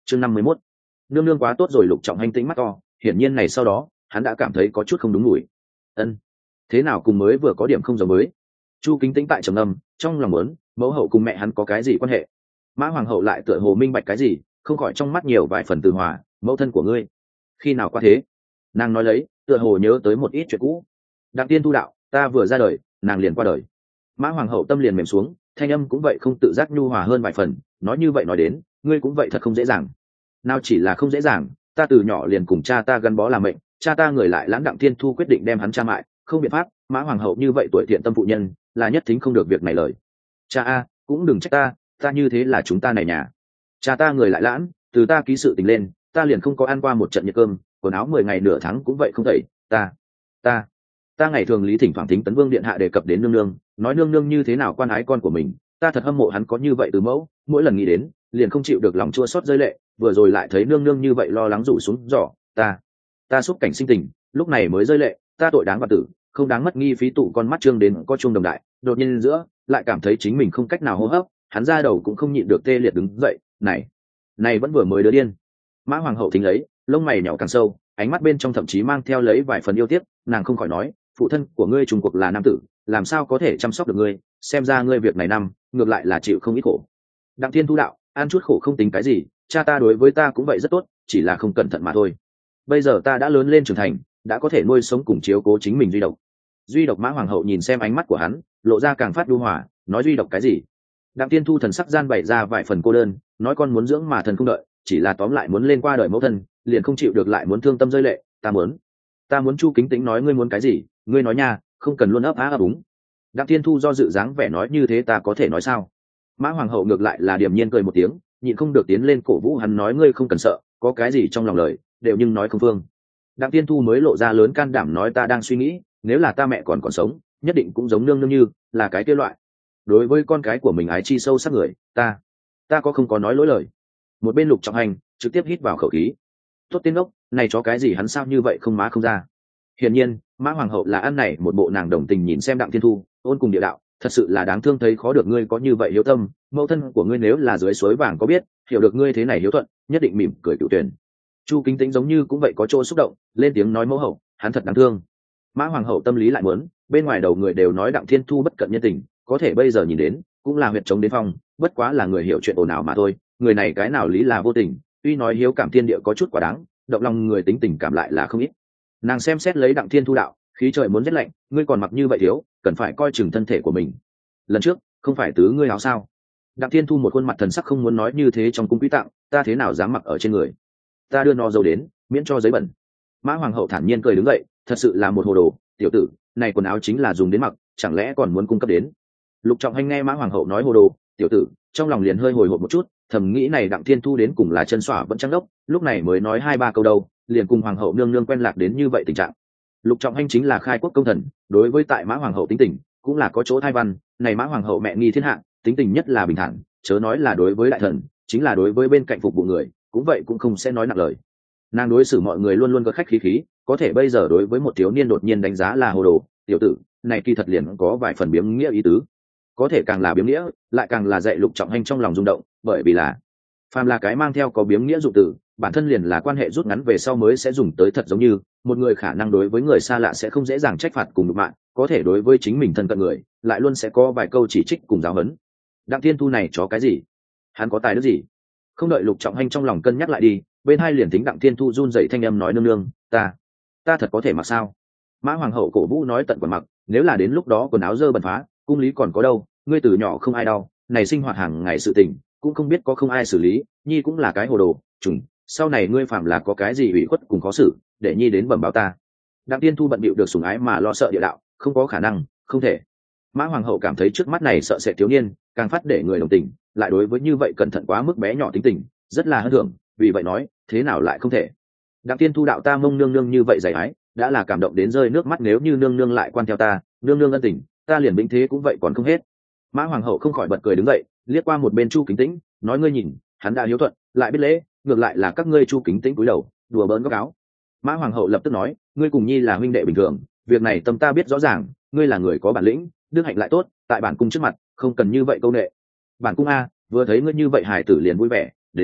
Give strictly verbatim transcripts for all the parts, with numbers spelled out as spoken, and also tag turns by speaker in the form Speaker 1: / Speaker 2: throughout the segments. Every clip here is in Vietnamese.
Speaker 1: chương năm mươi mốt. Nương nương quá tốt rồi. Lục Trọng Hành tĩnh mắt to, hiển nhiên này sau đó hắn đã cảm thấy có chút không đúng mùi. Ân, thế nào cùng mới vừa có điểm không giống mới. Chu Kính Tĩnh tại trầm ngâm, trong lòng muốn mẫu hậu cùng mẹ hắn có cái gì quan hệ. Mã hoàng hậu lại tựa hồ minh bạch cái gì, không khỏi trong mắt nhiều vài phần từ hòa. Mẫu thân của ngươi khi nào qua thế? Nàng nói lấy tựa hồ nhớ tới một ít chuyện cũ. Đặng Tiên Thu đạo, ta vừa ra đời nàng liền qua đời. Mã hoàng hậu tâm liền mềm xuống, thanh âm cũng vậy không tự giác nhu hòa hơn vài phần. Nói như vậy nói đến, ngươi cũng vậy thật không dễ dàng. Nào chỉ là không dễ dàng, ta từ nhỏ liền cùng cha ta gắn bó làm mệnh, cha ta người lại lãng. Đặng Tiên Thu quyết định đem hắn cha mại, không biện pháp. Mã hoàng hậu như vậy tuổi thiện tâm phụ nhân là nhất thính không được việc này lời. Cha a, cũng đừng trách ta, ta như thế là chúng ta này nhà. Cha ta người lại lãng, từ ta ký sự tình lên, ta liền không có ăn qua một trận nhiệt cơm, quần áo mười ngày nửa tháng cũng vậy không tẩy. Ta, ta, ta ngày thường lý thỉnh thoảng thính tấn vương điện hạ đề cập đến nương nương, nói nương nương như thế nào quan ái con của mình, ta thật hâm mộ hắn có như vậy từ mẫu, mỗi lần nghĩ đến liền không chịu được lòng chua xót rơi lệ. Vừa rồi lại thấy nương nương như vậy lo lắng rủ xuống giỏ, ta, ta xúc cảnh sinh tình, lúc này mới rơi lệ. Ta tội đáng và tử, không đáng mất nghi phí tụ con mắt trương đến có chuông đồng đại. Đột nhiên giữa lại cảm thấy chính mình không cách nào hô hấp, hắn ra đầu cũng không nhịn được tê liệt đứng dậy. Này, này vẫn vừa mới đứa điên. Mã hoàng hậu thính lấy, lông mày nhỏ càng sâu, ánh mắt bên trong thậm chí mang theo lấy vài phần yêu tiếc. Nàng không khỏi nói, phụ thân của ngươi trung cuộc là nam tử, làm sao có thể chăm sóc được ngươi, xem ra ngươi việc này năm ngược lại là chịu không ít khổ. Đặng Thiên Thu đạo, ăn chút khổ không tính cái gì, cha ta đối với ta cũng vậy rất tốt, chỉ là không cẩn thận mà thôi. Bây giờ ta đã lớn lên trưởng thành, đã có thể nuôi sống cùng chiếu cố chính mình. Duy độc, duy độc. Mã hoàng hậu nhìn xem ánh mắt của hắn, lộ ra càng phát đu hòa, nói duy độc cái gì? Đặng Tiên Thu thần sắc gian bày ra vài phần cô đơn, nói con muốn dưỡng mà thần không đợi, chỉ là tóm lại muốn lên qua đời mẫu thân, liền không chịu được lại muốn thương tâm rơi lệ. Ta muốn, ta muốn. Chu Kính Tĩnh nói, ngươi muốn cái gì? Ngươi nói nha, không cần luôn ấp á ấp úng. Đặng Tiên Thu do dự dáng vẻ nói, như thế ta có thể nói sao? Mã hoàng hậu ngược lại là điềm nhiên cười một tiếng, nhịn không được tiến lên cổ vũ hắn, nói ngươi không cần sợ, có cái gì trong lòng lời đều nhưng nói không phương. Đặng Tiên Thu mới lộ ra lớn can đảm nói, ta đang suy nghĩ, nếu là ta mẹ còn còn sống, nhất định cũng giống nương nương như là cái kia loại, đối với con cái của mình ái chi sâu sắc người. Ta, ta có không có nói lỗi lời. Một bên Lục Trọng Hành trực tiếp hít vào khẩu khí, tốt tên ốc này chó cái gì hắn sao như vậy không má không ra. Hiển nhiên Mã hoàng hậu là ăn này một bộ nàng đồng tình nhìn xem Đặng Tiên Thu, ôn cùng địa đạo, thật sự là đáng thương, thấy khó được ngươi có như vậy hiếu tâm, mẫu thân của ngươi nếu là dưới suối vàng có biết, hiểu được ngươi thế này hiếu thuận, nhất định mỉm cười cựu tuyển. Chu Kính Tĩnh giống như cũng vậy có chỗ xúc động, lên tiếng nói, mẫu hậu, hắn thật đáng thương. Mã hoàng hậu tâm lý lại muốn, bên ngoài đầu người đều nói Đặng Thiên Thu bất cận nhân tình, có thể bây giờ nhìn đến cũng là huyệt chống đến phong, bất quá là người hiểu chuyện ồn ào mà thôi. Người này cái nào lý là vô tình, tuy nói hiếu cảm thiên địa có chút quá đáng, động lòng người tính tình cảm lại là không ít. Nàng xem xét lấy Đặng Thiên Thu đạo, khí trời muốn rét lạnh, ngươi còn mặc như vậy thiếu, cần phải coi chừng thân thể của mình. Lần trước không phải tứ ngươi áo sao? Đặng Thiên Thu một khuôn mặt thần sắc không muốn nói, như thế trong cung quý tặng, ta thế nào dám mặc ở trên người, ta đưa nó dâu đến miễn cho giấy bẩn. Mã hoàng hậu thản nhiên cười đứng dậy, thật sự là một hồ đồ, tiểu tử này quần áo chính là dùng đến mặc, chẳng lẽ còn muốn cung cấp đến. Lục Trọng Hành nghe Mã hoàng hậu nói hồ đồ, tiểu tử, trong lòng liền hơi hồi hộp một chút, thầm nghĩ này Đặng Thiên Thu đến cùng là chân xỏa vẫn trắng đốc, lúc này mới nói hai ba câu đâu, liền cùng hoàng hậu nương nương quen lạc đến như vậy tình trạng. Lục Trọng Hành chính là khai quốc công thần, đối với tại Mã hoàng hậu tính tình cũng là có chỗ thai văn, này Mã hoàng hậu mẹ nghi thiên hạ, tính tình nhất là bình thản, chớ nói là đối với đại thần, chính là đối với bên cạnh phục vụ người cũng vậy, cũng không sẽ nói nặng lời. Nàng đối xử mọi người luôn luôn có khách khí khí, có thể bây giờ đối với một thiếu niên đột nhiên đánh giá là hồ đồ, tiểu tử này kỳ thật liền có vài phần biếng nghĩa ý tứ, có thể càng là biếng nghĩa lại càng là dạy Lục Trọng Hành trong lòng rung động, bởi vì là phàm là cái mang theo có biếng nghĩa dụng từ, bản thân liền là quan hệ rút ngắn về sau mới sẽ dùng tới, thật giống như một người khả năng đối với người xa lạ sẽ không dễ dàng trách phạt cùng nhục mạ, có thể đối với chính mình thân cận người lại luôn sẽ có vài câu chỉ trích cùng giáo huấn. Đặng Thiên Thu này chó cái gì, hắn có tài đức gì? Không đợi Lục Trọng Hành trong lòng cân nhắc lại đi, bên hai liền tính Đặng Thiên Thu run dậy thanh âm nói, nương nương, ta ta thật có thể mặc sao? Mã hoàng hậu cổ vũ nói, tận quần mặc, nếu là đến lúc đó quần áo dơ bẩn phá, cung lý còn có đâu, ngươi từ nhỏ không ai đau, này sinh hoạt hàng ngày sự tình cũng không biết có không ai xử lý, nhi cũng là cái hồ đồ trùng, sau này ngươi phạm là có cái gì ủy khuất cùng khó xử, để nhi đến bẩm báo ta. Đặng Tiên Thu bận bịu được sủng ái mà lo sợ địa đạo, không có khả năng, không thể. Mã hoàng hậu cảm thấy trước mắt này sợ sệt thiếu niên càng phát để người đồng tình, lại đối với như vậy cẩn thận quá mức bé nhỏ tính tình rất là hân thưởng, vì vậy nói, thế nào lại không thể. Đặng Tiên Thu đạo, ta mông nương nương như vậy dày ái, đã là cảm động đến rơi nước mắt, nếu như nương nương lại quan theo ta, nương nương ân tình ta liền bĩnh thế cũng vậy còn không hết. Mã hoàng hậu không khỏi bật cười đứng dậy, liếc qua một bên Chu Kính Tĩnh, nói, ngươi nhìn hắn đã hiếu thuận lại biết lễ, ngược lại là các ngươi. Chu Kính Tĩnh cúi đầu đùa bỡn góc áo. Mã hoàng hậu lập tức nói, ngươi cùng nhi là huynh đệ bình thường, việc này tâm ta biết rõ ràng, ngươi là người có bản lĩnh, đức hạnh lại tốt, tại bản cung trước mặt không cần như vậy câu nệ. Bản cung a, vừa thấy ngươi như vậy hài tử liền vui vẻ, đến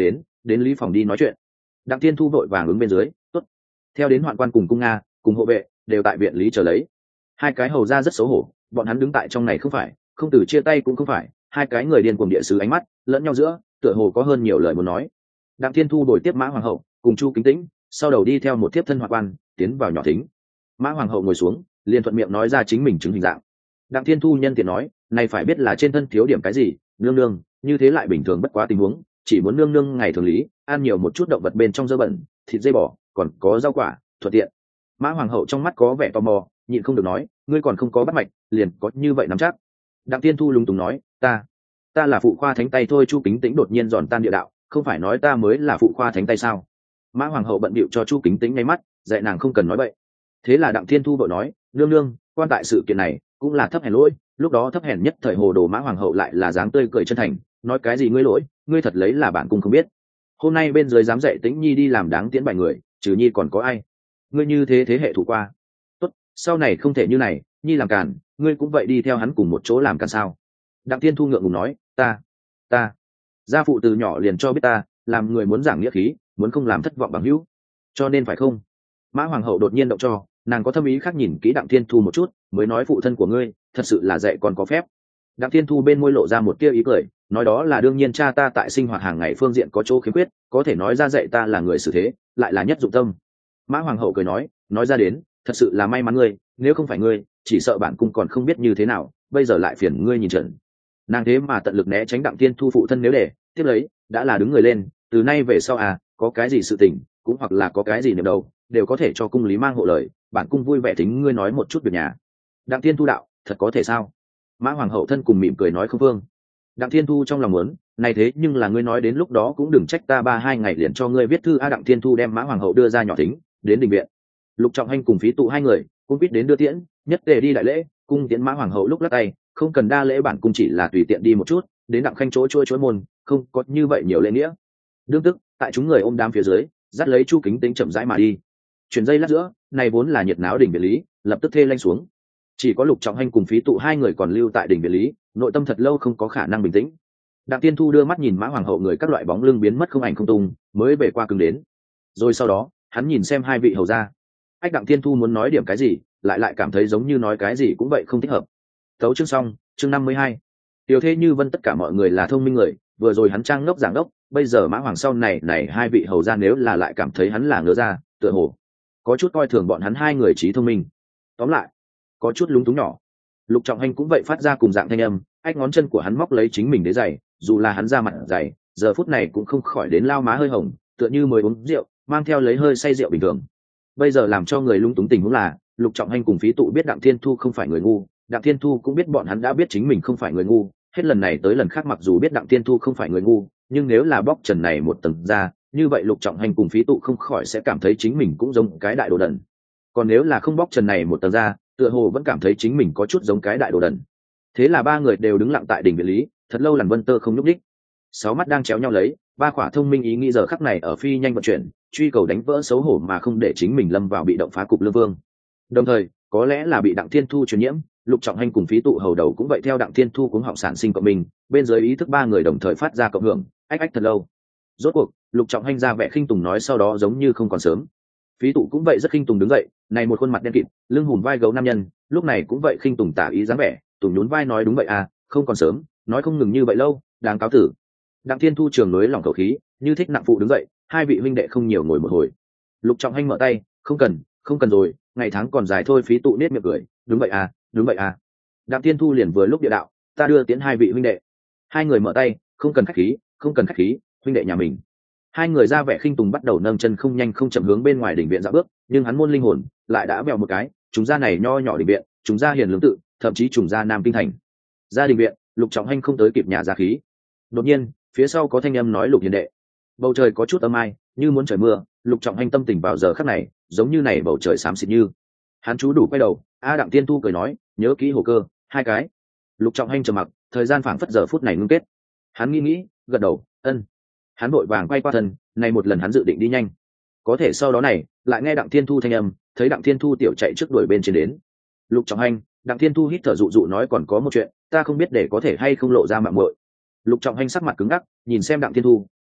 Speaker 1: đến lý phòng đi nói chuyện. Đặng thiên thu vội vàng ứng bên dưới, tốt. Theo đến hoạn quan cùng cung nga cùng hộ vệ đều tại viện lý chờ lấy. Hai cái hầu ra rất xấu hổ, bọn hắn đứng tại trong này không phải không từ chia tay cũng không phải, hai cái người điên cuồng địa sứ ánh mắt lẫn nhau giữa tựa hồ có hơn nhiều lời muốn nói. Đặng thiên thu đổi tiếp mã hoàng hậu cùng chu kính tĩnh, sau đầu đi theo một thiếp thân hoạn quan tiến vào nhỏ thính. Mã hoàng hậu ngồi xuống liền thuận miệng nói ra chính mình chứng hình dạng. Đặng thiên thu nhân tiện nói, này phải biết là trên thân thiếu điểm cái gì, nương nương như thế lại bình thường bất quá tình huống, chỉ muốn nương nương ngày thường lý ăn nhiều một chút động vật bên trong dơ bẩn, thịt dây bò còn có rau quả thuận tiện. Mã hoàng hậu trong mắt có vẻ tò mò, nhịn không được nói, ngươi còn không có bắt mạch liền có như vậy nắm chắc. Đặng thiên thu lúng túng nói, ta ta là phụ khoa thánh tay thôi. Chu kính tĩnh đột nhiên giòn tan địa đạo, không phải nói ta mới là phụ khoa thánh tay sao? Mã hoàng hậu bận bịu cho chu kính tĩnh nháy mắt, dạy nàng không cần nói bậy. Thế là đặng thiên thu vội nói, nương nương quan tại sự kiện này cũng là thấp hèn lỗi, lúc đó thấp hèn nhất thời hồ đồ. Mã hoàng hậu lại là dáng tươi cười chân thành, nói cái gì ngươi lỗi, ngươi thật lấy là bản cung không biết. Hôm nay bên dưới dám dạy Tĩnh nhi đi làm đáng tiễn bài người, trừ nhi còn có ai? Ngươi như thế thế hệ thủ qua, tốt, sau này không thể như này, nhi làm càn, ngươi cũng vậy đi theo hắn cùng một chỗ làm càn sao? Đặng thiên thu ngượng ngùng nói, ta ta gia phụ từ nhỏ liền cho biết ta làm người muốn giảng nghĩa khí, muốn không làm thất vọng bằng hữu, cho nên phải không? Mã hoàng hậu đột nhiên động cho, nàng có thâm ý khác nhìn kỹ đặng thiên thu một chút, mới nói phụ thân của ngươi thật sự là dạy còn có phép. Đặng thiên thu bên môi lộ ra một tia ý cười, nói đó là đương nhiên, cha ta tại sinh hoạt hàng ngày phương diện có chỗ khiếm khuyết, có thể nói ra dạy ta là người xử thế, lại là nhất dụng tâm. Mã hoàng hậu cười nói, nói ra đến thật sự là may mắn ngươi, nếu không phải ngươi chỉ sợ bản cung còn không biết như thế nào, bây giờ lại phiền ngươi nhìn trận. Nàng thế mà tận lực né tránh đặng thiên thu phụ thân, nếu để tiếp lấy đã là đứng người lên, từ nay về sau à có cái gì sự tình cũng hoặc là có cái gì niệm đầu đều có thể cho cung lý mang hộ lời, bản cung vui vẻ thính ngươi nói một chút việc nhà. Đặng thiên thu đạo, thật có thể sao? Mã hoàng hậu thân cùng mỉm cười nói, không vương. Đặng thiên thu trong lòng muốn, này thế nhưng là ngươi nói đến lúc đó cũng đừng trách ta ba hai ngày liền cho ngươi viết thư a. Đặng thiên thu đem mã hoàng hậu đưa ra nhỏ thính, đến đình viện. Lục trọng hanh cùng phí tụ hai người cũng biết đến đưa tiễn, nhất tề đi đại lễ, cung tiễn mã hoàng hậu lúc lắc tay, không cần đa lễ, bản cung chỉ là tùy tiện đi một chút, đến đặng khanh chỗ chuôi chuỗi môn, không có như vậy nhiều lễ nghĩa. Đương tức tại chúng người ôm đám phía dưới, dắt lấy chu kính tính chậm rãi mà đi. Chuyển dây lát giữa, này vốn là nhiệt náo đỉnh viện lý, lập tức thê lanh xuống. Chỉ có lục trọng hanh cùng phí tụ hai người còn lưu tại đỉnh viện lý, nội tâm thật lâu không có khả năng bình tĩnh. Đặng tiên thu đưa mắt nhìn mã hoàng hậu người các loại bóng lưng biến mất không ảnh không tung, mới về qua cứng đến. Rồi sau đó hắn nhìn xem hai vị hầu gia, ách đặng tiên thu muốn nói điểm cái gì, lại lại cảm thấy giống như nói cái gì cũng vậy không thích hợp. Tấu chương xong, chương năm mươi hai. Tiểu Thế Như Vân tất cả mọi người là thông minh người, vừa rồi hắn trang ngốc giảng ngốc, bây giờ mã hoàng sau này này hai vị hầu gia nếu là lại cảm thấy hắn là ngớ ra, tựa hồ có chút coi thường bọn hắn hai người trí thông minh. Tóm lại có chút lúng túng nhỏ. Lục trọng hành cũng vậy phát ra cùng dạng thanh âm, ách ngón chân của hắn móc lấy chính mình đế giày, dù là hắn ra mặt dày, giờ phút này cũng không khỏi đến lao má hơi hồng, tựa như mới uống rượu mang theo lấy hơi say rượu bình thường. Bây giờ làm cho người lung túng tình huống là lục trọng hành cùng phí tụ biết đặng thiên thu không phải người ngu, đặng thiên thu cũng biết bọn hắn đã biết chính mình không phải người ngu, hết lần này tới lần khác mặc dù biết đặng thiên thu không phải người ngu, nhưng nếu là bóc trần này một tầng ra, như vậy lục trọng hành cùng phí tụ không khỏi sẽ cảm thấy chính mình cũng giống cái đại đồ đần. Còn nếu là không bóc trần này một tầng ra, tựa hồ vẫn cảm thấy chính mình có chút giống cái đại đồ đần. Thế là ba người đều đứng lặng tại đỉnh viện lý, thật lâu lằn vân tơ không nhúc nhích. Sáu mắt đang chéo nhau lấy, ba khỏa thông minh ý nghĩ giờ khắc này ở phi nhanh vận chuyển, truy cầu đánh vỡ xấu hổ mà không để chính mình lâm vào bị động phá cục lương vương. Đồng thời có lẽ là bị đặng thiên thu truyền nhiễm, lục trọng hành cùng phí tụ hầu đầu cũng vậy theo đặng thiên thu cuống họng sản sinh cộng mình, bên dưới ý thức ba người đồng thời phát ra cộng hưởng, ách ách thật lâu. Rốt cuộc lục trọng hành ra vẻ khinh tùng nói, sau đó giống như không còn sớm. Phí tụ cũng vậy rất khinh tùng đứng dậy, này một khuôn mặt đen kịt, lưng hùm vai gấu nam nhân, lúc này cũng vậy khinh tùng tả ý dáng vẻ, tùng nhún vai nói đúng vậy à, không còn sớm, nói không ngừng như vậy lâu, đáng cáo tử. Đặng thiên thu trường nối lỏng khẩu khí, như thích nặng phụ đứng dậy, hai vị huynh đệ không nhiều ngồi một hồi. Lục trọng hành mở tay, không cần, không cần rồi, ngày tháng còn dài thôi. Phí tụ nết miệng cười, đúng vậy à, đúng vậy à. Đặng thiên thu liền vừa lúc địa đạo, ta đưa tiến hai vị huynh đệ. Hai người mở tay, không cần khách khí, không cần khách khí, huynh đệ nhà mình. Hai người ra vẻ khinh tùng bắt đầu nâng chân không nhanh không chậm hướng bên ngoài đỉnh viện dạo bước, nhưng hắn môn linh hồn lại đã bèo một cái, chúng ra này nho nhỏ đỉnh viện, chúng ra hiền lương tự, thậm chí trùng ra nam kinh thành. Ra đình viện, lục trọng hành không tới kịp nhà ra khí. Đột nhiên phía sau có thanh âm nói, lục hiền đệ. Bầu trời có chút âm ai, như muốn trời mưa. Lục trọng hành tâm tình vào giờ khắc này giống như này bầu trời xám xịt như. Hắn chú đủ quay đầu, a đặng tiên thu cười nói, nhớ kỹ hồ cơ hai cái. Lục trọng hành trầm mặc, thời gian phảng phất giờ phút này ngưng kết. Hắn nghĩ nghĩ gật đầu, ân. Hắn vội vàng quay qua thân, này một lần hắn dự định đi nhanh, có thể sau đó này lại nghe đặng thiên thu thanh âm, thấy đặng thiên thu tiểu chạy trước đuổi bên trên đến. Lục trọng hành, đặng thiên thu hít thở dụ dụ nói, còn có một chuyện ta không biết để có thể hay không lộ ra mạng muội. Lục trọng hành sắc mặt cứng ngắc, nhìn xem đặng thiên thu,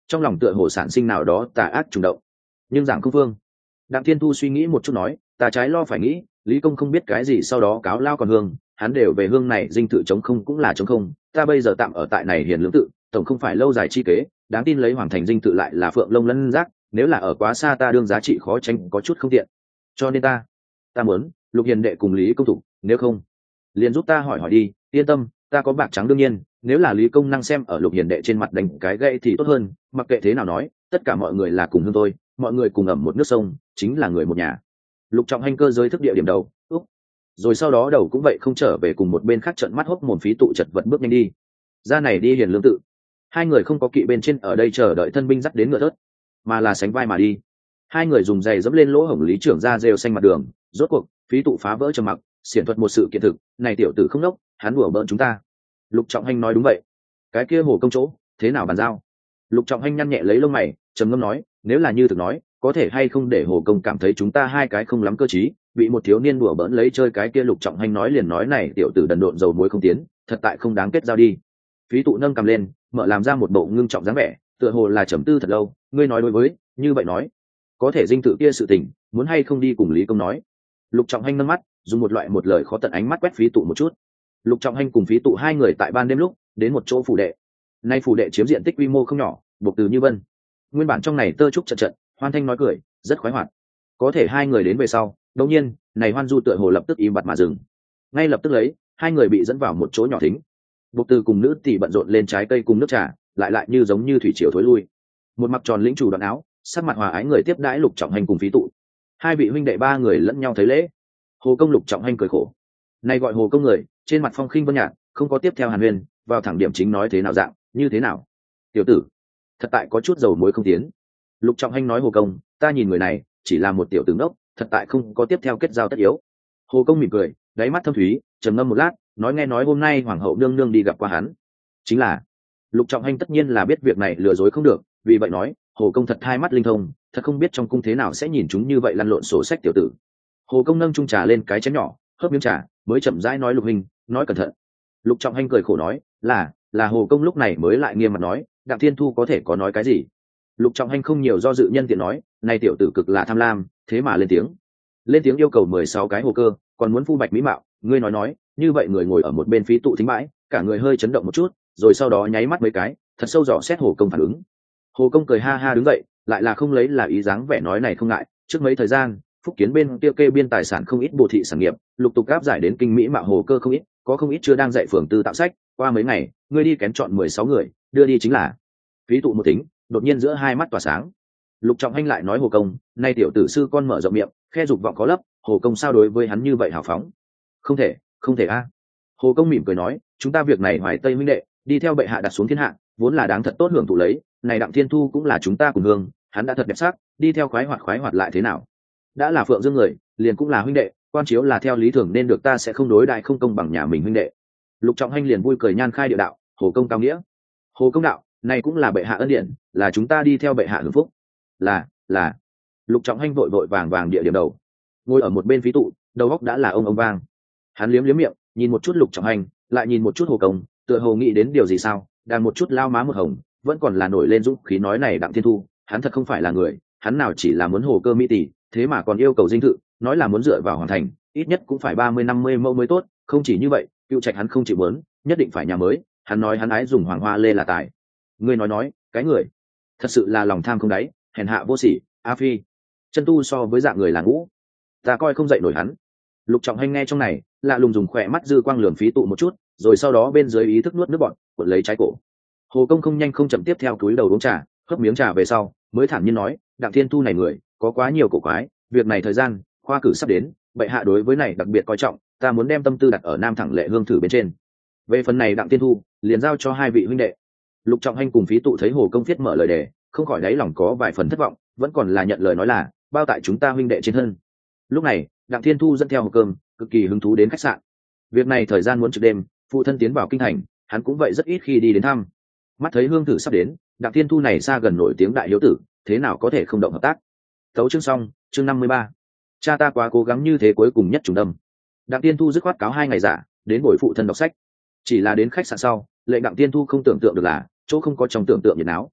Speaker 1: trong lòng tựa hồ sản sinh nào đó tà ác trùng động. Nhưng giảng không phương, đặng thiên thu suy nghĩ một chút nói, ta trái lo phải nghĩ, lý công không biết cái gì sau đó cáo lao còn hương, hắn đều về hương này dinh tự chống không cũng là chống không, ta bây giờ tạm ở tại này hiền lương tự, tổng không phải lâu dài chi kế, đáng tin lấy hoàng thành dinh tự lại là phượng lông lân giác, nếu là ở quá xa ta đương giá trị khó tránh có chút không tiện, cho nên ta ta muốn lục hiền đệ cùng lý công thủ, nếu không liền giúp ta hỏi hỏi đi, yên tâm, ta có bạc trắng đương nhiên, nếu là lý công năng xem ở lục hiền đệ trên mặt đánh cái gậy thì tốt hơn, mặc kệ thế nào nói, tất cả mọi người là cùng hương tôi, mọi người cùng ẩm một nước sông, chính là người một nhà. Lục Trọng Hành cơ giới thức địa điểm đầu, úc, rồi sau đó đầu cũng vậy không trở về, cùng một bên khác trợn mắt hốc mồm phí tụ chật vật bước nhanh đi. Ra này đi hiền lương tự, hai người không có kỵ bên trên ở đây chờ đợi thân binh dắt đến ngựa thớt, mà là sánh vai mà đi. Hai người dùng giày dẫm lên lỗ hổng lý trưởng ra rêu xanh mặt đường, rốt cuộc phí tụ phá vỡ trầm mặc, xiển thuật một sự kiện thực, này tiểu tử không đốc, hắn đùa bỡn chúng ta. Lục Trọng Hành nói đúng vậy, cái kia hồ công chỗ thế nào bàn giao? Lục Trọng Hành nhăn nhẹ lấy lông mày, trầm ngâm nói, nếu là như thực nói, có thể hay không để hồ công cảm thấy chúng ta hai cái không lắm cơ trí, bị một thiếu niên đùa bỡn lấy chơi. Cái kia Lục Trọng Hành nói liền nói, này tiểu tử đần độn dầu muối không tiến, thật tại không đáng kết giao đi. Phí tụ nâng cầm lên, mở làm ra một bộ ngưng trọng dáng vẻ, tựa hồ là trầm tư thật lâu, ngươi nói đối với, như vậy nói, có thể dinh tự kia sự tình, muốn hay không đi cùng lý công nói. Lục Trọng Hành nâng mắt, dùng một loại một lời khó tận ánh mắt quét phí tụ một chút. Lục Trọng Hành cùng phí tụ hai người tại ban đêm lúc đến một chỗ phủ đệ, nay phủ đệ chiếm diện tích quy mô không nhỏ, buộc từ như vân, nguyên bản trong này tơ trúc trận trận, hoan thanh nói cười, rất khoái hoạt. Có thể hai người đến về sau, đột nhiên này hoan du tựa hồ lập tức im bặt mà dừng. Ngay lập tức lấy hai người bị dẫn vào một chỗ nhỏ thính, buộc từ cùng nữ tỷ bận rộn lên trái cây cùng nước trà, lại lại như giống như thủy triều thối lui. Một mặc tròn lĩnh chủ đoạn áo, sắc mặt hòa ái người tiếp đãi Lục Trọng Hành cùng phí tụ. Hai vị huynh đệ ba người lẫn nhau thấy lễ. Hồ công Lục Trọng Hành cười khổ, này gọi hồ công người, trên mặt phong khinh vân nhạt, không có tiếp theo hàn huyền, vào thẳng điểm chính nói thế nào dạng, như thế nào. Tiểu tử, thật tại có chút dầu muối không tiến. Lục Trọng Hành nói, hồ công, ta nhìn người này chỉ là một tiểu tử ngốc, thật tại không có tiếp theo kết giao tất yếu. Hồ công mỉm cười, đáy mắt thâm thúy, trầm ngâm một lát, nói, nghe nói hôm nay hoàng hậu nương nương đi gặp qua hắn. Chính là. Lục Trọng Hành tất nhiên là biết việc này lừa dối không được, vì vậy nói, hồ công thật hai mắt linh thông, thật không biết trong cung thế nào sẽ nhìn chúng như vậy lăn lộn sổ sách tiểu tử. Hồ công nâng chung trà lên cái chén nhỏ, hớp miếng trà, mới chậm rãi nói, Lục huynh, nói cẩn thận. Lục Trọng Hành cười khổ nói, là là hồ công lúc này mới lại nghiêm mặt nói, đặng thiên thu có thể có nói cái gì. Lục Trọng Hành không nhiều do dự nhân tiện nói, này tiểu tử cực là tham lam, thế mà lên tiếng lên tiếng yêu cầu mười sáu cái hồ cơ, còn muốn phu bạch mỹ mạo, ngươi nói nói. Như vậy người ngồi ở một bên phí tụ thính bãi, cả người hơi chấn động một chút, rồi sau đó nháy mắt mấy cái, thật sâu dò xét hồ công phản ứng. Hồ công cười ha ha đứng dậy, lại là không lấy là ý dáng vẻ nói, này không ngại, trước mấy thời gian phúc kiến bên kia kê biên tài sản không ít bộ thị sản nghiệp, lục tục áp giải đến kinh mỹ mạo hồ cơ không ít, có không ít chưa đang dạy phường tư tạo sách, qua mấy ngày ngươi đi kén chọn mười sáu người đưa đi chính là. Phí tụ một tính, đột nhiên giữa hai mắt tỏa sáng. Lục Trọng Hành lại nói, hồ công, nay tiểu tử sư con mở rộng miệng, khe dục vọng có lấp, hồ công sao đối với hắn như vậy hào phóng. Không thể, không thể a. Hồ công mỉm cười nói, chúng ta việc này hoài tây huynh đệ đi theo bệ hạ đặt xuống thiên hạ, vốn là đáng thật tốt hưởng thụ lấy, này đặng thiên thu cũng là chúng ta cùng hương, hắn đã thật đẹp sắc, đi theo khoái hoạt khoái hoạt lại thế nào. Đã là phượng dương người, liền cũng là huynh đệ, quan chiếu là theo lý thường nên được, ta sẽ không đối đại không công bằng nhà mình huynh đệ. Lục Trọng Hành liền vui cười nhan khai địa đạo, hồ công cao nghĩa. Hồ công đạo, này cũng là bệ hạ ân điển, là chúng ta đi theo bệ hạ hưởng phúc. Là, là. Lục Trọng Hành vội vội vàng vàng địa điểm đầu, ngồi ở một bên phí tụ, đầu óc đã là ông ông vang. Hắn liếm liếm miệng, nhìn một chút Lục Trọng Hành, lại nhìn một chút hồ công, tựa hồ nghĩ đến điều gì sao, đang một chút lao má một hồng, vẫn còn là nổi lên dũng khí nói, này đặng thiên thu, hắn thật không phải là người, hắn nào chỉ là muốn hồ cơ mỹ tỷ, thế mà còn yêu cầu dinh thự, nói là muốn dựa vào hoàn thành, ít nhất cũng phải ba mươi năm mươi mẫu mới tốt, không chỉ như vậy, cựu trạch hắn không chịu muốn, nhất định phải nhà mới, hắn nói hắn ái dùng hoàng hoa lê là tài. Ngươi nói nói, cái người thật sự là lòng tham không đáy, hèn hạ vô sỉ, a phi, chân tu so với dạng người là ngũ, ta coi không dậy nổi hắn. Lục Trọng Hành nghe trong này, lạ lùng dùng khỏe mắt dư quang lườm phí tụ một chút, rồi sau đó bên dưới ý thức nuốt nước bọt, cuộn lấy trái cổ. Hồ công không nhanh không chậm tiếp theo túi đầu uống trà, hớp miếng trà về sau, mới thản nhiên nói, đặng thiên thu này người có quá nhiều cổ quái, việc này thời gian khoa cử sắp đến, bệ hạ đối với này đặc biệt coi trọng, ta muốn đem tâm tư đặt ở nam thẳng lệ hương thử bên trên. Về phần này đặng thiên thu, liền giao cho hai vị huynh đệ. Lục Trọng Hành cùng phí tụ thấy hồ công viết mở lời đề, không khỏi đáy lòng có vài phần thất vọng, vẫn còn là nhận lời nói là bao tại chúng ta huynh đệ trên thân. Lúc này đặng thiên thu dẫn theo hộp cơm, cực kỳ hứng thú đến khách sạn. Việc này thời gian muốn trực đêm, phụ thân tiến vào kinh thành, hắn cũng vậy rất ít khi đi đến thăm. Mắt thấy hương thử sắp đến, đặng thiên thu này xa gần nổi tiếng đại hiếu tử, thế nào có thể không động hợp tác. Tấu chương xong, chương năm mươi ba. Cha ta quá cố gắng như thế cuối cùng nhất trùng đâm. Đặng thiên thu dứt khoát cáo hai ngày giả, đến buổi phụ thân đọc sách. Chỉ là đến khách sạn sau, lệnh đặng thiên thu không tưởng tượng được là chỗ không có trong tưởng tượng nhiệt náo.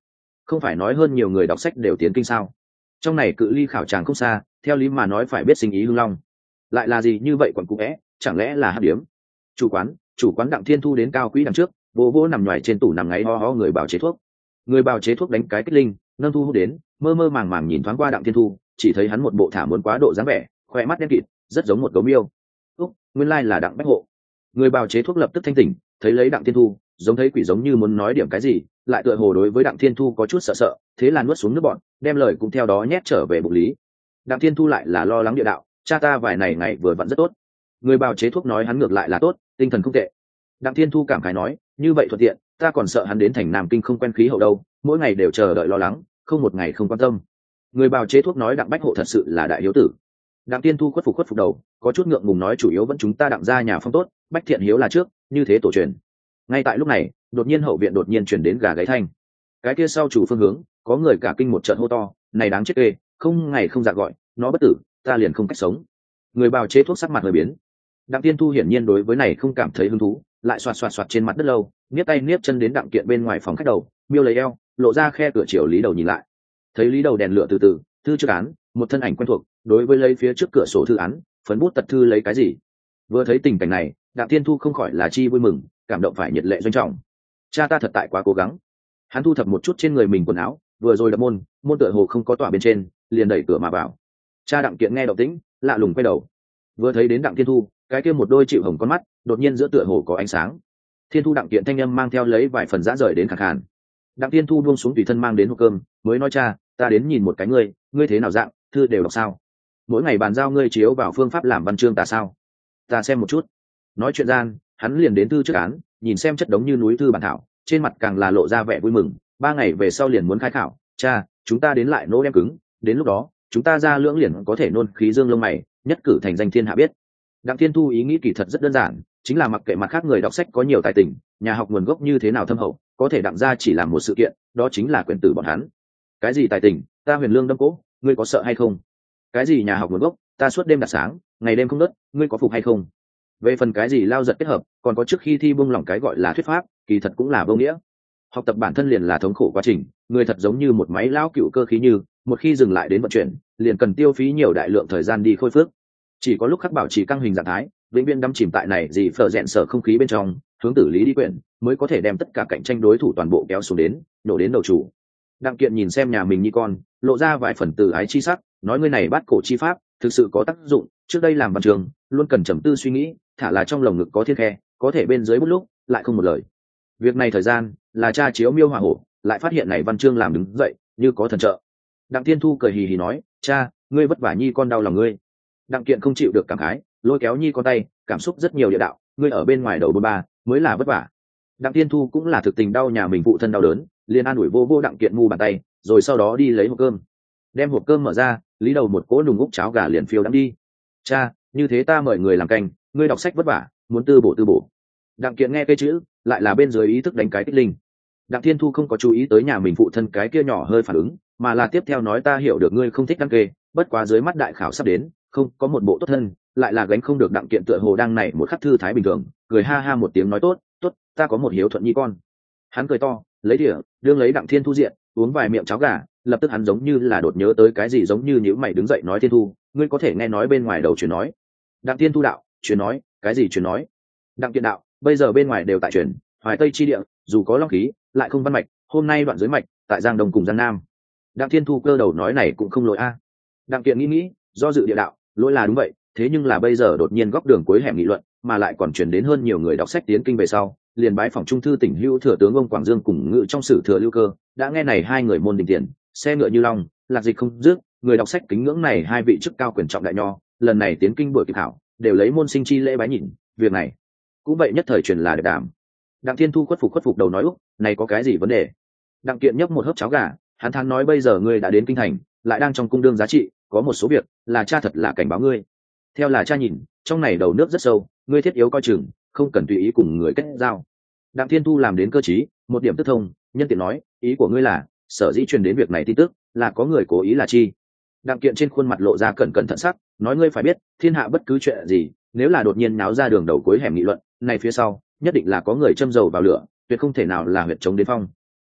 Speaker 1: không phải nói hơn nhiều người đọc sách đều tiến kinh sao? Trong này cự ly khảo tràng không xa, theo lý mà nói phải biết sinh ý hưng long, lại là gì như vậy quẩn cũ vẽ, chẳng lẽ là hấp điếm? Chủ quán, chủ quán Đặng Thiên Thu đến cao quý đằng trước, vô vô nằm nhoài trên tủ nằm ngáy ho ho người bào chế thuốc. Người bào chế thuốc đánh cái kích linh, nâng thu hút đến, mơ mơ màng màng nhìn thoáng qua Đặng Thiên Thu, chỉ thấy hắn một bộ thả muốn quá độ dáng vẻ, khoe mắt đen kịt, rất giống một gấu miêu. Úc, nguyên lai là Đặng Bách Hộ. Người bào chế thuốc lập tức thanh tỉnh, thấy lấy Đặng Thiên Thu, giống thấy quỷ giống như muốn nói điểm cái gì, lại tựa hồ đối với Đặng Thiên Thu có chút sợ sợ, thế là nuốt xuống nước bọn, đem lời cũng theo đó nhét trở về bụng lý. Đặng Thiên Thu lại là lo lắng địa đạo, cha ta vài này ngày vừa vặn rất tốt. Người bào chế thuốc nói hắn ngược lại là tốt, tinh thần không tệ. Đặng Thiên Thu cảm khái nói, như vậy thuận tiện, ta còn sợ hắn đến thành Nam Kinh không quen khí hậu đâu, mỗi ngày đều chờ đợi lo lắng, không một ngày không quan tâm. Người bào chế thuốc nói Đặng Bách Hộ thật sự là đại hiếu tử. Đặng Thiên Thu khuất phục khuất phục đầu, có chút ngượng ngùng nói chủ yếu vẫn chúng ta Đặng gia nhà phong tốt, bách thiện hiếu là trước, như thế tổ truyền. Ngay tại lúc này, đột nhiên hậu viện đột nhiên truyền đến gà gáy thanh. Cái kia sau chủ phương hướng, có người cả kinh một trận hô to, này đáng chết kê, không ngày không dạ gọi, nó bất tử, ta liền không cách sống. Người bào chế thuốc sắc mặt hơi biến. Đặng Thiên Thu hiển nhiên đối với này không cảm thấy hứng thú, lại xoạt xoạt xoạt trên mặt đất lâu, niết tay niết chân đến Đặng Kiện bên ngoài phòng khách đầu, miêu lấy eo, lộ ra khe cửa chiều Lý Đầu nhìn lại. Thấy Lý Đầu đèn lửa từ từ, thư trước án, một thân ảnh quen thuộc, đối với lấy phía trước cửa sổ thư án, phấn bút tật thư lấy cái gì. Vừa thấy tình cảnh này, Đặng Thiên Thu không khỏi là chi vui mừng, cảm động phải nhiệt lệ doanh trọng. Cha ta thật tại quá cố gắng. Hắn thu thập một chút trên người mình quần áo, vừa rồi đập môn, môn tựa hồ không có tỏa bên trên, liền đẩy cửa mà vào. Cha Đặng Kiện nghe động tĩnh, lạ lùng quay đầu. Vừa thấy đến Đặng Thiên Thu, cái kia một đôi chịu hồng con mắt, đột nhiên giữa tựa hồ có ánh sáng. Thiên Thu Đặng Kiện thanh âm mang theo lấy vài phần dã rời đến khàn khàn. Đặng Thiên Thu buông xuống tùy thân mang đến hộp cơm, mới nói cha, ta đến nhìn một cái ngươi, ngươi thế nào dạng, thư đều đọc sao? Mỗi ngày bàn giao ngươi chiếu vào phương pháp làm văn chương ta sao? Ta xem một chút. Nói chuyện gian, hắn liền đến thư trước án, nhìn xem chất đống như núi thư bản thảo, trên mặt càng là lộ ra vẻ vui mừng. Ba ngày về sau liền muốn khai khảo, cha, chúng ta đến lại nỗ đem cứng, đến lúc đó, chúng ta ra lưỡng liền có thể nôn khí dương lông mày, nhất cử thành danh thiên hạ biết. Đặng Thiên Thu ý nghĩ kỳ thật rất đơn giản, chính là mặc kệ mặt khác người đọc sách có nhiều tài tình, nhà học nguồn gốc như thế nào thâm hậu, có thể đặng ra chỉ làm một sự kiện, đó chính là quyền tử bọn hắn. Cái gì tài tình, ta huyền lương đâm cố, ngươi có sợ hay không? Cái gì nhà học nguồn gốc, ta suốt đêm đặt sáng, ngày đêm không nớt, ngươi có phục hay không? Về phần cái gì lao giật kết hợp, còn có trước khi thi buông lỏng cái gọi là thuyết pháp, kỳ thật cũng là vô nghĩa. Học tập bản thân liền là thống khổ quá trình, người thật giống như một máy lao cựu cơ khí như, một khi dừng lại đến vận chuyển, liền cần tiêu phí nhiều đại lượng thời gian đi khôi phước. Chỉ có lúc khắc bảo trì căng hình trạng thái, vĩnh viễn đắm chìm tại này gì phở rèn sở không khí bên trong, hướng tử lý đi quyển, mới có thể đem tất cả cạnh tranh đối thủ toàn bộ kéo xuống đến, nổ đến đầu chủ. Đặng Kiện nhìn xem nhà mình như con, lộ ra vài phần từ ái chi sắc, nói ngươi này bắt cổ chi pháp, thực sự có tác dụng, trước đây làm văn trường, luôn cần trầm tư suy nghĩ, thả là trong lồng ngực có thiên khe, có thể bên dưới bút lúc, lại không một lời. Việc này thời gian, là cha chiếu miêu hỏa hổ, lại phát hiện này văn chương làm đứng dậy, như có thần trợ. Đặng Thiên Thu cười hì hì nói, cha, ngươi vất vả nhi con đau lòng ngươi. Đặng Kiện không chịu được cảm khái, lôi kéo nhi con tay, cảm xúc rất nhiều địa đạo, ngươi ở bên ngoài đầu bôn ba, mới là vất vả. Đặng Thiên Thu cũng là thực tình đau nhà mình phụ thân đau đớn, liền an ủi vô vô Đặng Kiện mu bàn tay, rồi sau đó đi lấy hộp cơm. Đem hộp cơm mở ra, Lý Đầu một cỗ nùng úc cháo gà liền phiêu đắm đi. Cha, như thế ta mời người làm canh, ngươi đọc sách vất vả, muốn tư bổ tư bổ. Đặng Kiện nghe cái chữ, lại là bên dưới ý thức đánh cái kích linh. Đặng Thiên Thu không có chú ý tới nhà mình phụ thân cái kia nhỏ hơi phản ứng, mà là tiếp theo nói ta hiểu được ngươi không thích đăng kê, bất quá dưới mắt đại khảo sắp đến, không có một bộ tốt thân, lại là gánh không được. Đặng Kiện tựa hồ đang này một khắc thư thái bình thường, cười ha ha một tiếng nói tốt, tốt, ta có một hiếu thuận nhi con. Hắn cười to, lấy đĩa, đương lấy Đặng Thiên Thu diện, uống vài miệng cháo gà, lập tức hắn giống như là đột nhớ tới cái gì giống như nhíu mày đứng dậy nói Thiên Thu, ngươi có thể nghe nói bên ngoài đầu truyền nói. Đặng Thiên Thu đạo, truyền nói, cái gì truyền nói? Đặng Kiện đạo, bây giờ bên ngoài đều tại truyền, Hoài Tây chi địa, dù có long khí, lại không văn mạch, hôm nay đoạn dưới mạch, tại Giang Đông cùng Giang Nam. Đặng Thiên Thu cơ đầu nói này cũng không lỗi a. Đặng Kiện nghĩ nghĩ, do dự địa đạo, lỗi là đúng vậy, thế nhưng là bây giờ đột nhiên góc đường cuối hẻm nghị luận, mà lại còn truyền đến hơn nhiều người đọc sách tiến kinh về sau, liền bái phòng trung thư tỉnh hữu thừa tướng ông Quảng Dương cùng ngự trong sử thừa Lưu Cơ, đã nghe này hai người môn đình tiền, xe ngựa như long, lạc dịch không dứt, người đọc sách kính ngưỡng này hai vị chức cao quyền trọng đại nho, lần này tiến kinh buổi kịp khảo, đều lấy môn sinh chi lễ bái nhìn, việc này cũng vậy nhất thời truyền là đẹp đảm. Đặng Thiên Thu khuất phục khuất phục đầu nói úc, này có cái gì vấn đề? Đặng Kiện nhấp một hớp cháo gà, hắn thán nói bây giờ ngươi đã đến kinh thành, lại đang trong cung đương giá trị, có một số việc là cha thật là cảnh báo ngươi. Theo là cha nhìn, trong này đầu nước rất sâu, ngươi thiết yếu coi chừng, không cần tùy ý cùng người kết giao. Đặng Thiên Thu làm đến cơ trí, một điểm tức thông, nhân tiện nói, ý của ngươi là, sở dĩ truyền đến việc này tin tức, là có người cố ý là chi? Đặng Kiện trên khuôn mặt lộ ra cẩn cẩn thận sắc, nói ngươi phải biết, thiên hạ bất cứ chuyện gì, nếu là đột nhiên náo ra đường đầu cuối hẻm nghị luận, này phía sau, nhất định là có người châm dầu vào lửa, tuyệt không thể nào là huyệt chống đến phong.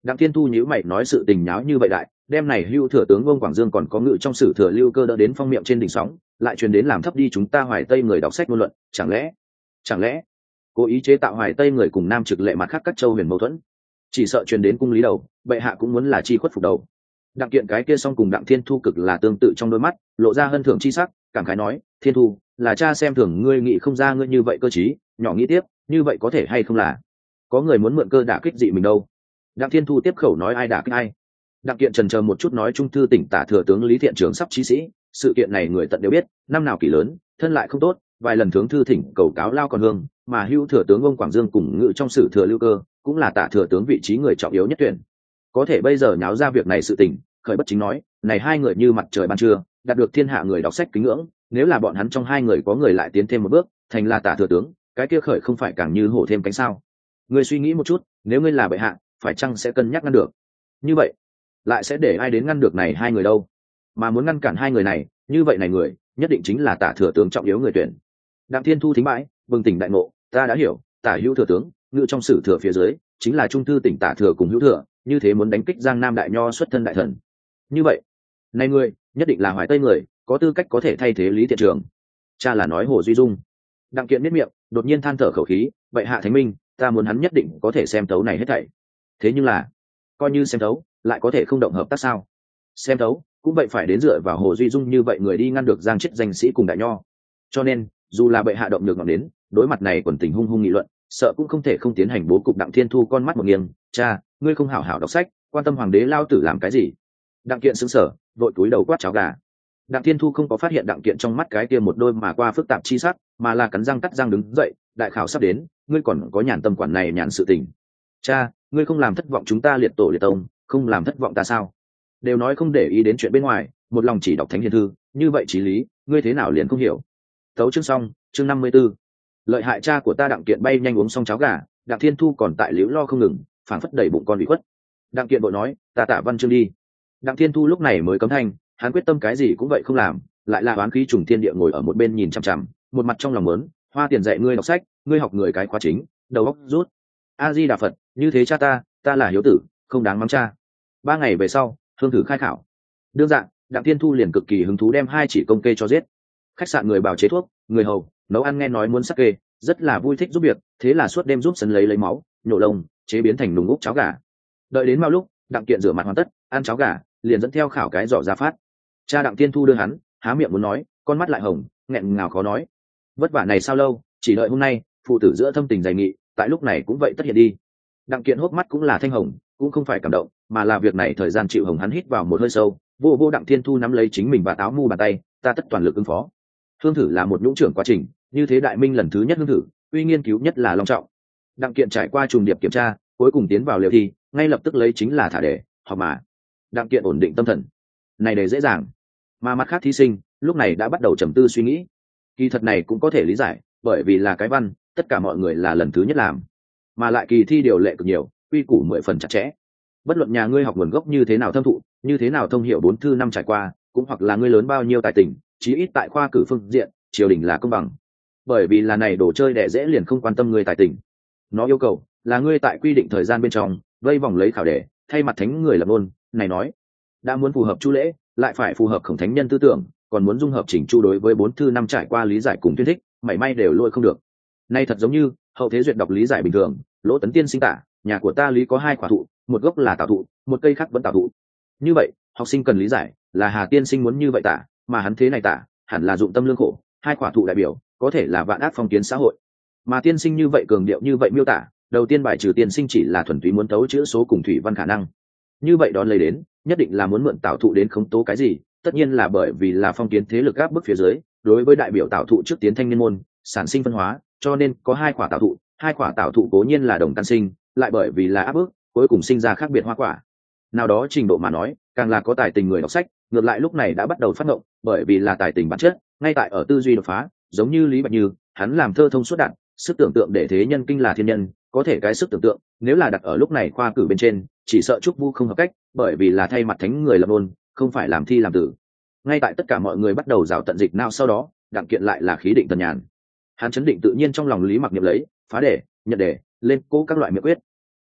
Speaker 1: Đặng Thiên Thu nhíu mày nói sự tình nháo như vậy đại, đêm này Hưu thừa tướng Vương Quảng Dương còn có ngự trong sử thừa Lưu Cơ đỡ đến phong miệng trên đỉnh sóng, lại truyền đến làm thấp đi chúng ta Hoài Tây người đọc sách ngôn luận, chẳng lẽ, chẳng lẽ cố ý chế tạo Hoài Tây người cùng Nam Trực Lệ mặt khác các châu huyền mâu thuẫn, chỉ sợ truyền đến cung lý đầu, bệ hạ cũng muốn là chi khuất phục đầu. Đặng Kiện cái kia song cùng Đặng Thiên Thu cực là tương tự trong đôi mắt, lộ ra hân thưởng chi sắc, cảm khái nói, Thiên Thu, là cha xem thường ngươi nghĩ không ra ngươi như vậy cơ trí, nhỏ nghĩ tiếp, như vậy có thể hay không là có người muốn mượn cơ đả kích dị mình đâu. Đặng Thiên Thu tiếp khẩu nói ai đả kích ai. Đặng Kiện trần chờ một chút nói trung thư tỉnh tả thừa tướng Lý Thiện Trường sắp chí sĩ, sự kiện này người tận đều biết, năm nào kỷ lớn, thân lại không tốt, vài lần thướng thư thỉnh cầu cáo lao còn hương, mà Hưu thừa tướng ông Quảng Dương cùng ngự trong sử thừa Lưu Cơ, cũng là tả thừa tướng vị trí người trọng yếu nhất tuyển. Có thể bây giờ nháo ra việc này sự tình, khởi bất chính nói, này hai người như mặt trời ban trưa, đạt được thiên hạ người đọc sách kính ngưỡng, nếu là bọn hắn trong hai người có người lại tiến thêm một bước, thành là tả thừa tướng, cái kia khởi không phải càng như hổ thêm cánh sao? Ngươi suy nghĩ một chút, nếu ngươi là bệ hạ, phải chăng sẽ cân nhắc ngăn được? Như vậy, lại sẽ để ai đến ngăn được này hai người đâu? Mà muốn ngăn cản hai người này, như vậy này người, nhất định chính là tả thừa tướng trọng yếu người tuyển. Đặng Thiên Thu thính bãi, bừng tỉnh đại ngộ, ta đã hiểu, tả hữu thừa tướng, ngự trong sử thừa phía dưới, chính là trung thư tỉnh tả thừa cùng hữu thừa, như thế muốn đánh kích Giang Nam đại nho xuất thân đại thần. Như vậy, này người, nhất định là Hoài Tây người, có tư cách có thể thay thế Lý Thiện Trường. Cha là nói Hồ Duy Dung. Đặng Kiện miết miệng, đột nhiên than thở khẩu khí, vậy hạ thánh minh, ta muốn hắn nhất định có thể xem thấu này hết thảy. Thế nhưng là, coi như xem thấu, lại có thể không động hợp tác sao? Xem thấu, cũng vậy phải đến dựa vào Hồ Duy Dung như vậy người đi ngăn được giang chết danh sĩ cùng đại nho. Cho nên, dù là bệ hạ động được ngọn đến, đối mặt này quần tình hung hung nghị luận, sợ cũng không thể không tiến hành bố cục. Đặng Thiên Thu con mắt một nghiêng, cha, ngươi không hảo hảo đọc sách, quan tâm hoàng đế lao tử làm cái gì? Đặng Kiện sững sờ, vội túi đầu quát cháo gà. Đặng Thiên Thu không có phát hiện Đặng Kiện trong mắt cái kia một đôi mà qua phức tạp chi sắc, mà là cắn răng cắt răng đứng dậy, đại khảo sắp đến, ngươi còn có nhàn tâm quản này nhàn sự tình. Cha, ngươi không làm thất vọng chúng ta liệt tổ liệt tông, không làm thất vọng ta sao? Đều nói không để ý đến chuyện bên ngoài, một lòng chỉ đọc thánh hiền thư, như vậy chí lý, ngươi thế nào liền không hiểu? Tấu chương xong, chương năm mươi 54. Lợi hại cha của ta. Đặng Kiện bay nhanh uống xong cháo gà, Đặng Thiên Thu còn tại liễu lo không ngừng, phảng phất đầy bụng con bị khuất. Đặng Kiện bội nói, ta tạ văn chương đi. Đặng Thiên Thu lúc này mới cấm thanh, hắn quyết tâm cái gì cũng vậy không làm, lại là oán khí trùng thiên địa ngồi ở một bên nhìn chằm chằm, một mặt trong lòng muốn, hoa tiền dạy ngươi đọc sách, ngươi học người cái khóa chính, đầu óc rút. A Di Đà Phật, như thế cha ta, ta là hiếu tử, không đáng mắng cha. Ba ngày về sau, hương thử khai khảo. Đương dạng, Đặng Thiên Thu liền cực kỳ hứng thú đem hai chỉ công kê cho giết. Khách sạn người bào chế thuốc, người hầu, nấu ăn nghe nói muốn sắc kê, rất là vui thích giúp việc, thế là suốt đêm giúp sấn lấy lấy máu, nhổ lông, chế biến thành nùng úp cháo gà. Đợi đến mau lúc, Đặng Kiện rửa mặt hoàn tất, ăn cháo gà, liền dẫn theo khảo cái giỏ ra phát. Cha Đặng Thiên Thu đưa hắn, há miệng muốn nói, con mắt lại hồng, nghẹn ngào khó nói. Vất vả này sao lâu, chỉ đợi hôm nay, phụ tử giữa thâm tình dày nghị, tại lúc này cũng vậy tất hiện đi. Đặng Kiện hốc mắt cũng là thanh hồng, cũng không phải cảm động, mà là việc này thời gian chịu hồng. Hắn hít vào một hơi sâu, vô vô Đặng Thiên Thu nắm lấy chính mình và táo mu bàn tay, ta tất toàn lực ứng phó. Hương thử là một nhũng trưởng quá trình, như thế đại minh lần thứ nhất hương thử, uy nghiên cứu nhất là long trọng. Đặng Kiện trải qua trùng điệp kiểm tra, cuối cùng tiến vào liều thi, ngay lập tức lấy chính là thả đề, học mà. Đặng Kiện ổn định tâm thần, này đề dễ dàng, mà mặt khác thí sinh lúc này đã bắt đầu trầm tư suy nghĩ. Kỳ thật này cũng có thể lý giải, bởi vì là cái văn, tất cả mọi người là lần thứ nhất làm, mà lại kỳ thi điều lệ cực nhiều, quy củ mười phần chặt chẽ. Bất luận nhà ngươi học nguồn gốc như thế nào thâm thụ, như thế nào thông hiểu bốn thư năm trải qua, cũng hoặc là ngươi lớn bao nhiêu tài tình, chí ít tại khoa cử phương diện, triều đình là công bằng. Bởi vì là này đồ chơi đẻ dễ liền không quan tâm ngươi tài tình, nó yêu cầu là ngươi tại quy định thời gian bên trong vây vòng lấy khảo đề, thay mặt thánh người lập ngôn. Này nói đã muốn phù hợp chu lễ, lại phải phù hợp khổng thánh nhân tư tưởng, còn muốn dung hợp chỉnh chu đối với bốn thư năm trải qua lý giải cùng tuyên thích, mảy may đều lôi không được. Nay thật giống như hậu thế duyệt đọc lý giải bình thường, Lỗ Tấn Tiên sinh tả, nhà của ta lý có hai quả thụ, một gốc là tảo thụ, một cây khác vẫn tảo thụ. Như vậy học sinh cần lý giải là Hà tiên sinh muốn như vậy tả, mà hắn thế này tả hẳn là dụng tâm lương khổ, hai quả thụ đại biểu có thể là vạn ác phong kiến xã hội, mà tiên sinh như vậy cường điệu như vậy miêu tả, đầu tiên bài trừ tiên sinh chỉ là thuần túy muốn tấu chữ số cùng thủy văn khả năng. Như vậy đón lấy đến nhất định là muốn mượn tảo thụ đến khống tố cái gì, tất nhiên là bởi vì là phong kiến thế lực áp bức phía dưới, đối với đại biểu tảo thụ trước tiến thanh niên môn sản sinh phân hóa, cho nên có hai quả tảo thụ, hai quả tảo thụ cố nhiên là đồng căn sinh, lại bởi vì là áp bức cuối cùng sinh ra khác biệt hoa quả. Nào đó trình độ mà nói, càng là có tài tình người đọc sách, ngược lại lúc này đã bắt đầu phát động, bởi vì là tài tình bản chất ngay tại ở tư duy đột phá, giống như Lý Bạch Như, hắn làm thơ thông suốt đạn, sức tưởng tượng để thế nhân kinh là thiên nhân, có thể cái sức tưởng tượng nếu là đặt ở lúc này khoa cử bên trên, chỉ sợ trúc vu không hợp cách, bởi vì là thay mặt thánh người lập ngôn, không phải làm thi làm tử. Ngay tại tất cả mọi người bắt đầu rào tận dịch nào sau đó, Đặng Kiện lại là khí định thần nhàn. Hắn chấn định tự nhiên trong lòng Lý Mặc Niệm lấy phá đề, nhận đề, lên cố các loại miệng quyết.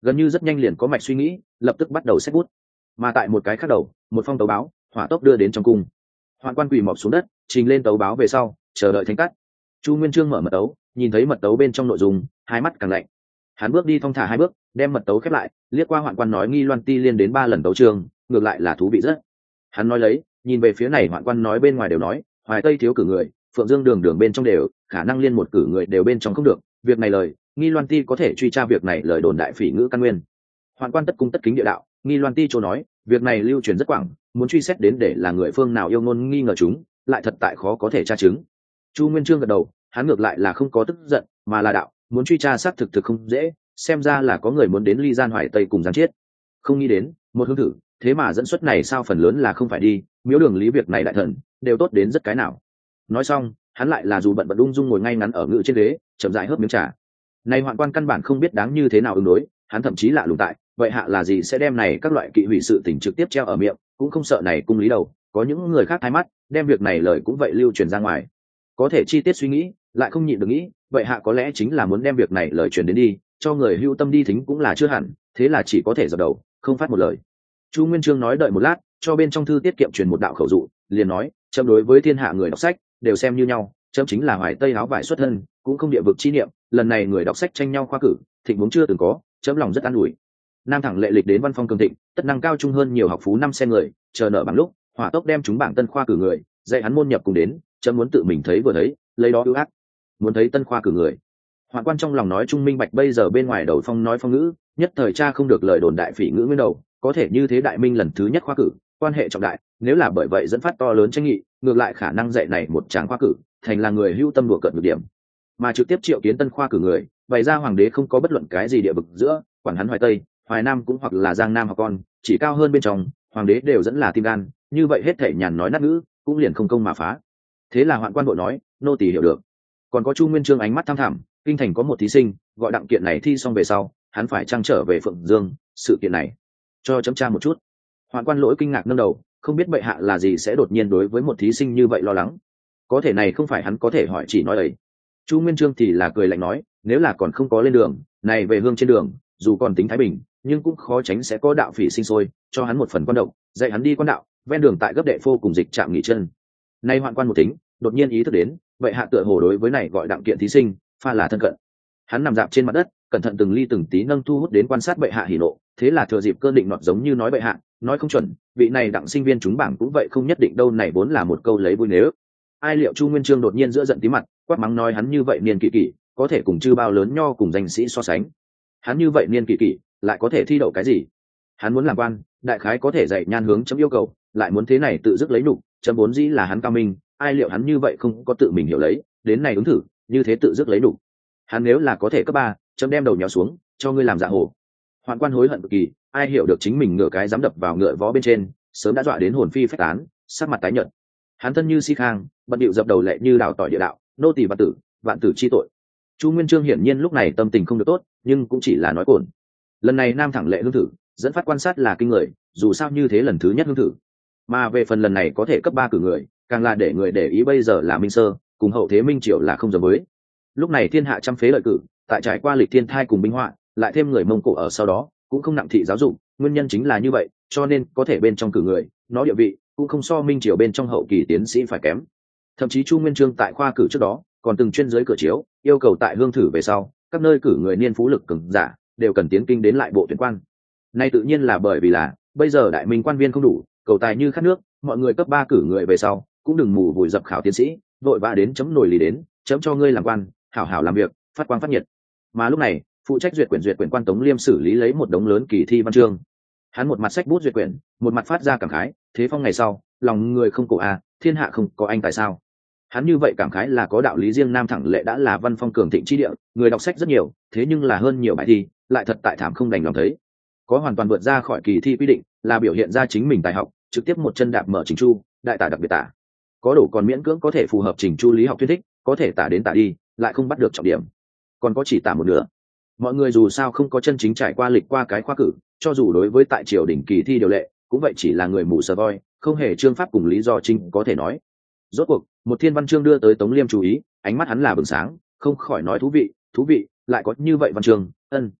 Speaker 1: gần như rất nhanh liền có mạch suy nghĩ, lập tức bắt đầu xếp bút. Mà tại một cái khác đầu, một phong tấu báo hỏa tốc đưa đến trong cung. Hoạn quan quỳ mọp xuống đất, trình lên tấu báo về sau, chờ đợi thánh cắt. Chu Nguyên Chương mở mật tấu, nhìn thấy mật tấu bên trong nội dung, hai mắt càng lạnh. Hắn bước đi thong thả hai bước, đem mật tấu khép lại, liếc qua hoạn quan nói nghi loan ti liên đến ba lần tấu trường, ngược lại là thú vị rất. Hắn nói lấy, nhìn về phía này hoạn quan nói bên ngoài đều nói, Hoài Tây thiếu cử người, Phượng Dương đường đường bên trong đều, khả năng liên một cử người đều bên trong không được, việc này lời, nghi loan ti có thể truy tra việc này lời đồn đại phỉ ngữ căn nguyên. Hoạn quan tất cung tất kính địa đạo, nghi loan ti chỗ nói, việc này lưu truyền rất quảng, muốn truy xét đến để là người phương nào yêu ngôn nghi ngờ chúng, lại thật tại khó có thể tra chứng. Chu Nguyên Chương gật đầu, hắn ngược lại là không có tức giận, mà là đạo, muốn truy tra xác thực thực không dễ, xem ra là có người muốn đến ly gian Hoài Tây cùng giáng chết. Không nghĩ đến, một hương thử, thế mà dẫn xuất này sao phần lớn là không phải đi, miếu đường lý việc này đại thần, đều tốt đến rất cái nào. Nói xong, hắn lại là dù bận bận ung dung ngồi ngay ngắn ở ngự trên ghế, chậm rãi hớp miếng trà. Này hoạn quan căn bản không biết đáng như thế nào ứng đối, hắn thậm chí lạ lùng tại, vậy hạ là gì sẽ đem này các loại kỵ hủy sự tình trực tiếp treo ở miệng, cũng không sợ này cung lý đầu, có những người khác thái mắt, đem việc này lời cũng vậy lưu truyền ra ngoài. Có thể chi tiết suy nghĩ, lại không nhịn được nghĩ, vậy hạ có lẽ chính là muốn đem việc này lời truyền đến đi, cho người hưu tâm đi thính cũng là chưa hẳn, thế là chỉ có thể dập đầu, không phát một lời. Chu Nguyên Chương nói đợi một lát, cho bên trong thư tiết kiệm truyền một đạo khẩu dụ, liền nói, chấm đối với thiên hạ người đọc sách đều xem như nhau, chấm chính là Hoài Tây áo vải xuất thân, cũng không địa vực chi niệm, lần này người đọc sách tranh nhau khoa cử, thịnh vốn chưa từng có, chấm lòng rất an ủi. Nam thẳng lệ lịch đến văn phong cường thịnh, tất năng cao trung hơn nhiều học phú năm xe người, chờ nợ bằng lúc, hỏa tốc đem chúng bảng tân khoa cử người, dạy hắn môn nhập cùng đến, chấm muốn tự mình thấy vừa thấy, lấy đó ưu ác, muốn thấy tân khoa cử người. Hoạn quan trong lòng nói trung minh bạch bây giờ bên ngoài đầu phong nói phong ngữ, nhất thời cha không được lời đồn đại phỉ ngữ nguyên đầu, có thể như thế đại minh lần thứ nhất khoa cử, quan hệ trọng đại, nếu là bởi vậy dẫn phát to lớn tranh nghị, ngược lại khả năng dạy này một tràng khoa cử, thành là người hưu tâm đùa cợt được điểm, mà trực tiếp triệu kiến tân khoa cử người, bày ra hoàng đế không có bất luận cái gì địa vực giữa, quản hắn Hoài Tây, Hoài Nam cũng hoặc là Giang Nam học con, chỉ cao hơn bên trong, hoàng đế đều dẫn là tim gan, như vậy hết thảy nhàn nói nát ngữ, cũng liền không công mà phá. Thế là hoạn quan bộ nói, nô tỳ hiểu được. Còn có Chu Nguyên Chương ánh mắt tham thẳm, kinh thành có một thí sinh, gọi đặng kiện này thi xong về sau, hắn phải trang trở về Phượng Dương, sự kiện này cho chấm tra một chút. Hoạn quan lỗi kinh ngạc nâng đầu, không biết bệ hạ là gì sẽ đột nhiên đối với một thí sinh như vậy lo lắng. Có thể này không phải hắn có thể hỏi chỉ nói ấy. Chu Nguyên Chương thì là cười lạnh nói, nếu là còn không có lên đường, này về hương trên đường, dù còn tính thái bình, nhưng cũng khó tránh sẽ có đạo phỉ sinh sôi, cho hắn một phần quan động, dạy hắn đi quan đạo, ven đường tại gấp đệ phô cùng dịch trạm nghỉ chân. Nay hoạn quan một tính, đột nhiên ý thức đến, vậy hạ tựa hồ đối với này gọi đặng kiện thí sinh, pha là thân cận. Hắn nằm dạp trên mặt đất, cẩn thận từng ly từng tí nâng thu hút đến quan sát bệ hạ hỉ nộ, thế là thừa dịp cơn định nọt giống như nói bệ hạ, nói không chuẩn, vị này đặng sinh viên chúng bảng cũng vậy không nhất định đâu, này vốn là một câu lấy vui nếu. Ai liệu Chu Nguyên Chương đột nhiên giữa giận tí mặt, quát mắng nói hắn như vậy niên kỷ kỷ, có thể cùng chư bao lớn nho cùng danh sĩ so sánh. Hắn như vậy niên kỷ kỷ, lại có thể thi đậu cái gì? Hắn muốn làm quan, đại khái có thể dạy nhan hướng chấm yêu cầu, lại muốn thế này tự dứt lấy nục, chấm vốn dĩ là hắn cao minh, ai liệu hắn như vậy không có tự mình hiểu lấy, đến này ứng thử, như thế tự dứt lấy nục. Hắn nếu là có thể cấp ba, chấm đem đầu nhỏ xuống, cho ngươi làm dạ hồ. Hoạn quan hối hận cực kỳ, ai hiểu được chính mình ngựa cái dám đập vào ngựa vó bên trên, sớm đã dọa đến hồn phi phách tán, sắc mặt tái nhợt. Hắn thân như si khang, bận điệu dập đầu lệ như đào tỏi địa đạo, nô tỳ vạn tử, vạn tử chi tội. Chu Nguyên Chương hiển nhiên lúc này tâm tình không được tốt, nhưng cũng chỉ là nói cồn. Lần này nam thẳng lệ hương thử, dẫn phát quan sát là kinh người, dù sao như thế lần thứ nhất hương thử, mà về phần lần này có thể cấp ba cử người, càng là để người để ý bây giờ là minh sơ, cùng hậu thế minh triều là không giống với. Lúc này thiên hạ trăm phế lợi cử, tại trải qua lịch thiên thai cùng binh họa, lại thêm người Mông Cổ ở sau đó, cũng không nặng thị giáo dục, nguyên nhân chính là như vậy, cho nên có thể bên trong cử người, nó địa vị cũng không so minh triều bên trong hậu kỳ tiến sĩ phải kém. Thậm chí Chu Nguyên Chương tại khoa cử trước đó, còn từng chuyên giới cửa chiếu, yêu cầu tại hương thử về sau, các nơi cử người niên phú lực cường giả, đều cần tiến kinh đến lại bộ tuyển quan. Nay tự nhiên là bởi vì là bây giờ đại minh quan viên không đủ, cầu tài như khát nước, mọi người cấp ba cử người về sau, cũng đừng mù vùi dập khảo tiến sĩ, vội vã đến chấm nổi lì đến, chấm cho ngươi làm quan, hảo hảo làm việc, phát quang phát nhiệt. Mà lúc này, phụ trách duyệt quyển duyệt quyển quan Tống Liêm xử lý lấy một đống lớn kỳ thi văn chương. Hắn một mặt sách bút duyệt quyển, một mặt phát ra cảm khái, thế phong ngày sau, lòng người không cổ a, thiên hạ không có anh tại sao? Hắn như vậy cảm khái là có đạo lý riêng, nam thẳng lệ đã là văn phong cường thịnh chi địa, người đọc sách rất nhiều, thế nhưng là hơn nhiều bài thi, lại thật tại thảm không đành lòng thấy. Có hoàn toàn vượt ra khỏi kỳ thi quy định, là biểu hiện ra chính mình tài học, trực tiếp một chân đạp mở trình chu, đại tả đặc biệt tả. Có đủ còn miễn cưỡng có thể phù hợp trình chu lý học thuyết thích, có thể tả đến tả đi, lại không bắt được trọng điểm. Còn có chỉ tả một nửa. Mọi người dù sao không có chân chính trải qua lịch qua cái khoa cử, cho dù đối với tại triều đỉnh kỳ thi điều lệ, cũng vậy chỉ là người mù sờ voi, không hề chương pháp cùng lý do chính có thể nói. Rốt cuộc, một thiên văn chương đưa tới Tống Liêm chú ý, ánh mắt hắn là bừng sáng, không khỏi nói thú vị, thú vị, lại có như vậy văn chương, ân.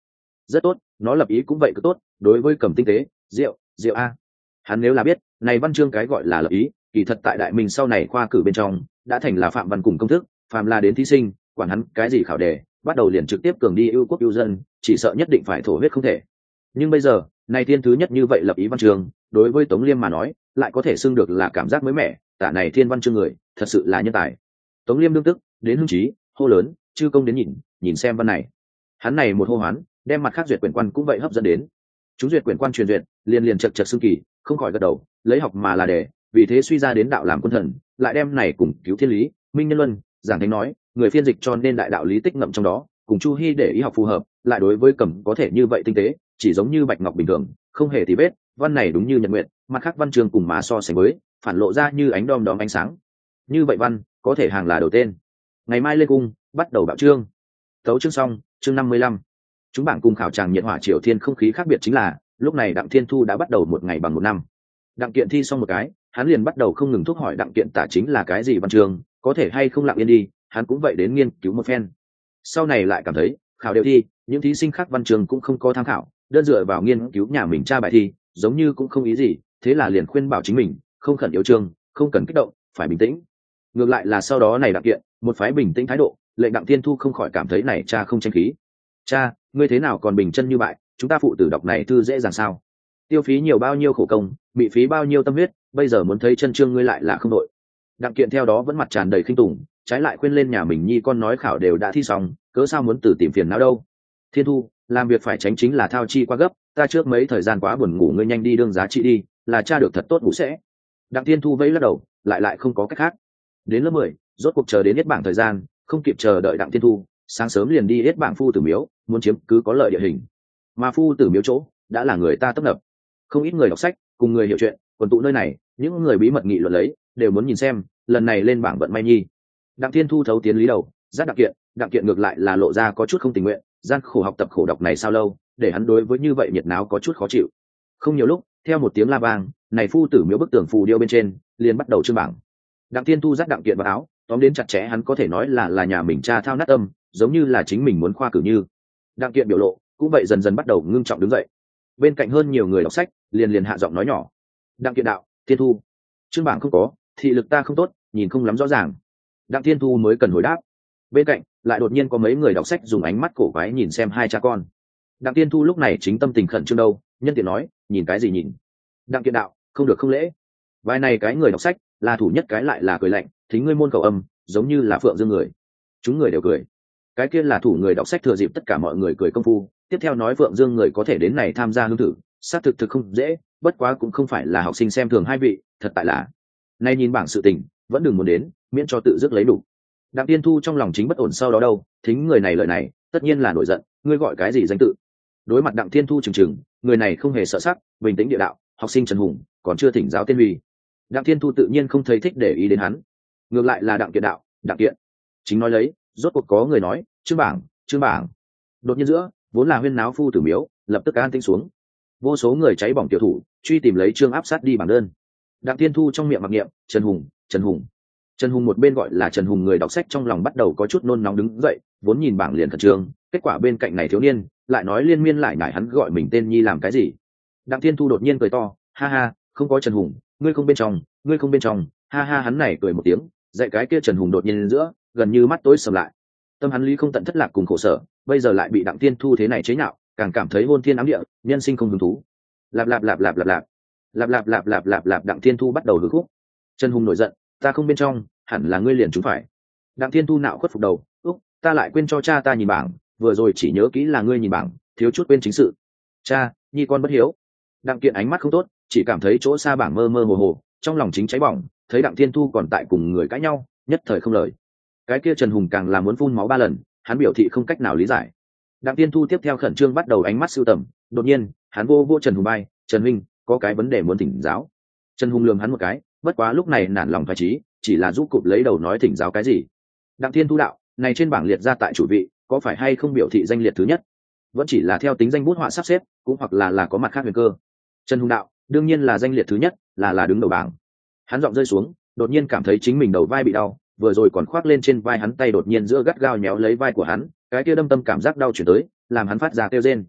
Speaker 1: rất tốt, nó lập ý cũng vậy cứ tốt, đối với cầm tinh tế rượu rượu a. Hắn nếu là biết này văn chương cái gọi là lập ý kỳ thật tại đại minh sau này khoa cử bên trong đã thành là phạm văn cùng công thức, phàm là đến thí sinh quản hắn cái gì khảo đề, bắt đầu liền trực tiếp cường đi ưu quốc ưu dân, chỉ sợ nhất định phải thổ huyết không thể. Nhưng bây giờ này thiên thứ nhất như vậy lập ý văn chương, đối với Tống Liêm mà nói lại có thể xưng được là cảm giác mới mẻ, tả này thiên văn chương người thật sự là nhân tài. Tống Liêm đương tức đến hưng trí hô lớn, chư công đến nhìn nhìn xem văn này. Hắn này một hô hoán đem mặt khác duyệt quyển quan cũng vậy hấp dẫn đến. Chúng duyệt quyển quan truyền duyệt liền liền chật chật xưng kỳ, không khỏi gật đầu lấy học mà là đề, vì thế suy ra đến đạo làm quân thần, lại đem này cùng cứu thiên lý minh nhân luân giảng thánh nói, người phiên dịch cho nên đại đạo lý tích ngậm trong đó, cùng Chu Hi để ý học phù hợp, lại đối với cẩm có thể như vậy tinh tế, chỉ giống như bạch ngọc bình thường, không hề tì vết. Văn này đúng như nhật nguyện, mặt khác văn chương cùng mà so sánh với, phản lộ ra như ánh đom đóm ánh sáng. Như vậy văn có thể hàng là đầu tên. Ngày mai lên cung bắt đầu bạo chương. Tấu chương xong, chương năm mươi lăm. Chúng bảng cùng khảo tràng nhiệt hỏa triều thiên không khí khác biệt chính là, lúc này Đặng Thiên Thu đã bắt đầu một ngày bằng một năm. Đặng Kiện thi xong một cái, hắn liền bắt đầu không ngừng thúc hỏi Đặng Kiện tả chính là cái gì văn chương, có thể hay không lặng yên đi, hắn cũng vậy đến nghiên cứu một phen. Sau này lại cảm thấy khảo đều thi, những thí sinh khác văn chương cũng không có tham khảo, đơn dựa vào nghiên cứu nhà mình tra bài thi giống như cũng không ý gì, thế là liền khuyên bảo chính mình không khẩn yếu chương, không cần kích động, phải bình tĩnh. Ngược lại là sau đó này Đặng Kiện một phái bình tĩnh thái độ, lệnh Đặng Thiên Thu không khỏi cảm thấy này cha không tranh khí. Cha, ngươi thế nào còn bình chân như vậy, chúng ta phụ tử đọc này thư dễ dàng sao? Tiêu phí nhiều bao nhiêu khổ công, bị phí bao nhiêu tâm huyết, bây giờ muốn thấy chân chương ngươi lại là không đội. Đặng Kiện theo đó vẫn mặt tràn đầy khinh tủng, trái lại khuyên lên nhà mình nhi con nói khảo đều đã thi xong, cớ sao muốn từ tìm phiền não đâu. Thiên Thu, làm việc phải tránh chính là thao chi quá gấp, ta trước mấy thời gian quá buồn ngủ, ngươi nhanh đi đương giá trị đi, là cha được thật tốt ngủ sẽ. Đặng Thiên Thu vẫy lắc đầu, lại lại không có cách khác. Đến lớp mười, rốt cuộc chờ đến hết bảng thời gian, không kịp chờ đợi Đặng Thiên Thu, sáng sớm liền đi hết bảng phu tử miếu, muốn chiếm cứ có lợi địa hình. Mà phu tử miếu chỗ đã là người ta tấp nập, không ít người đọc sách cùng người hiểu chuyện quần tụ nơi này, những người bí mật nghị luận lấy đều muốn nhìn xem lần này lên bảng vận may nhi. Đặng Thiên Thu thấu tiến lý đầu giác Đặng Kiện, Đặng Kiện ngược lại là lộ ra có chút không tình nguyện, gian khổ học tập khổ đọc này sao lâu, để hắn đối với như vậy nhiệt náo có chút khó chịu. Không nhiều lúc, theo một tiếng la vang, này phu tử miếu bức tường phù điêu bên trên liền bắt đầu trương bảng. Đặng Thiên Thu dắt Đặng Kiện vào áo, tóm đến chặt chẽ, hắn có thể nói là là nhà mình cha thao nát tâm, giống như là chính mình muốn khoa cử như. Đặng Kiện biểu lộ cũng vậy dần dần bắt đầu ngưng trọng đứng dậy. Bên cạnh hơn nhiều người đọc sách liền liền hạ giọng nói nhỏ, Đặng Kiện đạo, Thiên Thu, chương bảng không có, thị lực ta không tốt, nhìn không lắm rõ ràng. Đặng Thiên Thu mới cần hồi đáp. Bên cạnh lại đột nhiên có mấy người đọc sách dùng ánh mắt cổ quái nhìn xem hai cha con. Đặng Thiên Thu lúc này chính tâm tình khẩn trương đâu, nhân tiện nói, nhìn cái gì nhìn. Đặng Kiện đạo, không được không lễ. Vài này cái người đọc sách là thủ nhất, cái lại là cười lạnh, thính ngươi môn cầu âm giống như là phượng dương người. Chúng người đều cười. Cái kia là thủ người đọc sách thừa dịp tất cả mọi người cười công phu, tiếp theo nói phượng dương người có thể đến này tham gia hương thử, xác thực thực không dễ, bất quá cũng không phải là học sinh xem thường hai vị, thật tại là nay nhìn bảng sự tình vẫn đừng muốn đến, miễn cho tự dứt lấy đủ. Đặng Tiên Thu trong lòng chính bất ổn, sau đó đâu thính người này lời này tất nhiên là nổi giận, ngươi gọi cái gì danh tự? Đối mặt Đặng Thiên Thu chừng chừng, người này không hề sợ sắc, bình tĩnh địa đạo, học sinh Trần Hùng còn chưa thỉnh giáo tên huy. Đặng Thiên Thu tự nhiên không thấy thích để ý đến hắn, ngược lại là Đặng Kiện đạo, Đặng Kiện chính nói lấy, rốt cuộc có người nói, chương bảng chương bảng. Đột nhiên giữa vốn là huyên náo phu tử miếu lập tức an tĩnh xuống, vô số người cháy bỏng tiểu thủ truy tìm lấy chương áp sát đi bảng đơn. Đặng Thiên Thu trong miệng mặc niệm, Trần Hùng Trần Hùng Trần Hùng, một bên gọi là Trần Hùng người đọc sách trong lòng bắt đầu có chút nôn nóng đứng dậy, vốn nhìn bảng liền khẩn trương, kết quả bên cạnh này thiếu niên lại nói liên miên lại nhải hắn gọi mình tên nhi làm cái gì. Đặng Thiên Thu đột nhiên cười to, ha ha, không có Trần Hùng, ngươi không bên trong, ngươi không bên trong, ha ha. Hắn này cười một tiếng, dạy cái kia Trần Hùng đột nhiên giữa gần như mắt tối sầm lại. Tâm hắn lý không tận thất lạc cùng khổ sở, bây giờ lại bị Đặng Thiên Thu thế này chế nhạo, càng cảm thấy hôn thiên ám địa, nhân sinh không hứng thú. Lạp lạp lạp lạp lạp lạp lạp lạp lạp lạp lạp lạp. Đặng Thiên Thu bắt đầu hừ khúc. Trần Hùng nổi giận, ta không bên trong, hẳn là ngươi liền chúng phải. Đặng Thiên Thu nạo khuất phục đầu, úc, ta lại quên cho cha ta nhìn bảng, vừa rồi chỉ nhớ kỹ là ngươi nhìn bảng, thiếu chút quên chính sự. Cha, nhi con bất hiếu. Đặng Kiện ánh mắt không tốt, chỉ cảm thấy chỗ xa bảng mơ mơ hồ hồ, trong lòng chính cháy bỏng, thấy Đặng Thiên Thu còn tại cùng người cãi nhau, nhất thời không lời. Cái kia Trần Hùng càng là muốn phun máu ba lần, hắn biểu thị không cách nào lý giải. Đặng Thiên Thu tiếp theo khẩn trương bắt đầu ánh mắt sưu tầm, đột nhiên hắn vô vô Trần Hùng bay, Trần Minh có cái vấn đề muốn thỉnh giáo. Trần Hùng lườm hắn một cái, bất quá lúc này nản lòng phải trí, chỉ là giúp cụp lấy đầu nói thỉnh giáo cái gì. Đặng Thiên Thu đạo, này trên bảng liệt ra tại chủ vị có phải hay không biểu thị danh liệt thứ nhất, vẫn chỉ là theo tính danh bút họa sắp xếp, cũng hoặc là là có mặt khác huyền cơ. Trần Hùng đạo, đương nhiên là danh liệt thứ nhất, là là đứng đầu bảng. Hắn giọng rơi xuống, đột nhiên cảm thấy chính mình đầu vai bị đau, vừa rồi còn khoác lên trên vai hắn tay đột nhiên giữa gắt gao nhéo lấy vai của hắn, cái kia đâm tâm cảm giác đau chuyển tới, làm hắn phát ra kêu rên.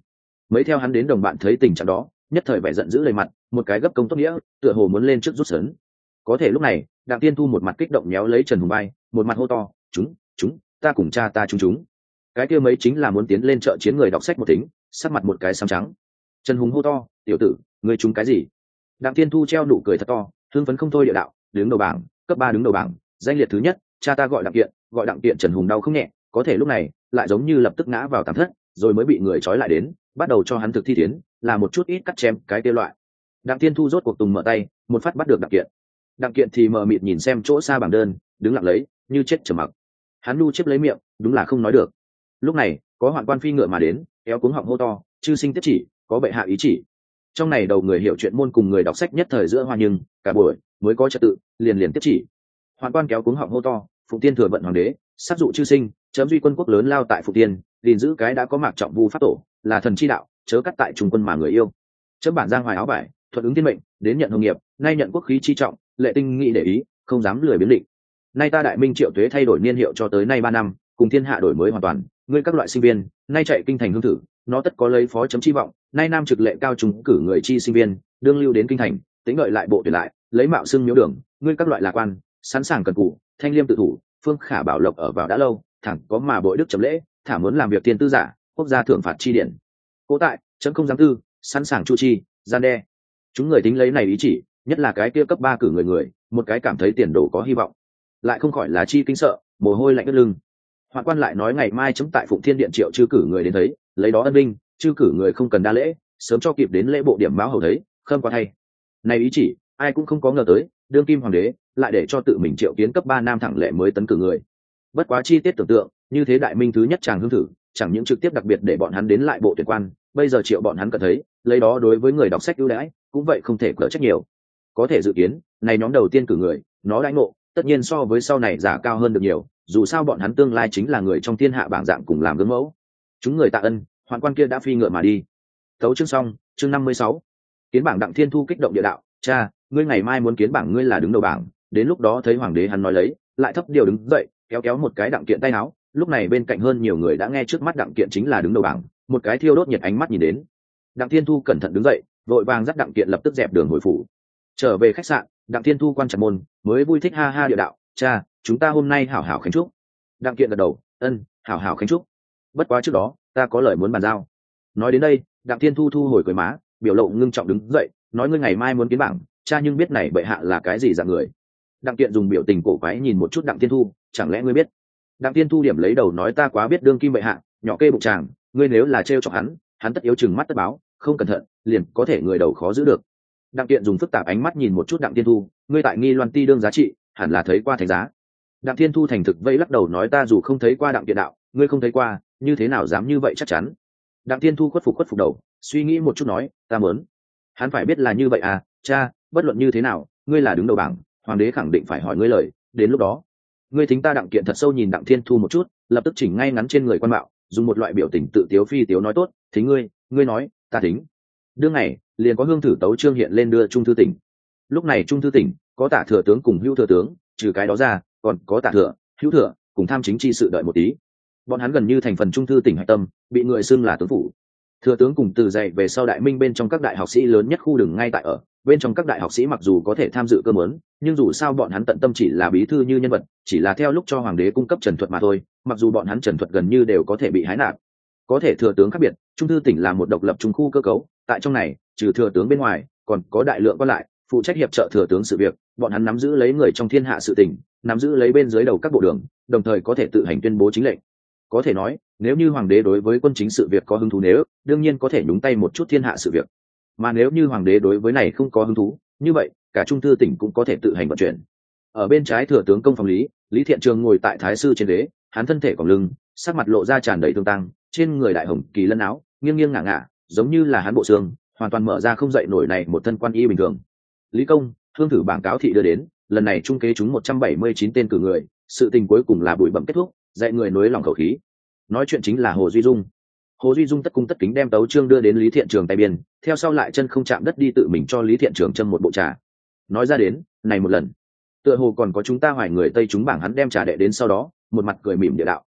Speaker 1: mấy theo hắn đến đồng bạn thấy tình trạng đó nhất thời vẻ giận dữ lời mặt, một cái gấp công tốt nghĩa, tựa hồ muốn lên trước rút sấn. Có thể lúc này Đặng Tiên Thu một mặt kích động méo lấy Trần Hùng vai, một mặt hô to, chúng chúng ta cùng cha ta chúng chúng. Cái kia mấy chính là muốn tiến lên trợ chiến người đọc sách một tính, sắc mặt một cái xám trắng. Trần Hùng hô to, tiểu tử ngươi chúng cái gì? Đặng Tiên Thu treo nụ cười thật to, hưng phấn không thôi địa đạo, đứng đầu bảng, cấp ba đứng đầu bảng, danh liệt thứ nhất, cha ta gọi Đặng Kiện, gọi Đặng Kiện. Trần Hùng đau không nhẹ, có thể lúc này lại giống như lập tức ngã vào tạm thất, rồi mới bị người trói lại đến, bắt đầu cho hắn thực thi tiến, là một chút ít cắt chém cái kia loại. Đặng Tiên Thu rốt cuộc tùng mở tay, một phát bắt được Đặng Kiện. Đặng Kiện thì mờ mịt nhìn xem chỗ xa bảng đơn, đứng lặng lấy, như chết trầm mặc. Hắn nu chiếc lấy miệng, đúng là không nói được. Lúc này, có hoạn quan phi ngựa mà đến, kéo cuống họng hô to, chư sinh tiếp chỉ, có bệ hạ ý chỉ. Trong này đầu người hiểu chuyện môn cùng người đọc sách nhất thời giữa hoa, nhưng cả buổi mới có trật tự, liền liền tiếp chỉ. Hoạn quan kéo cuống họng hô to, Phụng Tiên thừa vận hoàng đế, sát dụ chư sinh, chấm duy quân quốc lớn lao tại Phụng Tiên, gìn giữ cái đã có mạc trọng vu pháp tổ, là thần chi đạo, chớ cắt tại trung quân mà người yêu. Chấm bản giang hoài áo vải, thuận ứng thiên mệnh, đến nhận hồng nghiệp, nay nhận quốc khí chi trọng, lệ tinh nghị để ý, không dám lười biếng định. Nay ta đại minh triệu tuế thay đổi niên hiệu cho tới nay ba năm, cùng thiên hạ đổi mới hoàn toàn, ngươi các loại sinh viên, nay chạy kinh thành hương thử, nó tất có lấy phó chấm chi vọng, nay nam trực lệ cao trùng cử người chi sinh viên, đương lưu đến kinh thành, tính đợi lại bộ tuyển lại, lấy mạo xưng miếu đường, ngươi các loại là quan, sẵn sàng cần cù, thanh liêm tự thủ, phương khả bảo lộc ở vào đã lâu, thẳng có mà bội đức chấm lễ, thả muốn làm việc tiền tư giả, quốc gia thưởng phạt chi điển. Cố tại, chấm không dám tư, sẵn sàng chu chi, gian đe. Chúng người tính lấy này ý chỉ, nhất là cái kia cấp ba cử người người, một cái cảm thấy tiền đồ có hy vọng, lại không khỏi là chi kinh sợ, mồ hôi lạnh ướt lưng. Hoạn quan lại nói ngày mai chấm tại Phụng Thiên điện triệu chư cử người đến thấy, lấy đó ân binh, chư cử người không cần đa lễ, sớm cho kịp đến lễ bộ điểm báo hầu thấy, khâm qua thay. Này ý chỉ, ai cũng không có ngờ tới, đương kim hoàng đế lại để cho tự mình triệu kiến cấp ba nam thẳng lệ mới tấn cử người. Bất quá chi tiết tưởng tượng, như thế đại minh thứ nhất chàng hương thử, chẳng những trực tiếp đặc biệt để bọn hắn đến lại bộ tuyển quan, bây giờ triệu bọn hắn cần thấy, lấy đó đối với người đọc sách ưu đãi, cũng vậy không thể cỡ trách nhiều. Có thể dự kiến, này nhóm đầu tiên cử người, nó đãi ngộ, tất nhiên so với sau này giả cao hơn được nhiều, dù sao bọn hắn tương lai chính là người trong thiên hạ bảng dạng cùng làm gương mẫu. Chúng người tạ ân, hoạn quan kia đã phi ngựa mà đi. Tấu chương xong, chương năm mươi sáu. Kiến bảng. Đặng Thiên Thu kích động địa đạo, cha, ngươi ngày mai muốn kiến bảng, ngươi là đứng đầu bảng, đến lúc đó thấy hoàng đế hắn nói lấy, lại thấp điều đứng dậy, kéo kéo một cái Đặng Kiện tay áo. Lúc này bên cạnh hơn nhiều người đã nghe trước mắt Đặng Kiện chính là đứng đầu bảng, một cái thiêu đốt nhiệt ánh mắt nhìn đến. Đặng Thiên Thu cẩn thận đứng dậy, vội vàng dắt Đặng Kiện lập tức dẹp đường hồi phủ. Trở về khách sạn, Đặng Thiên Thu quan chặt môn, mới vui thích ha ha địa đạo, cha, chúng ta hôm nay hảo hảo khánh chúc. Đặng Kiện gật đầu, ân, hảo hảo khánh chúc. Bất quá trước đó, ta có lời muốn bàn giao. Nói đến đây, Đặng Thiên Thu thu hồi cười má, biểu lộ ngưng trọng đứng dậy, nói ngươi ngày mai muốn kiến bảng, cha nhưng biết này bệ hạ là cái gì dạng người. Đặng Kiện dùng biểu tình cổ quái nhìn một chút Đặng Thiên Thu, chẳng lẽ ngươi biết? Đặng Thiên Thu điểm lấy đầu nói ta quá biết đương kim bệ hạ, nhỏ kê bụng chàng, ngươi nếu là trêu chọc hắn, hắn tất yếu chừng mắt tất báo, không cẩn thận, liền có thể người đầu khó giữ được. Đặng Kiện dùng phức tạp ánh mắt nhìn một chút Đặng Thiên Thu, ngươi tại Nghi Loan Ti đương giá trị, hẳn là thấy qua thánh giá. Đặng Thiên Thu thành thực vây lắc đầu nói ta dù không thấy qua Đặng Kiện đạo, ngươi không thấy qua, như thế nào dám như vậy chắc chắn. Đặng Thiên Thu khuất phục khuất phục đầu, suy nghĩ một chút nói, ta muốn. Hắn phải biết là như vậy à, cha, bất luận như thế nào, ngươi là đứng đầu bảng, hoàng đế khẳng định phải hỏi ngươi lời, đến lúc đó, ngươi thính ta. Đặng Kiện thật sâu nhìn Đặng Thiên Thu một chút, lập tức chỉnh ngay ngắn trên người quan mạo, dùng một loại biểu tình tự tiếu phi tiếu nói tốt, thính ngươi, ngươi nói, ta thính. Đương này, liền có hương thử tấu chương hiện lên đưa trung thư tỉnh. Lúc này trung thư tỉnh có tả thừa tướng cùng hữu thừa tướng, trừ cái đó ra, còn có tả thừa, hữu thừa cùng tham chính chi sự đợi một tí. Bọn hắn gần như thành phần trung thư tỉnh hạch tâm, bị người xưng là tướng phủ. Thừa tướng cùng từ dạy về sau đại minh bên trong các đại học sĩ lớn nhất khu đường ngay tại ở bên trong các đại học sĩ, mặc dù có thể tham dự cơ muốn, nhưng dù sao bọn hắn tận tâm chỉ là bí thư như nhân vật, chỉ là theo lúc cho hoàng đế cung cấp trần thuật mà thôi. Mặc dù bọn hắn trần thuật gần như đều có thể bị hái nạp, có thể thừa tướng khác biệt, trung thư tỉnh là một độc lập trung khu cơ cấu. Tại trong này, trừ thừa tướng bên ngoài, còn có đại lượng còn lại phụ trách hiệp trợ thừa tướng sự việc. Bọn hắn nắm giữ lấy người trong thiên hạ sự tình, nắm giữ lấy bên dưới đầu các bộ đường, đồng thời có thể tự hành tuyên bố chính lệnh. Có thể nói, nếu như hoàng đế đối với quân chính sự việc có hứng thú, nếu đương nhiên có thể nhúng tay một chút thiên hạ sự việc, mà nếu như hoàng đế đối với này không có hứng thú, như vậy cả trung thư tỉnh cũng có thể tự hành vận chuyển. Ở bên trái thừa tướng công phòng lý, Lý Thiện Trường ngồi tại thái sư trên ghế, hắn thân thể còng lưng, sắc mặt lộ ra tràn đầy thương tăng, trên người đại hồng kỳ lân áo nghiêng nghiêng ngả ngả, giống như là hắn bộ xương hoàn toàn mở ra không dậy nổi này một thân quan y bình thường. Lý công, hương thử bảng cáo thị đưa đến, lần này trung kế chúng một trăm bảy mươi chín tên cử người, sự tình cuối cùng là bụi bẩm kết thúc, dạy người nối lòng khẩu khí. Nói chuyện chính là Hồ Duy Dung. Hồ Duy Dung tất cung tất kính đem tấu chương đưa đến Lý Thiện Trường tay biên, theo sau lại chân không chạm đất đi tự mình cho Lý Thiện Trường châm một bộ trà. Nói ra đến, này một lần, tựa hồ còn có chúng ta hoài người Tây chúng bảng. Hắn đem trà đệ đến sau đó, một mặt cười mỉm địa đạo.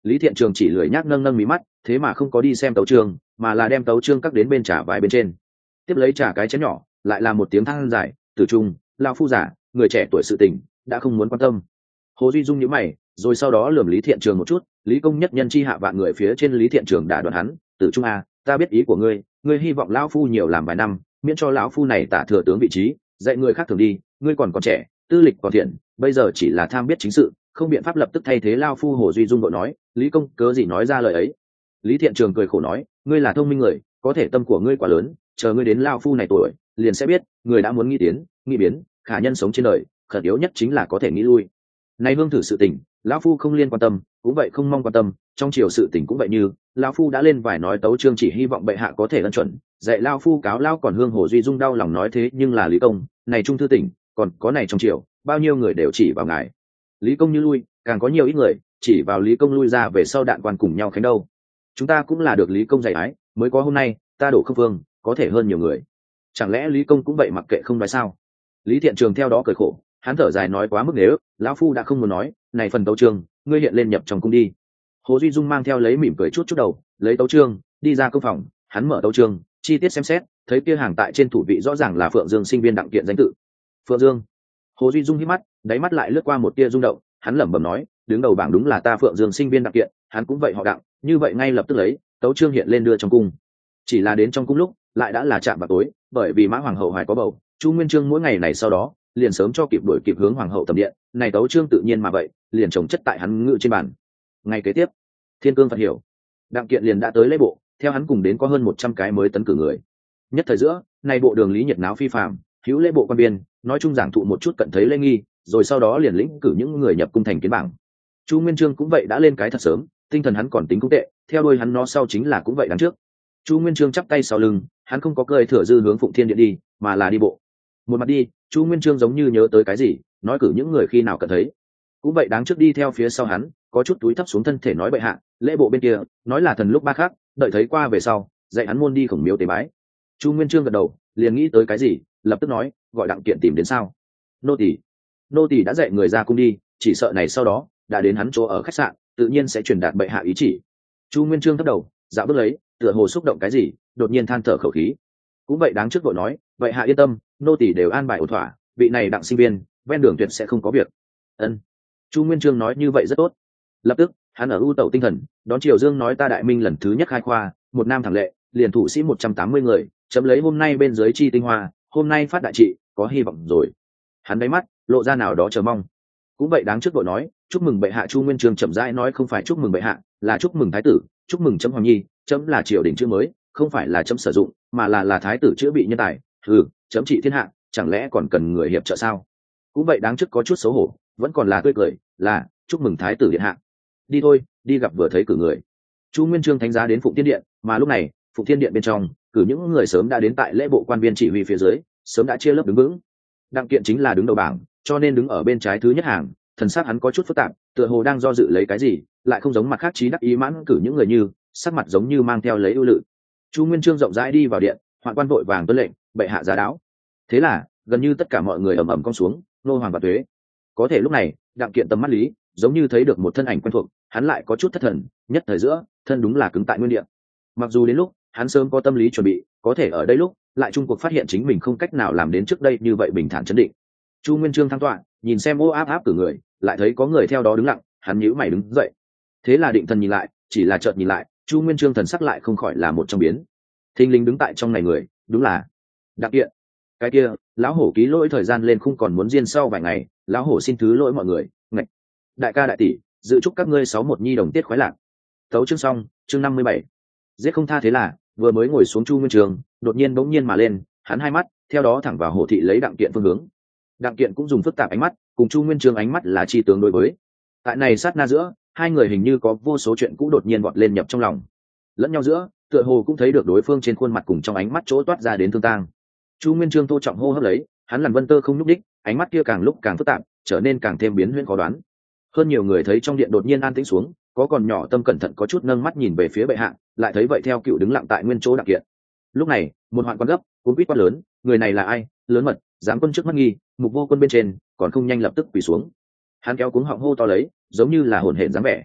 Speaker 1: Lý Thiện Trường chỉ lười nhác nâng nâng mí mắt, thế mà không có đi xem tấu chương, mà là đem tấu chương cắt đến bên trà vài bên trên. Tiếp lấy trà cái chén nhỏ, lại là một tiếng than dài, Tử Trung, lão phu giả, người trẻ tuổi sự tình, đã không muốn quan tâm. Hồ Duy Dung nhíu mày, rồi sau đó lườm Lý Thiện Trường một chút, Lý công nhất nhân chi hạ vạn người phía trên Lý Thiện Trường đã đoán hắn, Tử Trung à, ta biết ý của ngươi, ngươi hy vọng lão phu nhiều làm vài năm, miễn cho lão phu này tả thừa tướng vị trí, dạy người khác thường đi, ngươi còn còn trẻ, tư lịch còn thiện, bây giờ chỉ là tham biết chính sự, không biện pháp lập tức thay thế lão phu. Hồ Duy Dung đội nói, Lý công cớ gì nói ra lời ấy. Lý Thiện Trường cười khổ nói, ngươi là thông minh người, có thể tâm của ngươi quá lớn, chờ ngươi đến lão phu này tuổi, liền sẽ biết, người đã muốn nghĩ tiến, nghĩ biến, khả nhân sống trên đời, khẩn yếu nhất chính là có thể nghĩ lui. Nay vương thử sự tình, lão phu không liên quan tâm, cũng vậy không mong quan tâm, trong triều sự tình cũng vậy như, lão phu đã lên vài nói tấu chương chỉ hy vọng bệ hạ có thể ân chuẩn, dạy lão phu cáo lao còn hương. Hồ Duy Dung đau lòng nói, thế nhưng là Lý công, này trung thư tỉnh, còn có này trong triều, bao nhiêu người đều chỉ vào ngài. Lý công như lui, càng có nhiều ít người chỉ vào Lý công lui ra về sau đạn quan cùng nhau khánh đâu. Chúng ta cũng là được Lý công dạy ái, mới có hôm nay, ta đổ không vương, có thể hơn nhiều người. Chẳng lẽ Lý công cũng vậy mặc kệ không nói sao? Lý Thiện Trường theo đó cười khổ, hắn thở dài nói, quá mức nếu lão phu đã không muốn nói, này phần tấu chương, ngươi hiện lên nhập trong cung đi. Hồ Duy Dung mang theo lấy mỉm cười chút chút đầu, lấy tấu chương đi ra công phòng, hắn mở tấu chương chi tiết xem xét, thấy kia hàng tại trên thủ vị rõ ràng là Phượng Dương sinh viên Đặng Kiện danh tự. Phượng Dương. Hồ Duy Dung hít mắt, đáy mắt lại lướt qua một tia rung động, hắn lẩm bẩm nói, đứng đầu bảng đúng là ta Phượng Dương sinh viên Đặng Kiện, hắn cũng vậy họ Đặng, như vậy ngay lập tức lấy tấu chương hiện lên đưa trong cung. Chỉ là đến trong cung lúc lại đã là chạm vào tối, bởi vì Mã Hoàng hậu hoài có bầu, Chu Nguyên Chương mỗi ngày này sau đó liền sớm cho kịp đuổi kịp hướng Hoàng hậu tầm điện, này tấu chương tự nhiên mà vậy liền trồng chất tại hắn ngự trên bàn. Ngày kế tiếp, Thiên Cương Phật hiểu, Đặng Kiện liền đã tới lễ bộ, theo hắn cùng đến có hơn một trăm cái mới tấn cử người. Nhất thời giữa, này bộ đường lý nhiệt náo phi phàm, hữu lễ bộ quan biên, nói chung giảng thụ một chút cận thấy lễ nghi, rồi sau đó liền lĩnh cử những người nhập cung thành kiến bảng. Chu Nguyên Chương cũng vậy đã lên cái thật sớm, tinh thần hắn còn tính cũng tệ, theo đuôi hắn nó sau chính là cũng vậy đằng trước. Chu Nguyên Chương chắp tay sau lưng, hắn không có cười thừa dư hướng Phụng Thiên Điện đi, mà là đi bộ. Một mặt đi, Chu Nguyên Chương giống như nhớ tới cái gì, nói cử những người khi nào cần thấy. Cũng vậy đáng trước đi theo phía sau hắn, có chút túi thấp xuống thân thể nói bệ hạ, lễ bộ bên kia, nói là thần lúc ba khác, đợi thấy qua về sau, dạy hắn môn đi khổng miếu tế bái. Chu Nguyên Chương gật đầu, liền nghĩ tới cái gì, lập tức nói, gọi Đặng Kiện tìm đến sao? Nô tỳ, nô tỳ đã dạy người ra cung đi, chỉ sợ này sau đó đã đến hắn chỗ ở khách sạn, tự nhiên sẽ truyền đạt bệ hạ ý chỉ. Chu Nguyên Chương thấp đầu, dạo bước lấy, tựa hồ xúc động cái gì, đột nhiên than thở khẩu khí. Cũng vậy đáng trước vội nói, vậy hạ yên tâm, nô tỳ đều an bài ổn thỏa, vị này Đặng sinh viên ven đường tuyệt sẽ không có việc. Ân. Chu Nguyên Chương nói như vậy rất tốt. Lập tức hắn ở ưu tẩu tinh thần, đón Triều Dương nói, ta Đại Minh lần thứ nhất khai khoa, một nam thẳng lệ, liền thủ sĩ một trăm tám mươi người, chấm lấy hôm nay bên dưới chi tinh hoa, hôm nay phát đại trị, có hy vọng rồi. Hắn đáy mắt lộ ra nào đó chờ mong. Cũng vậy đáng trước vội nói, chúc mừng bệ hạ. Chu Nguyên Chương chậm rãi nói, không phải chúc mừng bệ hạ, là chúc mừng thái tử, chúc mừng chấm hoàng nhi, chấm là triều đình chữ mới, không phải là chấm sử dụng, mà là là thái tử chữa bị nhân tài. Ừ, chấm trị thiên hạ, chẳng lẽ còn cần người hiệp trợ sao? Cũng vậy đáng trước có chút xấu hổ, vẫn còn là tươi cười, là chúc mừng thái tử điện hạ. Đi thôi, đi gặp vừa thấy cử người. Chu Nguyên Chương thánh giá đến Phụng Thiên Điện, mà lúc này Phụng Thiên Điện bên trong cử những người sớm đã đến tại lễ bộ quan viên chỉ huy phía dưới, sớm đã chia lớp đứng vững. Đặng Kiện chính là đứng đầu bảng, cho nên đứng ở bên trái thứ nhất hàng, thần sắc hắn có chút phức tạp, tựa hồ đang do dự lấy cái gì, lại không giống mặt khác trí đắc ý mãn cử những người như, sắc mặt giống như mang theo lấy ưu lự. Chu Nguyên Chương rộng rãi đi vào điện, hoạn quan vội vàng tuân lệnh, bệ hạ giá đáo. Thế là gần như tất cả mọi người ầm ầm cong xuống, nô hoàng và tuế. Có thể lúc này Đặng Kiện tầm mắt lý giống như thấy được một thân ảnh quen thuộc, hắn lại có chút thất thần, nhất thời giữa thân đúng là cứng tại nguyên địa. Mặc dù đến lúc hắn sớm có tâm lý chuẩn bị, có thể ở đây lúc lại trung cuộc phát hiện chính mình không cách nào làm đến trước đây như vậy bình thản chấn định. Chu Nguyên Chương thăng tọa, nhìn xem ô áp áp cử người, lại thấy có người theo đó đứng lặng, hắn nhíu mày đứng dậy. Thế là định thần nhìn lại, chỉ là chợt nhìn lại, Chu Nguyên Chương thần sắc lại không khỏi là một trong biến. Thình lình đứng tại trong này người, đúng là Đặng Kiện. Cái kia, lão hổ ký lỗi thời gian lên không còn muốn riêng sau vài ngày, lão hổ xin thứ lỗi mọi người, ngạch. Đại ca đại tỷ, dự chúc các ngươi sáu một nhi đồng tiết khoái lạc. Tấu chương xong, chương năm mươi bảy. Giết không tha. Thế là, vừa mới ngồi xuống Chu Nguyên Chương, đột nhiên bỗng nhiên mà lên, hắn hai mắt, theo đó thẳng vào Hồ thị lấy Đặng Kiện phương hướng. Đặng Kiện cũng dùng phức tạp ánh mắt, cùng Chu Nguyên Chương ánh mắt là chi tướng đối với. Tại này sát na giữa, hai người hình như có vô số chuyện cũ đột nhiên vọt lên nhập trong lòng. Lẫn nhau giữa, tựa hồ cũng thấy được đối phương trên khuôn mặt cùng trong ánh mắt chỗ toát ra đến thương tang. Chu Nguyên Chương tô trọng hô hấp lấy, hắn lằn vân tơ không nhúc đích, ánh mắt kia càng lúc càng phức tạp, trở nên càng thêm biến huyễn khó đoán. Hơn nhiều người thấy trong điện đột nhiên an tĩnh xuống, có còn nhỏ tâm cẩn thận có chút nâng mắt nhìn về phía bệ hạ, lại thấy vậy theo cựu đứng lặng tại nguyên chỗ Đặng Kiện. Lúc này, một hoạn quan gấp, cuốn quýt quát lớn, người này là ai? Lớn mật, dám quân trước mắt nghi, mục vô quân bên trên, còn không nhanh lập tức quỳ xuống. Hắn kéo cuống họng hô to lấy, giống như là hồn hển dáng vẻ.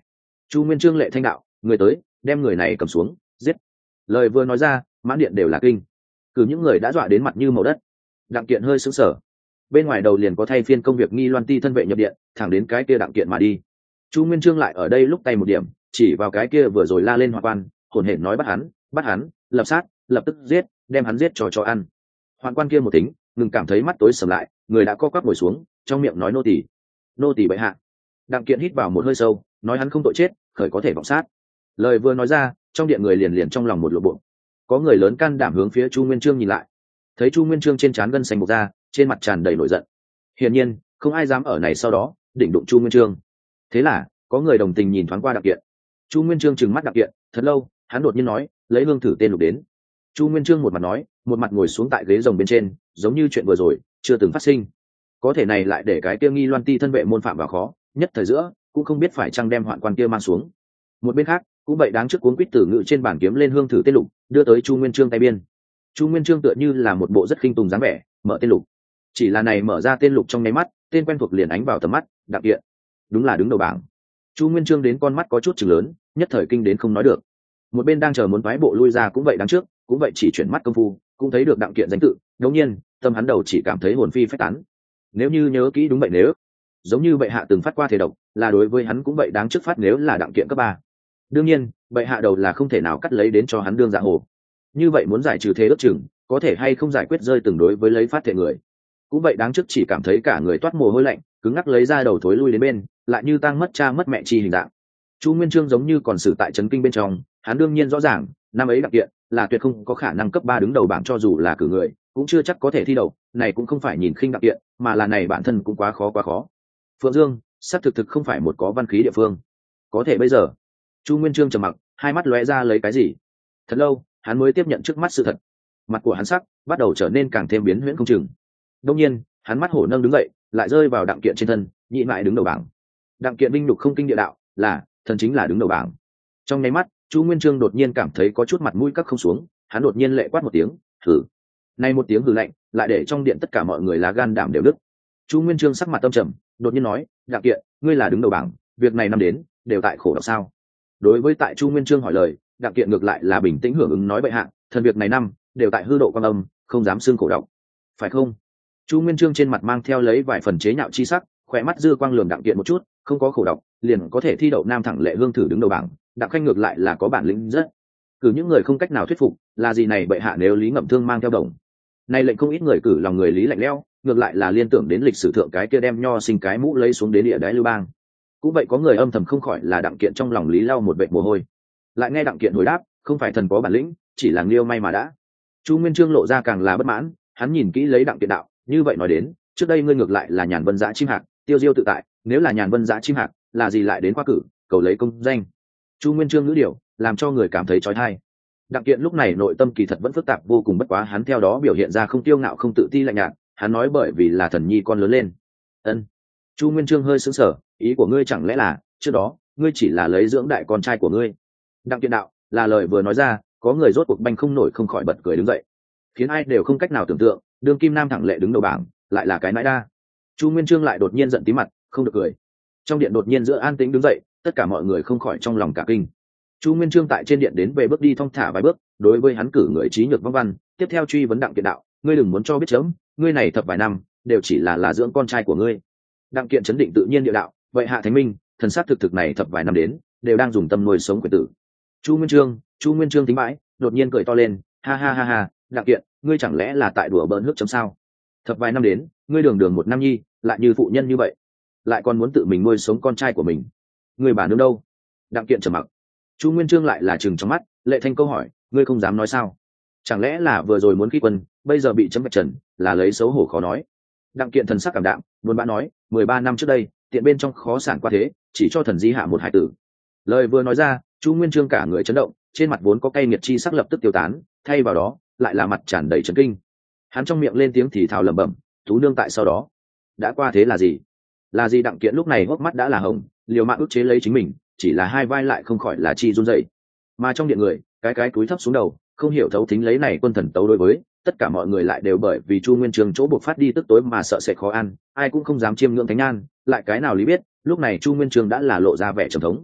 Speaker 1: Chu Nguyên Chương lệ thanh đạo, người tới, đem người này cầm xuống, giết. Lời vừa nói ra, mãn điện đều là kinh. Cử những người đã dọa đến mặt như màu đất. Đặng Kiện hơi sững sờ. Bên ngoài đầu liền có thay phiên công việc nghi loan ti thân vệ nhập điện, thẳng đến cái kia Đặng Kiện mà đi. Chu Nguyên Chương lại ở đây lúc tay một điểm, chỉ vào cái kia vừa rồi la lên Hoạn Quan, hồn hển nói bắt hắn, bắt hắn, lập sát, lập tức giết, đem hắn giết cho cho ăn. Hoạn Quan kia một tính, ngừng cảm thấy mắt tối sầm lại, người đã co quắp ngồi xuống, trong miệng nói nô tỳ, nô tỳ bệ hạ. Đặng Kiện hít vào một hơi sâu, nói hắn không tội chết, khởi có thể vọng sát. Lời vừa nói ra, trong điện người liền liền trong lòng một lộ bộ. Có người lớn can đảm hướng phía Chu Nguyên Chương nhìn lại, thấy Chu Nguyên Chương trên trán gân xanh bộc ra, trên mặt tràn đầy nổi giận. Hiển nhiên, không ai dám ở này sau đó đỉnh đụng Chu Nguyên Chương. Thế là, có người đồng tình nhìn thoáng qua Đặng Kiện. Chu Nguyên Chương trừng mắt Đặng Kiện, thật lâu, hắn đột nhiên nói, lấy hương thử tên lục đến. Chu Nguyên Chương một mặt nói, một mặt ngồi xuống tại ghế rồng bên trên, giống như chuyện vừa rồi chưa từng phát sinh. Có thể này lại để cái kia nghi loan ti thân vệ môn phạm vào khó, nhất thời giữa cũng không biết phải chăng đem Hoạn Quan kia mang xuống. Một bên khác, cũng vậy đáng trước cuốn quýt tử ngự trên bàn kiếm lên hương thử tên lục, đưa tới Chu Nguyên Chương tay biên. Chu Nguyên Chương tựa như là một bộ rất khinh tùng dáng vẻ, mở tên lục. Chỉ là này mở ra tên lục trong nháy mắt, tên quen thuộc liền ánh vào tầm mắt, Đặng Kiện. Đúng là đứng đầu bảng. Chu Nguyên Chương đến con mắt có chút chừng lớn, nhất thời kinh đến không nói được. Một bên đang chờ muốn phái bộ lui ra cũng vậy đáng trước, cũng vậy chỉ chuyển mắt công phu, cũng thấy được Đặng Kiện danh tự, đương nhiên, tâm hắn đầu chỉ cảm thấy hồn phi phách tán. Nếu như nhớ kỹ đúng vậy nếu, giống như bệ hạ từng phát qua thể độc, là đối với hắn cũng vậy đáng trước phát nếu là Đặng Kiện cấp ba. Đương nhiên, bệ hạ đầu là không thể nào cắt lấy đến cho hắn đương dạ hồ. Như vậy muốn giải trừ thế ước chừng, có thể hay không giải quyết rơi từng đối với lấy phát thể người. Cũng vậy đáng trước chỉ cảm thấy cả người toát mồ hôi lạnh, cứng ngắc lấy ra đầu thối lui đến bên, lại như tang mất cha mất mẹ chi hình dạng. Chu Nguyên Chương giống như còn xử tại trấn kinh bên trong, hắn đương nhiên rõ ràng, năm ấy Đặng Kiện là tuyệt không có khả năng cấp ba đứng đầu bảng, cho dù là cử người, cũng chưa chắc có thể thi đầu, này cũng không phải nhìn khinh Đặng Kiện, mà là này bản thân cũng quá khó quá khó. Phượng Dương, xác thực thực không phải một có văn khí địa phương. Có thể bây giờ, Chu Nguyên Chương trầm mặc, hai mắt lóe ra lấy cái gì? Thật lâu, hắn mới tiếp nhận trước mắt sự thật. Mặt của hắn sắc bắt đầu trở nên càng thêm biến huyễn không chừng. Đương nhiên, hắn mắt hổ nâng đứng dậy, lại rơi vào Đặng Kiện trên thân, nhịn lại đứng đầu bảng. Đặng Kiện vinh nhục không kinh địa đạo, là thần chính là đứng đầu bảng. Trong nháy mắt, Chu Nguyên Chương đột nhiên cảm thấy có chút mặt mũi cắt không xuống, hắn đột nhiên lệ quát một tiếng, "Hử!" Này một tiếng hừ lạnh, lại để trong điện tất cả mọi người lá gan đảm đều đứt. Chu Nguyên Chương sắc mặt tâm trầm, đột nhiên nói, "Đặng Kiện, ngươi là đứng đầu bảng, việc này năm đến, đều tại khổ độc sao?" Đối với tại Chu Nguyên Chương hỏi lời, Đặng Kiện ngược lại là bình tĩnh hưởng ứng nói bệ hạ, thần việc này năm, đều tại hư độ quan âm, không dám xưng khổ độc. Phải không? Chu Nguyên Chương trên mặt mang theo lấy vài phần chế nhạo chi sắc, khỏe mắt dư quang lườm Đặng Kiện một chút, không có khổ độc, liền có thể thi đậu nam thẳng lệ hương thử đứng đầu bảng, Đặng Khanh ngược lại là có bản lĩnh rất. Cử những người không cách nào thuyết phục, là gì này bệ hạ nếu Lý Ngậm Thương mang theo đồng. Nay lệnh không ít người cử lòng người Lý lạnh lẽo, ngược lại là liên tưởng đến lịch sử thượng cái kia đem nho sinh cái mũ lấy xuống đến địa đái Lưu Bang. Cũng vậy có người âm thầm không khỏi là Đặng Kiện trong lòng Lý lau một vệt mồ hôi. Lại nghe Đặng Kiện hồi đáp, không phải thần có bản lĩnh, chỉ là liêu may mà đã. Chu Nguyên Chương lộ ra càng là bất mãn, hắn nhìn kỹ lấy Đặng Kiện đạo, như vậy nói đến, trước đây ngươi ngược lại là nhàn vân dã chim hạc, tiêu diêu tự tại, nếu là nhàn vân dã chim hạc, là gì lại đến khoa cử, cầu lấy công danh. Chu Nguyên Chương ngữ điều, làm cho người cảm thấy chói tai. Đặng Kiện lúc này nội tâm kỳ thật vẫn phức tạp vô cùng, bất quá hắn theo đó biểu hiện ra không tiêu ngạo không tự ti lạnh nhạt, hắn nói bởi vì là thần nhi con lớn lên. Ân. Chu Nguyên Chương hơi sững sờ, ý của ngươi chẳng lẽ là, trước đó, ngươi chỉ là lấy dưỡng đại con trai của ngươi. Đặng Kiện đạo, là lời vừa nói ra, có người rốt cuộc banh không nổi không khỏi bật cười đứng dậy. Khiến ai đều không cách nào tưởng tượng, đương kim nam thẳng lệ đứng đầu bảng, lại là cái nãi đa. Chu Nguyên Chương lại đột nhiên giận tí mặt, không được cười. Trong điện đột nhiên giữa an tĩnh đứng dậy, tất cả mọi người không khỏi trong lòng cả kinh. Chu Nguyên Chương tại trên điện đến về bước đi thong thả vài bước, đối với hắn cử người trí nhược vong văn, tiếp theo truy vấn Đặng Kiện đạo, ngươi đừng muốn cho biết chớm, ngươi này thập vài năm, đều chỉ là là dưỡng con trai của ngươi. Đặng Kiện chấn định tự nhiên địa đạo, vậy hạ thánh minh, thần sát thực thực này thập vài năm đến, đều đang dùng tâm nuôi sống quyền tử. Chu Nguyên Chương, Chu Nguyên Chương tính bãi, đột nhiên cười to lên, ha ha ha ha, Đặng Kiện, ngươi chẳng lẽ là tại đùa bỡn nước chấm sao? Thập vài năm đến, ngươi đường đường một năm nhi, lại như phụ nhân như vậy, lại còn muốn tự mình nuôi sống con trai của mình. Ngươi bà nương đâu? Đặng Kiện trầm mặc. Chu Nguyên Chương lại là trừng trong mắt, lệ thanh câu hỏi, ngươi không dám nói sao? Chẳng lẽ là vừa rồi muốn khi quân, bây giờ bị chấm vạch trần, là lấy xấu hổ khó nói. Đặng Kiện thần sắc cảm đạm, buồn bã nói, mười ba năm trước đây, tiện bên trong khó sản qua thế, chỉ cho thần di hạ một hải tử. Lời vừa nói ra, Chu Nguyên Chương cả người chấn động, trên mặt vốn có cay nghiệt chi sắc lập tức tiêu tán, thay vào đó, lại là mặt tràn đầy chấn kinh. Hắn trong miệng lên tiếng thì thào lẩm bẩm, tú nương tại sau đó, đã qua thế là gì? Là gì? Đặng Kiện lúc này hốc mắt đã là hồng, liều mạng ức chế lấy chính mình, chỉ là hai vai lại không khỏi là chi run rẩy. Mà trong điện người, cái cái cúi thấp xuống đầu, không hiểu thấu thính lấy này quân thần tấu đối với, tất cả mọi người lại đều bởi vì Chu Nguyên Chương chỗ buộc phát đi tức tối mà sợ sẽ khó ăn, ai cũng không dám chiêm ngưỡng thánh an, lại cái nào lý biết, lúc này Chu Nguyên Chương đã là lộ ra vẻ trầm thống.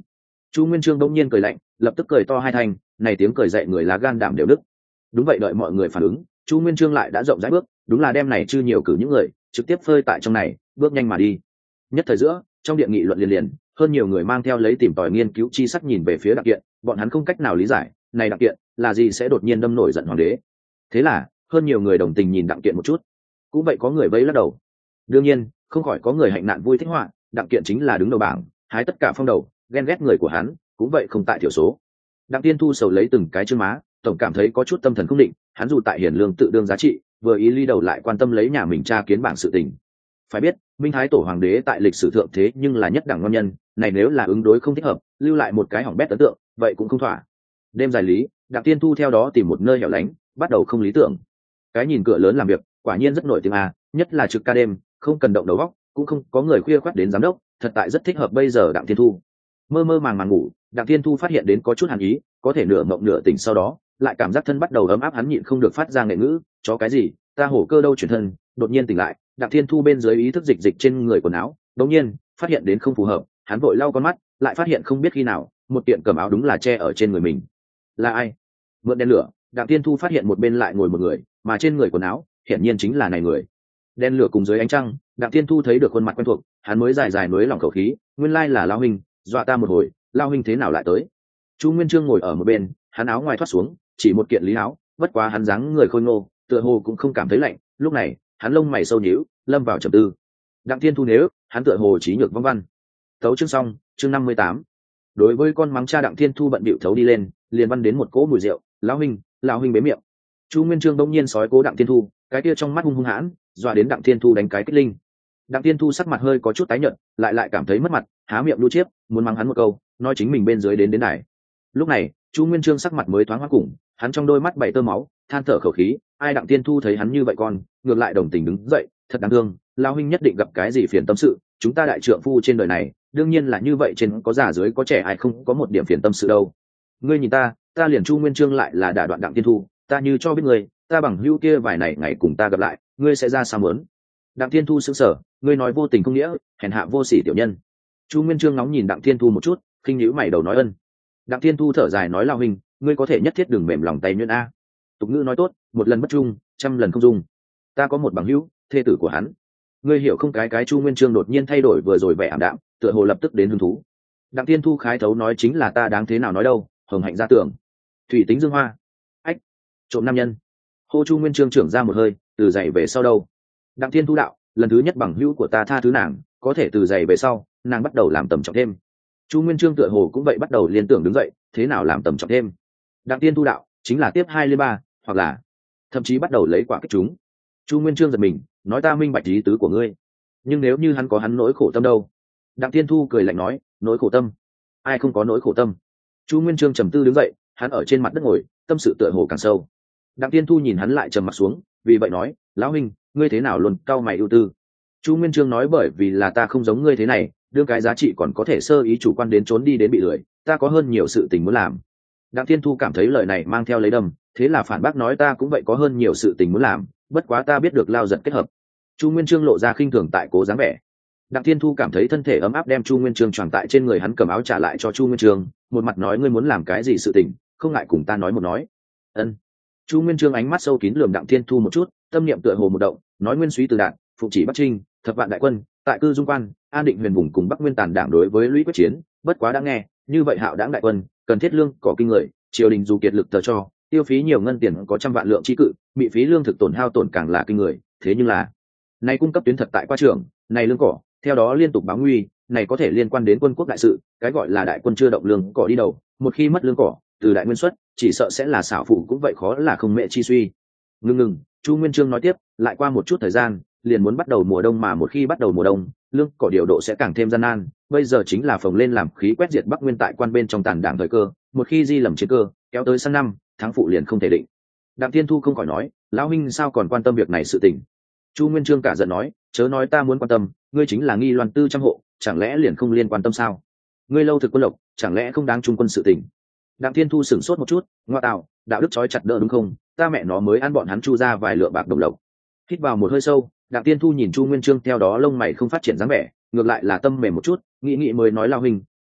Speaker 1: Chu Nguyên Chương bỗng nhiên cười lạnh, lập tức cười to hai thành, này tiếng cười dậy người lá gan đảm đều đứt. Đúng vậy, đợi mọi người phản ứng, Chu Nguyên Chương lại đã rộng rãi bước, đúng là đem này chưa nhiều cử những người trực tiếp phơi tại trong này, bước nhanh mà đi. Nhất thời giữa, trong điện nghị luận liên liền, hơn nhiều người mang theo lấy tìm tòi nghiên cứu chi sắc nhìn về phía Đặng Kiện, bọn hắn không cách nào lý giải, này Đặng Kiện là gì sẽ đột nhiên đâm nổi giận hoàng đế. Thế là, hơn nhiều người đồng tình nhìn Đặng Kiện một chút, cũng vậy có người vây lắc đầu. Đương nhiên, không khỏi có người hạnh nạn vui thích họa, Đặng Kiện chính là đứng đầu bảng, hái tất cả phong đầu, ghen ghét người của hắn, cũng vậy không tại thiểu số. Đặng Tiên Thu sầu lấy từng cái chương má, tổng cảm thấy có chút tâm thần không định, hắn dù tại hiển lương tự đương giá trị, vừa ý ly đầu lại quan tâm lấy nhà mình tra kiến bảng sự tình. Phải biết, Minh Thái Tổ hoàng đế tại lịch sử thượng thế nhưng là nhất đẳng ngon nhân, này nếu là ứng đối không thích hợp, lưu lại một cái hỏng bét ấn tượng, vậy cũng không thỏa. Đêm dài lý, Đặng Tiên Thu theo đó tìm một nơi hẻo lánh, bắt đầu không lý tưởng. Cái nhìn cửa lớn làm việc, quả nhiên rất nổi tiếng a, nhất là trực ca đêm, không cần động đầu óc, cũng không có người khuya khoắt đến giám đốc, thật tại rất thích hợp bây giờ Đặng Tiên Thu. Mơ mơ màng màng ngủ, Đặng Tiên Thu phát hiện đến có chút hàn ý, có thể nửa mộng nửa tỉnh, sau đó lại cảm giác thân bắt đầu ấm áp, hắn nhịn không được phát ra nghệ ngữ, chó cái gì, ta hổ cơ đâu chuyển thân. Đột nhiên tỉnh lại, Đặng Thiên Thu bên dưới ý thức dịch dịch trên người quần áo, đột nhiên phát hiện đến không phù hợp, hắn vội lau con mắt, lại phát hiện không biết khi nào, một kiện cẩm áo đúng là che ở trên người mình. Là ai? Mượn đèn lửa, Đặng Thiên Thu phát hiện một bên lại ngồi một người, mà trên người quần áo, hiển nhiên chính là này người. Đèn lửa cùng dưới ánh trăng, Đặng Thiên Thu thấy được khuôn mặt quen thuộc, hắn mới dài dài nối lòng khẩu khí, nguyên lai là Lao huynh, dọa ta một hồi, Lao huynh thế nào lại tới? Chu Nguyên Chương ngồi ở một bên, hắn áo ngoài thoát xuống, chỉ một kiện lý áo, bất quá hắn dáng người khôi ngô, tựa hồ cũng không cảm thấy lạnh, lúc này, hắn lông mày sâu nhíu, lâm vào trầm tư. Đặng Thiên Thu nếu, hắn tựa hồ trí nhược vong văn. Thấu chương xong, chương năm mươi tám. Đối với con mắng cha, Đặng Thiên Thu bận bịu thấu đi lên, liền văn đến một cỗ mùi rượu, lão huynh, lão huynh bế miệng. Chu Nguyên Chương bỗng nhiên sói cố Đặng Thiên Thu, cái kia trong mắt hung hung hãn, dọa đến Đặng Thiên Thu đánh cái kích linh. Đặng Thiên Thu sắc mặt hơi có chút tái nhợt, lại lại cảm thấy mất mặt, há miệng đu chiếp, muốn mắng hắn một câu, nói chính mình bên dưới đến đến đài. Lúc này, Chu Nguyên Chương sắc mặt mới thoáng hóa cùng, hắn trong đôi mắt bảy tơ máu, than thở khẩu khí, ai Đặng Tiên Thu thấy hắn như vậy con, ngược lại đồng tình đứng dậy, thật đáng thương, lão huynh nhất định gặp cái gì phiền tâm sự, chúng ta đại trượng phu trên đời này, đương nhiên là như vậy, trên có già dưới có trẻ, ai không có một điểm phiền tâm sự đâu. Ngươi nhìn ta, ta liền Chu Nguyên Chương lại là đả đoạn Đặng Tiên Thu, ta như cho biết ngươi, ta bằng hữu kia vài này ngày cùng ta gặp lại, ngươi sẽ ra sao muốn? Đặng Tiên Thu sững sờ, ngươi nói vô tình không nghĩa, hèn hạ vô sỉ tiểu nhân. Chu Nguyên Chương ngóng nhìn Đặng Tiên Thu một chút, khinh nhíu mày đầu nói ân. Đặng Tiên Thu thở dài nói lão huynh, ngươi có thể nhất thiết đừng mềm lòng tay nhuyễn a. Tục ngữ nói tốt, một lần bất trung, trăm lần không dung. Ta có một bằng hữu, thê tử của hắn. Ngươi hiểu không? Cái cái Chu Nguyên Chương đột nhiên thay đổi vừa rồi vẻ ảm đạm, tựa hồ lập tức đến hứng thú. Đặng Tiên Thu khái thấu nói chính là ta đáng thế nào nói đâu, hồng hạnh ra tưởng. Thủy tính dương hoa. Ách, trộm nam nhân. Hô Chu Nguyên Chương trưởng ra một hơi, từ giày về sau đâu. Đặng Tiên Thu đạo, lần thứ nhất bằng hữu của ta tha thứ nàng, có thể từ giày về sau, nàng bắt đầu làm tầm trọng thêm. Chu Nguyên Chương tựa hồ cũng vậy bắt đầu liên tưởng đứng dậy, thế nào làm tầm trọng thêm? Đặng Tiên Thu đạo, chính là tiếp hai liên ba, hoặc là thậm chí bắt đầu lấy quả kích chúng. Chu Nguyên Chương giật mình, nói ta minh bạch ý tứ của ngươi, nhưng nếu như hắn có hắn nỗi khổ tâm đâu? Đặng Tiên Thu cười lạnh nói, nỗi khổ tâm? Ai không có nỗi khổ tâm? Chu Nguyên Chương trầm tư đứng dậy, hắn ở trên mặt đất ngồi, tâm sự tựa hồ càng sâu. Đặng Tiên Thu nhìn hắn lại trầm mặt xuống, vì vậy nói, lão huynh, ngươi thế nào luôn cau mày ưu tư? Chu Nguyên Chương nói, bởi vì là ta không giống ngươi thế này, đương cái giá trị còn có thể sơ ý chủ quan đến trốn đi đến bị lười, ta có hơn nhiều sự tình muốn làm. Đặng Tiên Thu cảm thấy lời này mang theo lấy đâm, thế là phản bác nói ta cũng vậy có hơn nhiều sự tình muốn làm, bất quá ta biết được lao giật kết hợp. Chu Nguyên Chương lộ ra khinh thường tại cố dáng vẻ. Đặng Tiên Thu cảm thấy thân thể ấm áp, đem Chu Nguyên Chương choàng tại trên người hắn, cầm áo trả lại cho Chu Nguyên Chương, một mặt nói ngươi muốn làm cái gì sự tình, không ngại cùng ta nói một nói. Ân. Chu Nguyên Chương ánh mắt sâu kín lườm Đặng Tiên Thu một chút, tâm niệm tựa hồ một động, nói nguyên suý từ đạn, phụ chỉ Bắc Trinh, thập vạn đại quân, tại cư dung quan, an định huyền vùng cùng Bắc Nguyên tàn đảng đối với lũy quyết chiến, bất quá đã nghe, như vậy hạo đảng đại quân, cần thiết lương có kinh người, triều đình dù kiệt lực tờ cho, tiêu phí nhiều ngân tiền có trăm vạn lượng chi cự, bị phí lương thực tổn hao tổn càng là kinh người, thế nhưng là này cung cấp tuyến thật tại qua trường, này lương cỏ, theo đó liên tục báo nguy, này có thể liên quan đến quân quốc đại sự, cái gọi là đại quân chưa động lương cỏ đi đầu, một khi mất lương cỏ, từ đại nguyên xuất, chỉ sợ sẽ là xảo phụ cũng vậy khó là không mẹ chi suy. Ngưng ngừng, Chu Nguyên Chương nói tiếp, lại qua một chút thời gian, liền muốn bắt đầu mùa đông, mà một khi bắt đầu mùa đông, lương cỏ điều độ sẽ càng thêm gian nan, bây giờ chính là phồng lên làm khí quét diệt Bắc Nguyên tại quan bên trong tàn đảng thời cơ, một khi di lầm chiến cơ, kéo tới sang năm, thắng phụ liền không thể định. Đặng Tiên Thu không khỏi nói, lão huynh sao còn quan tâm việc này sự tình? Chu Nguyên Chương cả giận nói, chớ nói ta muốn quan tâm, ngươi chính là nghi loan tư trăm hộ, chẳng lẽ liền không liên quan tâm sao? Ngươi lâu thực quân lộc, chẳng lẽ không đáng trung quân sự tình? Đặng Tiên Thu sửng sốt một chút, ngoa tạo, đạo đức trói chặt đỡ đúng không? Ta mẹ nó mới ăn bọn hắn Chu ra vài lượng bạc đồng lộc. Hít vào một hơi sâu, Đặng Tiên Thu nhìn Chu Nguyên Chương theo đó lông mày không phát triển dáng vẻ, ngược lại là tâm mềm một chút, nghĩ nghĩ mới nói lão huynh,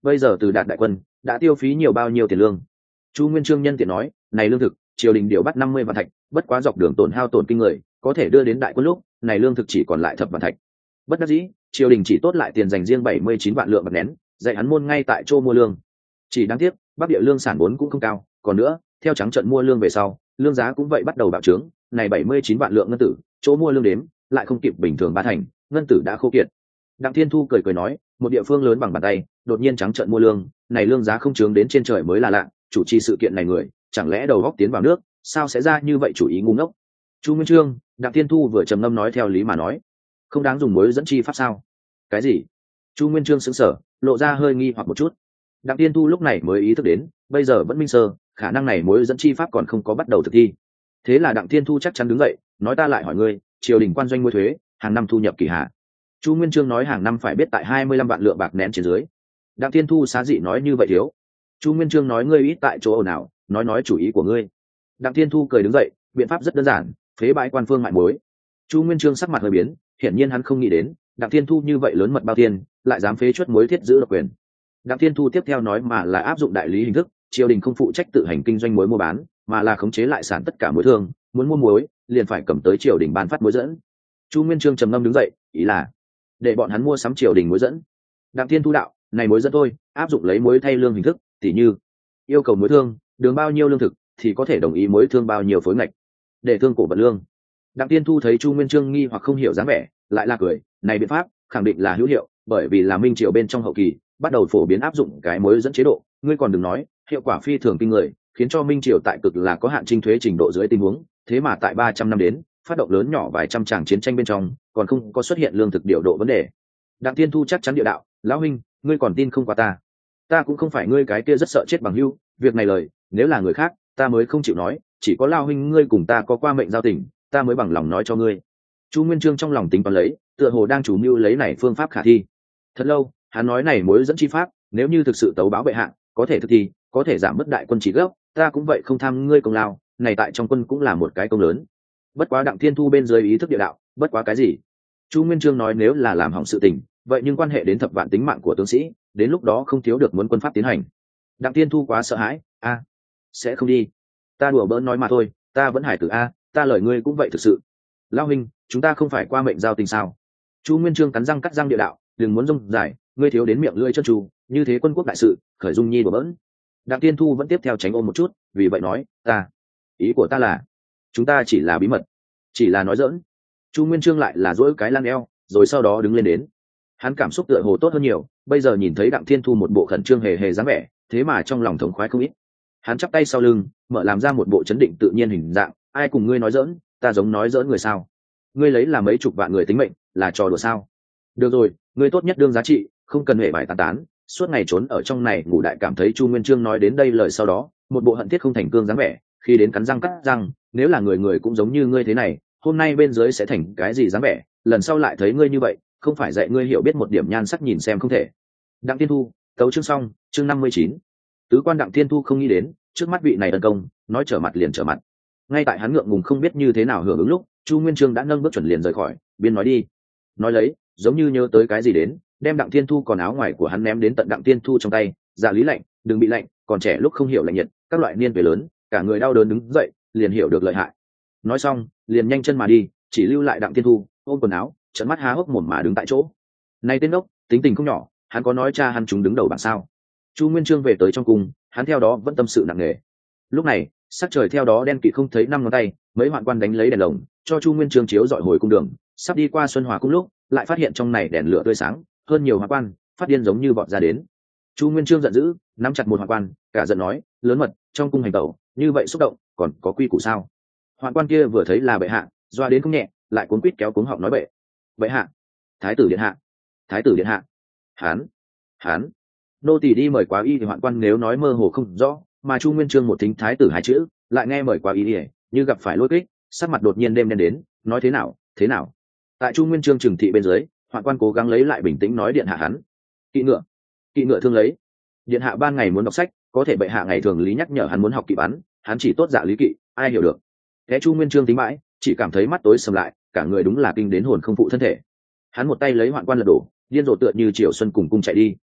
Speaker 1: bây giờ từ đạt đại quân đã tiêu phí nhiều bao nhiêu tiền lương. Chu Nguyên Chương nhân tiện nói, này lương thực triều đình điều bắt năm mươi vạn thạch, bất quá dọc đường tổn hao tổn kinh người, có thể đưa đến đại quân lúc này lương thực chỉ còn lại thập vạn thạch. Bất đắc dĩ, triều đình chỉ tốt lại tiền dành riêng bảy mươi chín vạn lượng bạc nén, dạy hắn môn ngay tại chỗ mua lương. Chỉ đáng tiếc bắc địa lương sản vốn cũng không cao, còn nữa theo trắng trận mua lương về sau, lương giá cũng vậy bắt đầu bạo trướng, này bảy mươi chín vạn lượng ngân tử chỗ mua lương đếm lại không kịp bình thường ba thành, ngân tử đã khô kiệt. Đặng Thiên Thu cười cười nói, một địa phương lớn bằng bàn tay đột nhiên trắng trận mua lương, này lương giá không trướng đến trên trời mới là lạ, chủ trì sự kiện này người chẳng lẽ đầu góc tiến vào nước, sao sẽ ra như vậy chủ ý ngu ngốc. Chu Nguyên Chương, Đặng Thiên Thu vừa trầm ngâm nói theo lý mà nói, không đáng dùng mối dẫn chi pháp sao? Cái gì? Chu Nguyên Chương sững sờ, lộ ra hơi nghi hoặc một chút. Đặng Thiên Thu lúc này mới ý thức đến, bây giờ vẫn minh sơ, khả năng này mối dẫn chi pháp còn không có bắt đầu thực thi. Thế là Đặng Thiên Thu chắc chắn đứng dậy, nói ta lại hỏi ngươi, triều đình quan doanh mua thuế, hàng năm thu nhập kỳ hạ. Chu Nguyên Chương nói hàng năm phải biết tại hai mươi lăm vạn lượng bạc nén trên dưới. Đặng Thiên Thu xá dị nói như vậy thiếu. Chu Nguyên Chương nói ngươi ít tại chỗ nào, nói nói chủ ý của ngươi. Đặng Thiên Thu cười đứng dậy, biện pháp rất đơn giản, phế bãi quan phương mại mối. Chu Nguyên Chương sắc mặt hơi biến, hiển nhiên hắn không nghĩ đến Đặng Thiên Thu như vậy lớn mật bao tiền lại dám phế chuất mối thiết giữ độc quyền. Đặng Thiên Thu tiếp theo nói mà là áp dụng đại lý hình thức, triều đình không phụ trách tự hành kinh doanh mối mua bán, mà là khống chế lại sản tất cả mối thương, muốn mua muối liền phải cầm tới triều đình ban phát mối dẫn. Chu Nguyên Chương trầm ngâm đứng dậy, ý là để bọn hắn mua sắm triều đình mối dẫn. Đặng Thiên Thu đạo, này mối dẫn thôi, áp dụng lấy mối thay lương hình thức, tỉ như yêu cầu mối thương đường bao nhiêu lương thực thì có thể đồng ý mối thương bao nhiêu phối ngạch để thương cổ vật lương. Đặng Thiên Thu thấy Chu Nguyên Chương nghi hoặc không hiểu dáng vẻ, lại là cười, này biện pháp khẳng định là hữu hiệu, bởi vì là minh triều bên trong hậu kỳ bắt đầu phổ biến áp dụng cái mối dẫn chế độ, ngươi còn đừng nói, hiệu quả phi thường kinh người, khiến cho minh triều tại cực là có hạn trinh thuế trình độ dưới tình huống, thế mà tại ba trăm năm đến phát động lớn nhỏ vài trăm tràng chiến tranh bên trong còn không có xuất hiện lương thực điều độ vấn đề. Đặng Thiên Thu chắc chắn địa đạo, lão huynh, ngươi còn tin không qua ta? Ta cũng không phải ngươi cái kia rất sợ chết bằng hưu, việc này lời nếu là người khác ta mới không chịu nói, chỉ có lão huynh ngươi cùng ta có qua mệnh giao tình, ta mới bằng lòng nói cho ngươi. Chu Nguyên Chương trong lòng tính toán lấy, tựa hồ đang chủ mưu lấy này phương pháp khả thi. Thật lâu hắn nói này mối dẫn chi pháp nếu như thực sự tấu báo bệ hạ có thể thực thi, có thể giảm mất đại quân chỉ gốc, ta cũng vậy không tham ngươi công lao này, tại trong quân cũng là một cái công lớn. Bất quá Đặng Thiên Thu bên dưới ý thức địa đạo, bất quá cái gì? Chu Nguyên Chương nói nếu là làm hỏng sự tình, vậy nhưng quan hệ đến thập vạn tính mạng của tướng sĩ, đến lúc đó không thiếu được muốn quân pháp tiến hành. Đặng Thiên Thu quá sợ hãi, a, sẽ không đi, ta đùa bỡn nói mà thôi, ta vẫn hải tử a, ta lời ngươi cũng vậy thực sự. Lão huynh, chúng ta không phải qua mệnh giao tình sao? Chu Nguyên Chương cắn răng cắt răng địa đạo, đừng muốn rông dài, ngươi thiếu đến miệng lưỡi chân tru, như thế quân quốc đại sự, khởi dung nhi đùa bỡn. Đặng Thiên Thu vẫn tiếp theo tránh ôm một chút, vì vậy nói, ta, ý của ta là, chúng ta chỉ là bí mật, chỉ là nói giỡn. Chu Nguyên Chương lại là dỗi cái lan eo, rồi sau đó đứng lên đến. Hắn cảm xúc tựa hồ tốt hơn nhiều, bây giờ nhìn thấy Đặng Thiên Thu một bộ khẩn trương hề hề dáng vẻ, thế mà trong lòng thống khoái không ít. Hắn chắp tay sau lưng, mở làm ra một bộ chấn định tự nhiên hình dạng, ai cùng ngươi nói giỡn, ta giống nói giỡn người sao? Ngươi lấy là mấy chục vạn người tính mệnh, là trò đùa sao? Được rồi, ngươi tốt nhất đương giá trị, không cần hề bài tán tán, suốt ngày trốn ở trong này ngủ đại. Cảm thấy Chu Nguyên Chương nói đến đây lời sau đó, một bộ hận thiết không thành cương dáng vẻ, khi đến cắn răng cắt răng, nếu là người người cũng giống như ngươi thế này, hôm nay bên dưới sẽ thành cái gì dáng vẻ, lần sau lại thấy ngươi như vậy, không phải dạy ngươi hiểu biết một điểm nhan sắc nhìn xem không thể. Đặng Thiên Thu, tấu chương xong, chương năm mươi chín. Tứ quan Đặng Thiên Thu không nghĩ đến, trước mắt vị này tấn công, nói trở mặt liền trở mặt. Ngay tại hắn ngượng ngùng không biết như thế nào hưởng ứng lúc, Chu Nguyên Chương đã nâng bước chuẩn liền rời khỏi, biên nói đi. Nói lấy, giống như nhớ tới cái gì đến, đem Đặng Thiên Thu còn áo ngoài của hắn ném đến tận Đặng Thiên Thu trong tay, dạ lý lạnh, đừng bị lạnh, còn trẻ lúc không hiểu lạnh nhiệt, các loại niên về lớn, cả người đau đớn đứng dậy, liền hiểu được lợi hại. Nói xong, liền nhanh chân mà đi, chỉ lưu lại Đặng Thiên Thu ôm quần áo, trợn mắt há hốc mồm mà đứng tại chỗ. Này tên đốc, tính tình không nhỏ, hắn có nói cha hắn chúng đứng đầu bảng sao? Chu Nguyên Chương về tới trong cung, hắn theo đó vẫn tâm sự nặng nề. Lúc này, sắc trời theo đó đen kịt không thấy năm ngón tay, mấy hoạn quan đánh lấy đèn lồng, cho Chu Nguyên Chương chiếu dọi hồi cung đường, sắp đi qua Xuân Hòa cung lúc, lại phát hiện trong này đèn lửa tươi sáng, hơn nhiều hoạn quan, phát điên giống như vọt ra đến. Chu Nguyên Chương giận dữ, nắm chặt một hoạn quan, cả giận nói, lớn mật, trong cung hành tẩu, như vậy xúc động, còn có quy củ sao? Hoạn quan kia vừa thấy là bệ hạ, doa đến không nhẹ, lại cuốn quýt kéo cuống họng nói bệ, bệ hạ, thái tử điện hạ, thái tử điện hạ, hán, hán, nô tỳ đi mời quá y. Thì hoạn quan nếu nói mơ hồ không rõ, mà Chu Nguyên Chương một thính thái tử hai chữ, lại nghe mời quá y ỉa, như gặp phải lôi kích, sắc mặt đột nhiên đêm đen đến, nói thế nào, thế nào? Tại Chu Nguyên Chương trừng thị bên dưới, hoạn quan cố gắng lấy lại bình tĩnh nói điện hạ hắn, kỵ ngựa, kỵ ngựa thương lấy, điện hạ ban ngày muốn đọc sách, có thể bệ hạ ngày thường lý nhắc nhở hắn muốn học kỵ bắn, hắn chỉ tốt dạ lý kỵ, ai hiểu được? Thế Chu Nguyên Chương tính mãi, chỉ cảm thấy mắt tối sầm lại, cả người đúng là kinh đến hồn không phụ thân thể. Hắn một tay lấy hoạn quan lật đổ, điên rồ tựa như triều xuân cùng cung chạy đi.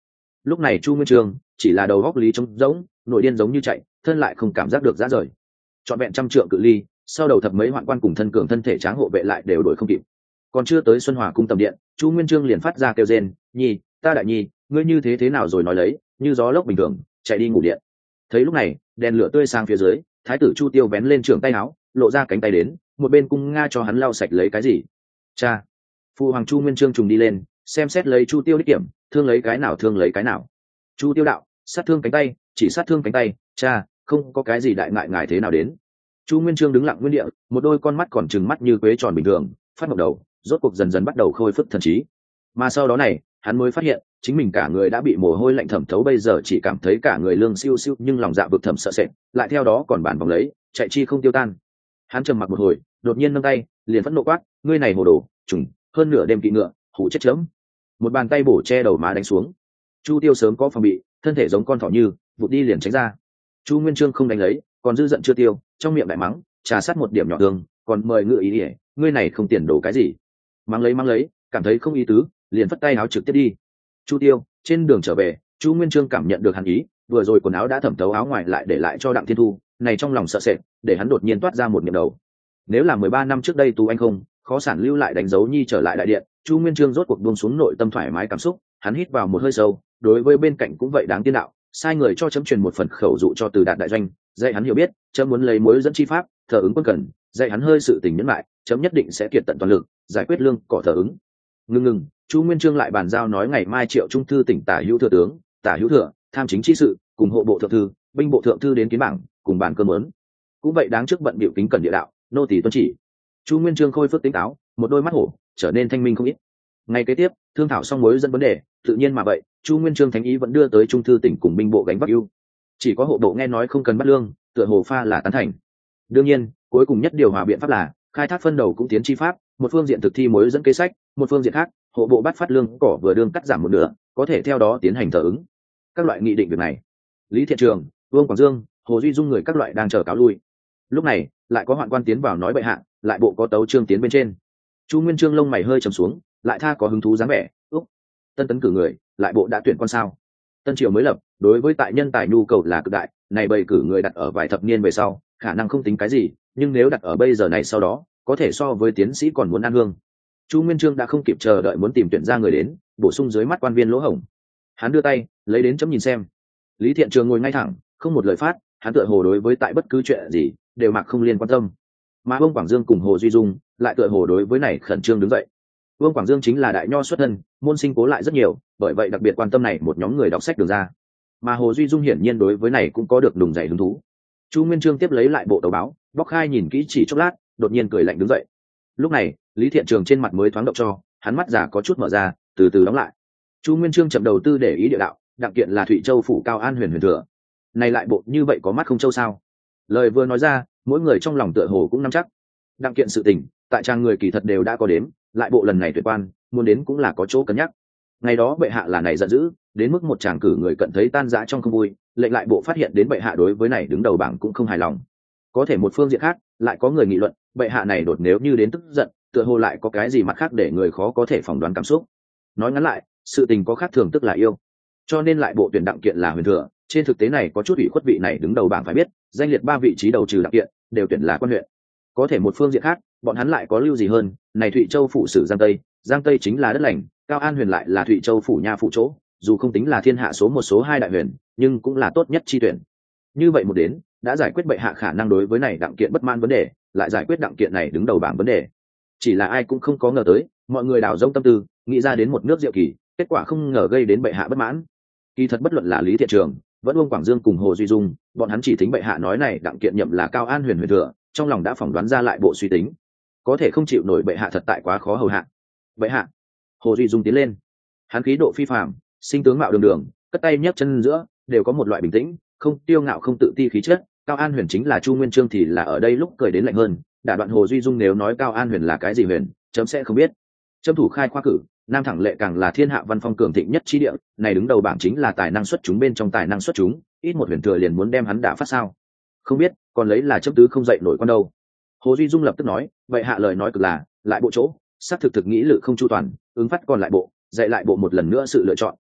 Speaker 1: lúc này chu nguyên trương chỉ là đầu góc lý trống rỗng, nội điên giống như chạy, thân lại không cảm giác được ra rời. Trọn vẹn trăm trượng cự ly, sau đầu thập mấy hoạn quan cùng thân cường thân thể tráng hộ vệ lại đều đuổi không kịp. Còn chưa tới Xuân Hòa cung tầm điện, chu nguyên trương liền phát ra kêu rên, nhi ta đại nhi, ngươi như thế thế nào rồi, nói lấy như gió lốc bình thường chạy đi ngủ điện. Thấy lúc này đèn lửa tươi sang phía dưới, thái tử chu tiêu vén lên trưởng tay áo, lộ ra cánh tay đến, một bên cung nga cho hắn lau sạch lấy cái gì. Cha. Phu hoàng chu nguyên trương trùng đi lên, xem xét lấy chu tiêu đích kiểm, thương lấy cái nào thương lấy cái nào. Chu tiêu đạo, sát thương cánh tay, chỉ sát thương cánh tay, cha, không có cái gì đại ngại ngài thế nào đến. Chu nguyên trương đứng lặng nguyên địa, một đôi con mắt còn trừng mắt như quế tròn bình thường, phát ngọc đầu, rốt cuộc dần dần bắt đầu khôi phục thần trí. Mà sau đó này, hắn mới phát hiện chính mình cả người đã bị mồ hôi lạnh thẩm thấu, bây giờ chỉ cảm thấy cả người lương siêu siêu, nhưng lòng dạ vực thầm sợ sệt, lại theo đó còn bản vòng lấy chạy chi không tiêu tan. Hắn trầm mặc một hồi, đột nhiên nâng tay liền phẫn nộ quát, ngươi này hồ đồ trùng, hơn nửa đêm kỵ ngựa, hủ chết chớm. Một bàn tay bổ che đầu má đánh xuống. Chu tiêu sớm có phòng bị, thân thể giống con thỏ như vụt đi liền tránh ra. Chu nguyên trương không đánh lấy, còn dư giận chưa tiêu, trong miệng đại mắng, trà sát một điểm nhỏ thương, còn mời ngựa ý ỉa, ngươi này không tiền đồ cái gì. Mắng lấy mắng lấy, cảm thấy không ý tứ, liền phất tay áo trực tiếp đi. Chu tiêu trên đường trở về, chu nguyên trương cảm nhận được hắn ý, vừa rồi quần áo đã thẩm thấu áo ngoài lại để lại cho đặng thiên thu, này trong lòng sợ sệt, để hắn đột nhiên toát ra một niệm đầu. Nếu là mười ba năm trước đây tú anh không khó sản lưu lại đánh dấu nhi trở lại đại điện, chu nguyên trương rốt cuộc buông xuống nội tâm thoải mái cảm xúc, hắn hít vào một hơi sâu, đối với bên cạnh cũng vậy đáng tiên đạo, sai người cho chấm truyền một phần khẩu dụ cho từ đạt đại doanh, dạy hắn hiểu biết, chấm muốn lấy mối dẫn chi pháp, thờ ứng quân cần, dạy hắn hơi sự tình nhẫn lại, chấm nhất định sẽ kiệt tận toàn lực giải quyết lương cỏ thờ ứng. Ngưng ngừng, chu nguyên trương lại bàn giao nói ngày mai triệu trung thư tỉnh tả hữu thừa tướng, tả hữu thừa tham chính chi sự, cùng hộ bộ thượng thư, binh bộ thượng thư đến kiến bảng, cùng bàn cơm lớn. Cũng vậy đáng trước bận biểu kính cẩn địa đạo, nô tỳ tuân chỉ. Chu nguyên trương khôi phước tỉnh táo, một đôi mắt hổ trở nên thanh minh không ít. Ngày kế tiếp thương thảo xong mối dẫn vấn đề, tự nhiên mà vậy chu nguyên trương thánh ý vẫn đưa tới trung thư tỉnh cùng binh bộ gánh vác ưu. Chỉ có hộ bộ nghe nói không cần bắt lương, tựa hồ pha là tán thành. Đương nhiên cuối cùng nhất điều hòa biện pháp là khai thác phân đầu cũng tiến chi pháp, một phương diện thực thi mối dẫn kế sách, một phương diện khác hộ bộ bắt phát lương cỏ vừa đương cắt giảm một nửa, có thể theo đó tiến hành thờ ứng. Các loại nghị định việc này, Lý Thiện Trường, Vương Quảng Dương, Hồ Duy Dung người các loại đang chờ cáo lui. Lúc này lại có hoạn quan tiến vào nói bệ hạ, lại bộ có tấu trương tiến bên trên. Chu nguyên trương lông mày hơi trầm xuống, lại tha có hứng thú dáng vẻ, úc, tân tấn cử người, lại bộ đã tuyển quan sao? Tân triều mới lập, đối với tại nhân tài nhu cầu là cực đại, này bày cử người đặt ở vài thập niên về sau, khả năng không tính cái gì, nhưng nếu đặt ở bây giờ này sau đó, có thể so với tiến sĩ còn muốn ăn hương. Chu nguyên trương đã không kịp chờ đợi muốn tìm tuyển ra người đến, bổ sung dưới mắt quan viên lỗ hổng. Hắn đưa tay lấy đến chấm nhìn xem. Lý Thiện Trường ngồi ngay thẳng, không một lời phát, hắn tựa hồ đối với tại bất cứ chuyện gì đều mặc không liên quan tâm. Mà Vương Quảng Dương cùng Hồ Duy Dung lại tựa hồ đối với này khẩn trương đứng dậy. Vương Quảng Dương chính là đại nho xuất thân, môn sinh cố lại rất nhiều, bởi vậy đặc biệt quan tâm này một nhóm người đọc sách đường ra. Mà Hồ Duy Dung hiển nhiên đối với này cũng có được đùng dày hứng thú. Chu Nguyên Chương tiếp lấy lại bộ tấu báo, bóc khai nhìn kỹ chỉ chốc lát, đột nhiên cười lạnh đứng dậy. Lúc này Lý Thiện Trường trên mặt mới thoáng động cho, hắn mắt giả có chút mở ra, từ từ đóng lại. Chu Nguyên Chương chậm đầu tư để ý địa đạo, đặng kiện là Thụy Châu phủ Cao An huyền huyền thừa. Này lại bộ như vậy có mắt không châu sao? Lời vừa nói ra, mỗi người trong lòng tựa hồ cũng nắm chắc. Đặng kiện sự tình, tại trang người kỳ thật đều đã có đếm, lại bộ lần này tuyệt quan, muốn đến cũng là có chỗ cân nhắc. Ngày đó bệ hạ là này giận dữ, đến mức một chàng cử người cận thấy tan rã trong không vui, lệnh lại bộ phát hiện đến bệ hạ đối với này đứng đầu bảng cũng không hài lòng. Có thể một phương diện khác, lại có người nghị luận, bệ hạ này đột nếu như đến tức giận, tựa hồ lại có cái gì mặt khác để người khó có thể phỏng đoán cảm xúc. Nói ngắn lại, sự tình có khác thường tức là yêu. Cho nên lại bộ tuyển đặng kiện là huyền thừa, trên thực tế này có chút ủy khuất, vị này đứng đầu bảng phải biết, danh liệt ba vị trí đầu trừ đặng kiện, đều tuyển là quan huyện. Có thể một phương diện khác, bọn hắn lại có lưu gì hơn, này Thụy Châu phủ sử Giang Tây, Giang Tây chính là đất lành, Cao An huyền lại là Thụy Châu phủ nha phụ chỗ, dù không tính là thiên hạ số một số hai đại huyền, nhưng cũng là tốt nhất chi tuyển. Như vậy một đến, đã giải quyết bệ hạ khả năng đối với này đặng kiện bất mãn vấn đề, lại giải quyết đặng kiện này đứng đầu bảng vấn đề. Chỉ là ai cũng không có ngờ tới, mọi người đào rông tâm tư, nghĩ ra đến một nước diệu kỳ, kết quả không ngờ gây đến bệ hạ bất mãn. Kỳ thật bất luận là Lý Thiện Trường, vẫn Vương Quảng Dương cùng Hồ Duy Dung, bọn hắn chỉ tính bệ hạ nói này đặng kiện nhậm là Cao An huyền huyền thừa, trong lòng đã phỏng đoán ra lại bộ suy tính, có thể không chịu nổi bệ hạ thật tại quá khó hầu hạ. Bệ hạ. Hồ Duy Dung tiến lên, hắn khí độ phi phàm, sinh tướng mạo đường đường, cất tay nhấc chân giữa đều có một loại bình tĩnh, không tiêu ngạo không tự ti khí chất. Cao An huyền chính là Chu Nguyên Chương thì là ở đây lúc cười đến lạnh hơn, đả đoạn Hồ Duy Dung nếu nói Cao An huyền là cái gì huyền, chấm sẽ không biết. Chấm thủ khai khoa cử, nam thẳng lệ càng là thiên hạ văn phong cường thịnh nhất chi địa, này đứng đầu bảng chính là tài năng xuất chúng bên trong tài năng xuất chúng, ít một huyền thừa liền muốn đem hắn đả phát sao? Không biết, còn lấy là chấm tứ không dậy nổi con đâu. Hồ Duy Dung lập tức nói, vậy hạ lời nói cực là, lại bộ chỗ, xác thực thực nghĩ lự không chu toàn, ứng phát còn lại bộ, dạy lại bộ một lần nữa sự lựa chọn,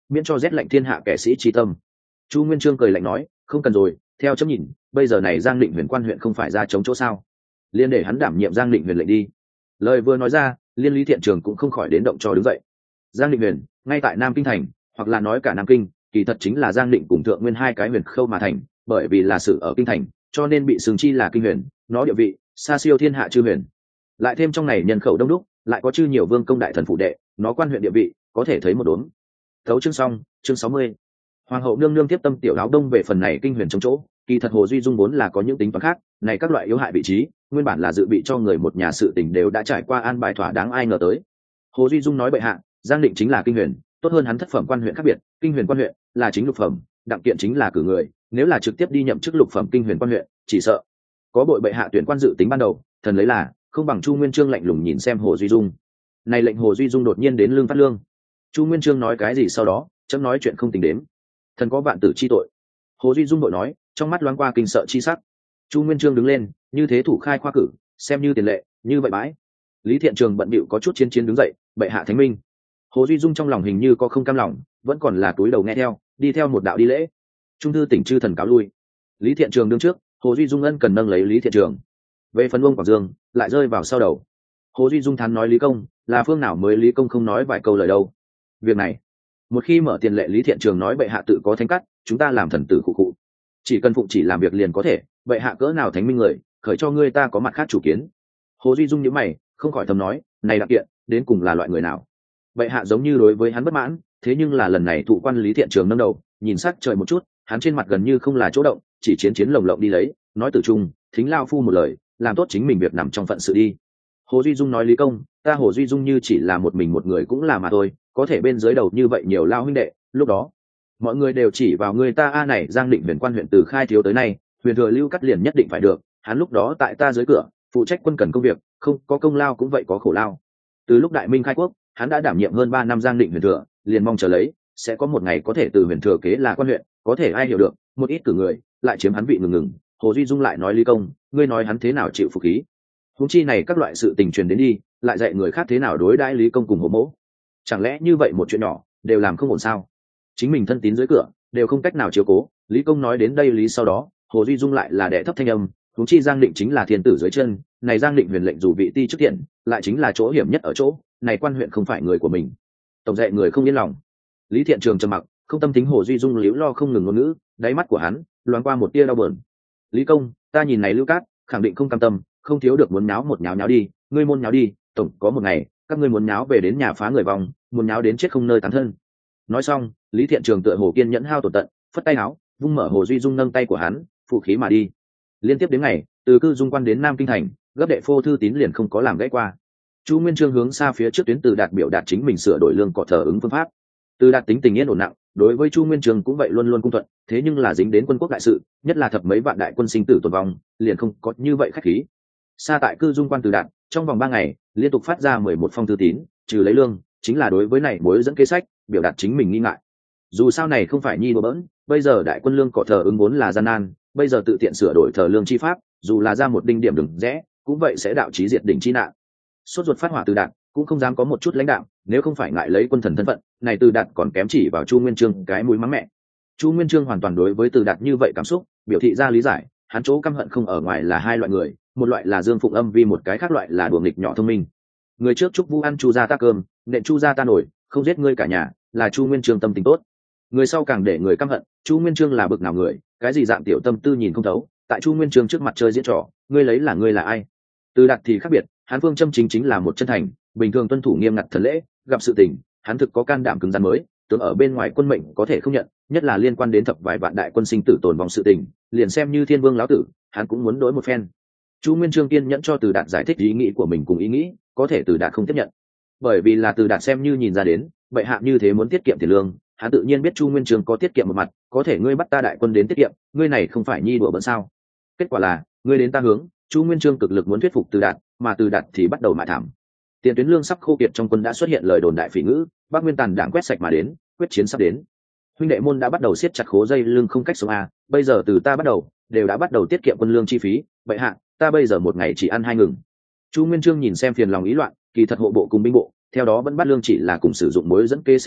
Speaker 1: miễn cho rét lạnh thiên hạ kẻ sĩ trí tâm. Chu Nguyên Chương cười lạnh nói, không cần rồi, theo chấm nhìn bây giờ này Giang Định Huyền quan huyện không phải ra chống chỗ sao, liên để hắn đảm nhiệm Giang Định Huyền lệnh đi. Lời vừa nói ra, liên Lý Thiện Trường cũng không khỏi đến động cho đứng dậy. Giang Định Huyền ngay tại Nam Kinh thành, hoặc là nói cả Nam Kinh, kỳ thật chính là Giang Định cùng Thượng Nguyên hai cái huyền khâu mà thành, bởi vì là sự ở kinh thành cho nên bị xưng chi là kinh huyền, nó địa vị xa siêu thiên hạ chư huyền. Lại thêm trong này nhân khẩu đông đúc, lại có chư nhiều vương công đại thần phụ đệ, nó quan huyện địa vị có thể thấy một đốm. Thấu chương xong. Chương sáu mươi. Hoàng hậu nương nương tiếp tâm tiểu áo đông về phần này kinh huyền trong chỗ, kỳ thật Hồ Duy Dung vốn là có những tính toán khác, này các loại yếu hại vị trí nguyên bản là dự bị cho người một nhà sự tình đều đã trải qua an bài thỏa đáng, ai ngờ tới Hồ Duy Dung nói bệ hạ, Giang Định chính là kinh huyền, tốt hơn hắn thất phẩm quan huyện khác biệt, kinh huyền quan huyện là chính lục phẩm, đặng kiện chính là cử người, nếu là trực tiếp đi nhậm chức lục phẩm kinh huyền quan huyện, chỉ sợ có bội bệ hạ tuyển quan dự tính ban đầu, thần lấy là không bằng. Chu Nguyên Chương lạnh lùng nhìn xem Hồ Duy Dung. Này lệnh Hồ Duy Dung đột nhiên đến lương phát lương. Chu Nguyên Chương nói cái gì sau đó, chấm nói chuyện không tính đếm. Thần có vạn tử chi tội. Hồ Duy Dung đội nói, trong mắt loáng qua kinh sợ chi sắc. Chu Nguyên Chương đứng lên, như thế thủ khai khoa cử, xem như tiền lệ, như vậy bãi. Lý Thiện Trường bận bịu có chút chiến chiến đứng dậy, bệ hạ thánh minh. Hồ Duy Dung trong lòng hình như có không cam lòng, vẫn còn là túi đầu nghe theo, đi theo một đạo đi lễ. Trung thư tỉnh chư thần cáo lui. Lý Thiện Trường đứng trước, Hồ Duy Dung ân cần nâng lấy Lý Thiện Trường. Về phần Vương Quảng Dương lại rơi vào sau đầu. Hồ Duy Dung thán nói Lý Công là phương nào mới Lý Công không nói vài câu lời đâu. Việc này một khi mở tiền lệ, Lý Thiện Trường nói bệ hạ tự có thánh cắt, chúng ta làm thần tử cụ cụ, chỉ cần phụng chỉ làm việc liền có thể, bệ hạ cỡ nào thánh minh người, khởi cho ngươi ta có mặt khác chủ kiến. Hồ Duy Dung nhíu mày, không khỏi thầm nói, này đặc kiện đến cùng là loại người nào? Bệ hạ giống như đối với hắn bất mãn, thế nhưng là lần này thụ quan Lý Thiện Trường nâng đầu nhìn sát trời một chút, hắn trên mặt gần như không là chỗ động, chỉ chiến chiến lồng lộng đi lấy, nói tử trung thính lao phu một lời, làm tốt chính mình việc nằm trong phận sự đi. Hồ Duy Dung nói Lý Công, ta Hồ Duy Dung như chỉ là một mình một người cũng là mà thôi, có thể bên dưới đầu như vậy nhiều lao huynh đệ, lúc đó mọi người đều chỉ vào người ta a này Giang Định Huyền quan huyện từ khai thiếu tới nay, huyền thừa lưu cắt liền nhất định phải được, hắn lúc đó tại ta dưới cửa phụ trách quân cần công việc, không có công lao cũng vậy có khổ lao. Từ lúc đại minh khai quốc, hắn đã đảm nhiệm hơn ba năm Giang Định huyền thừa, liền mong chờ lấy sẽ có một ngày có thể từ huyền thừa kế là quan huyện, có thể ai hiểu được một ít cử người lại chiếm hắn vị ngừng ngừng. Hồ Duy Dung lại nói Lý Công, ngươi nói hắn thế nào chịu phục khí? Huống chi này các loại sự tình truyền đến đi, lại dạy người khác thế nào đối đãi Lý Công cùng Hồ mẫu. Chẳng lẽ như vậy một chuyện nhỏ đều làm không ổn sao? Chính mình thân tín dưới cửa đều không cách nào chiếu cố. Lý Công nói đến đây lý sau đó, Hồ Duy Dung lại là đệ thấp thanh âm, huống chi Giang Định chính là thiên tử dưới chân, này Giang Định huyền lệnh dù vị ti trước tiện, lại chính là chỗ hiểm nhất ở chỗ, này quan huyện không phải người của mình. Tổng dạy người không yên lòng. Lý Thiện Trường trầm mặc, không tâm tính Hồ Duy Dung liễu lo không ngừng ngôn ngữ, đáy mắt của hắn loáng qua một tia đau buồn. Lý Công, ta nhìn này Lưu Cát khẳng định không cam tâm, không thiếu được muốn nháo một nháo nháo đi, ngươi môn nháo đi, tổng có một ngày các ngươi muốn nháo về đến nhà phá người vòng, muốn nháo đến chết không nơi tán thân. Nói xong, Lý Thiện Trường tựa hồ kiên nhẫn hao tổn tận, phất tay áo, vung mở Hồ Duy Dung nâng tay của hắn, phụ khí mà đi. Liên tiếp đến ngày, từ cư dung quan đến Nam Kinh thành, gấp đệ phô thư tín liền không có làm gãy qua. Chu Nguyên Chương hướng xa phía trước tuyến Từ Đạt biểu đạt chính mình sửa đổi lương cọ thờ ứng phương pháp. Từ Đạt tính tình yên ổn nặng, đối với Chu Nguyên Chương cũng vậy luôn luôn cung thuận, thế nhưng là dính đến quân quốc đại sự, nhất là thập mấy vạn đại quân sinh tử tồn vong, liền không có như vậy khách khí. Xa tại cư dung quan Từ Đạt, trong vòng ba ngày liên tục phát ra mười một phong thư tín, trừ lấy lương, chính là đối với này mối dẫn kế sách, biểu đạt chính mình nghi ngại. Dù sao này không phải nhi đùa bỡn, bây giờ đại quân lương cọ thờ ứng vốn là gian nan, bây giờ tự tiện sửa đổi thờ lương chi pháp, dù là ra một đinh điểm đừng rẽ, cũng vậy sẽ đạo chí diệt đỉnh chi nạn. Sốt ruột phát hỏa Từ Đạt cũng không dám có một chút lãnh đạo, nếu không phải ngại lấy quân thần thân phận, này Từ Đạt còn kém chỉ vào Chu Nguyên Chương cái mũi mắng mẹ. Chu Nguyên Chương hoàn toàn đối với Từ Đạt như vậy cảm xúc, biểu thị ra lý giải, hắn chỗ căm hận không ở ngoài là hai loại người, một loại là Dương Phụng Âm Vi, một cái khác loại là đùa nghịch nhỏ thông minh. Người trước chúc Vu ăn Chu gia ta cơm, nện Chu gia ta nổi, không giết ngươi cả nhà, là Chu Nguyên Chương tâm tình tốt. Người sau càng để người căm hận, Chu Nguyên Chương là bực nào người, cái gì dạng tiểu tâm tư nhìn không thấu, tại Chu Nguyên Chương trước mặt chơi diễn trò, ngươi lấy là ngươi là ai? Từ Đạt thì khác biệt, hắn phương châm chính chính là một chân thành, bình thường tuân thủ nghiêm ngặt thần lễ, gặp sự tình, hắn thực có can đảm cứng rắn mới, tưởng ở bên ngoài quân mệnh có thể không nhận, nhất là liên quan đến thập vài vạn đại quân sinh tử tồn vong sự tình, liền xem như Thiên Vương lão tử, hắn cũng muốn đối một phen. Chu Nguyên Chương kiên nhẫn cho Từ Đạt giải thích ý nghĩ của mình cùng ý nghĩ, có thể Từ Đạt không tiếp nhận, bởi vì là Từ Đạt xem như nhìn ra đến, bệ hạ như thế muốn tiết kiệm tiền lương, hắn tự nhiên biết Chu Nguyên Chương có tiết kiệm một mặt, có thể ngươi bắt ta đại quân đến tiết kiệm, ngươi này không phải nhi đùa bỡn sao? Kết quả là, ngươi đến ta hướng, Chu Nguyên Chương cực lực muốn thuyết phục Từ Đạt, mà Từ Đạt thì bắt đầu mại thảm. Tiền tuyến lương sắp khô kiệt, trong quân đã xuất hiện lời đồn đại phỉ ngữ, Bắc Nguyên Tàn đảng quét sạch mà đến, quyết chiến sắp đến. Huynh đệ môn đã bắt đầu siết chặt khố dây lương không cách sống a, bây giờ từ ta bắt đầu, đều đã bắt đầu tiết kiệm quân lương chi phí, vậy hạ, ta bây giờ một ngày chỉ ăn hai ngừng. Chu Nguyên Chương nhìn xem phiền lòng ý loạn, kỳ thật hộ bộ cùng binh bộ, theo đó vẫn bắt lương chỉ là cùng sử dụng mối dẫn kế sách sau,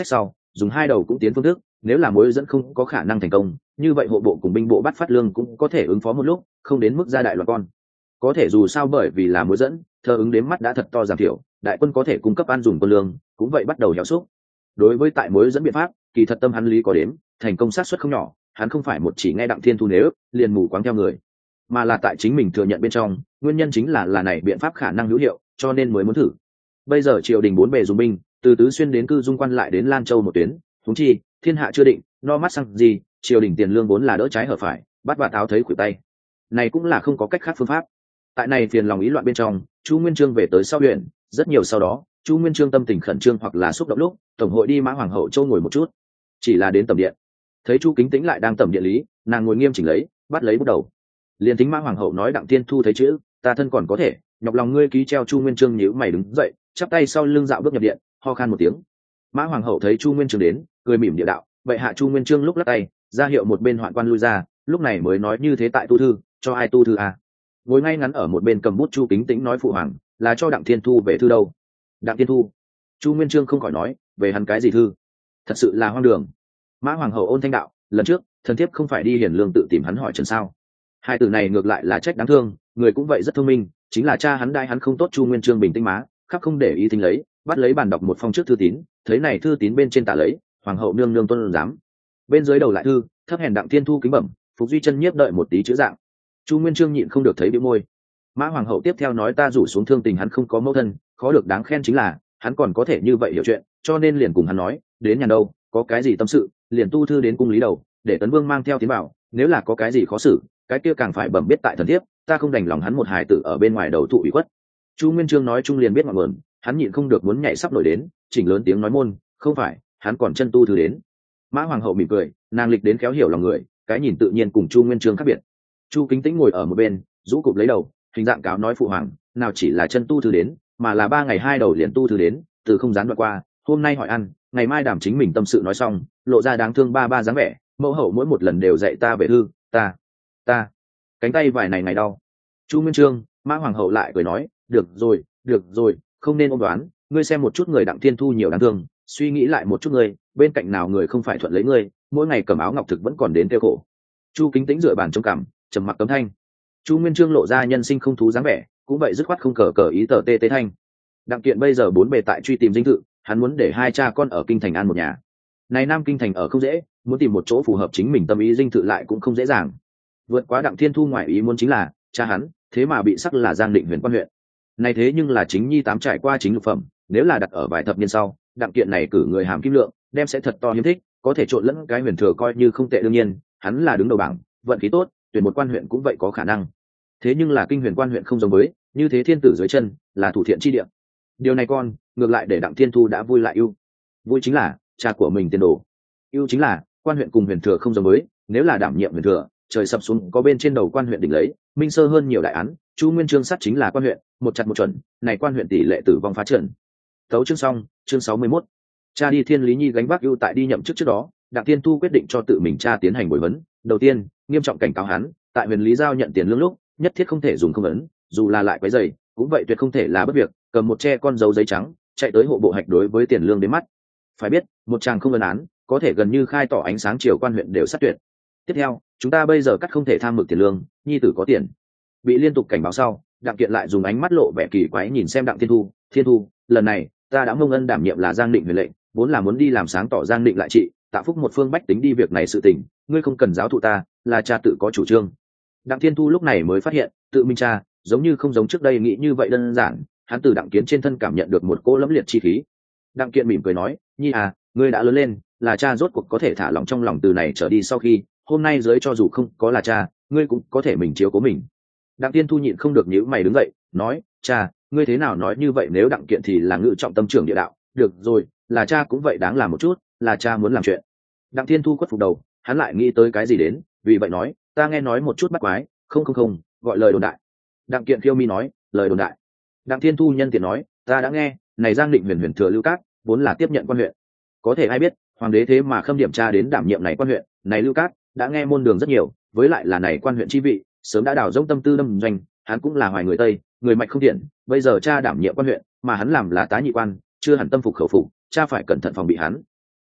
Speaker 1: dùng hai đầu cũng tiến phương thức, nếu là mối dẫn không có khả năng thành công, như vậy hộ bộ cùng binh bộ bắt phát lương cũng có thể ứng phó một lúc, không đến mức ra đại loạn con. Có thể dù sao bởi vì là mối dẫn, thờ ứng đếm mắt đã thật to giảm thiểu, đại quân có thể cung cấp ăn dùng quân lương, cũng vậy bắt đầu héo xúc. Đối với tại mối dẫn biện pháp, kỳ thật tâm hắn lý có đếm, thành công xác suất không nhỏ, hắn không phải một chỉ nghe Đặng Thiên Thu nếu liền mù quáng theo người, mà là tại chính mình thừa nhận bên trong, nguyên nhân chính là là này biện pháp khả năng hữu hiệu, cho nên mới muốn thử. Bây giờ triều đình bốn bề dùng binh, từ Tứ Xuyên đến Cư Dung Quan lại đến Lan Châu một tuyến, huống chi thiên hạ chưa định, no mắt sang gì, triều đình tiền lương vốn là đỡ trái hở phải, bắt và tháo thấy khuỷu tay, này cũng là không có cách khác phương pháp. Tại này phiền lòng ý loạn bên trong, Chu Nguyên Chương về tới sau huyện, rất nhiều sau đó, Chu Nguyên Chương tâm tình khẩn trương hoặc là xúc động lúc, tổng hội đi Mã Hoàng hậu châu ngồi một chút, chỉ là đến tầm điện, thấy Chu Kính Tĩnh lại đang tầm điện lý, nàng ngồi nghiêm chỉnh lấy, bắt lấy bút đầu. Liền tính Mã Hoàng hậu nói Đặng Thiên Thu thấy chữ, ta thân còn có thể, nhọc lòng ngươi ký treo. Chu Nguyên Chương nhíu mày đứng dậy, chắp tay sau lưng dạo bước nhập điện, ho khan một tiếng. Mã Hoàng hậu thấy Chu Nguyên Chương đến, cười mỉm địa đạo, vậy hạ Chu Nguyên Chương lúc lắc tay, ra hiệu một bên hoạn quan lui ra, lúc này mới nói như thế tại tu thư, cho ai tu thư à? Ngồi ngay ngắn ở một bên cầm bút Chu Kính Tĩnh nói phụ hoàng, là cho Đặng Thiên Thu về thư đâu? Đặng Thiên Thu? Chu Nguyên Chương không khỏi nói, về hắn cái gì thư? Thật sự là hoang đường. Mã Hoàng hậu ôn thanh đạo, lần trước thần thiếp không phải đi hiển lương tự tìm hắn hỏi trần sao? Hai từ này ngược lại là trách đáng thương, người cũng vậy rất thông minh, chính là cha hắn đai hắn không tốt. Chu Nguyên Chương bình tĩnh má, khắp không để ý thính lấy, bắt lấy bàn đọc một phong trước thư tín, thấy này thư tín bên trên tả lấy, hoàng hậu nương nương tuân giám. Bên dưới đầu lại thư, thấp hèn Đặng Thiên Thu kính bẩm, Phục Duy chân nhiếp đợi một tí chữ dạng. Chu Nguyên Chương nhịn không được thấy bĩu môi. Mã Hoàng hậu tiếp theo nói ta rủ xuống thương tình hắn không có mẫu thân, khó được đáng khen chính là hắn còn có thể như vậy hiểu chuyện, cho nên liền cùng hắn nói, đến nhà đâu, có cái gì tâm sự, liền tu thư đến cung lý đầu, để Tấn Vương mang theo tiến bảo, nếu là có cái gì khó xử, cái kia càng phải bẩm biết tại thần thiếp, ta không đành lòng hắn một hài tử ở bên ngoài đầu thụ ủy khuất. Chu Nguyên Chương nói chung liền biết ngọn nguồn, hắn nhịn không được muốn nhảy sắp nổi đến, chỉnh lớn tiếng nói môn, không phải, hắn còn chân tu thư đến. Mã Hoàng hậu mỉm cười, nàng lịch đến khéo hiểu lòng người, cái nhìn tự nhiên cùng Chu Nguyên Chương khác biệt. Chu Kính Tĩnh ngồi ở một bên, rũ cụp lấy đầu, hình dạng cáo nói phụ hoàng, nào chỉ là chân tu thư đến, mà là ba ngày hai đầu liền tu thư đến, từ không gián đoạn qua, hôm nay hỏi ăn, ngày mai đảm chính mình tâm sự nói xong, lộ ra đáng thương ba ba dáng vẻ, mẫu hậu mỗi một lần đều dạy ta về thư, ta, ta, cánh tay vài này ngày đau. Chu Nguyên Chương, Mã Hoàng hậu lại cười nói, được rồi, được rồi, không nên ôm đoán, ngươi xem một chút người Đặng Thiên Thu nhiều đáng thương, suy nghĩ lại một chút ngươi, bên cạnh nào người không phải thuận lấy ngươi, mỗi ngày cầm áo ngọc thực vẫn còn đến tiêu khổ. Chu Kính Tĩnh dựa bàn trong cằm, trầm mặc cấm thanh. Chu Nguyên Chương lộ ra nhân sinh không thú dáng vẻ, cũng vậy dứt khoát không cờ cờ ý tờ tê tê thanh. Đặng Kiện bây giờ bốn bề tại truy tìm dinh thự, hắn muốn để hai cha con ở kinh thành an một nhà. Này Nam kinh thành ở không dễ, muốn tìm một chỗ phù hợp chính mình tâm ý dinh thự lại cũng không dễ dàng. Vượt quá Đặng Thiên Thu ngoài ý muốn chính là cha hắn, thế mà bị sắc là Giang Định Huyền quan huyện. Này thế nhưng là chính nhi tám trải qua chính lục phẩm, nếu là đặt ở vài thập niên sau, Đặng Kiện này cử người hàm kim lượng, đem sẽ thật to hiếm thích, có thể trộn lẫn cái huyền thừa coi như không tệ. Đương nhiên, hắn là đứng đầu bảng, vận khí tốt, tuyển một quan huyện cũng vậy có khả năng. Thế nhưng là kinh huyền quan huyện không giống với, như thế thiên tử dưới chân, là thủ thiện chi địa. Điều này con, ngược lại để Đặng Thiên Thu đã vui lại ưu. Vui chính là cha của mình tiền đồ, ưu chính là quan huyện cùng huyền thừa không giống với, nếu là đảm nhiệm huyền thừa, trời sập xuống có bên trên đầu quan huyện đỉnh lấy, minh sơ hơn nhiều đại án. Chu Nguyên Chương sát chính là quan huyện, một chặt một chuẩn, này quan huyện tỷ lệ tử vong phá trận. Tấu chương xong, chương sáu mươi mốt. Cha đi Thiên Lý Nhi gánh vác ưu tại đi nhậm chức trước đó, Đặng Thiên Thu quyết định cho tự mình cha tiến hành bồi vấn. Đầu tiên, nghiêm trọng cảnh cáo hắn, tại huyền lý giao nhận tiền lương lúc, nhất thiết không thể dùng không ấn, dù là lại quấy rầy, cũng vậy tuyệt không thể là bất việc, cầm một che con dấu giấy trắng, chạy tới hộ bộ hạch đối với tiền lương đến mắt. Phải biết, một chàng không ấn án, có thể gần như khai tỏ ánh sáng chiều quan huyện đều sát tuyệt. Tiếp theo, chúng ta bây giờ cắt không thể tham mực tiền lương, nhi tử có tiền. Bị liên tục cảnh báo sau, Đặng Kiện lại dùng ánh mắt lộ vẻ kỳ quái nhìn xem Đặng Thiên Thu, Thiên Thu, lần này ta đã mông ân đảm nhiệm là Giang Định Huyền lệnh, vốn là muốn đi làm sáng tỏ Giang Định lại trị, tạ phúc một phương bách tính đi việc này sự tình, ngươi không cần giáo thụ ta, là cha tự có chủ trương. Đặng Thiên Thu lúc này mới phát hiện, tự minh cha giống như không giống trước đây nghĩ như vậy đơn giản, hắn từ Đặng Kiến trên thân cảm nhận được một cỗ lẫm liệt chi khí. Đặng Kiện mỉm cười nói, nhi à, ngươi đã lớn lên, là cha rốt cuộc có thể thả lòng trong lòng từ này trở đi. Sau khi hôm nay dưới cho dù không có là cha, ngươi cũng có thể mình chiếu cố mình. Đặng Thiên Thu nhịn không được nhíu mày đứng dậy, nói, cha, ngươi thế nào nói như vậy? Nếu Đặng Kiện thì là ngự trọng tâm trưởng địa đạo, được rồi, là cha cũng vậy đáng làm một chút, là cha muốn làm chuyện. Đặng Thiên Thu khuất phục đầu, hắn lại nghĩ tới cái gì đến, vì vậy nói, ta nghe nói một chút bắt quái, không không không, gọi lời đồn đại. Đặng Kiện khiêu mi nói, lời đồn đại. Đặng Thiên Thu nhân tiện nói, ta đã nghe, này Giang Định Huyền huyền thừa Lưu Cát, vốn là tiếp nhận quan huyện. Có thể ai biết, hoàng đế thế mà khâm điểm cha đến đảm nhiệm này quan huyện, này Lưu Cát đã nghe môn đường rất nhiều, với lại là này quan huyện chi vị, sớm đã đào rỗng tâm tư đâm doanh, hắn cũng là hoài người Tây, người mạch không thiện, bây giờ cha đảm nhiệm quan huyện, mà hắn làm là tá nhị quan, chưa hẳn tâm phục khẩu phục, cha phải cẩn thận phòng bị hắn.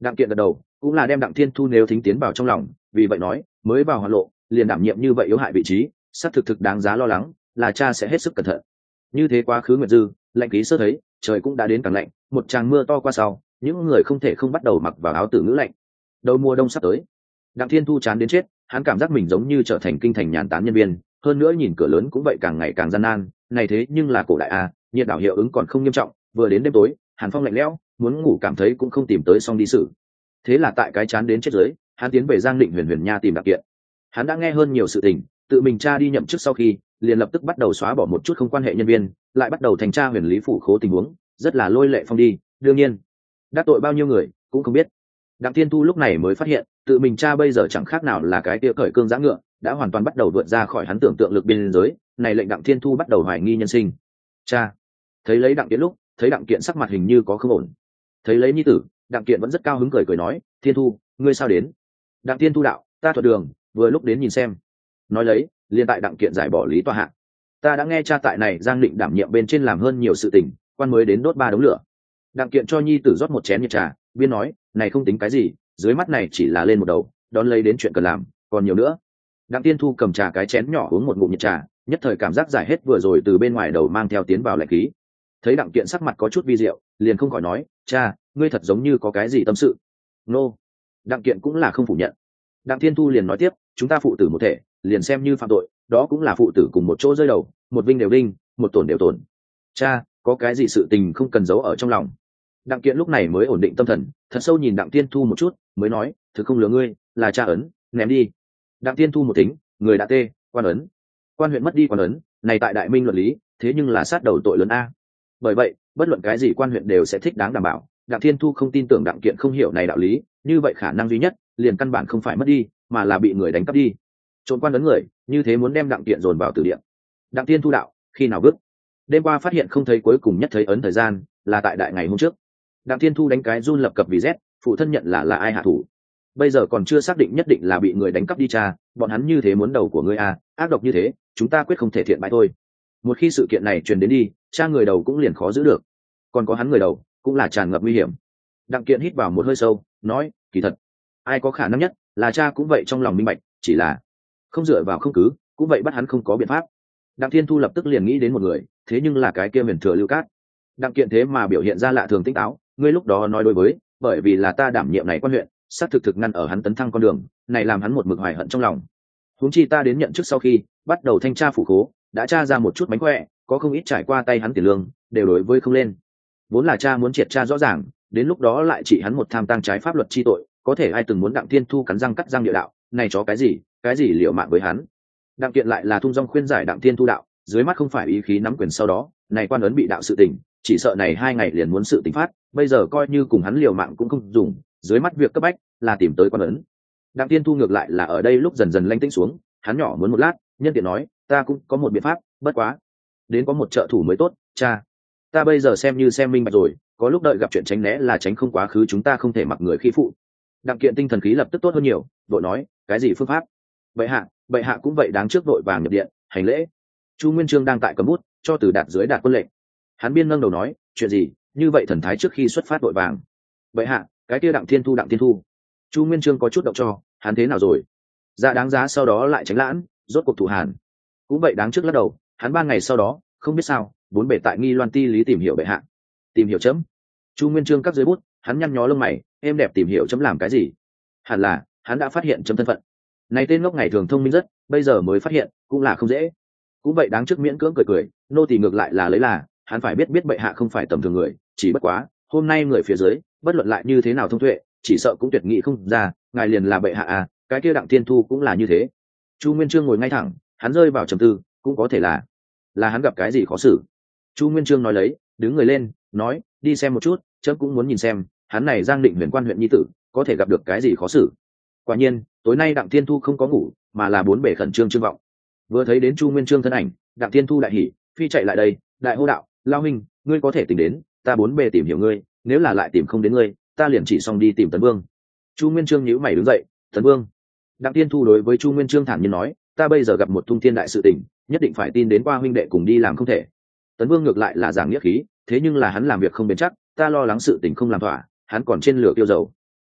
Speaker 1: Đặng Kiện gật đầu, cũng là đem Đặng Thiên Thu nếu thính tiến vào trong lòng, vì vậy nói, mới vào Hoàn Lộ, liền đảm nhiệm như vậy yếu hại vị trí, xác thực thực đáng giá lo lắng, là cha sẽ hết sức cẩn thận. Như thế quá khứ nguyệt dư, lạnh khí sơ thấy, trời cũng đã đến càng lạnh, một tràng mưa to qua sau, những người không thể không bắt đầu mặc vào áo tử ngữ lạnh. Đầu mùa đông sắp tới, Đặng Thiên Thu chán đến chết, hắn cảm giác mình giống như trở thành kinh thành nhàn tán nhân viên, hơn nữa nhìn cửa lớn cũng vậy càng ngày càng gian nan, này thế nhưng là cổ đại a, nhiệt đảo hiệu ứng còn không nghiêm trọng, vừa đến đêm tối, hàn phong lạnh lẽo, muốn ngủ cảm thấy cũng không tìm tới xong đi xử. Thế là tại cái chán đến chết dưới, hắn tiến về Giang Định Huyền Huyền Nha tìm Đặng Kiện. Hắn đã nghe hơn nhiều sự tình, tự mình cha đi nhậm chức sau khi, liền lập tức bắt đầu xóa bỏ một chút không quan hệ nhân viên, lại bắt đầu thành tra huyền lý phủ khố tình huống, rất là lôi lệ phong đi, đương nhiên, đắc tội bao nhiêu người cũng không biết. Đặng Thiên Thu lúc này mới phát hiện, tự mình cha bây giờ chẳng khác nào là cái kia cởi cương giã ngựa, đã hoàn toàn bắt đầu vượt ra khỏi hắn tưởng tượng lực biên giới, này lệnh Đặng Thiên Thu bắt đầu hoài nghi nhân sinh. Cha, thấy lấy Đặng Kiện lúc, thấy Đặng Kiện sắc mặt hình như có không ổn. Thấy lấy nhi tử, Đặng Kiện vẫn rất cao hứng cười cười nói, Thiên Thu, ngươi sao đến? Đặng Thiên Thu đạo, ta thuận đường, vừa lúc đến nhìn xem. Nói lấy, liền tại Đặng Kiện giải bỏ lý tòa hạng. Ta đã nghe cha tại này Giang Định đảm nhiệm bên trên làm hơn nhiều sự tình, quan mới đến đốt ba đống lửa. Đặng Kiện cho nhi tử rót một chén nhiệt trà, viên nói, này không tính cái gì, dưới mắt này chỉ là lên một đầu, đón lấy đến chuyện cần làm, còn nhiều nữa. Đặng Tiên Thu cầm trà cái chén nhỏ uống một ngụm nhiệt trà, nhất thời cảm giác giải hết vừa rồi từ bên ngoài đầu mang theo tiến vào lạnh khí. Thấy Đặng Kiện sắc mặt có chút vi diệu, liền không khỏi nói, cha, ngươi thật giống như có cái gì tâm sự. Nô. Đặng Kiện cũng là không phủ nhận. Đặng Thiên Thu liền nói tiếp, chúng ta phụ tử một thể, liền xem như phạm tội, đó cũng là phụ tử cùng một chỗ rơi đầu, một vinh đều vinh, một tổn đều tổn. Cha, có cái gì sự tình không cần giấu ở trong lòng. Đặng Kiện lúc này mới ổn định tâm thần, thật sâu nhìn Đặng Thiên Thu một chút, mới nói, thực không lừa ngươi, là cha ấn, ném đi. Đặng Thiên Thu một tính, người đã tê, quan ấn. Quan huyện mất đi quan ấn, này tại đại minh luật lý, thế nhưng là sát đầu tội lớn a. Bởi vậy, bất luận cái gì quan huyện đều sẽ thích đáng đảm bảo. Đặng Thiên Thu không tin tưởng Đặng Kiện không hiểu này đạo lý, như vậy khả năng duy nhất, liền căn bản không phải mất đi, mà là bị người đánh cắp đi. Trộm quan ấn người, như thế muốn đem Đặng Kiện dồn vào tử địa. Đặng Thiên Thu đạo, khi nào vứt? Đêm qua phát hiện không thấy cuối cùng nhất thấy ấn thời gian, là tại đại ngày hôm trước. Đặng Thiên Thu đánh cái run lập cập vì rét, phụ thân nhận là là ai hạ thủ. Bây giờ còn chưa xác định nhất định là bị người đánh cắp đi cha, bọn hắn như thế muốn đầu của ngươi à, ác độc như thế, chúng ta quyết không thể thiện bại thôi. Một khi sự kiện này truyền đến đi, cha người đầu cũng liền khó giữ được. Còn có hắn người đầu, cũng là tràn ngập nguy hiểm. Đặng Kiện hít vào một hơi sâu, nói, kỳ thật, ai có khả năng nhất, là cha cũng vậy trong lòng minh bạch, chỉ là không dựa vào không cứ, cũng vậy bắt hắn không có biện pháp. Đặng Thiên Thu lập tức liền nghĩ đến một người, thế nhưng là cái kia Huyền Thừa Lưu Cát. Đặng Kiện thế mà biểu hiện ra lạ thường tỉnh táo, ngươi lúc đó nói đối với, bởi vì là ta đảm nhiệm này quan huyện, xác thực thực ngăn ở hắn tấn thăng con đường, này làm hắn một mực hoài hận trong lòng. Huống chi ta đến nhận chức sau khi bắt đầu thanh tra phủ khố, đã tra ra một chút mánh khỏe, có không ít trải qua tay hắn tiền lương, đều đối với không lên. Vốn là cha muốn triệt tra rõ ràng, đến lúc đó lại trị hắn một tham tăng trái pháp luật chi tội, có thể ai từng muốn Đặng Thiên Thu cắn răng cắt răng địa đạo, này chó cái gì, cái gì liệu mạng với hắn. Đặng Kiện lại là thung dong khuyên giải Đặng Thiên Thu đạo, dưới mắt không phải ý khí nắm quyền sau đó, này quan ấn bị đạo sự tình, chỉ sợ này hai ngày liền muốn sự tình phát, bây giờ coi như cùng hắn liều mạng cũng không dùng, dưới mắt việc cấp bách là tìm tới quan ấn. Đặng Thiên Thu ngược lại là ở đây lúc dần dần lanh tĩnh xuống, hắn nhỏ muốn một lát, nhân tiện nói, ta cũng có một biện pháp, bất quá, đến có một trợ thủ mới tốt, cha. Ta bây giờ xem như xem minh bạch rồi, có lúc đợi gặp chuyện tránh né là tránh không quá khứ, chúng ta không thể mặc người khi phụ. Đặng Kiện tinh thần khí lập tức tốt hơn nhiều, vội nói, cái gì phương pháp? Bệ hạ, bệ hạ cũng vậy đáng trước vội vàng nhập điện, hành lễ. Chu Nguyên Chương đang tại cầm bút, cho từ đạt dưới đạt quân lệnh. Hắn biên nâng đầu nói, chuyện gì? Như vậy thần thái trước khi xuất phát vội vàng. Bệ hạ, cái kia Đặng Thiên Thu, Đặng Thiên Thu. Chu Nguyên Chương có chút động cho, hắn thế nào rồi? Dạ đáng giá sau đó lại tránh lãn, rốt cuộc thủ hàn. Cũng vậy đáng trước lắc đầu, hắn ba ngày sau đó, không biết sao, bốn bề tại Nghi Loan Ti lý tìm hiểu bệ hạ. Tìm hiểu chấm. Chu Nguyên Chương cắt dưới bút, hắn nhăn nhó lông mày, em đẹp tìm hiểu chấm làm cái gì? Hẳn là, hắn đã phát hiện chấm thân phận. Này tên ngốc ngày thường thông minh rất, bây giờ mới phát hiện, cũng là không dễ. Cũng vậy đáng trước miễn cưỡng cười cười, nô tỳ ngược lại là lấy là, hắn phải biết biết bệ hạ không phải tầm thường người, chỉ bất quá, hôm nay người phía dưới, bất luận lại như thế nào thông tuệ, chỉ sợ cũng tuyệt nghị không ra, ngài liền là bệ hạ à, cái kia Đặng Thiên Thu cũng là như thế. Chu Nguyên Chương ngồi ngay thẳng, hắn rơi vào trầm tư, cũng có thể là, là hắn gặp cái gì khó xử. Chu Nguyên Chương nói lấy, đứng người lên, nói, đi xem một chút, chấm cũng muốn nhìn xem, hắn này Giang Định Huyền quan huyện nhi tử, có thể gặp được cái gì khó xử. Quả nhiên, tối nay Đặng Thiên Thu không có ngủ, mà là bốn bề khẩn trương trương vọng. Vừa thấy đến Chu Nguyên Chương thân ảnh, Đặng Thiên Thu đại hỉ, phi chạy lại đây, đại hô đạo, lao huynh, ngươi có thể tìm đến, ta bốn bề tìm hiểu ngươi, nếu là lại tìm không đến ngươi, ta liền chỉ xong đi tìm Tấn Vương. Chu Nguyên Chương nhíu mày đứng dậy, Tấn Vương. Đặng Thiên Thu đối với Chu Nguyên Chương thản nhiên nói, ta bây giờ gặp một tung thiên đại sự tình, nhất định phải tin đến qua huynh đệ cùng đi làm không thể. Tấn Vương ngược lại là giảng nghĩa khí, thế nhưng là hắn làm việc không bền chắc, ta lo lắng sự tình không làm thỏa, hắn còn trên lửa tiêu dầu.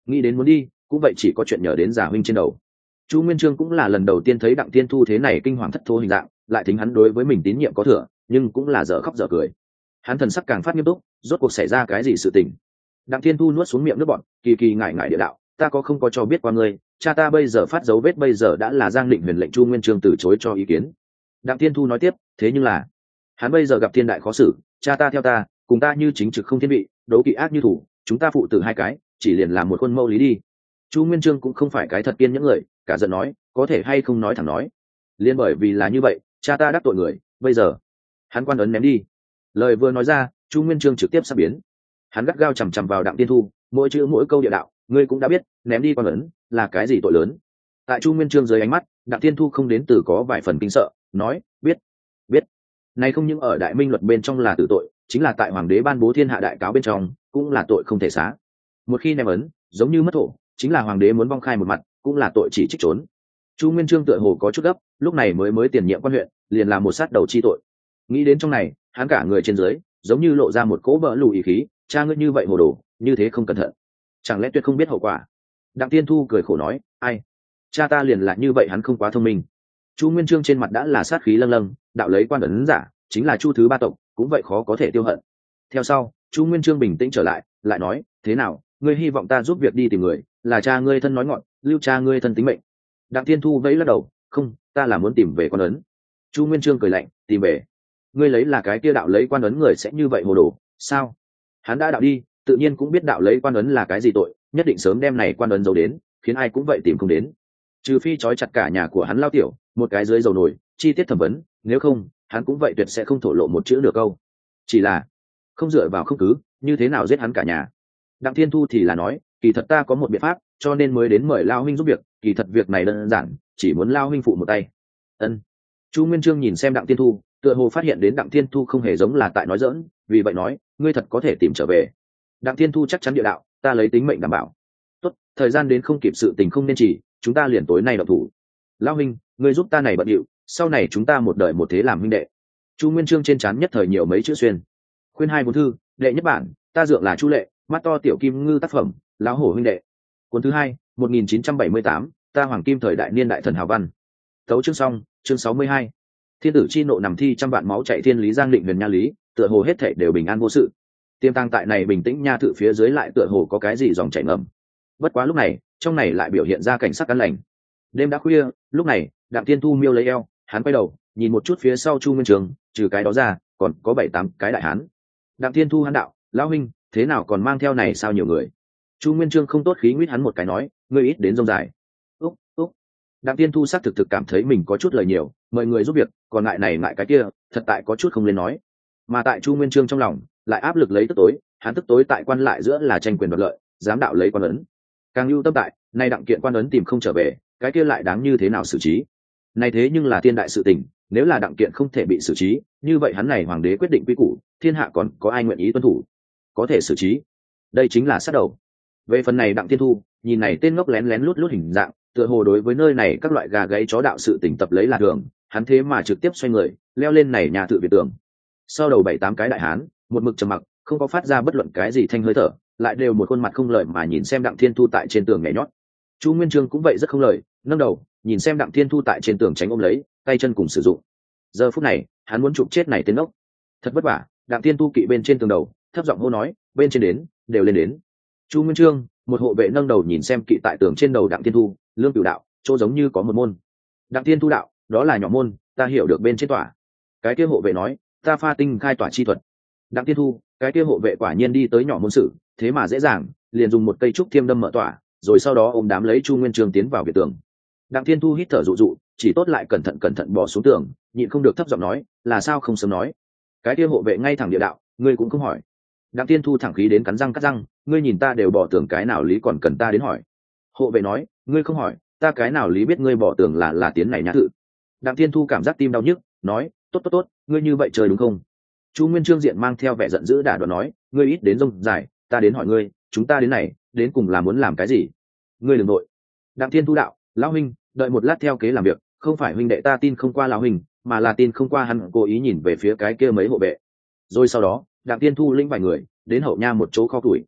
Speaker 1: nghĩ đến muốn đi cũng vậy chỉ có chuyện nhờ đến giả huynh trên đầu. Chu Nguyên Chương cũng là lần đầu tiên thấy Đặng Tiên Thu thế này kinh hoàng thất thố hình dạng, lại tính hắn đối với mình tín nhiệm có thừa, nhưng cũng là dở khóc dở cười. Hắn thần sắc càng phát nghiêm túc, rốt cuộc xảy ra cái gì sự tình? Đặng Tiên Thu nuốt xuống miệng nước bọt, kỳ kỳ ngại ngại địa đạo, ta có không có cho biết qua ngươi, cha ta bây giờ phát dấu vết bây giờ đã là Giang Định Huyền lệnh Chu Nguyên Chương từ chối cho ý kiến. Đặng Tiên Thu nói tiếp, thế nhưng là hắn bây giờ gặp thiên đại khó xử, cha ta theo ta, cùng ta như chính trực không thiên vị, đấu kỵ ác như thủ, chúng ta phụ tử hai cái, chỉ liền làm một khuôn mẫu lý đi. Chu Nguyên Chương cũng không phải cái thật kiên những người, cả giận nói, có thể hay không nói thẳng nói. Liên bởi vì là như vậy, cha ta đắc tội người, bây giờ hắn quan ấn ném đi. Lời vừa nói ra, Chu Nguyên Chương trực tiếp sắp biến. Hắn gắt gao chằm chằm vào Đặng Tiên Thu, mỗi chữ mỗi câu địa đạo, ngươi cũng đã biết, ném đi quan ấn là cái gì tội lớn. Tại Chu Nguyên Chương dưới ánh mắt, Đặng Tiên Thu không đến từ có vài phần kinh sợ, nói, biết, biết. Này không những ở Đại Minh luật bên trong là tử tội, chính là tại hoàng đế ban bố thiên hạ đại cáo bên trong, cũng là tội không thể xá. Một khi ném ấn, giống như mất thổ, chính là hoàng đế muốn vong khai một mặt, cũng là tội chỉ trích trốn. Chu Nguyên Chương tựa hồ có chút gấp, lúc này mới mới tiền nhiệm quan huyện, liền làm một sát đầu chi tội. Nghĩ đến trong này, hắn cả người trên dưới, giống như lộ ra một cỗ bỡ lù ý khí, cha ngươi như vậy hồ đồ, như thế không cẩn thận, chẳng lẽ tuyệt không biết hậu quả? Đặng Tiên Thu cười khổ nói, ai, cha ta liền là như vậy, hắn không quá thông minh. Chu Nguyên Chương trên mặt đã là sát khí lâng lâng, đạo lấy quan ấn giả, chính là Chu thứ ba tộc, cũng vậy khó có thể tiêu hận. Theo sau, Chu Nguyên Chương bình tĩnh trở lại, lại nói, thế nào, ngươi hy vọng ta giúp việc đi tìm người, là cha ngươi thân nói ngọn, lưu cha ngươi thân tính mệnh. Đặng Tiên Thu vẫy lắc đầu, không, ta là muốn tìm về quan ấn. Chu Nguyên Chương cười lạnh, tìm về? Ngươi lấy là cái kia đạo lấy quan ấn người sẽ như vậy hồ đồ, sao? Hắn đã đạo đi, tự nhiên cũng biết đạo lấy quan ấn là cái gì tội, nhất định sớm đem này quan ấn giấu đến, khiến ai cũng vậy tìm không đến. Trừ phi trói chặt cả nhà của hắn lao tiểu, một cái dưới dầu nổi, chi tiết thẩm vấn, nếu không, hắn cũng vậy tuyệt sẽ không thổ lộ một chữ được câu. Chỉ là không dựa vào không cứ, như thế nào giết hắn cả nhà? Đặng Thiên Thu thì là nói, kỳ thật ta có một biện pháp, cho nên mới đến mời lao huynh giúp việc, kỳ thật việc này đơn giản, chỉ muốn lao huynh phụ một tay. Ân. Chu Nguyên Chương nhìn xem Đặng Thiên Thu, tựa hồ phát hiện đến Đặng Thiên Thu không hề giống là tại nói giỡn, vì vậy nói, ngươi thật có thể tìm trở về. Đặng Thiên Thu chắc chắn địa đạo, ta lấy tính mệnh đảm bảo. Tốt, thời gian đến không kịp, sự tình không nên chỉ, chúng ta liền tối nay động thủ. Lão huynh, ngươi giúp ta này bận điệu, sau này chúng ta một đời một thế làm huynh đệ. Chu Nguyên Chương trên trán nhất thời nhiều mấy chữ xuyên. Khuyên hai cuốn thư, đệ nhất bản, ta dượng là Chu Lệ, mắt to tiểu kim ngư tác phẩm, lão hổ huynh đệ. Cuốn thứ hai, một nghìn chín trăm bảy mươi tám, ta hoàng kim thời đại niên đại thần hào văn. Tấu chương xong, chương sáu mươi hai. Thiên tử chi nộ nằm thi trăm vạn máu chạy thiên lý giang định huyền nha lý, tựa hồ hết thảy đều bình an vô sự. Tiêm tang tại này bình tĩnh nha thự phía dưới lại tựa hồ có cái gì dòng chảy ngầm. Bất quá lúc này, trong này lại biểu hiện ra cảnh sắc cắn lành. Đêm đã khuya, lúc này, Đặng Thiên Thu miêu lấy eo, hắn quay đầu, nhìn một chút phía sau Chu Nguyên Chương, trừ cái đó ra, còn có bảy tám cái đại hán. Đặng Thiên Thu hắn đạo, lão huynh, thế nào còn mang theo này sao nhiều người? Chu Nguyên Chương không tốt khí nguyết hắn một cái nói, ngươi ít đến rông dài. Úc, úc. Đặng Thiên Thu xác thực thực cảm thấy mình có chút lời nhiều, mời người giúp việc, còn ngại này ngại cái kia, thật tại có chút không lên nói. Mà tại Chu Nguyên Chương trong lòng, lại áp lực lấy tức tối, hắn tức tối tại quan lại giữa là tranh quyền đoạt lợi, dám đạo lấy quan ấn. Càng lưu tâm tại, nay đặng kiện quan ấn tìm không trở về, cái kia lại đáng như thế nào xử trí? Này thế nhưng là thiên đại sự tình, nếu là đặng kiện không thể bị xử trí, như vậy hắn này hoàng đế quyết định quy củ, thiên hạ còn có ai nguyện ý tuân thủ? Có thể xử trí, đây chính là sát đầu. Về phần này Đặng Thiên Thu, nhìn này tên ngốc lén lén lút lút hình dạng, tựa hồ đối với nơi này các loại gà gáy chó đạo sự tình tập lấy là thường, hắn thế mà trực tiếp xoay người, leo lên này nhà tự biệt tường. Sau đầu bảy tám cái đại hán, một mực trầm mặc, không có phát ra bất luận cái gì thanh hơi thở, lại đều một khuôn mặt không lợi mà nhìn xem Đặng Thiên Thu tại trên tường nhảy nhót. Chu Nguyên Chương cũng vậy rất không lời, nâng đầu, nhìn xem Đặng Thiên Thu tại trên tường tránh ôm lấy, tay chân cùng sử dụng. Giờ phút này, hắn muốn chụp chết này tên ngốc. Thật vất vả, Đặng Thiên Thu kỵ bên trên tường đầu, thấp giọng hô nói, bên trên đến, đều lên đến. Chu Nguyên Chương, một hộ vệ nâng đầu nhìn xem kỵ tại tường trên đầu Đặng Thiên Thu, lương cửu đạo, chỗ giống như có một môn. Đặng Thiên Thu đạo, đó là nhỏ môn, ta hiểu được bên trên tòa. Cái kia hộ vệ nói, ta pha tinh khai tỏa chi thuật. Đặng Thiên Thu, cái kia hộ vệ quả nhiên đi tới nhỏ môn sử, thế mà dễ dàng, liền dùng một cây trúc thiêm đâm mở tỏa, rồi sau đó ôm đám lấy Chu Nguyên Chương tiến vào biệt tường. Đặng Thiên Thu hít thở dụ dụ, chỉ tốt lại cẩn thận cẩn thận bỏ xuống tường, nhịn không được thấp giọng nói, là sao không sớm nói? Cái kia hộ vệ ngay thẳng địa đạo, ngươi cũng không hỏi. Đặng Thiên Thu thẳng khí đến cắn răng cắt răng, ngươi nhìn ta đều bỏ tường, cái nào lý còn cần ta đến hỏi? Hộ vệ nói, ngươi không hỏi, ta cái nào lý biết ngươi bỏ tường là là tiến này nhã thự? Đặng Thiên Thu cảm giác tim đau nhức, nói, tốt tốt tốt, ngươi như vậy chơi đúng không? Chu Nguyên Chương diện mang theo vẻ giận dữ đả đoạn nói, ngươi ít đến rông dài, ta đến hỏi ngươi, chúng ta đến này, đến cùng là muốn làm cái gì? Ngươi đừng nội. Đặng Thiên Thu đạo, lão huynh, đợi một lát theo kế làm việc, không phải huynh đệ ta tin không qua lão huynh, mà là tin không qua hắn cố ý nhìn về phía cái kia mấy hộ vệ. Rồi sau đó, Đặng Thiên Thu lĩnh vài người đến hậu nha một chỗ kho tuổi.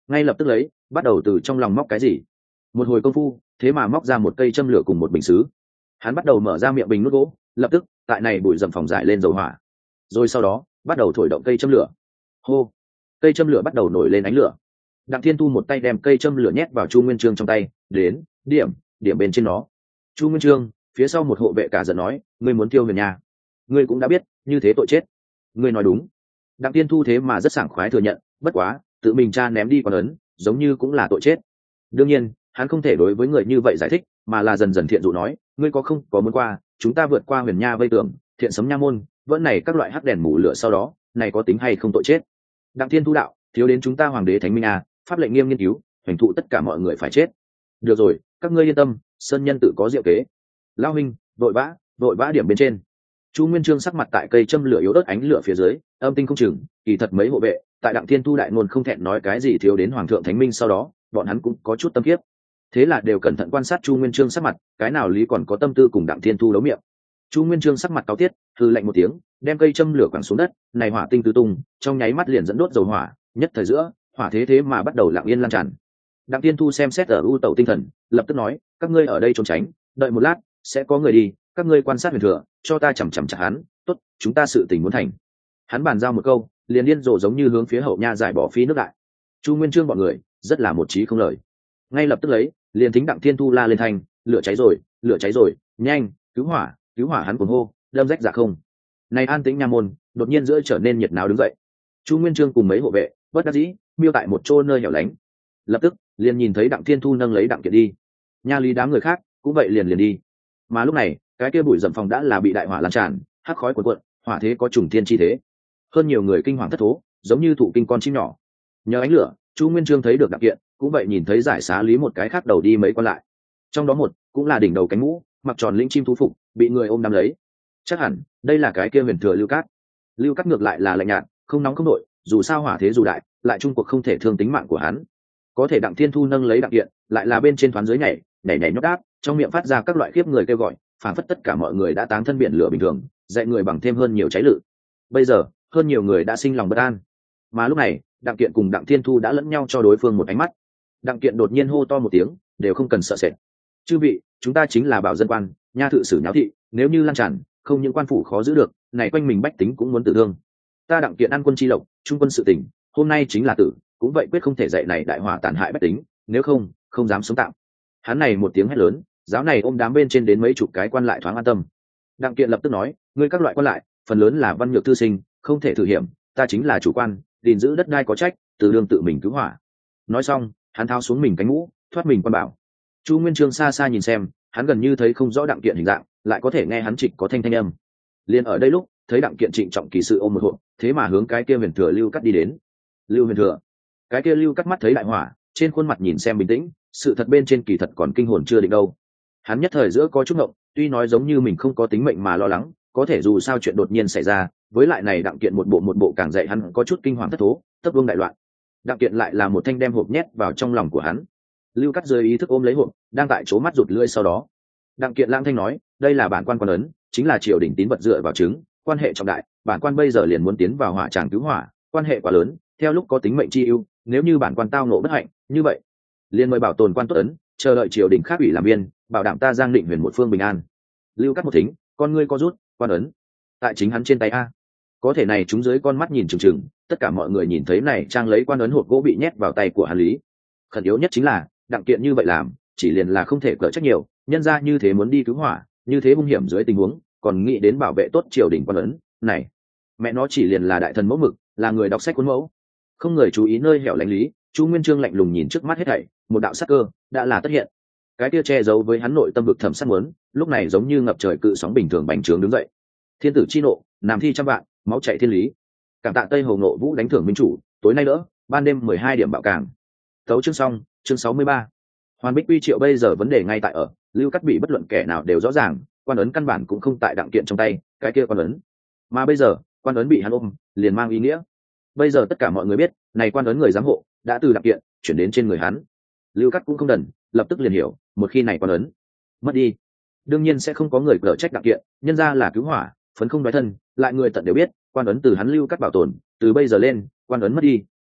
Speaker 1: ngay lập tức lấy bắt đầu từ trong lòng móc cái gì. Một hồi công phu thế mà móc ra một cây châm lửa cùng một bình xứ. Hắn bắt đầu mở ra miệng bình nút gỗ, lập tức tại này bụi rậm phòng giải lên dầu hỏa, rồi sau đó bắt đầu thổi động cây châm lửa. Hô, cây châm lửa bắt đầu nổi lên ánh lửa. Đặng Thiên Thu một tay đem cây châm lửa nhét vào Chu Nguyên Chương trong tay, đến điểm điểm bên trên nó. Chu Nguyên Chương phía sau một hộ vệ cả giận nói, ngươi muốn tiêu Huyền Nha, ngươi cũng đã biết như thế tội chết. Ngươi nói đúng. Đặng Thiên Thu thế mà rất sảng khoái thừa nhận, bất quá tự mình cha ném đi quan ấn giống như cũng là tội chết. Đương nhiên hắn không thể đối với người như vậy giải thích, mà là dần dần thiện dụ nói, ngươi có không có muốn qua chúng ta vượt qua Huyền Nha vây tường, thiện sấm nha môn vẫn này các loại hắc đèn mù lửa, sau đó này có tính hay không tội chết. Đặng Thiên Thu đạo, thiếu đến chúng ta hoàng đế thánh minh à, pháp lệnh nghiêm nghiên cứu hoành thụ tất cả mọi người phải chết. Được rồi, các ngươi yên tâm, sơn nhân tự có diệu kế. Lao huynh vội vã vội vã điểm bên trên. Chu Nguyên Chương sắc mặt tại cây châm lửa yếu ớt ánh lửa phía dưới âm tinh không chừng, kỳ thật mấy hộ vệ tại Đặng Thiên Thu đại ngôn không thẹn nói cái gì thiếu đến hoàng thượng thánh minh, sau đó bọn hắn cũng có chút tâm kiếp, thế là đều cẩn thận quan sát Chu Nguyên Chương sắc mặt, cái nào lý còn có tâm tư cùng Đặng Thiên Thu đấu miệng. Chu Nguyên Chương sắc mặt cáu tiết, hừ lạnh một tiếng, đem cây châm lửa quẳng xuống đất, này hỏa tinh tứ tung, trong nháy mắt liền dẫn đốt dầu hỏa, nhất thời giữa hỏa thế thế mà bắt đầu lặng yên lan tràn. Đặng Thiên Thu xem xét ở u tẩu tinh thần, lập tức nói, các ngươi ở đây trốn tránh, đợi một lát sẽ có người đi, các ngươi quan sát Huyền Thừa, cho ta chằm chằm chặt hắn. Tốt, chúng ta sự tình muốn thành. Hắn bàn giao một câu, liền điên rồ giống như hướng phía hậu nha giải bỏ phi nước đại. Chu Nguyên Chương bọn người rất là một trí không lời, ngay lập tức lấy liền thính Đặng Thiên Thu la lên thành, lửa cháy rồi, lửa cháy rồi, nhanh cứu hỏa, cứu hỏa. Hắn cuồng hô, đâm rách dạ không. Này an tĩnh nha môn đột nhiên giữa trở nên nhiệt náo đứng dậy. Chu Nguyên Chương cùng mấy hộ vệ bất đắc dĩ miêu tại một chỗ nơi hẻo lánh, lập tức liền nhìn thấy Đặng Thiên Thu nâng lấy Đặng Kiện đi. Nha lý đám người khác cũng vậy liền liền đi. Mà lúc này cái kia bụi rậm phòng đã là bị đại hỏa lan tràn, hắc khói cuồn cuộn, hỏa thế có trùng thiên chi thế. Hơn nhiều người kinh hoàng thất thố, giống như thụ kinh con chim nhỏ. Nhờ ánh lửa, Chu Nguyên Chương thấy được Đặng Kiện, cũng vậy nhìn thấy giải xá lý một cái khác đầu đi mấy quan lại. Trong đó một cũng là đỉnh đầu cánh mũ, mặc tròn lĩnh chim thú phục, bị người ôm nắm lấy. Chắc hẳn đây là cái kia Huyền Thừa Lưu Cát. Lưu Cát ngược lại là lạnh nhạt, không nóng không nội, dù sao hỏa thế dù đại, lại trung cuộc không thể thương tính mạng của hắn. Có thể Đặng Thiên Thu nâng lấy Đặng Kiện, lại là bên trên thoáng dưới nhảy, nhảy nhảy nhót đáp, trong miệng phát ra các loại khiếp người kêu gọi, phản phất tất cả mọi người đã táng thân biển lửa bình thường, dạy người bằng thêm hơn nhiều cháy lự. Bây giờ hơn nhiều người đã sinh lòng bất an, mà lúc này Đặng Kiện cùng Đặng Thiên Thu đã lẫn nhau cho đối phương một ánh mắt. Đặng Kiện đột nhiên hô to một tiếng, đều không cần sợ sệt. Chư vị, chúng ta chính là bảo dân quan, nha thự sử nháo thị, nếu như lan tràn, không những quan phủ khó giữ được, này quanh mình bách tính cũng muốn tự thương. Ta Đặng Kiện ăn quân chi lộc, trung quân sự tỉnh, hôm nay chính là tử, cũng vậy quyết không thể dạy này đại hỏa tàn hại bách tính, nếu không không dám sống tạm. Hắn này một tiếng hét lớn, giáo này ôm đám bên trên đến mấy chục cái quan lại thoáng an tâm. Đặng Kiện lập tức nói, ngươi các loại quan lại phần lớn là văn nhược thư sinh, không thể thử hiểm, ta chính là chủ quan, gìn giữ đất đai có trách, từ đương tự mình cứu hỏa. Nói xong hắn tháo xuống mình cánh mũ, thoát mình quan bảo. Chu Nguyên Chương xa xa nhìn xem, hắn gần như thấy không rõ Đặng Kiện hình dạng, lại có thể nghe hắn trịch có thanh thanh âm. Liền ở đây lúc thấy Đặng Kiện trịnh trọng kỳ sự ôm một hộp, thế mà hướng cái kia Huyền Thừa Lưu Cát đi đến. Lưu Huyền Thừa, cái kia Lưu Cát mắt thấy đại hỏa, trên khuôn mặt nhìn xem bình tĩnh, sự thật bên trên kỳ thật còn kinh hồn chưa định đâu. Hắn nhất thời giữa có chút ngộng, tuy nói giống như mình không có tính mệnh mà lo lắng, có thể dù sao chuyện đột nhiên xảy ra, với lại này Đặng Kiện một bộ một bộ càng dạy hắn có chút kinh hoàng thất thố, tất vương đại loạn. Đặng Kiện lại là một thanh đem hộp nhét vào trong lòng của hắn. Lưu Cát rơi ý thức ôm lấy hộp, đang tại chỗ mắt rụt lưỡi. Sau đó Đặng Kiện lãng thanh nói, đây là bản quan quan ấn, chính là triều đình tín vật dựa vào chứng, quan hệ trọng đại, bản quan bây giờ liền muốn tiến vào hỏa tràng cứu hỏa, quan hệ quá lớn, theo lúc có tính mệnh chi ưu, nếu như bản quan tao ngộ bất hạnh, như vậy liền mời bảo tồn quan tốt ấn, chờ đợi triều đình khác ủy làm viên, bảo đảm ta Giang Định Huyền một phương bình an. Lưu Cát một thính, con ngươi co rút, quan ấn tại chính hắn trên tay a. Có thể này chúng dưới con mắt nhìn chừng chừng, tất cả mọi người nhìn thấy này trang lấy quan ấn hộp gỗ bị nhét vào tay của hắn lý. Khẩn yếu nhất chính là Đặng Kiện như vậy làm, chỉ liền là không thể cỡ trách nhiều, nhân ra như thế muốn đi cứu hỏa, như thế hung hiểm dưới tình huống, còn nghĩ đến bảo vệ tốt triều đình quan ấn, này mẹ nó chỉ liền là đại thần mẫu mực, là người đọc sách cuốn mẫu. Không người chú ý nơi hẻo lánh lý, Chu Nguyên Chương lạnh lùng nhìn trước mắt hết thảy, một đạo sắc cơ đã là tất hiện. Cái kia che giấu với hắn nội tâm vực thầm sát muốn, lúc này giống như ngập trời cự sóng bình thường bành trướng đứng dậy. Thiên tử chi nộ, nam thi trăm vạn, máu chảy thiên lý. Cảm tạ Tây Hồ Nộ Vũ đánh thưởng minh chủ, tối nay nữa, ban đêm mười hai điểm bạo càng. Tấu chương xong, chương sáu mươi ba. Hoàn Bích Quy Triệu bây giờ vấn đề ngay tại ở, Lưu Cát bị bất luận kẻ nào đều rõ ràng, quan ấn căn bản cũng không tại Đặng Kiện trong tay, cái kia quan ấn. Mà bây giờ, quan ấn bị hắn ôm, liền mang ý nghĩa. Bây giờ tất cả mọi người biết, này quan ấn người giám hộ đã từ Đặng Kiện chuyển đến trên người hắn. Lưu Cát cũng không đần, lập tức liền hiểu, một khi này quan ấn mất đi, đương nhiên sẽ không có người cở trách Đặng Kiện, nhân ra là cứu hỏa, phấn không nói thân, lại người tận đều biết, quan ấn từ hắn Lưu Cát bảo tồn, từ bây giờ lên, quan ấn mất đi,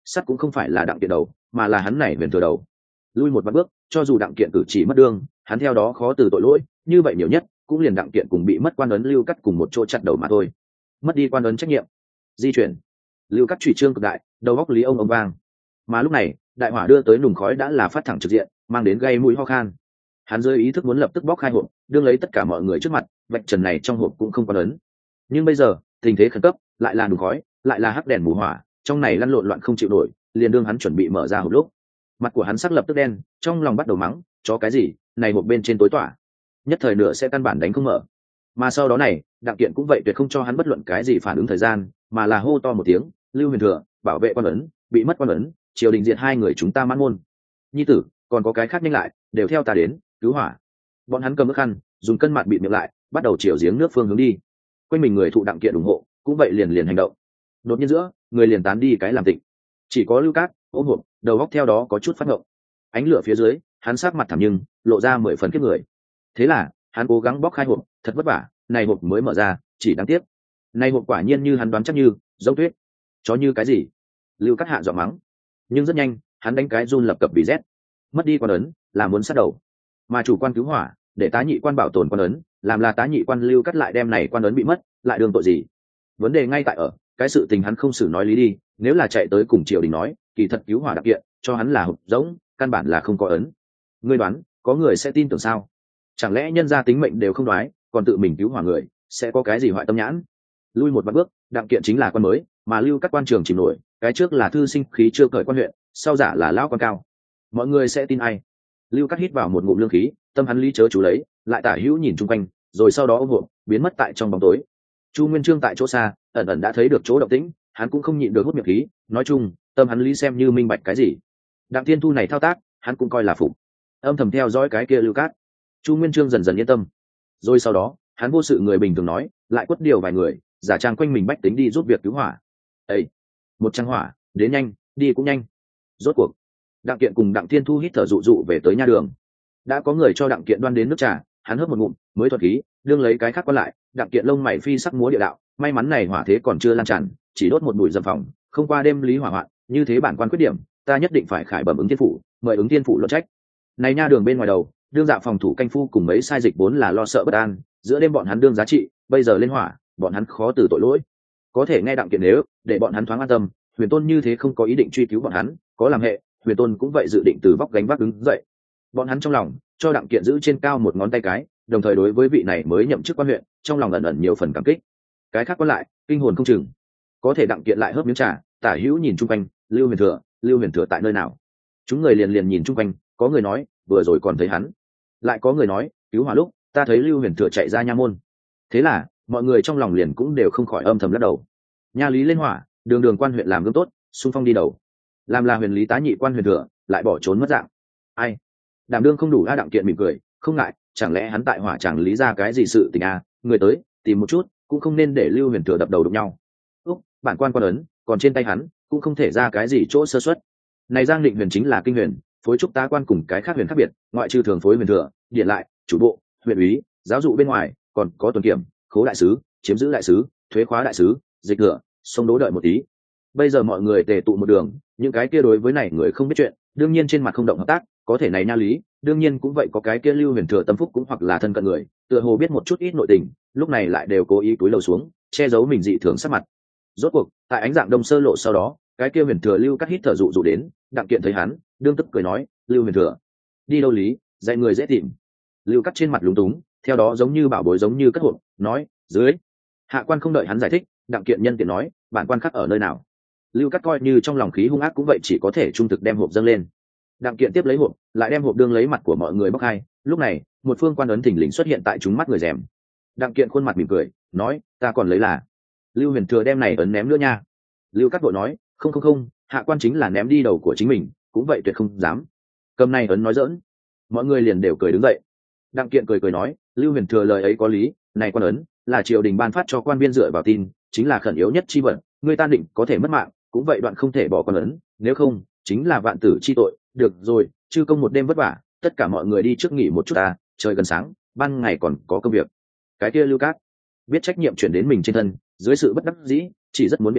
Speaker 1: sắt cũng không phải là đặng kiện đầu mà là hắn này huyền thừa đầu. Lui một vạn bước, cho dù đặng kiện cử chỉ mất đương, hắn theo đó khó từ tội lỗi, như vậy nhiều nhất cũng liền đặng kiện cùng bị mất quan ấn lưu cắt cùng một chỗ chặt đầu mà thôi. Mất đi quan ấn trách nhiệm, di chuyển, lưu cắt chủy trương cực đại, đầu góc lý ông ông vang. Mà lúc này đại hỏa đưa tới nùng khói đã là phát thẳng trực diện, mang đến gây mũi ho khan. Hắn rơi ý thức muốn lập tức bóc khai hộp, đương lấy tất cả mọi người trước mặt, vạch trần này trong hộp cũng không quan ấn. Nhưng bây giờ tình thế khẩn cấp, lại là nùng khói, lại là hắc đèn mù hỏa, trong này lăn lộn loạn không chịu nổi, liền đương hắn chuẩn bị mở ra hộp lúc, mặt của hắn sắc lập tức đen, trong lòng bắt đầu mắng chó cái gì, này hộp bên trên tối tỏa, nhất thời nửa sẽ căn bản đánh không mở. Mà sau đó này đặng kiện cũng vậy tuyệt không cho hắn bất luận cái gì phản ứng thời gian, mà là hô to một tiếng, Lưu Huyền Thừa, bảo vệ quan ấn, bị mất quan ấn, triều đình diệt hai người chúng ta mãn môn. Nhi tử, còn có cái khác nhanh lại, đều theo ta đến cứu hỏa. Bọn hắn cầm nước khăn, dùng cân mạt bịt miệng lại, bắt đầu chiều giếng nước phương hướng đi. Quanh mình người thụ đặng kiện ủng hộ, cũng vậy liền liền hành động. Đột nhiên giữa người liền tán đi cái làm tịnh, chỉ có Lưu Cát ôm hộp, đầu góc theo đó có chút phát ngộng. Ánh lửa phía dưới hắn sát mặt thảm nhưng lộ ra mười phần kiếp người. Thế là hắn cố gắng bóc khai hộp, thật vất vả này hộp mới mở ra, chỉ đáng tiếc này hộp quả nhiên như hắn đoán chắc như giống tuyết. Chó như cái gì? Lưu Cát hạ giọng mắng. Nhưng rất nhanh hắn đánh cái run lập cập bị rét. Mất đi quan ấn là muốn sát đầu, mà chủ quan cứu hỏa để tá nhị quan bảo tồn quan ấn, làm là tá nhị quan Lưu Cát lại đem này quan ấn bị mất, lại đương tội gì? Vấn đề ngay tại ở cái sự tình hắn không xử nói lý đi, nếu là chạy tới cùng triều đình nói kỳ thật cứu hỏa đặc kiện cho hắn là hộp giống, căn bản là không có ấn. Ngươi đoán có người sẽ tin tưởng sao? Chẳng lẽ nhân gia tính mệnh đều không đoái, còn tự mình cứu hỏa người sẽ có cái gì hoại tâm nhãn? Lui một vạn bước, đặng kiện chính là quan mới, mà Lưu các quan trường chìm nổi, cái trước là thư sinh khí chưa cởi quan huyện, sau giả là lão quan cao, mọi người sẽ tin ai? Lưu các hít vào một ngụm lương khí, tâm hắn lý chớ chú lấy, lại tả hữu nhìn chung quanh, rồi sau đó ôm hộp biến mất tại trong bóng tối. Chu Nguyên Chương tại chỗ xa ẩn ẩn đã thấy được chỗ động tĩnh, hắn cũng không nhịn được hút miệng khí, nói chung tâm hắn lý xem như minh bạch cái gì. Đặng Thiên Thu này thao tác hắn cũng coi là phục, âm thầm theo dõi cái kia Lưu Cát. Chu Nguyên Chương dần dần yên tâm, rồi sau đó hắn vô sự người bình thường nói, lại quất điều vài người giả trang quanh mình bách tính đi giúp việc cứu hỏa. Ê, một trang hỏa đến nhanh, đi cũng nhanh. Rốt cuộc Đặng Kiện cùng Đặng Thiên Thu hít thở dụ dụ về tới nha đường. Đã có người cho Đặng Kiện đoan đến nước trà, hắn hớp một ngụm mới thuật khí, đương lấy cái khác quan lại. Đặng Kiện lông mày phi sắc múa địa đạo, may mắn này hỏa thế còn chưa lan tràn, chỉ đốt một bụi dầm phòng, không qua đêm lý hỏa hoạn, như thế bản quan quyết điểm, ta nhất định phải khải bẩm ứng thiên phủ, mời ứng thiên phủ luận trách. Này nha đường bên ngoài đầu, đương dạ phòng thủ canh phu cùng mấy sai dịch vốn là lo sợ bất an, giữa đêm bọn hắn đương giá trị, bây giờ lên hỏa, bọn hắn khó từ tội lỗi. Có thể nghe Đặng Kiện nếu để bọn hắn thoáng an tâm, Huyền Tôn như thế không có ý định truy cứu bọn hắn, có làm hệ, Huyền Tôn cũng vậy dự định từ vóc gánh vác đứng dậy. Bọn hắn trong lòng cho Đặng Kiện giữ trên cao một ngón tay cái, đồng thời đối với vị này mới nhậm chức quan huyện, trong lòng ẩn ẩn nhiều phần cảm kích. Cái khác còn lại kinh hồn không chừng. Có thể Đặng Kiện lại hớp miếng trà, tả hữu nhìn chung quanh, Lưu Huyền Thừa, Lưu Huyền Thừa tại nơi nào? Chúng người liền liền nhìn chung quanh, có người nói vừa rồi còn thấy hắn, lại có người nói cứu hỏa lúc ta thấy Lưu Huyền Thừa chạy ra nha môn. Thế là mọi người trong lòng liền cũng đều không khỏi âm thầm lắc đầu. Nha lý lên hỏa, đường đường quan huyện làm gương tốt, xung phong đi đầu, làm là huyền lý tá nhị quan Huyền Thừa lại bỏ trốn mất dạng. Ai đảm đương không đủ? A Đặng Kiện mỉm cười, không ngại, chẳng lẽ hắn tại hỏa chẳng lý ra cái gì sự tình à? Người tới tìm một chút, cũng không nên để Lưu Huyền Thừa đập đầu đụng nhau. Úc, bản quan quan ấn còn trên tay hắn, cũng không thể ra cái gì chỗ sơ suất. Này Giang Định Huyền chính là kinh huyền, phối trúc tá quan cùng cái khác huyền khác biệt, ngoại trừ thường phối Huyền Thừa, điện lại, chủ bộ, huyện úy, giáo dụ bên ngoài, còn có tuần kiểm, khố đại sứ, chiếm giữ đại sứ, thuế khóa đại sứ, dịch thừa, sông đố đợi một tí. Bây giờ mọi người tề tụ một đường, những cái kia đối với này người không biết chuyện, đương nhiên trên mặt không động hợp tác, có thể này nha lý, đương nhiên cũng vậy có cái kia Lưu Huyền Thừa tâm phúc cũng hoặc là thân cận người, tựa hồ biết một chút ít nội tình, lúc này lại đều cố ý cúi đầu xuống, che giấu mình dị thường sắc mặt. Rốt cuộc tại ánh dạng đông sơ lộ sau đó, cái kia Huyền Thừa Lưu Cát hít thở dụ dụ đến. Đặng Kiện thấy hắn, đương tức cười nói, Lưu Huyền Thừa đi đâu lý, dạy người dễ tìm. Lưu Cát trên mặt lúng túng, theo đó giống như bảo bối giống như cất hộp, nói dưới. Hạ quan không đợi hắn giải thích, Đặng Kiện nhân tiện nói, bản quan khắc ở nơi nào. Lưu Cát coi như trong lòng khí hung ác cũng vậy chỉ có thể trung thực đem hộp dâng lên. Đặng Kiện tiếp lấy hộp, lại đem hộp đương lấy mặt của mọi người bóc hai. Lúc này một phương quan ấn thình lình xuất hiện tại chúng mắt người rèm. Đặng Kiện khuôn mặt mỉm cười, nói, ta còn lấy là Lưu Huyền Thừa đem này ấn ném nữa nha. Lưu Cát vội nói, không không không, hạ quan chính là ném đi đầu của chính mình, cũng vậy tuyệt không dám. Cầm này ấn nói giỡn. Mọi người liền đều cười đứng dậy. Đặng Kiện cười cười nói, Lưu Huyền Thừa lời ấy có lý, này quan ấn là triều đình ban phát cho quan viên dựa vào tin, chính là khẩn yếu nhất chi vật, người ta định có thể mất mạng, cũng vậy đoạn không thể bỏ quan ấn, nếu không chính là vạn tử chi tội. Được rồi, chư công một đêm vất vả, tất cả mọi người đi trước nghỉ một chút ta, trời gần sáng, ban ngày còn có công việc. Cái kia Lưu Cát biết trách nhiệm chuyển đến mình trên thân, dưới sự bất đắc dĩ, chỉ rất muốn biện pháp,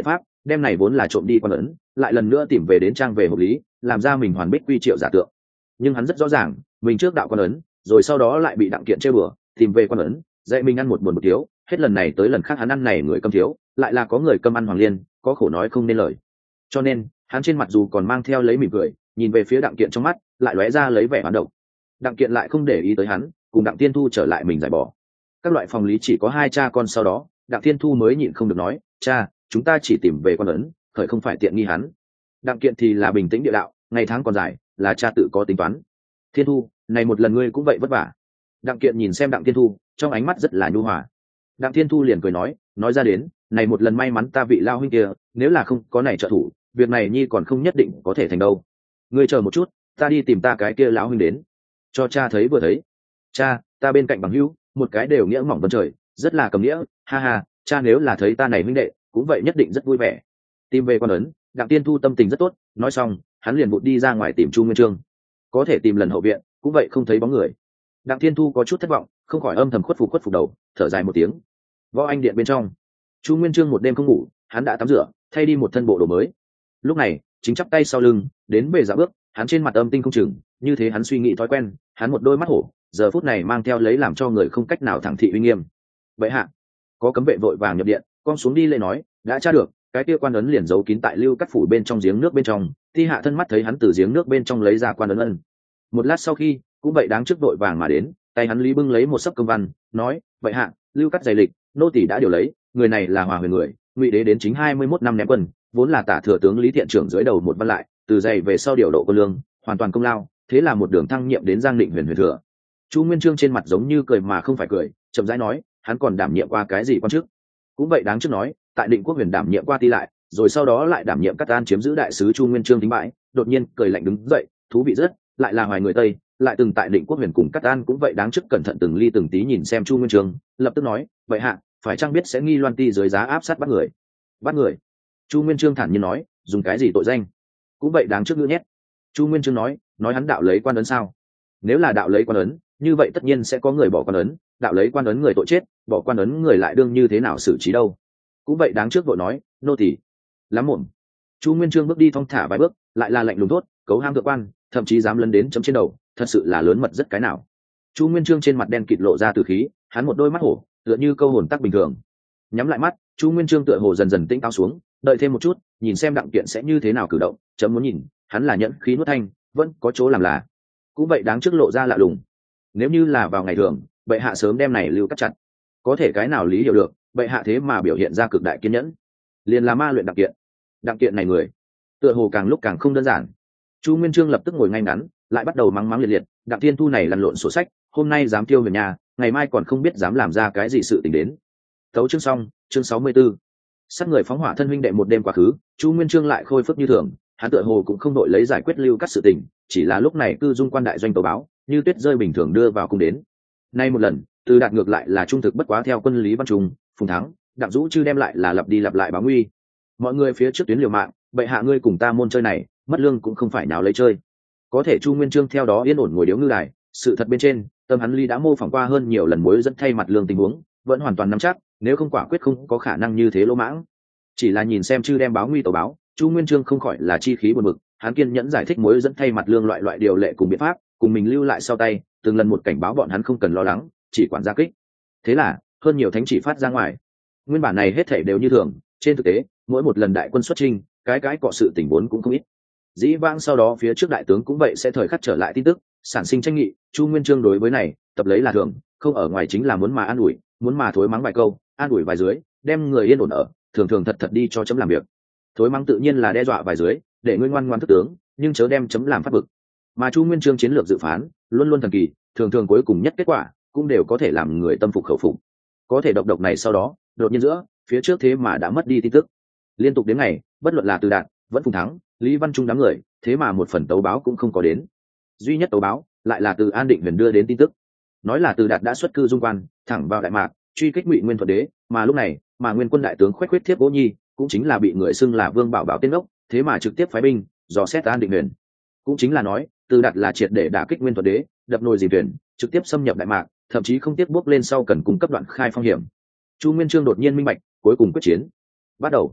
Speaker 1: đem này vốn là trộm đi quan ấn lại lần nữa tìm về đến trang về hợp lý, làm ra mình hoàn bích quy triệu giả tượng. Nhưng hắn rất rõ ràng mình trước đạo quan ấn rồi sau đó lại bị đặng kiện chơi bừa tìm về quan ấn, dạy mình ăn một buồn một thiếu, hết lần này tới lần khác hắn ăn này người câm thiếu, lại là có người câm ăn hoàng liên, có khổ nói không nên lời. Cho nên hắn trên mặt dù còn mang theo lấy mỉm cười, nhìn về phía đặng kiện trong mắt lại lóe ra lấy vẻ hoán độc. Đặng kiện lại không để ý tới hắn, cùng đặng tiên thu trở lại mình giải bỏ các loại phòng lý chỉ có hai cha con. Sau đó đặng tiên thu mới nhịn không được nói, cha, chúng ta chỉ tìm về quan ấn, khởi không phải tiện nghi hắn. Đặng kiện thì là bình tĩnh địa đạo, ngày tháng còn dài, là cha tự có tính toán. Thiên thu, này một lần ngươi cũng vậy vất vả. Đặng kiện nhìn xem đặng tiên thu, trong ánh mắt rất là nhu hòa. Đặng tiên thu liền cười nói, nói ra đến, này một lần may mắn ta vị lao huynh kia, nếu là không có này trợ thủ, việc này nhi còn không nhất định có thể thành đâu. Ngươi chờ một chút, ta đi tìm ta cái kia lão huynh đến, cho cha thấy vừa thấy. Cha, ta bên cạnh bằng hữu, một cái đều nghĩa mỏng vân trời, rất là cầm nghĩa, ha ha, cha nếu là thấy ta này huynh đệ, cũng vậy nhất định rất vui vẻ. Tìm về quan ấn, đặng tiên thu tâm tình rất tốt, nói xong hắn liền vụt đi ra ngoài tìm Chu Nguyên Chương. Có thể tìm lần hậu viện cũng vậy không thấy bóng người. Đặng tiên thu có chút thất vọng, không khỏi âm thầm khuất phục khuất phục đầu, thở dài một tiếng. Võ anh điện bên trong, Chu Nguyên Chương một đêm không ngủ, hắn đã tắm rửa thay đi một thân bộ đồ mới. Lúc này chính chắp tay sau lưng đến về dạo bước, hắn trên mặt âm tinh không chừng, như thế hắn suy nghĩ thói quen, hắn một đôi mắt hổ giờ phút này mang theo lấy làm cho người không cách nào thẳng thị uy nghiêm. Vậy hạ, có cấm vệ vội vàng nhập điện, con xuống đi lễ nói, đã tra được cái kia quan ấn liền giấu kín tại lưu cắt phủ bên trong giếng nước bên trong. Thi hạ thân mắt thấy hắn từ giếng nước bên trong lấy ra quan ấn ân. Một lát sau khi cũng vậy đáng trước vội vàng mà đến, tay hắn lý bưng lấy một sấp công văn, nói, vậy hạ, lưu cắt dày lịch nô tỳ đã điều lấy, người này là hòa huyền người, ngụy đế đến chính hai mươi mốt năm ném quân, vốn là tả thừa tướng lý thiện trưởng dưới đầu một văn lại, từ dày về sau điều độ quân lương, hoàn toàn công lao, thế là một đường thăng nhiệm đến giang định huyền huyền thừa. Chu Nguyên Chương trên mặt giống như cười mà không phải cười, chậm rãi nói, hắn còn đảm nhiệm qua cái gì quan chức? Cũng vậy đáng trước nói, tại Định Quốc huyền đảm nhiệm qua ti lại, rồi sau đó lại đảm nhiệm Cát An chiếm giữ đại sứ. Chu Nguyên Chương tính bãi, đột nhiên cười lạnh đứng dậy, thú vị rất, lại là hoài người Tây, lại từng tại Định Quốc huyền cùng Cát An cũng vậy đáng trước cẩn thận từng ly từng tí nhìn xem Chu Nguyên Chương, lập tức nói, vậy hạ, phải chăng biết sẽ nghi loan ti dưới giá áp sát bắt người? Bắt người? Chu Nguyên Chương thản nhiên nói, dùng cái gì tội danh? Cũng vậy đáng trước nữa nhét. Chu Nguyên Chương nói, nói hắn đạo lấy quan ấn sao? Nếu là đạo lấy quan ấn, như vậy tất nhiên sẽ có người bỏ quan ấn, đạo lấy quan ấn người tội chết, bỏ quan ấn người lại đương như thế nào xử trí đâu? Cũng vậy đáng trước vội nói, nô tỳ lắm mồm. Chu Nguyên Chương bước đi thong thả vài bước, lại là lạnh lùng thốt, cấu ham thượng quan, thậm chí dám lấn đến chấm trên đầu, thật sự là lớn mật rất cái nào. Chu Nguyên Chương trên mặt đen kịt lộ ra từ khí, hắn một đôi mắt hổ tựa như câu hồn tắc bình thường. Nhắm lại mắt, Chu Nguyên Chương tựa hồ dần dần tĩnh táo xuống, đợi thêm một chút, nhìn xem đặng kiện sẽ như thế nào cử động, chấm muốn nhìn, hắn là nhẫn khí nuốt thanh, vẫn có chỗ làm là. Cũng vậy đáng trước lộ ra lạ lùng. Nếu như là vào ngày thường, bệ hạ sớm đem này lưu cắt chặt, có thể cái nào lý hiểu được, bệ hạ thế mà biểu hiện ra cực đại kiên nhẫn, liền là ma luyện đặng kiện. Đặng kiện này người tựa hồ càng lúc càng không đơn giản. Chu Nguyên Chương lập tức ngồi ngay ngắn, lại bắt đầu mắng mắng liệt liệt, đặng thiên thu này lăn lộn sổ sách, hôm nay dám tiêu về nhà, ngày mai còn không biết dám làm ra cái gì sự tình đến. Tấu chương xong, chương sáu mươi 64. Sát người phóng hỏa thân huynh đệ một đêm quá khứ, Chu Nguyên Chương lại khôi phục như thường, hắn tựa hồ cũng không đội lấy giải quyết lưu cắt sự tình, chỉ là lúc này cư dung quan đại doanh tấu báo, như tuyết rơi bình thường đưa vào cung đến. Nay một lần, Từ Đạt ngược lại là trung thực bất quá theo quân Lý Văn Trung, Phùng Thắng, Đặng Dũ chư đem lại là lặp đi lặp lại báo nguy. Mọi người phía trước tuyến liều mạng, bệ hạ ngươi cùng ta môn chơi này, mất lương cũng không phải nào lấy chơi. Có thể Chu Nguyên Chương theo đó yên ổn ngồi điếu ngư đài, sự thật bên trên, tâm hắn ly đã mô phỏng qua hơn nhiều lần mối dẫn thay mặt lương tình huống, vẫn hoàn toàn nắm chắc, nếu không quả quyết không có khả năng như thế lỗ mãng. Chỉ là nhìn xem chư đem báo nguy tấu báo, Chu Nguyên Chương không khỏi là chi khí buồn bực, hắn kiên nhẫn giải thích mối dẫn thay mặt lương loại loại điều lệ cùng biện pháp, cùng mình lưu lại sau tay, từng lần một cảnh báo bọn hắn không cần lo lắng, chỉ quản gia kích. Thế là hơn nhiều thánh chỉ phát ra ngoài. Nguyên bản này hết thảy đều như thường, trên thực tế mỗi một lần đại quân xuất chinh, cái cái cọ sự tình vốn cũng không ít. Dĩ vãng sau đó phía trước đại tướng cũng vậy sẽ thời khắc trở lại tin tức, sản sinh tranh nghị. Chu Nguyên Chương đối với này tập lấy là thường, không ở ngoài chính là muốn mà an ủi, muốn mà thối mắng vài câu, an ủi vài dưới, đem người yên ổn ở, thường thường thật thật đi cho chấm làm việc. Thối mắng tự nhiên là đe dọa vài dưới, để ngươi ngoan ngoan thức tướng, nhưng chớ đem chấm làm phát bực. Mà Chu Nguyên Chương chiến lược dự phán luôn luôn thần kỳ, thường thường cuối cùng nhất kết quả cũng đều có thể làm người tâm phục khẩu phục. Có thể độc độc này sau đó đột nhiên giữa phía trước thế mà đã mất đi tin tức. Liên tục đến ngày, bất luận là Từ Đạt vẫn Phùng Thắng, Lý Văn Trung đám người, thế mà một phần tấu báo cũng không có đến. Duy nhất tấu báo lại là từ An Định Huyền đưa đến tin tức, nói là Từ Đạt đã xuất cư dung quan, thẳng vào Đại Mạc truy kích Ngụy Nguyên Thuận Đế. Mà lúc này, mà Nguyên quân đại tướng Khoách Khuyết Thiếp Gỗ Nhi cũng chính là bị người xưng là Vương Bảo Bảo tên ốc, thế mà trực tiếp phái binh dò xét An Định Huyền. Cũng chính là nói, Từ Đạt là triệt để đả kích Nguyên Thuận Đế, đập nồi dìm thuyền, trực tiếp xâm nhập Đại Mạc, thậm chí không tiếc bước lên sau cần cung cấp đoạn khai phong hiểm. Chu Nguyên Chương đột nhiên minh bạch, cuối cùng quyết chiến bắt đầu.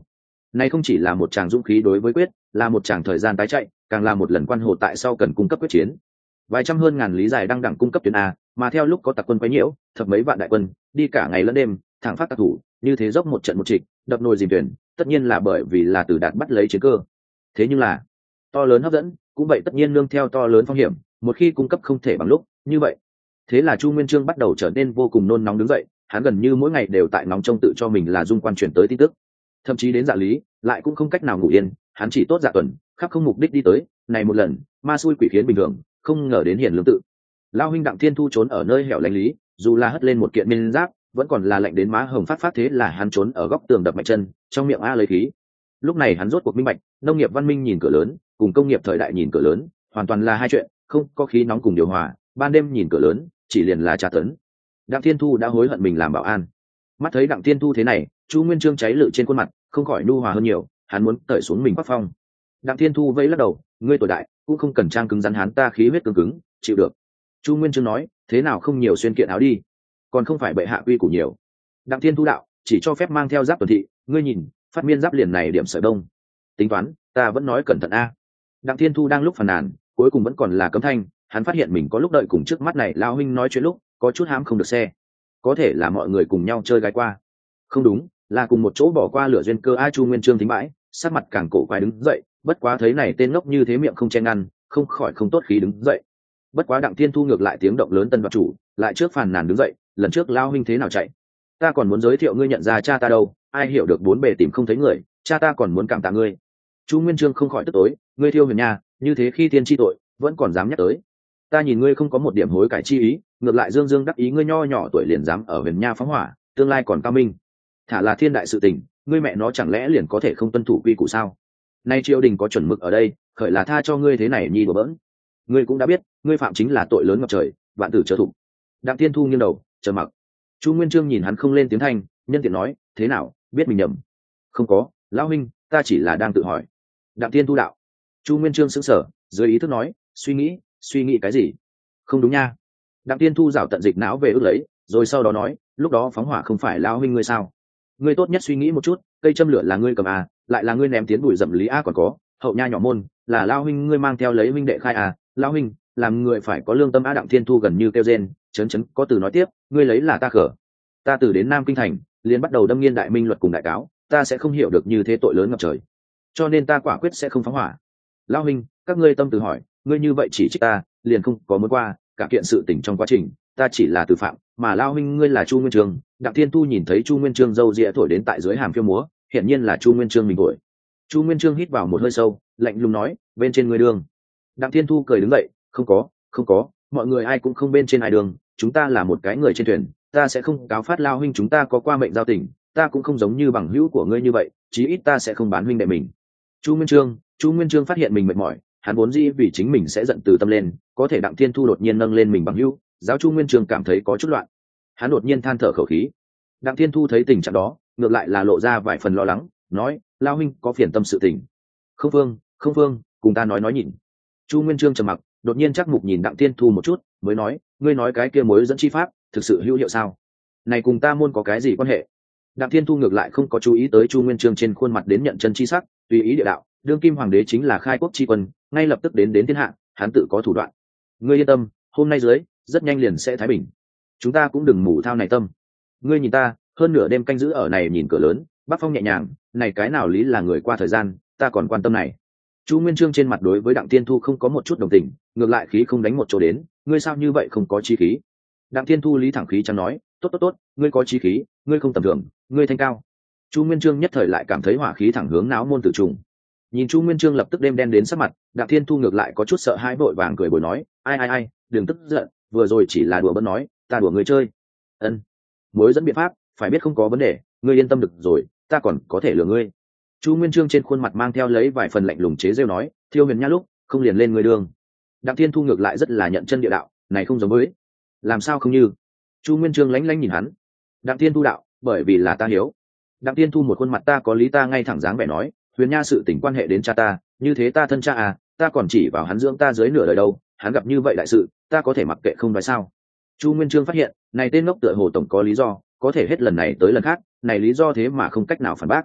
Speaker 1: Này không chỉ là một tràng dũng khí đối với quyết, là một tràng thời gian tái chạy, càng là một lần quan hồ tại sau cần cung cấp quyết chiến. Vài trăm hơn ngàn lý dài đang đẳng cung cấp tuyến a, mà theo lúc có tặc quân quấy nhiễu, thập mấy vạn đại quân, đi cả ngày lẫn đêm, thẳng phát tặc thủ, như thế dốc một trận một trịch, đập nồi dìm thuyền, tất nhiên là bởi vì là từ đạt bắt lấy chiến cơ. Thế nhưng là, to lớn hấp dẫn, cũng vậy tất nhiên nương theo to lớn phong hiểm, một khi cung cấp không thể bằng lúc, như vậy. Thế là Chu Nguyên Chương bắt đầu trở nên vô cùng nôn nóng đứng dậy, hắn gần như mỗi ngày đều tại nóng trông tự cho mình là dung quan chuyển tới tin tức, thậm chí đến Dạ Lý, lại cũng không cách nào ngủ yên, hắn chỉ tốt Dạ Tuần, khắp không mục đích đi tới, này một lần, ma xui quỷ khiến bình thường, không ngờ đến hiển lương tự. Lao huynh Đặng Thiên Thu trốn ở nơi hẻo lánh lý, dù là hất lên một kiện minh giáp, vẫn còn là lạnh đến má hồng phát phát thế là hắn trốn ở góc tường đập mạnh chân, trong miệng a lấy khí. Lúc này hắn rốt cuộc minh bạch, nông nghiệp văn minh nhìn cửa lớn, cùng công nghiệp thời đại nhìn cửa lớn, hoàn toàn là hai chuyện, không có khí nóng cùng điều hòa, ban đêm nhìn cửa lớn, chỉ liền là tra tấn. Đặng Thiên Thu đã hối hận mình làm bảo an. Mắt thấy Đặng Thiên Thu thế này, Chu Nguyên Chương cháy lự trên khuôn mặt, không khỏi nhu hòa hơn nhiều, hắn muốn cởi xuống mình bắc phong. Đặng Thiên Thu vẫy lắc đầu, ngươi tuổi đại, cũng không cần trang cứng rắn, hắn ta khí huyết cứng cứng, chịu được. Chu Nguyên Chương nói, thế nào không nhiều xuyên kiện áo đi, còn không phải bệ hạ quy củ nhiều. Đặng Thiên Thu đạo, chỉ cho phép mang theo giáp tuần thị, ngươi nhìn, phát miên giáp liền này điểm sợi đông. Tính toán, ta vẫn nói cẩn thận a. Đặng Thiên Thu đang lúc phàn nàn, cuối cùng vẫn còn là cấm thanh, hắn phát hiện mình có lúc đợi cùng trước mắt này lao huynh nói chuyện lúc, có chút hãm không được xe. Có thể là mọi người cùng nhau chơi gái qua. Không đúng, là cùng một chỗ bỏ qua lửa duyên cơ. A Chu Nguyên Chương tính bãi, sắc mặt càng cổ quái đứng dậy, bất quá thấy này tên ngốc như thế miệng không che ngăn, không khỏi không tốt khí đứng dậy. Bất quá Đặng Thiên Thu ngược lại tiếng động lớn tân đoạt chủ, lại trước phàn nàn đứng dậy, lần trước lao huynh thế nào chạy, ta còn muốn giới thiệu ngươi nhận ra cha ta đâu, ai hiểu được bốn bề tìm không thấy người, cha ta còn muốn cảm tạ ngươi. Chu Nguyên Chương không khỏi tức tối, ngươi Thiêu Huyền Nha, như thế khi tiên chi tội, vẫn còn dám nhắc tới. Ta nhìn ngươi không có một điểm hối cải chi ý, ngược lại dương dương đắc ý, ngươi nho nhỏ tuổi liền dám ở Huyền Nha phóng hỏa, tương lai còn cao minh. Thả là thiên đại sự tình, ngươi mẹ nó chẳng lẽ liền có thể không tuân thủ quy củ sao? Nay triều đình có chuẩn mực ở đây, khởi là tha cho ngươi thế này nhi đùa bỡn. Ngươi cũng đã biết, ngươi phạm chính là tội lớn ngập trời, vạn tử chớ thụ. Đặng Thiên Thu nghiêng đầu, chờ mặc. Chu Nguyên Chương nhìn hắn không lên tiếng thanh, nhân tiện nói, thế nào, biết mình nhầm? Không có, lão huynh, ta chỉ là đang tự hỏi. Đặng Thiên Thu đạo. Chu Nguyên Chương sững sờ, dưới ý thức nói, suy nghĩ, suy nghĩ cái gì? Không đúng nha. Đặng Thiên Thu rảo tận dịch não về ức lấy, rồi sau đó nói, lúc đó phóng hỏa không phải lão huynh ngươi sao? Ngươi tốt nhất suy nghĩ một chút, cây châm lửa là ngươi cầm à, lại là ngươi ném tiến bụi rậm lý a, còn có hậu nha nhỏ môn, là lão huynh ngươi mang theo lấy huynh đệ khai à, lão huynh, làm người phải có lương tâm a. Đặng Thiên Thu gần như kêu rên, chấn chấn có từ nói tiếp, ngươi lấy là ta khở. Ta từ đến Nam Kinh thành, liền bắt đầu đâm nghiên đại minh luật cùng đại cáo, ta sẽ không hiểu được như thế tội lớn ngập trời, cho nên ta quả quyết sẽ không phóng hỏa. Lão huynh, các ngươi tâm từ hỏi, ngươi như vậy chỉ trích ta, liền không có muốn qua cả kiện sự tình trong quá trình, ta chỉ là từ phạm, mà lão huynh ngươi là Chu Nguyên Chương. Đặng Thiên Thu nhìn thấy Chu Nguyên Chương râu ria thổi đến tại dưới hàm phiêu múa, hiển nhiên là Chu Nguyên Chương mình thổi. Chu Nguyên Chương hít vào một hơi sâu, lạnh lùng nói, bên trên ngươi đường. Đặng Thiên Thu cười đứng dậy, không có, không có, mọi người ai cũng không bên trên ai đường, chúng ta là một cái người trên thuyền, ta sẽ không cáo phát lao huynh, chúng ta có qua mệnh giao tình, ta cũng không giống như bằng hữu của ngươi như vậy, chí ít ta sẽ không bán huynh đệ mình. Chu Nguyên Chương, Chu Nguyên Chương phát hiện mình mệt mỏi, hắn vốn dĩ vì chính mình sẽ giận từ tâm lên, có thể Đặng Thiên Thu đột nhiên nâng lên mình bằng hữu, giáo Chu Nguyên Chương cảm thấy có chút loạn, hắn đột nhiên than thở khẩu khí. Đặng Thiên Thu thấy tình trạng đó, ngược lại là lộ ra vài phần lo lắng, nói, lao huynh có phiền tâm sự tình. Không Phương, không Phương, cùng ta nói nói nhìn. Chu Nguyên Chương trầm mặc, đột nhiên chắc mục nhìn Đặng Thiên Thu một chút, mới nói, ngươi nói cái kia mối dẫn chi pháp, thực sự hữu hiệu sao? Này cùng ta môn có cái gì quan hệ? Đặng Thiên Thu ngược lại không có chú ý tới Chu Nguyên Chương trên khuôn mặt đến nhận chân chi sắc, tùy ý địa đạo, đương kim hoàng đế chính là khai quốc chi quân, ngay lập tức đến đến thiên hạ, hắn tự có thủ đoạn. Ngươi yên tâm, hôm nay dưới, rất nhanh liền sẽ thái bình. Chúng ta cũng đừng mù thao này tâm. Ngươi nhìn ta, hơn nửa đêm canh giữ ở này nhìn cửa lớn, bắc phong nhẹ nhàng, này cái nào lý là người qua thời gian, ta còn quan tâm này. Chu Nguyên Chương trên mặt đối với Đặng Thiên Thu không có một chút đồng tình, ngược lại khí không đánh một chỗ đến, ngươi sao như vậy không có chí khí? Đặng Thiên Thu lý thẳng khí chẳng nói, tốt tốt tốt, ngươi có chí khí, ngươi không tầm thường, ngươi thanh cao. Chu Nguyên Chương nhất thời lại cảm thấy hỏa khí thẳng hướng náo môn tử trùng. Nhìn Chu Nguyên Chương lập tức đêm đen đến sắc mặt, Đặng Thiên Thu ngược lại có chút sợ hãi, vội vàng cười bồi nói, ai ai ai, đừng tức giận, vừa rồi chỉ là đùa bỡn nói, ta đùa người chơi. Ân, mối dẫn biện pháp, phải biết không có vấn đề, ngươi yên tâm được rồi, ta còn có thể lừa ngươi. Chu Nguyên Chương trên khuôn mặt mang theo lấy vài phần lạnh lùng chế giễu nói, Thiêu Huyền Nha lúc không liền lên người đường. Đặng Thiên Thu ngược lại rất là nhận chân địa đạo, này không giống với, làm sao không như? Chu Nguyên Chương lánh lánh nhìn hắn. Đặng Thiên Thu đạo, bởi vì là ta hiếu. Đặng Thiên Thu một khuôn mặt ta có lý, ta ngay thẳng dáng vẻ nói, Huyền Nha sự tình quan hệ đến cha ta, như thế ta thân cha à, ta còn chỉ vào hắn dưỡng ta dưới nửa đời đâu, hắn gặp như vậy đại sự, ta có thể mặc kệ không nói sao? Chu Nguyên Chương phát hiện, này tên ngốc tựa hồ tổng có lý do, có thể hết lần này tới lần khác, này lý do thế mà không cách nào phản bác.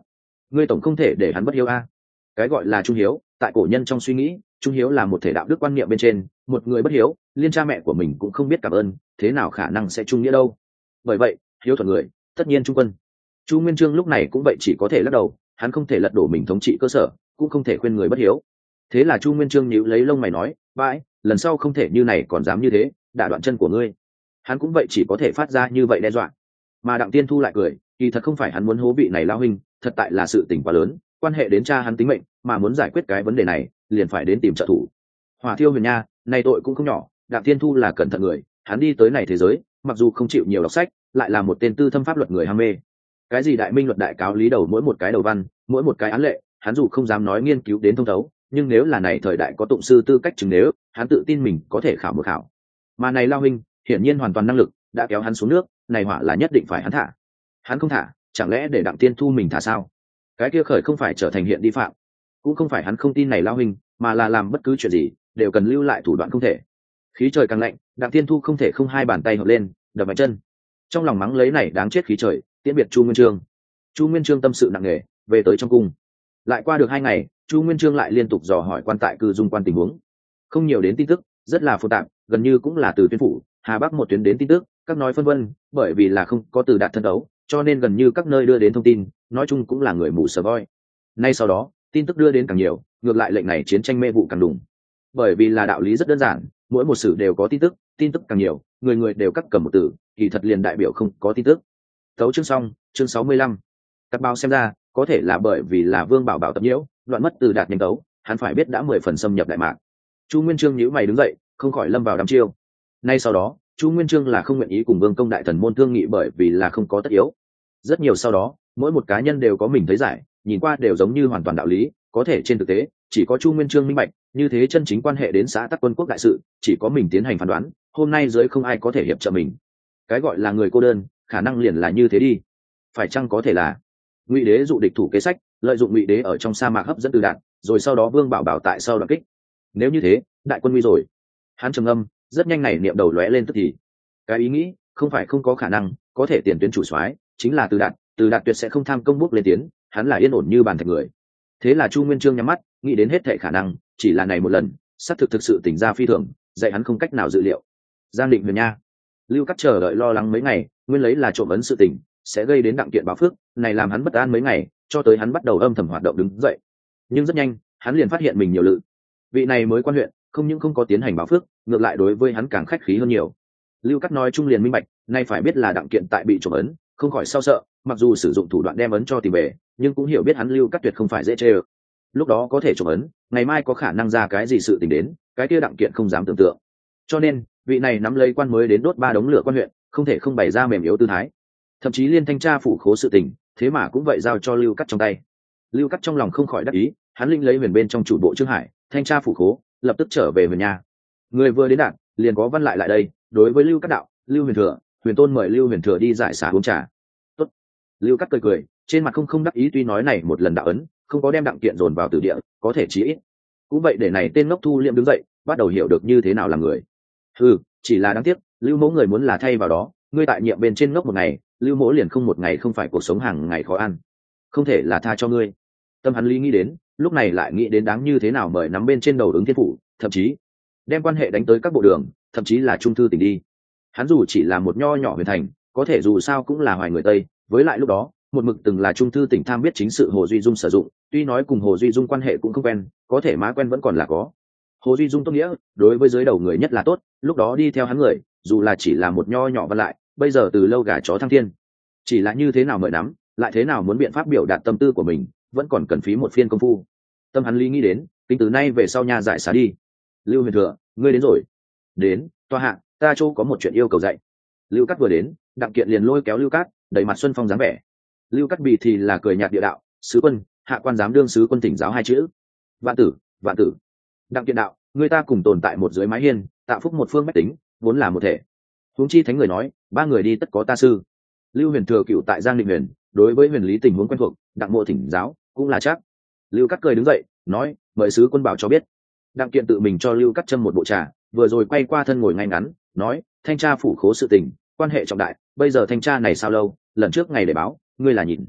Speaker 1: ngươi tổng không thể để hắn bất hiếu a. Cái gọi là trung hiếu tại cổ nhân trong suy nghĩ, trung hiếu là một thể đạo đức quan niệm bên trên, một người bất hiếu liên cha mẹ của mình cũng không biết cảm ơn, thế nào khả năng sẽ trung nghĩa đâu. Bởi vậy hiếu thuận người tất nhiên trung quân. Chu Nguyên Chương lúc này cũng vậy, chỉ có thể lắc đầu, hắn không thể lật đổ mình thống trị cơ sở, cũng không thể khuyên người bất hiếu. Thế là Chu Nguyên Chương nhíu lấy lông mày nói, bãi, lần sau không thể như này còn dám như thế, đả đoạn chân của ngươi. Hắn cũng vậy, chỉ có thể phát ra như vậy đe dọa. Mà Đặng Tiên Thu lại cười, kỳ thật không phải hắn muốn hố vị này lao huynh, thật tại là sự tình quá lớn, quan hệ đến cha hắn tính mệnh, mà muốn giải quyết cái vấn đề này liền phải đến tìm trợ thủ. Hỏa Thiêu Huyền Nha này tội cũng không nhỏ, Đặng Tiên Thu là cẩn thận người, hắn đi tới này thế giới mặc dù không chịu nhiều đọc sách, lại là một tên tư thâm pháp luật người ham mê. Cái gì đại minh luật đại cáo lý đầu mỗi một cái đầu văn, mỗi một cái án lệ, hắn dù không dám nói nghiên cứu đến thông thấu, nhưng nếu là này thời đại có tụng sư tư cách chứng nếu, hắn tự tin mình có thể khảo một khảo. Mà này lao huynh hiển nhiên hoàn toàn năng lực, đã kéo hắn xuống nước, này họa là nhất định phải hắn thả. Hắn không thả, chẳng lẽ để Đặng Tiên Thu mình thả sao? Cái kia khởi không phải trở thành hiện đi phạm, cũng không phải hắn không tin này lao huynh, mà là làm bất cứ chuyện gì đều cần lưu lại thủ đoạn không thể. Khí trời càng lạnh, Đặng Tiên Thu không thể không hai bàn tay hợp lên đập mạnh chân, trong lòng mắng lấy này đáng chết khí trời, tiễn biệt Chu Nguyên Chương. Chu Nguyên Chương tâm sự nặng nề, về tới trong cung. Lại qua được hai ngày, Chu Nguyên Chương lại liên tục dò hỏi quan tại cư dung quan tình huống, không nhiều đến tin tức, rất là phức tạp, gần như cũng là từ tuyến phủ Hà Bắc một tuyến đến tin tức, các nói phân vân, bởi vì là không có từ đạt thân đấu, cho nên gần như các nơi đưa đến thông tin, nói chung cũng là người mù sờ voi. Nay sau đó, tin tức đưa đến càng nhiều, ngược lại lệnh này chiến tranh mê vụ càng đùng. Bởi vì là đạo lý rất đơn giản, mỗi một sử đều có tin tức, tin tức càng nhiều, người người đều cắt cầm một từ, kỳ thật liền đại biểu không có tin tức. Tấu chương xong, chương sáu mươi lăm. Các báo xem ra, có thể là bởi vì là Vương Bảo Bảo tập nhiễu, loạn mất từ đạt nhanh tấu, hắn phải biết đã mười phần xâm nhập đại mạc. Chu Nguyên Chương nhíu mày đứng dậy, không khỏi lâm vào đám chiêu. Nay sau đó, Chu Nguyên Chương là không nguyện ý cùng Vương công đại thần môn thương nghị, bởi vì là không có tất yếu. Rất nhiều sau đó, mỗi một cá nhân đều có mình thấy giải, nhìn qua đều giống như hoàn toàn đạo lý, có thể trên thực tế, chỉ có Chu Nguyên Chương minh bạch, như thế chân chính quan hệ đến xã tắc quân quốc đại sự, chỉ có mình tiến hành phán đoán, hôm nay dưới không ai có thể hiệp trợ mình. Cái gọi là người cô đơn, khả năng liền là như thế đi. Phải chăng có thể là Ngụy Đế dụ địch thủ kế sách, lợi dụng Ngụy Đế ở trong sa mạc hấp dẫn từ đạn, rồi sau đó Vương Bảo Bảo tại sau đoạn kích. Nếu như thế, đại quân nguy rồi. Hắn trầm âm, rất nhanh này niệm đầu lóe lên tức thì. Cái ý nghĩ, không phải không có khả năng, có thể tiền tuyến chủ soái chính là Từ Đạt, Từ Đạt tuyệt sẽ không tham công bút lên tiến, hắn là yên ổn như bàn thạch người. Thế là Chu Nguyên Chương nhắm mắt, nghĩ đến hết thảy khả năng, chỉ là này một lần, xác thực thực sự tỉnh ra phi thường, dạy hắn không cách nào dự liệu. Giang Định Huyền Nha, Lưu Cắt chờ đợi lo lắng mấy ngày, nguyên lấy là trộm ấn sự tình sẽ gây đến Đặng Kiện báo phước, này làm hắn bất an mấy ngày, cho tới hắn bắt đầu âm thầm hoạt động đứng dậy. Nhưng rất nhanh, hắn liền phát hiện mình nhiều lự. Vị này mới quan huyện, không những không có tiến hành báo phước, ngược lại đối với hắn càng khách khí hơn nhiều. Lưu Cắt nói chung liền minh bạch, nay phải biết là Đặng Kiện tại bị trộm ấn, không khỏi sao sợ, mặc dù sử dụng thủ đoạn đem ấn cho tìm về, nhưng cũng hiểu biết hắn Lưu Cắt tuyệt không phải dễ chơi. Lúc đó có thể trộm ấn, ngày mai có khả năng ra cái gì sự tình đến, cái kia Đặng Kiện không dám tưởng tượng. Cho nên, vị này nắm lấy quan mới đến đốt ba đống lửa quan huyện, không thể không bày ra mềm yếu tư thái. Thậm chí liên thanh tra phủ khố sự tình, thế mà cũng vậy giao cho Lưu Cắt trong tay. Lưu Cắt trong lòng không khỏi đắc ý, hắn linh lấy huyền bên trong chủ bộ Trương Hải, thanh tra phủ khố, lập tức trở về huyền nhà. Người vừa đến đạn, liền có văn lại lại đây, đối với Lưu Cắt đạo, Lưu Huyền Thừa, Huyền Tôn mời Lưu Huyền Thừa đi giải xả uống trà. Tốt. Lưu Cắt cười cười, trên mặt không không đắc ý, tuy nói này một lần đạo ấn, không có đem Đặng Kiện dồn vào tử địa, có thể chí ít. Cũng vậy để này tên ngốc Thu Liệm đứng dậy, bắt đầu hiểu được như thế nào là người. Ừ, chỉ là đáng tiếc, Lưu Mỗ người muốn là thay vào đó, ngươi tại nhiệm bên trên ngốc một ngày, Lưu Mỗ liền không một ngày không phải cuộc sống hàng ngày khó ăn, không thể là tha cho ngươi. Tâm hắn lý nghĩ đến, lúc này lại nghĩ đến đáng như thế nào mời nắm bên trên đầu ứng thiên phủ, thậm chí đem quan hệ đánh tới các bộ đường, thậm chí là trung thư tỉnh đi. Hắn dù chỉ là một nho nhỏ huyền thành, có thể dù sao cũng là hoài người Tây, với lại lúc đó một mực từng là trung thư tỉnh tham biết chính sự Hồ Duy Dung sử dụng, tuy nói cùng Hồ Duy Dung quan hệ cũng không quen, có thể má quen vẫn còn là có. Hồ Duy Dung tốt nghĩa, đối với dưới đầu người nhất là tốt, lúc đó đi theo hắn người, dù là chỉ là một nho nhỏ văn lại, bây giờ từ lâu gà chó thăng thiên. Chỉ là như thế nào mời nắm, lại thế nào muốn biện pháp biểu đạt tâm tư của mình, vẫn còn cần phí một phiên công phu. Tâm hắn lý nghĩ đến, tính từ nay về sau nhà giải xá đi. Lưu Huyền Thừa, ngươi đến rồi. Đến, toa hạ, ta chỗ có một chuyện yêu cầu dạy. Lưu Cắt vừa đến, Đặng Kiện liền lôi kéo Lưu Cát, đầy mặt xuân phong dáng vẻ. Lưu Cát bì thì là cười nhạt địa đạo, sứ quân, hạ quan dám đương sứ quân thỉnh giáo hai chữ. Vạn tử, vạn tử. Đặng Kiện đạo, người ta cùng tồn tại một dưới mái hiên, tạo phúc một phương bách tính, vốn là một thể. Huống chi thánh người nói, ba người đi tất có ta sư. Lưu Huyền Thừa cựu tại Giang Định Huyền, đối với huyền lý tình huống quen thuộc, Đặng Mộ thỉnh giáo, cũng là chắc. Lưu Cát cười đứng dậy, nói, mời sứ quân bảo cho biết. Đặng Kiện tự mình cho Lưu Cát châm một bộ trà, vừa rồi quay qua thân ngồi ngay ngắn, nói, thanh tra phủ khố sự tình, quan hệ trọng đại, bây giờ thanh tra này sao lâu, lần trước ngày để báo, ngươi là nhìn.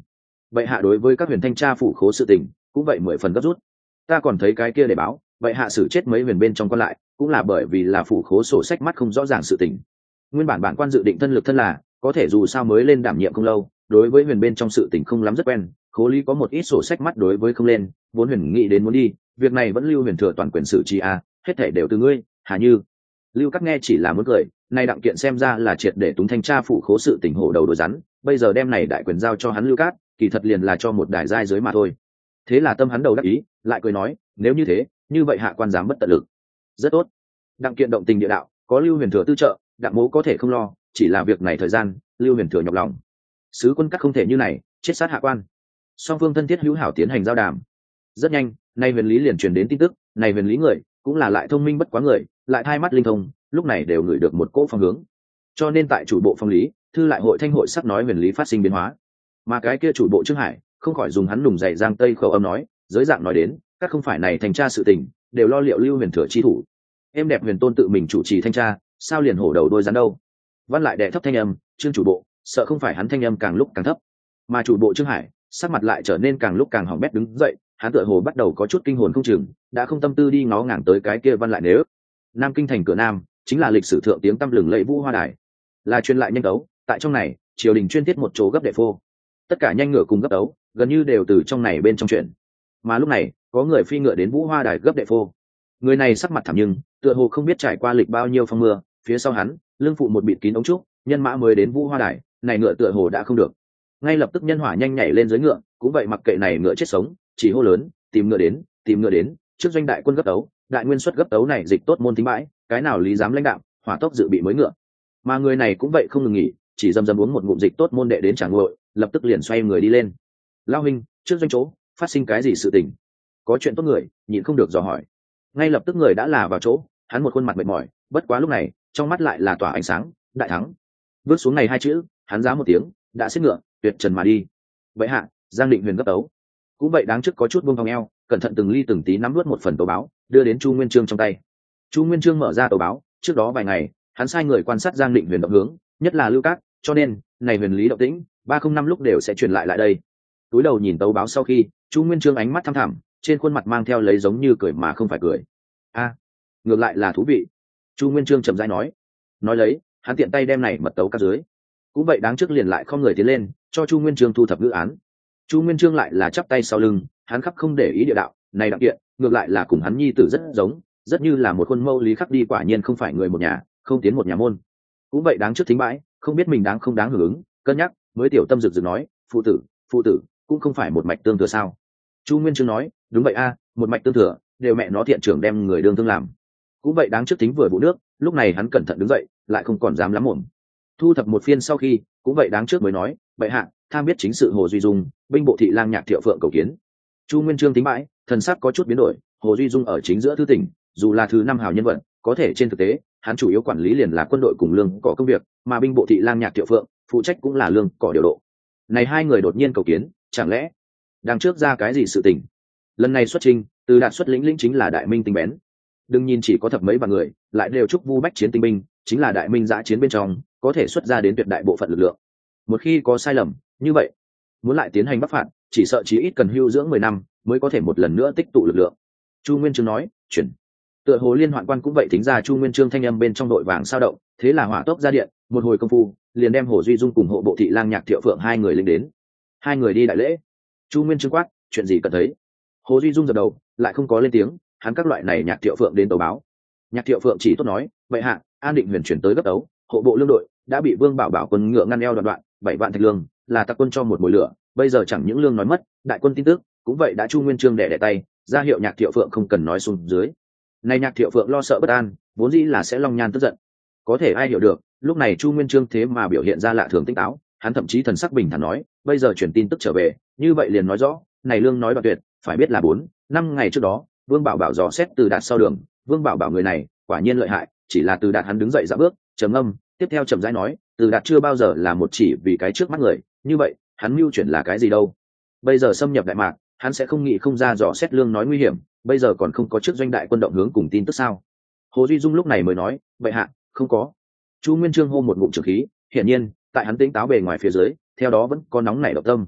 Speaker 1: vậy hạ đối với các huyền thanh tra phủ khố sự tình cũng vậy mười phần gấp rút. Ta còn thấy cái kia để báo vậy hạ xử chết mấy huyền bên trong còn lại cũng là bởi vì là phủ khố sổ sách mắt không rõ ràng sự tình. Nguyên bản bản quan dự định thân lực thân là có thể dù sao mới lên đảm nhiệm không lâu, đối với huyền bên trong sự tình không lắm rất quen, khố lý có một ít sổ sách mắt đối với không lên, vốn huyền nghĩ đến muốn đi, việc này vẫn lưu huyền thừa toàn quyền xử trí à, hết thể đều từ ngươi. Hà Như Lưu Các nghe chỉ là muốn cười, nay đặng kiện xem ra là triệt để túng thanh tra phủ khố sự tình hổ đầu đôi rắn, bây giờ đem này đại quyền giao cho hắn Lưu Cát, kỳ thật liền là cho một đài giai giới mà thôi. Thế là tâm hắn đầu đắc ý, lại cười nói, nếu như thế, như vậy hạ quan dám bất tận lực. Rất tốt. Đặng kiện động tình địa đạo, có lưu huyền thừa tư trợ, đặng mố có thể không lo, chỉ là việc này thời gian, lưu huyền thừa nhọc lòng. Sứ quân cắt không thể như này, chết sát hạ quan. Song phương thân thiết hữu hảo tiến hành giao đàm. Rất nhanh, nay huyền lý liền truyền đến tin tức, này huyền lý người cũng là lại thông minh bất quá người, lại thay mắt linh thông, lúc này đều gửi được một cỗ phong hướng. Cho nên tại chủ bộ phong lý, thư lại hội thanh hội sắc nói huyền lý phát sinh biến hóa. Mà cái kia chủ bộ Trương Hải không khỏi dùng hắn nùng dày giang tây khẩu âm nói, giới dạng nói đến, các không phải này thành tra sự tình, đều lo liệu lưu huyền thừa chi thủ. Em đẹp huyền tôn tự mình chủ trì thanh tra, sao liền hổ đầu đôi rắn đâu? Văn lại đệ thấp thanh âm, Trương chủ bộ, sợ không phải hắn thanh âm càng lúc càng thấp, mà chủ bộ Trương Hải sắc mặt lại trở nên càng lúc càng hỏng bét đứng dậy, hắn tựa hồ bắt đầu có chút kinh hồn không chừng, đã không tâm tư đi ngó ngàng tới cái kia văn lại nếu. Nam kinh thành cửa nam, chính là lịch sử thượng tiếng tăm lừng lẫy Vũ Hoa Đài, là chuyên lại nhanh tấu, tại trong này, triều đình chuyên thiết một chỗ gấp đệ phô. Tất cả nhanh ngựa cùng gấp tấu, gần như đều từ trong này bên trong chuyện. Mà lúc này, có người phi ngựa đến Vũ Hoa Đài gấp đệ phô. Người này sắc mặt thảm nhưng, tựa hồ không biết trải qua lịch bao nhiêu phong mưa, phía sau hắn, lưng phụ một bịt kín ống trúc, nhân mã mới đến Vũ Hoa Đài, này ngựa tựa hồ đã không được. Ngay lập tức nhân hỏa nhanh nhảy lên dưới ngựa, cũng vậy mặc kệ này ngựa chết sống, chỉ hô lớn, tìm ngựa đến, tìm ngựa đến, trước doanh đại quân gấp tấu, đại nguyên xuất gấp tấu này dịch tốt môn tính bãi, cái nào lý dám lãnh đạo, hỏa tốc dự bị mới ngựa. Mà người này cũng vậy không ngừng nghỉ, chỉ dầm dầm uống một ngụm dịch tốt môn đệ đến trả nguội, lập tức liền xoay người đi lên. Lao huynh, trước doanh chỗ, phát sinh cái gì sự tình? Có chuyện tốt người, nhịn không được dò hỏi. Ngay lập tức người đã là vào chỗ, hắn một khuôn mặt mệt mỏi, bất quá lúc này, trong mắt lại là tỏa ánh sáng, đại thắng. Bước xuống này hai chữ, hắn giá một tiếng, đã xếp ngựa, tuyệt trần mà đi. Vậy hạ, Giang Định Huyền gấp tấu. Cũng vậy đáng trước có chút buông vòng eo, cẩn thận từng ly từng tí nắm nuốt một phần tấu báo, đưa đến Chu Nguyên Chương trong tay. Chu Nguyên Chương mở ra tấu báo, trước đó vài ngày, hắn sai người quan sát Giang Định Huyền động hướng, nhất là Lưu Cát, cho nên, này huyền lý động tĩnh, ba không năm lúc đều sẽ truyền lại lại đây. Túi đầu nhìn tấu báo sau khi, Chu Nguyên Chương ánh mắt thăm thẳm, trên khuôn mặt mang theo lấy giống như cười mà không phải cười. A, ngược lại là thú vị. Chu Nguyên Chương chậm rãi nói. Nói lấy, hắn tiện tay đem này mật tấu các dưới. Cũng vậy đáng trước liền lại không người tiến lên, cho Chu Nguyên Chương thu thập ngữ án. Chu Nguyên Chương lại là chắp tay sau lưng, hắn khắp không để ý địa đạo, này đặng kiện, ngược lại là cùng hắn nhi tử rất giống, rất như là một khuôn mẫu lý khắc đi, quả nhiên không phải người một nhà, không tiến một nhà môn. Cũng vậy đáng trước thính bãi, không biết mình đáng không đáng hưởng ứng, cân nhắc, mới tiểu tâm rực rực nói, phụ tử, phụ tử, cũng không phải một mạch tương thừa sao? Chu Nguyên Chương nói, đúng vậy a, một mạch tương thừa, đều mẹ nó thiện trưởng đem người đương tương làm. Cũng vậy đáng trước thính vừa vụ nước, lúc này hắn cẩn thận đứng dậy, lại không còn dám lắm mồm. Thu thập một phiên sau khi, cũng vậy đáng trước mới nói, bệ hạ, tham biết chính sự Hồ Duy Dung, binh bộ thị lang Nhạc Thiệu Phượng cầu kiến. Chu Nguyên Chương tính bãi, thần sắc có chút biến đổi, Hồ Duy Dung ở chính giữa thư tỉnh, dù là thứ năm hào nhân vật, có thể trên thực tế, hắn chủ yếu quản lý liền là quân đội cùng lương cỏ công việc, mà binh bộ thị lang Nhạc Thiệu Phượng, phụ trách cũng là lương cỏ điều độ. Này hai người đột nhiên cầu kiến, chẳng lẽ đang trước ra cái gì sự tình? Lần này xuất trình, từ đạt xuất lĩnh lĩnh chính là đại minh tinh bén. Đừng nhìn chỉ có thập mấy vạn người, lại đều chúc vu bách chiến tinh binh, chính là đại minh giã chiến bên trong, có thể xuất ra đến tuyệt đại bộ phận lực lượng. Một khi có sai lầm, như vậy, muốn lại tiến hành bắc phạt, chỉ sợ chí ít cần hưu dưỡng mười năm mới có thể một lần nữa tích tụ lực lượng. Chu Nguyên Chương nói, chuyển. Tựa hồ liên hoạn quan cũng vậy, tính ra Chu Nguyên Chương thanh âm bên trong đội vàng sao động, thế là hỏa tốc ra điện, một hồi công phu, liền đem Hồ Duy Dung cùng hộ bộ thị lang Nhạc Thiệu Phượng hai người lên đến. Hai người đi đại lễ. Chu Nguyên Chương quát, chuyện gì cần thấy? Hồ Duy Dung dập đầu, lại không có lên tiếng, hắn các loại này Nhạc Thiệu Phượng đến tấu báo. Nhạc Thiệu Phượng chỉ tốt nói, vậy hạ, An Định Huyền chuyển tới gấp tấu, hộ bộ lương đội đã bị Vương Bảo Bảo quân ngựa ngăn eo đoạn đoạn, bảy vạn thạch lương, là tặc quân cho một mồi lửa, bây giờ chẳng những lương nói mất, đại quân tin tức, cũng vậy đã Chu Nguyên Chương đẻ đẻ tay, ra hiệu Nhạc Thiệu Phượng không cần nói xuống dưới. Này Nhạc Thiệu Phượng lo sợ bất an, vốn dĩ là sẽ long nhan tức giận. Có thể ai hiểu được, lúc này Chu Nguyên Chương thế mà biểu hiện ra lạ thường tinh táo, hắn thậm chí thần sắc bình thản nói, bây giờ truyền tin tức trở về, như vậy liền nói rõ, này lương nói đoạn tuyệt, phải biết là bốn, năm ngày trước đó, Vương Bảo Bảo dò xét Từ Đạt sau đường, Vương Bảo Bảo người này, quả nhiên lợi hại, chỉ là Từ Đạt hắn đứng dậy dạo bước, trầm ngâm, tiếp theo chậm rãi nói, Từ Đạt chưa bao giờ là một chỉ vì cái trước mắt người, như vậy, hắn mưu chuyển là cái gì đâu? Bây giờ xâm nhập Đại Mạc, hắn sẽ không nghĩ không ra dò xét lương nói nguy hiểm, bây giờ còn không có trước doanh đại quân động hướng cùng tin tức sao? Hồ Duy Dung lúc này mới nói, vậy hạ, không có. Chu Nguyên Chương hô một ngụm trường khí, hiển nhiên, tại hắn tính táo bề ngoài phía dưới, theo đó vẫn có nóng nảy động tâm.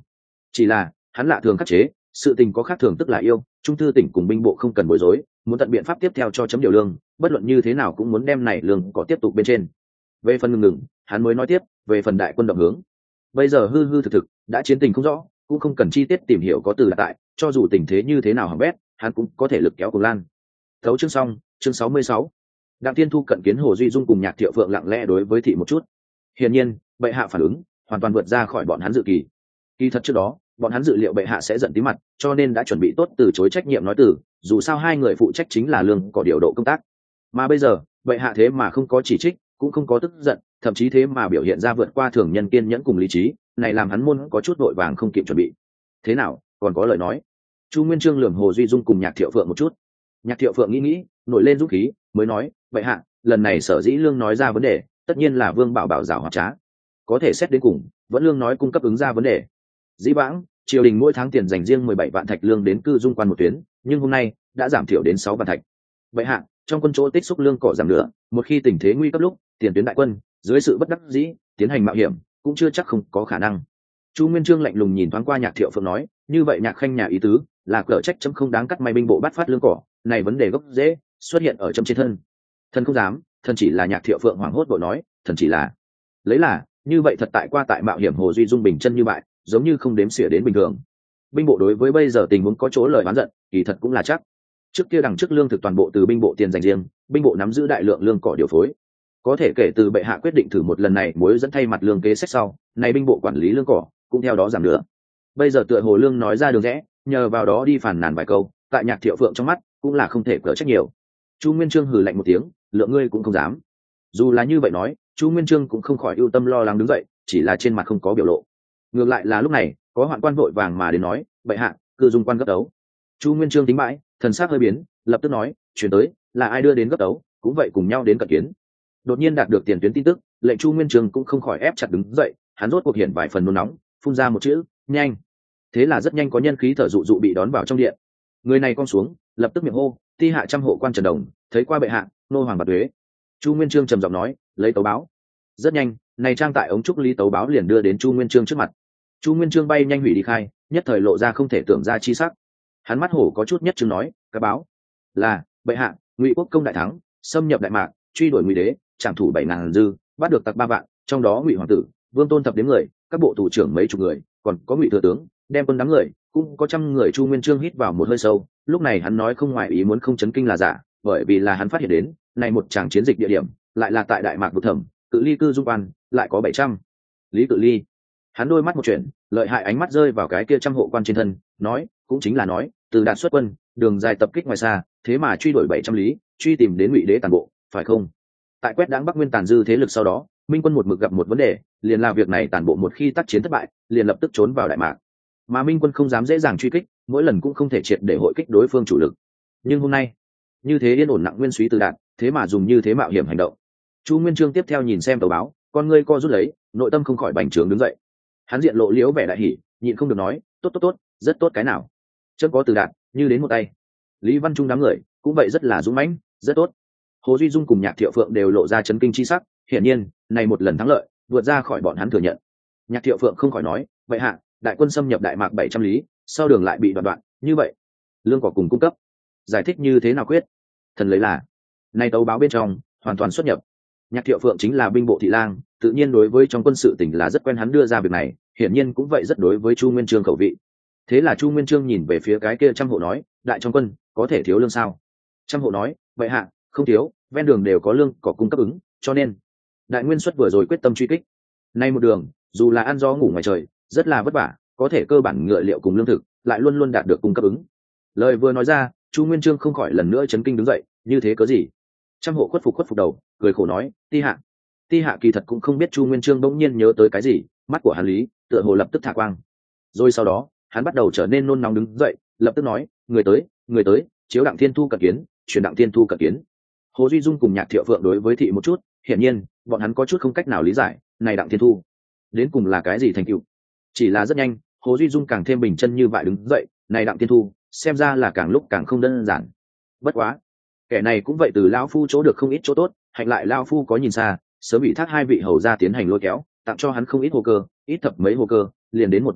Speaker 1: chỉ là hắn lạ thường khắc chế, sự tình có khác thường tức là yêu. Trung thư tỉnh cùng binh bộ không cần bối rối, muốn tận biện pháp tiếp theo cho chấm điều lương, bất luận như thế nào cũng muốn đem này lương có tiếp tục bên trên. Về phần ngừng ngừng, hắn mới nói tiếp về phần đại quân động hướng. Bây giờ hư hư thực thực đã chiến tình không rõ, cũng không cần chi tiết tìm hiểu có từ là tại, cho dù tình thế như thế nào hỏng bét, hắn cũng có thể lực kéo cùng lan. Thấu chương xong, chương sáu mươi sáu. Đặng Tiên Thu cận kiến Hồ Duy Dung cùng Nhạc Thiệu Phượng lặng lẽ đối với thị một chút. Hiển nhiên, bệ hạ phản ứng hoàn toàn vượt ra khỏi bọn hắn dự kỳ. Kỳ thật trước đó, bọn hắn dự liệu bệ hạ sẽ giận tí mặt, cho nên đã chuẩn bị tốt từ chối trách nhiệm nói từ, dù sao hai người phụ trách chính là lương có điều độ công tác. Mà bây giờ, bệ hạ thế mà không có chỉ trích, cũng không có tức giận, thậm chí thế mà biểu hiện ra vượt qua thường nhân kiên nhẫn cùng lý trí, này làm hắn môn có chút vội vàng không kịp chuẩn bị. Thế nào, còn có lời nói? Chu Nguyên Chương lườm Hồ Duy Dung cùng Nhạc Thiệu Phượng một chút. Nhạc Thiệu Phượng nghĩ nghĩ, nổi lên dũng khí, mới nói, bệ hạ, lần này sở dĩ lương nói ra vấn đề, tất nhiên là Vương Bảo Bảo giảo hoạt trá. Có thể xét đến cùng, vẫn lương nói cung cấp ứng ra vấn đề. Dĩ vãng, triều đình mỗi tháng tiền dành riêng mười bảy vạn thạch lương đến cư dung quan một tuyến, nhưng hôm nay đã giảm thiểu đến sáu vạn thạch. Bệ hạ, trong quân chỗ tích xúc lương cỏ giảm nữa, một khi tình thế nguy cấp lúc, tiền tuyến đại quân dưới sự bất đắc dĩ tiến hành mạo hiểm, cũng chưa chắc không có khả năng. Chu Nguyên Chương lạnh lùng nhìn thoáng qua Nhạc Thiệu Phượng nói, như vậy Nhạc Khanh nhà ý tứ là cỡ trách chấm không đáng cắt may binh bộ bắt phát lương cỏ, này vấn đề gốc dễ xuất hiện ở chấm trên thân. Thần không dám, thần chỉ là Nhạc Thiệu Phượng hoảng hốt vội nói, thần chỉ là lấy là như vậy thật tại qua tại mạo hiểm Hồ Duy Dung bình chân như vậy, giống như không đếm xỉa đến bình thường. Binh bộ đối với bây giờ tình huống có chỗ lời oán giận, kỳ thật cũng là chắc. Trước kia đằng trước lương thực toàn bộ từ binh bộ tiền dành riêng, binh bộ nắm giữ đại lượng lương cỏ điều phối. Có thể kể từ bệ hạ quyết định thử một lần này mối dẫn thay mặt lương kế sách sau, này binh bộ quản lý lương cỏ cũng theo đó giảm nữa. Bây giờ tựa hồ lương nói ra đường rẽ, nhờ vào đó đi phản nàn vài câu, tại Nhạc Thiệu Phượng trong mắt cũng là không thể cỡ trách nhiều. Chu Nguyên Chương hừ lạnh một tiếng, lượng ngươi cũng không dám. Dù là như vậy nói, Chu Nguyên Chương cũng không khỏi ưu tâm lo lắng đứng dậy, chỉ là trên mặt không có biểu lộ. Ngược lại là lúc này, có hoạn quan vội vàng mà đến nói, bệ hạ, cư dung quan gấp đấu. Chu Nguyên Chương tính bãi, thần sắc hơi biến, lập tức nói, chuyển tới, là ai đưa đến gấp đấu, cũng vậy cùng nhau đến cận kiến. Đột nhiên đạt được tiền tuyến tin tức, lệnh Chu Nguyên Chương cũng không khỏi ép chặt đứng dậy, hắn rốt cuộc hiện vài phần nôn nóng, phun ra một chữ, nhanh. Thế là rất nhanh có nhân khí thở dụ dụ bị đón vào trong điện. Người này con xuống, lập tức miệng hô, ti hạ trăm hộ quan Trần Đồng, thấy qua bệ hạ, nô hoàng bạc tuế. Chu Nguyên Chương trầm giọng nói, lấy tấu báo. Rất nhanh, này trang tại ống trúc lý tấu báo liền đưa đến Chu Nguyên Chương trước mặt. Chu Nguyên Chương bay nhanh hủy đi khai, nhất thời lộ ra không thể tưởng ra chi sắc. Hắn mắt hổ có chút nhất chứng nói, các báo là bệ hạ, Ngụy quốc công đại thắng, xâm nhập Đại Mạc, truy đuổi Ngụy đế, trảm thủ bảy ngàn dư, bắt được tặc ba vạn, trong đó Ngụy hoàng tử, Vương Tôn thập đến người, các bộ thủ trưởng mấy chục người, còn có Ngụy thừa tướng, đem quân đám người, cũng có trăm người. Chu Nguyên Chương hít vào một hơi sâu, lúc này hắn nói không ngoài ý muốn không chấn kinh là giả, bởi vì là hắn phát hiện đến, này một tràng chiến dịch địa điểm, lại là tại Đại Mạc vực thẩm, cự ly cư dung quan, lại có bảy trăm lý cự ly. Hắn đôi mắt một chuyện, lợi hại ánh mắt rơi vào cái kia trăm hộ quan trên thân, nói, cũng chính là nói, từ đạt xuất quân, đường dài tập kích ngoài xa, thế mà truy đuổi bảy trăm lý, truy tìm đến Ngụy đế toàn bộ, phải không? Tại quét đãng Bắc Nguyên tàn dư thế lực sau đó, Minh quân một mực gặp một vấn đề, liền là việc này tàn bộ một khi tác chiến thất bại, liền lập tức trốn vào Đại Mạc. Mà Minh quân không dám dễ dàng truy kích, mỗi lần cũng không thể triệt để hội kích đối phương chủ lực. Nhưng hôm nay, như thế yên ổn nặng nguyên suý từ đạt, thế mà dùng như thế mạo hiểm hành động. Chu Nguyên Chương tiếp theo nhìn xem tờ báo, con ngươi co rút lấy, nội tâm không khỏi bành trướng đứng dậy. Hắn diện lộ liếu vẻ đại hỉ, nhịn không được nói, tốt tốt tốt, rất tốt cái nào. Chân có từ đạt, như đến một tay. Lý Văn Trung đám người cũng vậy rất là dũng mãnh, rất tốt. Hồ Duy Dung cùng Nhạc Thiệu Phượng đều lộ ra chấn kinh chi sắc, hiển nhiên, này một lần thắng lợi, vượt ra khỏi bọn hắn thừa nhận. Nhạc Thiệu Phượng không khỏi nói, vậy hạ, đại quân xâm nhập Đại Mạc bảy trăm lý, sau đường lại bị đoạn đoạn, như vậy, lương cỏ cùng cung cấp, giải thích như thế nào quyết? Thần lấy là, này tấu báo bên trong, hoàn toàn xuất nhập. Nhạc Thiệu Phượng chính là binh bộ thị lang, tự nhiên đối với trong quân sự tỉnh là rất quen, hắn đưa ra việc này, hiển nhiên cũng vậy rất đối với Chu Nguyên Chương khẩu vị. Thế là Chu Nguyên Chương nhìn về phía cái kia trăm hộ nói, đại trong quân có thể thiếu lương sao? Trăm hộ nói, vậy hạ, không thiếu, ven đường đều có lương có cung cấp ứng, cho nên đại nguyên xuất vừa rồi quyết tâm truy kích. Nay một đường, dù là ăn gió ngủ ngoài trời, rất là vất vả, có thể cơ bản ngựa liệu cùng lương thực lại luôn luôn đạt được cung cấp ứng. Lời vừa nói ra, Chu Nguyên Chương không khỏi lần nữa chấn kinh đứng dậy, như thế cớ gì? Trăm hộ khuất phục khuất phục đầu, cười khổ nói, ti hạ. Ti hạ kỳ thật cũng không biết Chu Nguyên Chương bỗng nhiên nhớ tới cái gì, mắt của hắn lý tựa hồ lập tức thả quang. Rồi sau đó, hắn bắt đầu trở nên nôn nóng đứng dậy, lập tức nói, người tới, người tới, chiếu Đặng Thiên Thu cận kiến, truyền Đặng Thiên Thu cận kiến. Hồ Duy Dung cùng Nhạc Thiệu Phượng đối với thị một chút, hiển nhiên, bọn hắn có chút không cách nào lý giải, này Đặng Thiên Thu đến cùng là cái gì thành tựu. Chỉ là rất nhanh, Hồ Duy Dung càng thêm bình chân như vậy đứng dậy, này Đặng Thiên Thu, xem ra là càng lúc càng không đơn giản. Bất quá, kẻ này cũng vậy từ lão phu chỗ được không ít chỗ tốt, hạnh lại lão phu có nhìn xa, sớm bị thác hai vị hầu gia tiến hành lôi kéo, tặng cho hắn không ít hồ cơ, ít thập mấy hồ cơ, liền đến một người mạnh,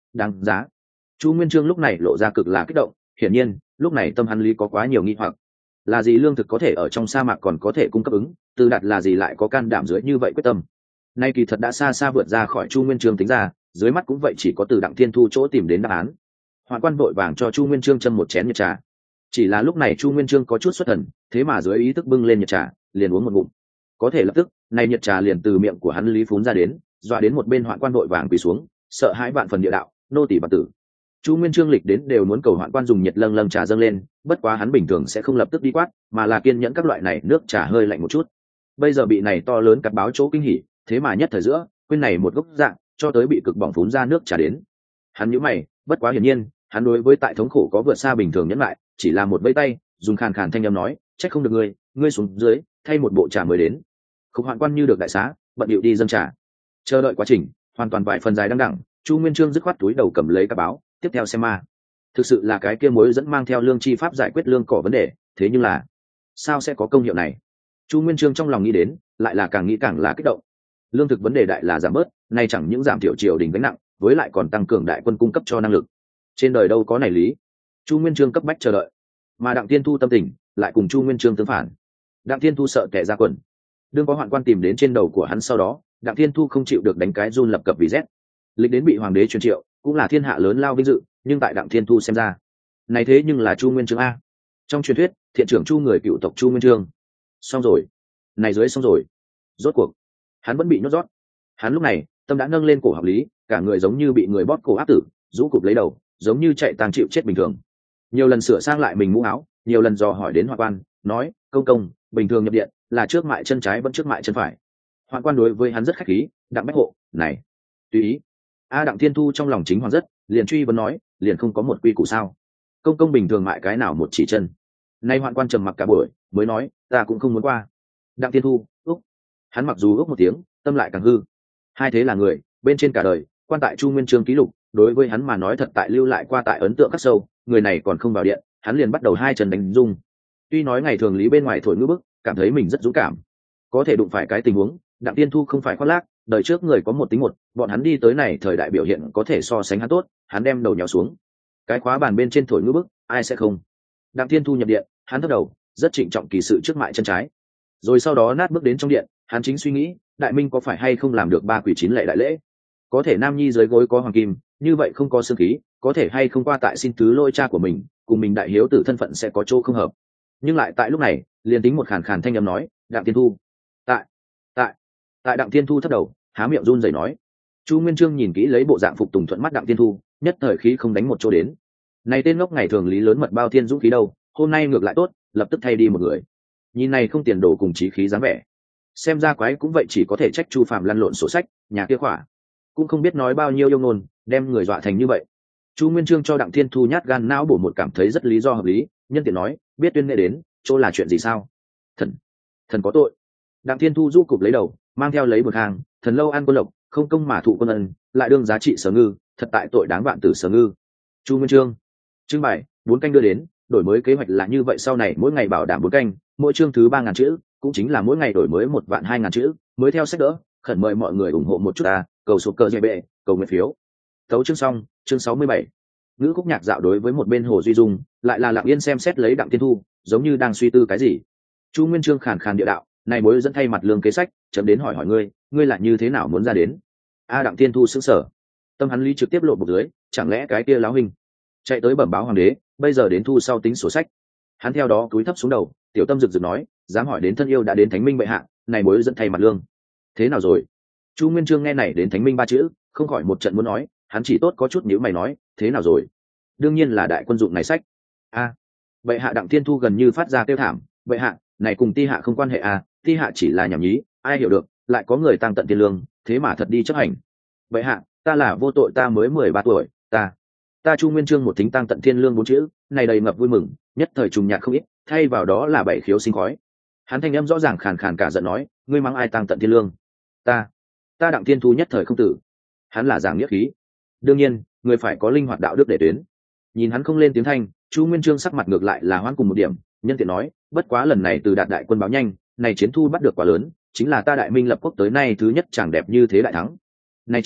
Speaker 1: đáng giá. Chu Nguyên Chương lúc này lộ ra cực là kích động, hiển nhiên lúc này tâm hắn lý có quá nhiều nghi hoặc. Là gì lương thực có thể ở trong sa mạc còn có thể cung cấp ứng, Từ Đạt là gì lại có can đảm dưới như vậy quyết tâm. Nay kỳ thật đã xa xa vượt ra khỏi Chu Nguyên Chương tính ra, dưới mắt cũng vậy chỉ có từ Đặng Thiên Thu chỗ tìm đến đáp án. Hoạn quan vội vàng cho Chu Nguyên Chương châm một chén nhiệt trà. Chỉ là lúc này Chu Nguyên Chương có chút xuất thần, thế mà dưới ý thức bưng lên nhiệt trà, liền uống một ngụm. Có thể lập tức, này nhiệt trà liền từ miệng của hắn lý phún ra đến, dọa đến một bên hoạn quan vội vàng quỳ xuống, sợ hãi vạn phần địa đạo, nô tỳ bạc tử. Chu Nguyên Chương lịch đến đều muốn cầu hoạn quan dùng nhiệt lâng lâng trà dâng lên, bất quá hắn bình thường sẽ không lập tức đi quát, mà là kiên nhẫn các loại này nước trà hơi lạnh một chút. Bây giờ bị này to lớn cặp báo chỗ kinh hỉ, thế mà nhất thời giữa, quên này một gốc dạng, cho tới bị cực bỏng phún ra nước trà đến. Hắn nhíu mày, bất quá hiển nhiên, hắn đối với tại thống khổ có vượt xa bình thường nhẫn lại, chỉ là một vẫy tay, dùng khàn khàn thanh âm nói, trách không được ngươi, ngươi xuống dưới, thay một bộ trà mới đến. Khúc hoạn quan như được đại xá, bận điệu đi dâng trà. Chờ đợi quá trình, hoàn toàn vài phần dài đăng đẳng, Chu Nguyên Chương dứt khoát túi đầu cầm lấy các báo, tiếp theo xem ma. Thực sự là cái kia mối dẫn mang theo lương chi pháp giải quyết lương cỏ vấn đề, thế nhưng là sao sẽ có công hiệu này? Chu Nguyên Chương trong lòng nghĩ đến, lại là càng nghĩ càng là kích động. Lương thực vấn đề đại là giảm bớt, nay chẳng những giảm thiểu triều đình gánh nặng, với lại còn tăng cường đại quân cung cấp cho năng lực. Trên đời đâu có này lý. Chu Nguyên Chương cấp bách chờ đợi, mà Đặng Thiên Thu tâm tình lại cùng Chu Nguyên Chương tương phản. Đặng Thiên Thu sợ kẻ ra quần, đương có hoạn quan tìm đến trên đầu của hắn sau đó, Đặng Thiên Thu không chịu được đánh cái run lập cập vì rét. Lịch đến bị hoàng đế truyền triệu, cũng là thiên hạ lớn lao vinh dự, nhưng tại Đặng Thiên Thu xem ra, này thế nhưng là Chu Nguyên Chương a. Trong truyền thuyết, thiện trưởng Chu người cựu tộc Chu Nguyên Chương. Xong rồi, này dưới xong rồi. Rốt cuộc, hắn vẫn bị nhốt rót. Hắn lúc này, tâm đã nâng lên cổ học lý, cả người giống như bị người bóp cổ áp tử, rũ cụp lấy đầu, giống như chạy tang chịu chết bình thường. Nhiều lần sửa sang lại mình mũ áo, nhiều lần dò hỏi đến hoạn quan, nói, công công, bình thường nhập điện, là trước mại chân trái vẫn trước mại chân phải. Hoạn quan đối với hắn rất khách khí, Đặng bách hộ, này, tùy ý. A Đặng Thiên Thu trong lòng chính hoàng rất, liền truy vấn nói, liền không có một quy củ sao? Công công bình thường mại cái nào một chỉ chân. Nay hoạn quan trầm mặc cả buổi, mới nói, ta cũng không muốn qua. Đặng Thiên Thu, úc. Hắn mặc dù úc một tiếng, tâm lại càng hư. Hai thế là người, bên trên cả đời, quan tại Chu Nguyên Chương ký lục, đối với hắn mà nói thật tại lưu lại qua tại ấn tượng khắc sâu, người này còn không vào điện, hắn liền bắt đầu hai chân đánh rung. Tuy nói ngày thường lý bên ngoài thổi ngữ bức, cảm thấy mình rất dũng cảm, có thể đụng phải cái tình huống, Đặng Thiên Thu không phải khoác lác, đời trước người có một tính một, bọn hắn đi tới này thời đại biểu hiện có thể so sánh hắn tốt, hắn đem đầu nhào xuống. Cái khóa bàn bên trên thổi ngữ bức, ai sẽ không. Đặng Thiên Thu nhập điện, hắn thấp đầu, rất trịnh trọng kỳ sự trước mại chân trái. Rồi sau đó nát bước đến trong điện, hắn chính suy nghĩ, đại minh có phải hay không làm được ba quỷ chín lệ đại lễ. Có thể nam nhi dưới gối có hoàng kim, như vậy không có xương khí, có thể hay không qua tại xin thứ lôi cha của mình, cùng mình đại hiếu tử thân phận sẽ có chỗ không hợp. Nhưng lại tại lúc này, liền tính một khàn khàn thanh âm nói, Đặng Thiên Thu. Tại, tại, tại Đặng Thiên Thu thấp đầu, há miệng run rẩy nói. Chu Nguyên Chương nhìn kỹ lấy bộ dạng phục tùng thuận mắt Đặng Thiên Thu, nhất thời khí không đánh một chỗ đến. Này tên ngốc ngày thường lý lớn mật bao thiên dũng khí đâu, hôm nay ngược lại tốt, lập tức thay đi một người. Nhìn này không tiền đồ cùng chí khí dáng vẻ, xem ra quái cũng vậy chỉ có thể trách Chu Phàm lăn lộn sổ sách, nhà kia khỏa cũng không biết nói bao nhiêu yêu ngôn, đem người dọa thành như vậy. Chu Nguyên Chương cho Đặng Thiên Thu nhát gan não bổ một cảm thấy rất lý do hợp lý, nhân tiện nói, biết tuyên nghệ đến, chỗ là chuyện gì sao? Thần, thần có tội. Đặng Thiên Thu du cụp lấy đầu, mang theo lấy bậc hàng, thần lâu ăn quân lộc, không công mà thụ quân ân, lại đương giá trị sở ngư, thật tại tội đáng vạn tử sở ngư. Chu Nguyên Chương, trưng bày, bốn canh đưa đến, đổi mới kế hoạch là như vậy sau này mỗi ngày bảo đảm bốn canh, mỗi chương thứ ba ngàn chữ, cũng chính là mỗi ngày đổi mới một vạn hai ngàn chữ, mới theo sách đỡ, khẩn mời mọi người ủng hộ một chút ta, cầu sụp cờ dây bệ, cầu nguyện phiếu. Tấu chương xong, chương sáu mươi bảy. Ngữ khúc nhạc dạo đối với một bên Hồ Duy Dung, lại là lặng yên xem xét lấy Đặng Thiên Thu, giống như đang suy tư cái gì. Chu Nguyên Chương khàn khàn địa đạo, này bối dẫn thay mặt lương kế sách, chấm đến hỏi hỏi ngươi, ngươi là như thế nào muốn ra đến? A Đặng Thiên Thu sững sờ, tâm hắn lý trực tiếp lộ bục dưới, chẳng lẽ cái kia láo hình chạy tới bẩm báo hoàng đế, bây giờ đến thu sau tính sổ sách. Hắn theo đó cúi thấp xuống đầu, tiểu tâm rực rực nói, dám hỏi đến thân yêu đã đến thánh minh bệ hạ, này bối dẫn thay mặt lương, thế nào rồi? Chu Nguyên Chương nghe này đến thánh minh ba chữ, không khỏi một trận muốn nói, hắn chỉ tốt có chút nhíu mày nói, thế nào rồi? Đương nhiên là đại quân dụng này sách. A, bệ hạ. Đặng Thiên Thu gần như phát ra kêu thảm, bệ hạ, này cùng ti hạ không quan hệ à, ti hạ chỉ là nhảm nhí, ai hiểu được, lại có người tăng tận tiền lương, thế mà thật đi chấp hành. Bệ hạ, ta là vô tội, ta mới mười ba tuổi, ta ta Chu Nguyên Chương một thính tăng tận thiên lương bốn chữ, này đầy ngập vui mừng, nhất thời trùng nhạc không ít, thay vào đó là bảy khiếu sinh khói. Hắn thanh âm rõ ràng khàn khàn cả giận nói, ngươi mắng ai tăng tận thiên lương? Ta, ta Đặng Thiên Thu nhất thời không tử. Hắn là giảng nghĩa khí, đương nhiên, người phải có linh hoạt đạo đức để tuyến. Nhìn hắn không lên tiếng thanh, Chu Nguyên Chương sắc mặt ngược lại là hoan cùng một điểm, nhân tiện nói, bất quá lần này từ đạt đại quân báo nhanh, này chiến thu bắt được quá lớn, chính là ta đại minh lập quốc tới nay thứ nhất chẳng đẹp như thế đại thắng. Nay chiến,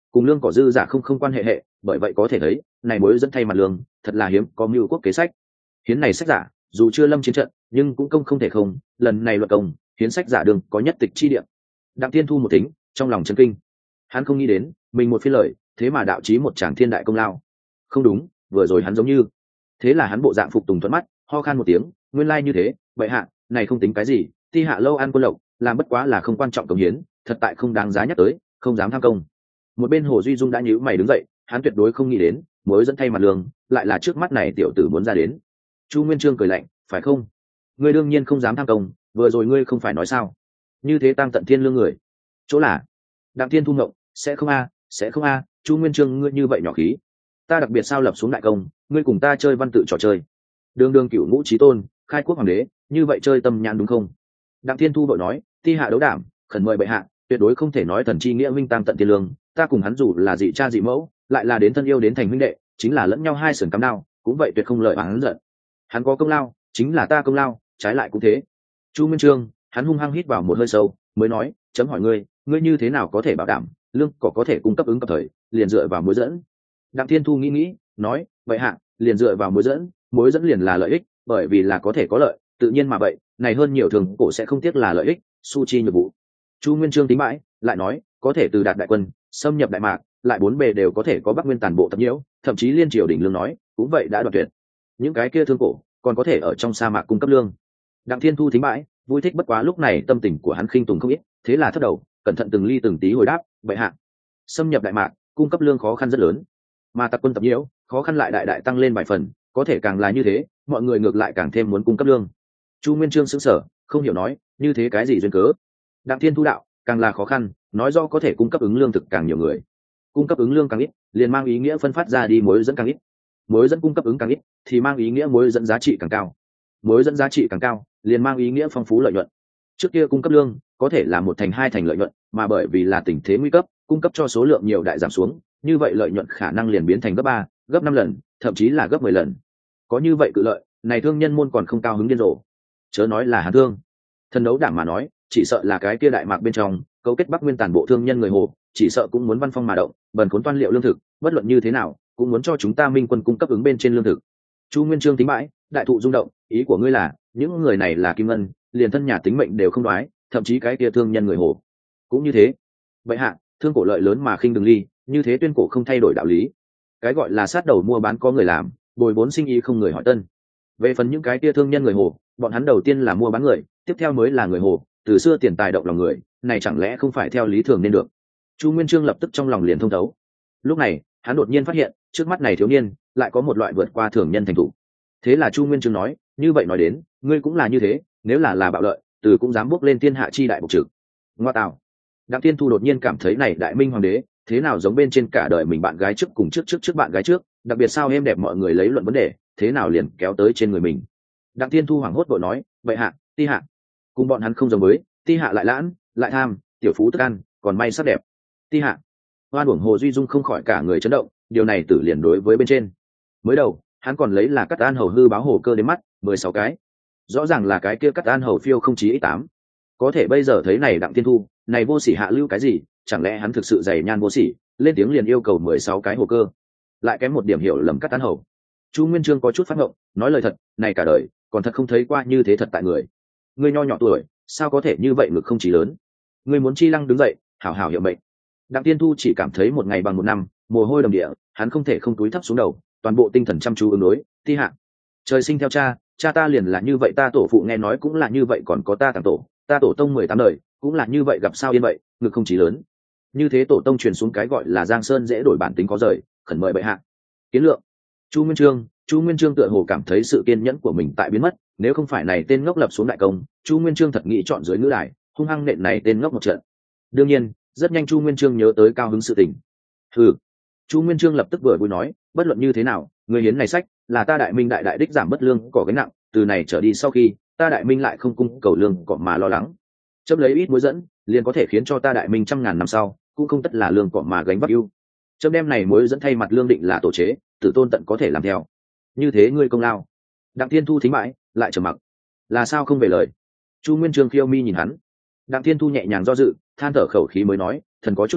Speaker 1: cùng lương cỏ dư giả không không quan hệ hệ, bởi vậy có thể thấy này muối dẫn thay mặt lương thật là hiếm có mưu quốc kế sách. Hiến này sách giả dù chưa lâm chiến trận nhưng cũng công không thể không, lần này luật công hiến sách giả đường có nhất tịch chi điểm. Đặng Tiên Thu một tính trong lòng chấn kinh, hắn không nghĩ đến mình một phiên lời thế mà đạo chí một tràng thiên đại công lao. Không đúng, vừa rồi hắn giống như thế là hắn bộ dạng phục tùng thuận mắt, ho khan một tiếng, nguyên lai như thế, vậy hạ này không tính cái gì, ti hạ lâu ăn quân lộc làm bất quá là không quan trọng công hiến, thật tại không đáng giá nhắc tới, không dám tham công. Một bên Hồ Duy Dung đã nhíu mày đứng dậy, hắn tuyệt đối không nghĩ đến mới dẫn thay mặt lương lại là trước mắt này tiểu tử muốn ra đến. Chu Nguyên Chương cười lạnh, phải không, ngươi đương nhiên không dám tham công, vừa rồi ngươi không phải nói sao, như thế tăng tận thiên lương người chỗ là. Đặng Thiên Thu ngộng, sẽ không a sẽ không a Chu Nguyên Chương ngươi như vậy nhỏ khí, ta đặc biệt sao lập xuống đại công, ngươi cùng ta chơi văn tự trò chơi, đường đường cửu ngũ chí tôn khai quốc hoàng đế như vậy chơi tâm nhãn đúng không? Đặng Thiên Thu vội nói, ti hạ đấu đảm, khẩn mời bệ hạ tuyệt đối không thể nói thần chi nghĩa minh tam tận thiên lương, ta cùng hắn dù là dị cha dị mẫu lại là đến thân yêu đến thành huynh đệ, chính là lẫn nhau hai sườn cắm đao cũng vậy tuyệt không lợi hắn giận. Hắn có công lao chính là ta công lao, trái lại cũng thế. Chu Nguyên Chương hắn hung hăng hít vào một hơi sâu mới nói, chấm hỏi ngươi, ngươi như thế nào có thể bảo đảm lương cỏ có thể cung cấp ứng cập thời, liền dựa vào mối dẫn. Đặng Thiên Thu nghĩ nghĩ nói, vậy hạ liền dựa vào mối dẫn, mối dẫn liền là lợi ích, bởi vì là có thể có lợi tự nhiên mà vậy, này hơn nhiều thường cổ sẽ không tiếc là lợi ích, su chi nhược vụ. Chu Nguyên Chương tính mãi lại nói, có thể từ đạt đại quân xâm nhập đại mạc, lại bốn bề đều có thể có Bắc Nguyên tàn bộ tập nhiễu, thậm chí liên triều đỉnh lương nói cũng vậy đã đoạt tuyệt. Những cái kia thương cổ còn có thể ở trong sa mạc cung cấp lương. Đặng Thiên Thu thính bãi vui thích, bất quá lúc này tâm tình của hắn khinh tùng không ít, thế là thất đầu cẩn thận từng ly từng tí hồi đáp, vậy hạ xâm nhập đại mạc cung cấp lương khó khăn rất lớn, mà tập quân tập nhiễu khó khăn lại đại đại tăng lên vài phần, có thể càng là như thế mọi người ngược lại càng thêm muốn cung cấp lương. Chu Nguyên Chương sững sờ không hiểu nói, như thế cái gì duyên cớ? Đặng Thiên Thu đạo, càng là khó khăn nói do có thể cung cấp ứng lương thực càng nhiều người, cung cấp ứng lương càng ít liền mang ý nghĩa phân phát ra đi mối dẫn càng ít, mối dẫn cung cấp ứng càng ít thì mang ý nghĩa mối dẫn giá trị càng cao, mối dẫn giá trị càng cao liền mang ý nghĩa phong phú lợi nhuận. Trước kia cung cấp lương có thể là một thành hai thành lợi nhuận, mà bởi vì là tình thế nguy cấp cung cấp cho số lượng nhiều đại giảm xuống, như vậy lợi nhuận khả năng liền biến thành gấp ba gấp năm lần, thậm chí là gấp mười lần. Có như vậy cự lợi này thương nhân môn còn không cao hứng điên rồ, chớ nói là hàn thương. Thần đấu đảm mà nói, chỉ sợ là cái kia đại mạc bên trong cấu kết Bắc Nguyên tàn bộ thương nhân người Hồ, chỉ sợ cũng muốn văn phong mà động, bần khốn toan liệu lương thực, bất luận như thế nào cũng muốn cho chúng ta Minh quân cung cấp ứng bên trên lương thực. Chu Nguyên Chương tính mãi, đại thụ rung động, ý của ngươi là những người này là kim ngân, liền thân nhà tính mệnh đều không đoái, thậm chí cái kia thương nhân người Hồ cũng như thế. Vậy hạ thương cổ lợi lớn mà khinh đừng ly, như thế tuyên cổ không thay đổi đạo lý. Cái gọi là sát đầu mua bán có người làm, bồi vốn sinh ý không người hỏi tân. Về phần những cái kia thương nhân người Hồ, bọn hắn đầu tiên là mua bán người, tiếp theo mới là người Hồ, từ xưa tiền tài động lòng người, này chẳng lẽ không phải theo lý thường nên được? Chu Nguyên Chương lập tức trong lòng liền thông thấu. Lúc này hắn đột nhiên phát hiện trước mắt này thiếu niên lại có một loại vượt qua thường nhân thành thủ. Thế là Chu Nguyên Chương nói, như vậy nói đến ngươi cũng là như thế, nếu là là bạo lợi từ cũng dám bước lên thiên hạ chi đại bộc trực. Ngoa tạo. Đặng Thiên Thu đột nhiên cảm thấy này đại minh hoàng đế thế nào giống bên trên cả đời mình bạn gái trước cùng trước trước trước bạn gái trước, đặc biệt sao êm đẹp mọi người lấy luận vấn đề, thế nào liền kéo tới trên người mình. Đặng Thiên Thu hoảng hốt vội nói, vậy hạ ti hạ cùng bọn hắn không giống với, ti hạ lại lãn lại tham tiểu phú tức ăn, còn may sắc đẹp. Ti hạ oan uổng. Hồ Duy Dung không khỏi cả người chấn động, điều này tử liền đối với bên trên mới đầu hắn còn lấy là cắt an hầu hư báo hồ cơ đến mắt mười sáu cái, rõ ràng là cái kia cắt an hầu phiêu không chí ít tám, có thể bây giờ thấy này Đặng Thiên Thu này vô sỉ hạ lưu cái gì, chẳng lẽ hắn thực sự dày nhan vô sỉ lên tiếng liền yêu cầu mười sáu cái hồ cơ, lại kém một điểm hiểu lầm cắt an hầu. Chu Nguyên Chương có chút phát ngộng, nói lời thật, này cả đời còn thật không thấy qua như thế thật tại người. Ngươi nho nhỏ tuổi sao có thể như vậy, ngực không chí lớn, ngươi muốn chi lăng đứng dậy hảo hảo hiệu mệnh. Đặng Tiên Thu chỉ cảm thấy một ngày bằng một năm, mồ hôi đầm địa, hắn không thể không túi thấp xuống đầu, toàn bộ tinh thần chăm chú ứng đối. Ti hạ trời sinh theo cha, cha ta liền là như vậy, ta tổ phụ nghe nói cũng là như vậy, còn có ta tàng tổ, ta tổ tông mười tám đời cũng là như vậy, gặp sao yên vậy, ngực không chí lớn, như thế tổ tông truyền xuống cái gọi là giang sơn dễ đổi bản tính có rời, khẩn mời bệ hạ kiến lượng. Chu Nguyên Chương Chu Nguyên Chương tựa hồ cảm thấy sự kiên nhẫn của mình tại biến mất, nếu không phải này tên ngốc lập xuống đại công, Chu Nguyên Chương thật nghĩ chọn dưới ngữ đài hung hăng nện này tên ngốc một trận. Đương nhiên rất nhanh Chu Nguyên Chương nhớ tới cao hứng sự tình. Ừ, Chu Nguyên Chương lập tức vừa vui nói, bất luận như thế nào người hiến này sách là ta đại minh đại đại đích giảm bất lương cỏ gánh nặng, từ này trở đi sau khi ta đại minh lại không cung cầu lương cỏ mà lo lắng, chấp lấy ít mối dẫn liền có thể khiến cho ta đại minh trăm ngàn năm sau cũng không tất là lương cỏ mà gánh vác ưu. Chấp đem này mối dẫn thay mặt lương định là tổ chế, tử tôn tận có thể làm theo, như thế ngươi công lao. Đặng Thiên Thu thính mãi lại trầm mặc, là sao không về lời. Chu Nguyên Chương khiêu mi nhìn hắn. Đặng Thiên Thu nhẹ nhàng do dự, than thở khẩu khí mới nói, thần có chút lời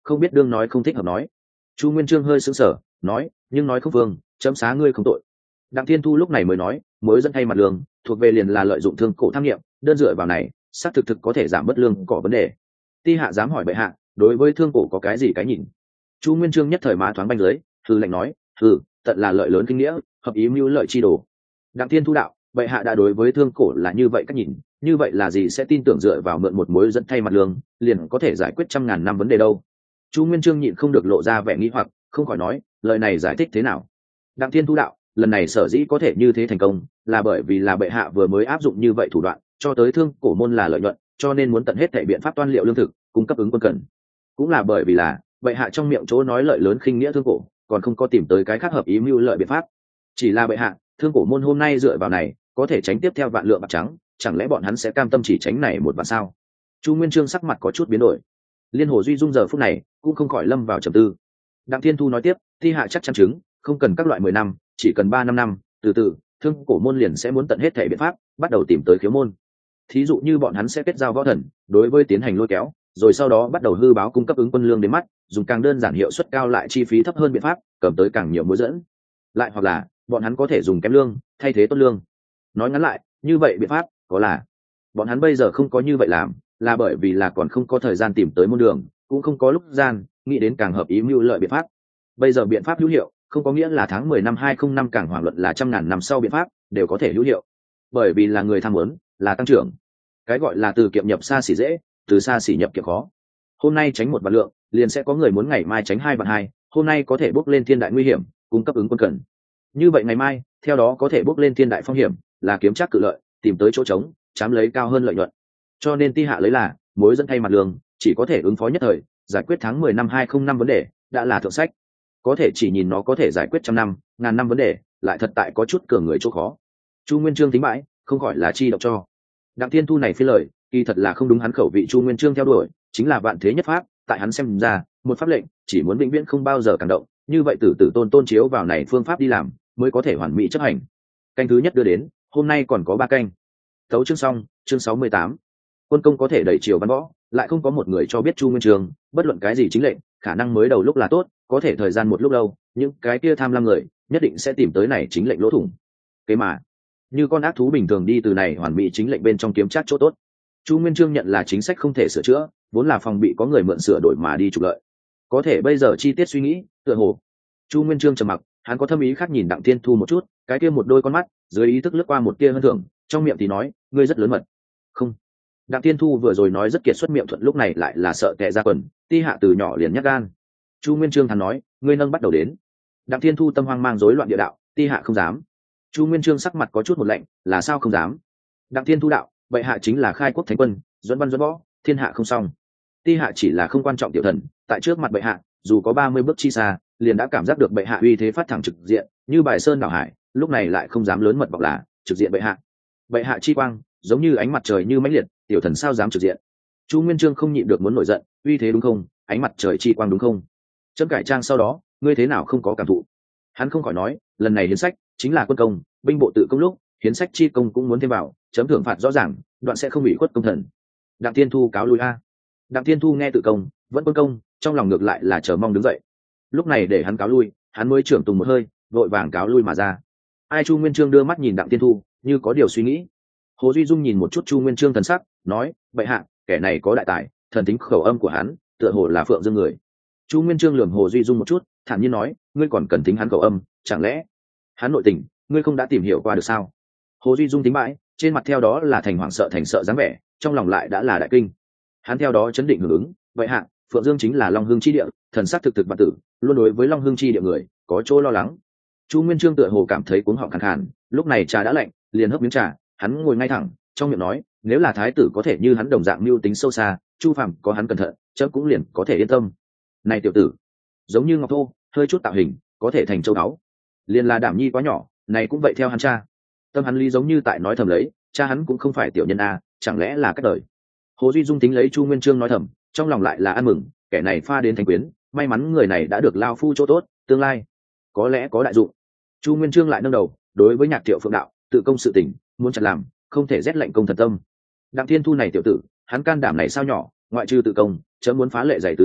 Speaker 1: không biết đương nói không thích hợp nói. Chu Nguyên Chương hơi sững sờ, nói, nhưng nói không vương, chấm xá ngươi không tội. Đặng Thiên Thu lúc này mới nói, mới dẫn thay mặt lương thuộc về liền là lợi dụng thương cổ tham nghiệm, đơn dựa vào này xác thực thực có thể giảm bất lương cỏ vấn đề. Ti hạ dám hỏi bệ hạ, đối với thương cổ có cái gì cái nhìn? Chu Nguyên Chương nhất thời má thoáng banh dưới, hừ lạnh nói, hừ, tận là lợi lớn kinh nghĩa, hợp ý mưu lợi chi đồ. Đặng Thiên Thu đạo, bệ hạ đã đối với thương cổ là như vậy cách nhìn, như vậy là gì sẽ tin tưởng dựa vào mượn một mối dẫn thay mặt lương liền có thể giải quyết trăm ngàn năm vấn đề đâu? Chu Nguyên Chương nhịn không được lộ ra vẻ nghi hoặc, không khỏi nói, lời này giải thích thế nào? Đặng Thiên Thu đạo, lần này sở dĩ có thể như thế thành công là bởi vì là bệ hạ vừa mới áp dụng như vậy thủ đoạn cho tới thương cổ môn là lợi nhuận, cho nên muốn tận hết thể biện pháp toan liệu lương thực cung cấp ứng quân cần. Cũng là bởi vì là bệ hạ trong miệng chỗ nói lợi lớn khinh nghĩa thương cổ, còn không có tìm tới cái khác hợp ý mưu lợi biện pháp. Chỉ là bệ hạ, thương cổ môn hôm nay dựa vào này có thể tránh tiếp theo vạn lượng bạc trắng, chẳng lẽ bọn hắn sẽ cam tâm chỉ tránh này một vạn sao? Chu Nguyên Chương sắc mặt có chút biến đổi. Liên Hồ Duy Dung giờ phút này cũng không khỏi lâm vào trầm tư. Đặng Thiên Thu nói tiếp, thi hạ chắc chắn chứng không cần các loại mười năm, chỉ cần ba năm năm, từ từ thương cổ môn liền sẽ muốn tận hết thể biện pháp bắt đầu tìm tới khiếu môn. Thí dụ như bọn hắn sẽ kết giao võ thần đối với tiến hành lôi kéo, rồi sau đó bắt đầu hư báo cung cấp ứng quân lương đến mắt, dùng càng đơn giản hiệu suất cao lại chi phí thấp hơn biện pháp cầm tới càng nhiều mối dẫn. Lại hoặc là bọn hắn có thể dùng kém lương thay thế tốt lương. Nói ngắn lại, như vậy biện pháp có là bọn hắn bây giờ không có như vậy làm là bởi vì là còn không có thời gian tìm tới môn đường, cũng không có lúc gian nghĩ đến càng hợp ý mưu lợi biện pháp. Bây giờ biện pháp hữu hiệu không có nghĩa là tháng mười năm hai không năm càng hoàng luận là trăm ngàn năm sau biện pháp đều có thể hữu hiệu, bởi vì là người tham muốn là tăng trưởng. Cái gọi là từ kiệm nhập xa xỉ dễ, từ xa xỉ nhập kiệm khó. Hôm nay tránh một vạn lượng liền sẽ có người muốn ngày mai tránh hai vạn hai, hôm nay có thể bước lên thiên đại nguy hiểm cung cấp ứng quân cần, như vậy ngày mai theo đó có thể bước lên thiên đại phong hiểm là kiếm chắc cự lợi tìm tới chỗ trống chám lấy cao hơn lợi nhuận. Cho nên ti hạ lấy là mối dẫn thay mặt lương chỉ có thể ứng phó nhất thời, giải quyết tháng mười năm hai không năm vấn đề đã là thượng sách. Có thể chỉ nhìn nó có thể giải quyết trăm năm ngàn năm vấn đề lại thật tại có chút cường người chỗ khó. Chu Nguyên Chương tính bãi không gọi là chi độc cho. Đặng Thiên Thu này phi lời kỳ thật là không đúng hắn khẩu vị. Chu Nguyên Chương theo đuổi chính là vạn thế nhất pháp, tại hắn xem ra một pháp lệnh chỉ muốn vĩnh viễn không bao giờ càng động, như vậy tử tử tôn tôn chiếu vào này phương pháp đi làm mới có thể hoàn mỹ chấp hành. Canh thứ nhất đưa đến, hôm nay còn có ba canh. Tấu chương xong, chương sáu mươi tám. Quân công có thể đẩy chiều văn võ, lại không có một người cho biết Chu Nguyên Chương bất luận cái gì chính lệnh, khả năng mới đầu lúc là tốt, có thể thời gian một lúc lâu, những cái kia tham lam người nhất định sẽ tìm tới này chính lệnh lỗ thủng. Kế mà như con ác thú bình thường đi từ này hoàn mỹ chính lệnh bên trong kiếm chắc chỗ tốt. Chu Nguyên Chương nhận là chính sách không thể sửa chữa, vốn là phòng bị có người mượn sửa đổi mà đi trục lợi. Có thể bây giờ chi tiết suy nghĩ, tựa hồ Chu Nguyên Chương trầm mặc, hắn có thâm ý khác nhìn Đặng Thiên Thu một chút, cái kia một đôi con mắt dưới ý thức lướt qua một tia hơn thưởng, trong miệng thì nói, ngươi rất lớn mật. Không. Đặng Thiên Thu vừa rồi nói rất kiệt xuất miệng thuận, lúc này lại là sợ tệ ra quần, ti hạ từ nhỏ liền nhát gan. Chu Nguyên Chương thắn nói, ngươi nâng bắt đầu đến. Đặng Thiên Thu tâm hoang mang rối loạn địa đạo, ti hạ không dám. Chu Nguyên Chương sắc mặt có chút một lạnh, là sao không dám? Đặng Thiên Thu đạo, vậy hạ chính là khai quốc thánh quân, dẫn văn dẫn võ, thiên hạ không xong. Ti hạ chỉ là không quan trọng tiểu thần, tại trước mặt bệ hạ, dù có ba mươi bước chi xa, liền đã cảm giác được bệ hạ uy thế phát thẳng trực diện, như bài sơn đảo hải, lúc này lại không dám lớn mật bọc là trực diện bệ hạ. Bệ hạ chi quang, giống như ánh mặt trời như mãnh liệt, tiểu thần sao dám trực diện? Chu Nguyên Chương không nhịn được muốn nổi giận, uy thế đúng không? Ánh mặt trời chi quang đúng không? Chấm cải trang sau đó, ngươi thế nào không có cảm thụ? Hắn không khỏi nói, lần này hiến sách chính là quân công, binh bộ tự công lúc, hiến sách chi công cũng muốn thêm vào, chấm thưởng phạt rõ ràng, đoạn sẽ không bị khuất công thần. Đặng Thiên Thu cáo lui a. Đặng Thiên Thu nghe tự công, vẫn quân công, trong lòng ngược lại là chờ mong đứng dậy. Lúc này để hắn cáo lui, hắn mới trưởng tùng một hơi, vội vàng cáo lui mà ra. Ai? Chu Nguyên Chương đưa mắt nhìn Đặng Thiên Thu, như có điều suy nghĩ. Hồ Duy Dung nhìn một chút Chu Nguyên Chương thần sắc, nói, bệ hạ, kẻ này có đại tài, thần tính khẩu âm của hắn, tựa hồ là phượng dương người. Chu Nguyên Chương lườm Hồ Duy Dung một chút, thản nhiên nói, ngươi còn cần tính hắn khẩu âm, chẳng lẽ hắn nội tình ngươi không đã tìm hiểu qua được sao? Hồ Duy Dung tính bãi, trên mặt theo đó là thành hoảng sợ thành sợ dáng vẻ, trong lòng lại đã là đại kinh. Hắn theo đó chấn định hưởng ứng, vậy hạ, phượng dương chính là Long Hương chi địa, thần sắc thực thực và tử, luôn đối với Long Hương chi địa người có chỗ lo lắng. Chu Nguyên Chương tựa hồ cảm thấy cuống họng khàn khàn, lúc này trà đã lạnh, liền hấp miếng trà, hắn ngồi ngay thẳng, trong miệng nói, nếu là thái tử có thể như hắn đồng dạng mưu tính sâu xa, Chu Phàm có hắn cẩn thận, chớ cũng liền có thể yên tâm. Này tiểu tử, giống như ngọc thô, hơi chút tạo hình, có thể thành châu báu. Liền là Đảm Nhi quá nhỏ, này cũng vậy theo hắn cha. Tâm hắn lý giống như tại nói thầm lấy, cha hắn cũng không phải tiểu nhân a, chẳng lẽ là cách đời. Hồ Duy Dung tính lấy Chu Nguyên Chương nói thầm, trong lòng lại là ăn mừng, kẻ này pha đến thành quyến, may mắn người này đã được lao phu chỗ tốt, tương lai có lẽ có đại dụng. Chu Nguyên Chương lại nâng đầu, đối với Nhạc Thiệu Phượng đạo, tự công sự tình, muốn chặt làm, không thể rét lệnh công thần tâm. Đặng Thiên Thu này tiểu tử, hắn can đảm này sao nhỏ, ngoại trừ tự công, chớ muốn phá lệ dạy từ hắn,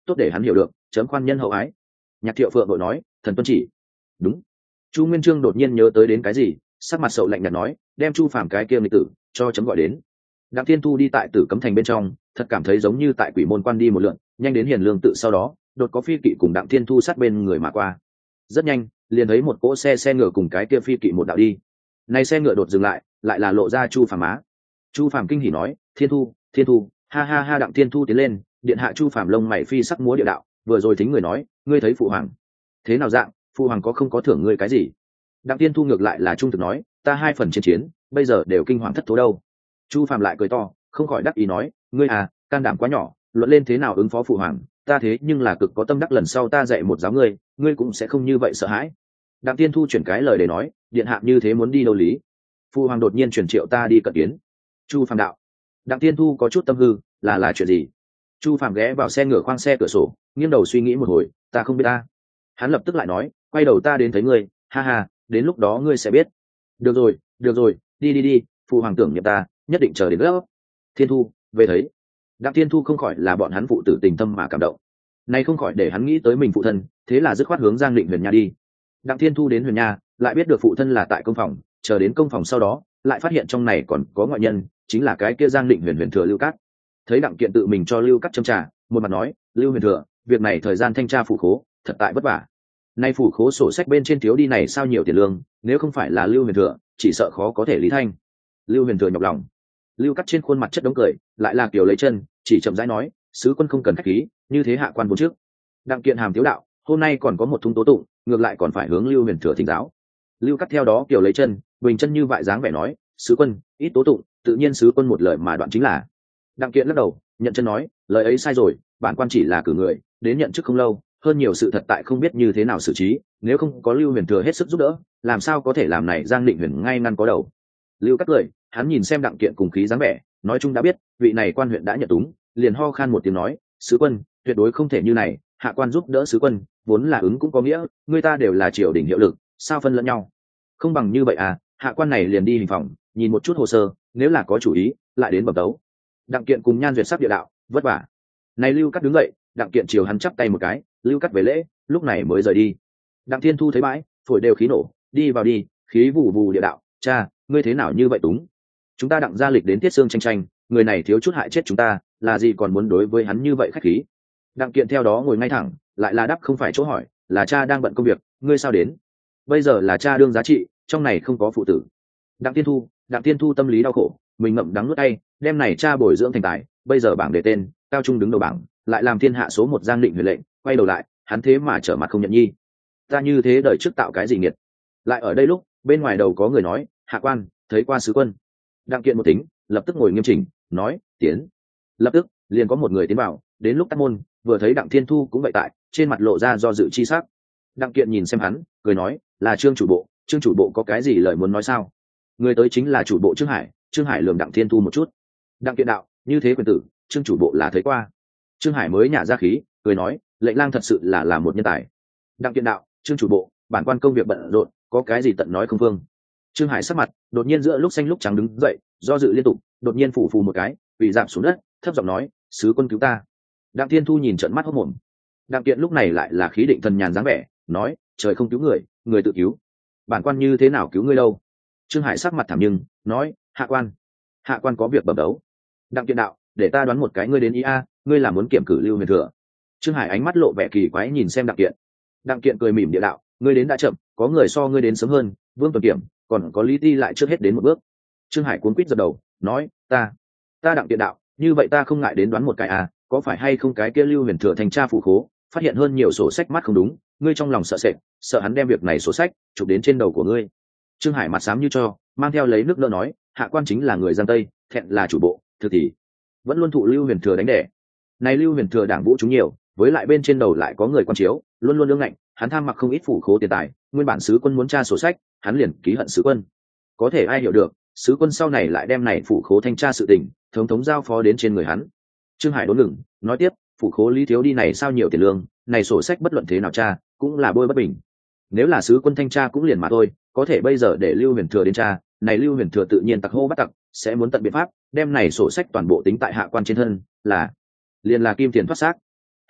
Speaker 1: tốt để hắn hiểu được chấm khoan nhân hậu ái. Nhạc Thiệu Phượng đội nói, thần tuân chỉ. Đúng. Chu Nguyên Chương đột nhiên nhớ tới đến cái gì, sắc mặt sậu lạnh nhạt nói, đem Chu Phàm cái kia nghịch tử cho chấm gọi đến. Đặng Thiên Thu đi tại Tử Cấm Thành bên trong, thật cảm thấy giống như tại Quỷ Môn Quan đi một lượn, nhanh đến Hiền Lương tự sau đó, đột có phi kỵ cùng Đặng Thiên Thu sát bên người mà qua. Rất nhanh, liền thấy một cỗ xe xe ngựa cùng cái kia phi kỵ một đạo đi. Này xe ngựa đột dừng lại, lại là lộ ra Chu Phàm má. Chu Phàm kinh hỉ nói, Thiên Thu, Thiên Thu, ha ha ha. Đặng Thiên Thu tiến lên, điện hạ. Chu Phàm lông mày phi sắc múa địa đạo, vừa rồi thính người nói, ngươi thấy phụ hoàng thế nào dạng, phụ hoàng có không có thưởng ngươi cái gì? Đặng Thiên Thu ngược lại là trung thực nói, ta hai phần chiến chiến, bây giờ đều kinh hoàng thất thố đâu. Chu Phàm lại cười to, không khỏi đắc ý nói, ngươi à, can đảm quá nhỏ, luận lên thế nào ứng phó phụ hoàng, ta thế nhưng là cực có tâm đắc, lần sau ta dạy một giáo ngươi, ngươi cũng sẽ không như vậy sợ hãi. Đặng Thiên Thu chuyển cái lời để nói, điện hạ như thế muốn đi đâu lý? Phụ hoàng đột nhiên chuyển triệu ta đi cận kiến. Chu Phàm đạo. Đặng Thiên Thu có chút tâm hư, là là chuyện gì? Chu Phàm ghé vào xe ngựa khoang xe cửa sổ, nghiêng đầu suy nghĩ một hồi, ta không biết ta. Hắn lập tức lại nói, quay đầu ta đến thấy ngươi, ha ha, đến lúc đó ngươi sẽ biết. Được rồi, được rồi, đi đi đi, phụ hoàng tưởng niệm ta, nhất định chờ đến gấp. Thiên Thu, về thấy. Đặng Thiên Thu không khỏi là bọn hắn phụ tử tình thâm mà cảm động. Nay không khỏi để hắn nghĩ tới mình phụ thân, thế là dứt khoát hướng Giang Định Huyền Nha đi. Đặng Thiên Thu đến Huyền Nha, lại biết được phụ thân là tại công phòng, chờ đến công phòng sau đó, lại phát hiện trong này còn có ngoại nhân, chính là cái kia Giang Định Huyền Huyền thừa Lưu Cát. Thấy Đặng Kiện tự mình cho Lưu Cát châm trà, một mặt nói, Lưu Huyền thừa, việc này thời gian thanh tra phủ khố, thật tại vất vả. Nay phủ khố sổ sách bên trên thiếu đi này sao nhiều tiền lương, nếu không phải là Lưu Huyền thừa, chỉ sợ khó có thể lý thanh. Lưu Huyền thừa nhọc lòng. Lưu Cát trên khuôn mặt chất đống cười, lại là kiểu lấy chân, chỉ chậm rãi nói, sứ quân không cần khách khí, như thế hạ quan vốn trước. Đặng Kiện hàm thiếu đạo, hôm nay còn có một thung tố tụng, ngược lại còn phải hướng Lưu Huyền thừa thỉnh giáo. Lưu Cát theo đó kiểu lấy chân, bình chân như vại dáng vẻ nói, sứ quân ít tố tụng, tự nhiên sứ quân một lời mà đoạn chính là. Đặng Kiện lắc đầu, nhận chân nói, lời ấy sai rồi, bản quan chỉ là cử người, đến nhận chức không lâu, hơn nhiều sự thật tại không biết như thế nào xử trí, nếu không có Lưu Huyền thừa hết sức giúp đỡ, làm sao có thể làm này Giang Định Huyền ngay ngăn có đầu. Lưu Cát cười, hắn nhìn xem Đặng Kiện cùng khí dáng vẻ, nói chung đã biết, vị này quan huyện đã nhận túng, liền ho khan một tiếng nói, sứ quân, tuyệt đối không thể như này, hạ quan giúp đỡ sứ quân, vốn là ứng cũng có nghĩa, người ta đều là triều đình hiệu lực, sao phân lẫn nhau? Không bằng như vậy à, hạ quan này liền đi hình phòng, nhìn một chút hồ sơ, nếu là có chủ ý, lại đến bẩm tấu. Đặng Kiện cùng Nhan duyệt sắc địa đạo, vất vả. Này Lưu Cát đứng dậy, Đặng Kiện chiều hắn chắp tay một cái, Lưu Cát về lễ, lúc này mới rời đi. Đặng Thiên Thu thấy bãi, phổi đều khí nổ, đi vào đi, khí vù vù địa đạo, cha, ngươi thế nào như vậy túng? Chúng ta Đặng gia lịch đến tiết xương tranh tranh, người này thiếu chút hại chết chúng ta, là gì còn muốn đối với hắn như vậy khách khí? Đặng Kiện theo đó ngồi ngay thẳng, lại là đáp không phải chỗ hỏi, là cha đang bận công việc, ngươi sao đến? Bây giờ là cha đương giá trị, trong này không có phụ tử. Đặng Thiên Thu, Đặng Thiên Thu tâm lý đau khổ, mình ngậm đắng nuốt tay, đem này cha bồi dưỡng thành tài, bây giờ bảng đề tên, cao trung đứng đầu bảng, lại làm thiên hạ số một Giang Định Huyền lệnh, quay đầu lại, hắn thế mà trở mặt không nhận nhi. Ta như thế đời trước tạo cái gì nghiệt? Lại ở đây lúc, bên ngoài đầu có người nói, hạ quan, thấy qua sứ quân. Đặng Kiện một tính, lập tức ngồi nghiêm chỉnh, nói, tiến. Lập tức, liền có một người tiến vào, đến lúc tắt môn, vừa thấy Đặng Thiên Thu cũng vậy tại, trên mặt lộ ra do dự chi sắc. Đặng Kiện nhìn xem hắn, cười nói, là Trương chủ bộ, Trương chủ bộ có cái gì lời muốn nói sao? Người tới chính là chủ bộ Trương Hải. Trương Hải lườm Đặng Thiên Thu một chút. Đặng Kiện đạo, như thế quyền tử, Trương chủ bộ là thấy qua. Trương Hải mới nhả ra khí, cười nói, lệnh lang thật sự là là một nhân tài. Đặng Kiện đạo, Trương chủ bộ, bản quan công việc bận rộn, có cái gì tận nói không phương. Trương Hải sắc mặt đột nhiên giữa lúc xanh lúc trắng đứng dậy, do dự liên tục, đột nhiên phủ phù một cái, bị giảm xuống đất, thấp giọng nói, sứ quân cứu ta. Đặng Thiên Thu nhìn trợn mắt hốt mồm. Đặng Kiện lúc này lại là khí định thần nhàn dáng vẻ, nói, trời không cứu người, người tự cứu. Bản quan như thế nào cứu ngươi đâu? Trương Hải sắc mặt thảm nhưng nói, hạ quan, hạ quan có việc bẩm đấu. Đặng Kiện đạo, để ta đoán một cái, ngươi đến ý a, ngươi là muốn kiểm cử Lưu Huyền thừa. Trương Hải ánh mắt lộ vẻ kỳ quái nhìn xem Đặng Kiện. Đặng Kiện cười mỉm địa đạo, ngươi đến đã chậm, có người so ngươi đến sớm hơn, Vương Tuần Kiểm, còn có Lý Ti lại trước hết đến một bước. Trương Hải cuống quýt giật đầu, nói, ta, ta Đặng Kiện đạo, như vậy ta không ngại đến đoán một cái à, có phải hay không cái kia Lưu Huyền thừa thành tra phủ khố, phát hiện hơn nhiều sổ sách mắt không đúng, ngươi trong lòng sợ sệt, sợ hắn đem việc này sổ sách chụp đến trên đầu của ngươi. Trương Hải mặt xám như cho, mang theo lấy nước lỡ nói, hạ quan chính là người Giang Tây, thẹn là chủ bộ, thực thì vẫn luôn thụ Lưu Huyền thừa đánh đẻ. Này Lưu Huyền thừa đảng vũ chúng nhiều, với lại bên trên đầu lại có người quan chiếu, luôn luôn lương ngạnh, hắn tham mặc không ít phủ khố tiền tài, nguyên bản sứ quân muốn tra sổ sách, hắn liền ký hận sứ quân. Có thể ai hiểu được, sứ quân sau này lại đem này phủ khố thanh tra sự tình, thống thống giao phó đến trên người hắn. Trương Hải đốn ngừng, nói tiếp, phủ khố Lý thiếu đi này sao nhiều tiền lương, này sổ sách bất luận thế nào tra, cũng là bôi bất bình. Nếu là sứ quân thanh tra cũng liền mà thôi, có thể bây giờ để Lưu Huyền thừa đến tra, này Lưu Huyền thừa tự nhiên tặc hô bắt tặc, sẽ muốn tận biện pháp đem này sổ sách toàn bộ tính tại hạ quan trên thân, là liền là kim tiền thoát xác.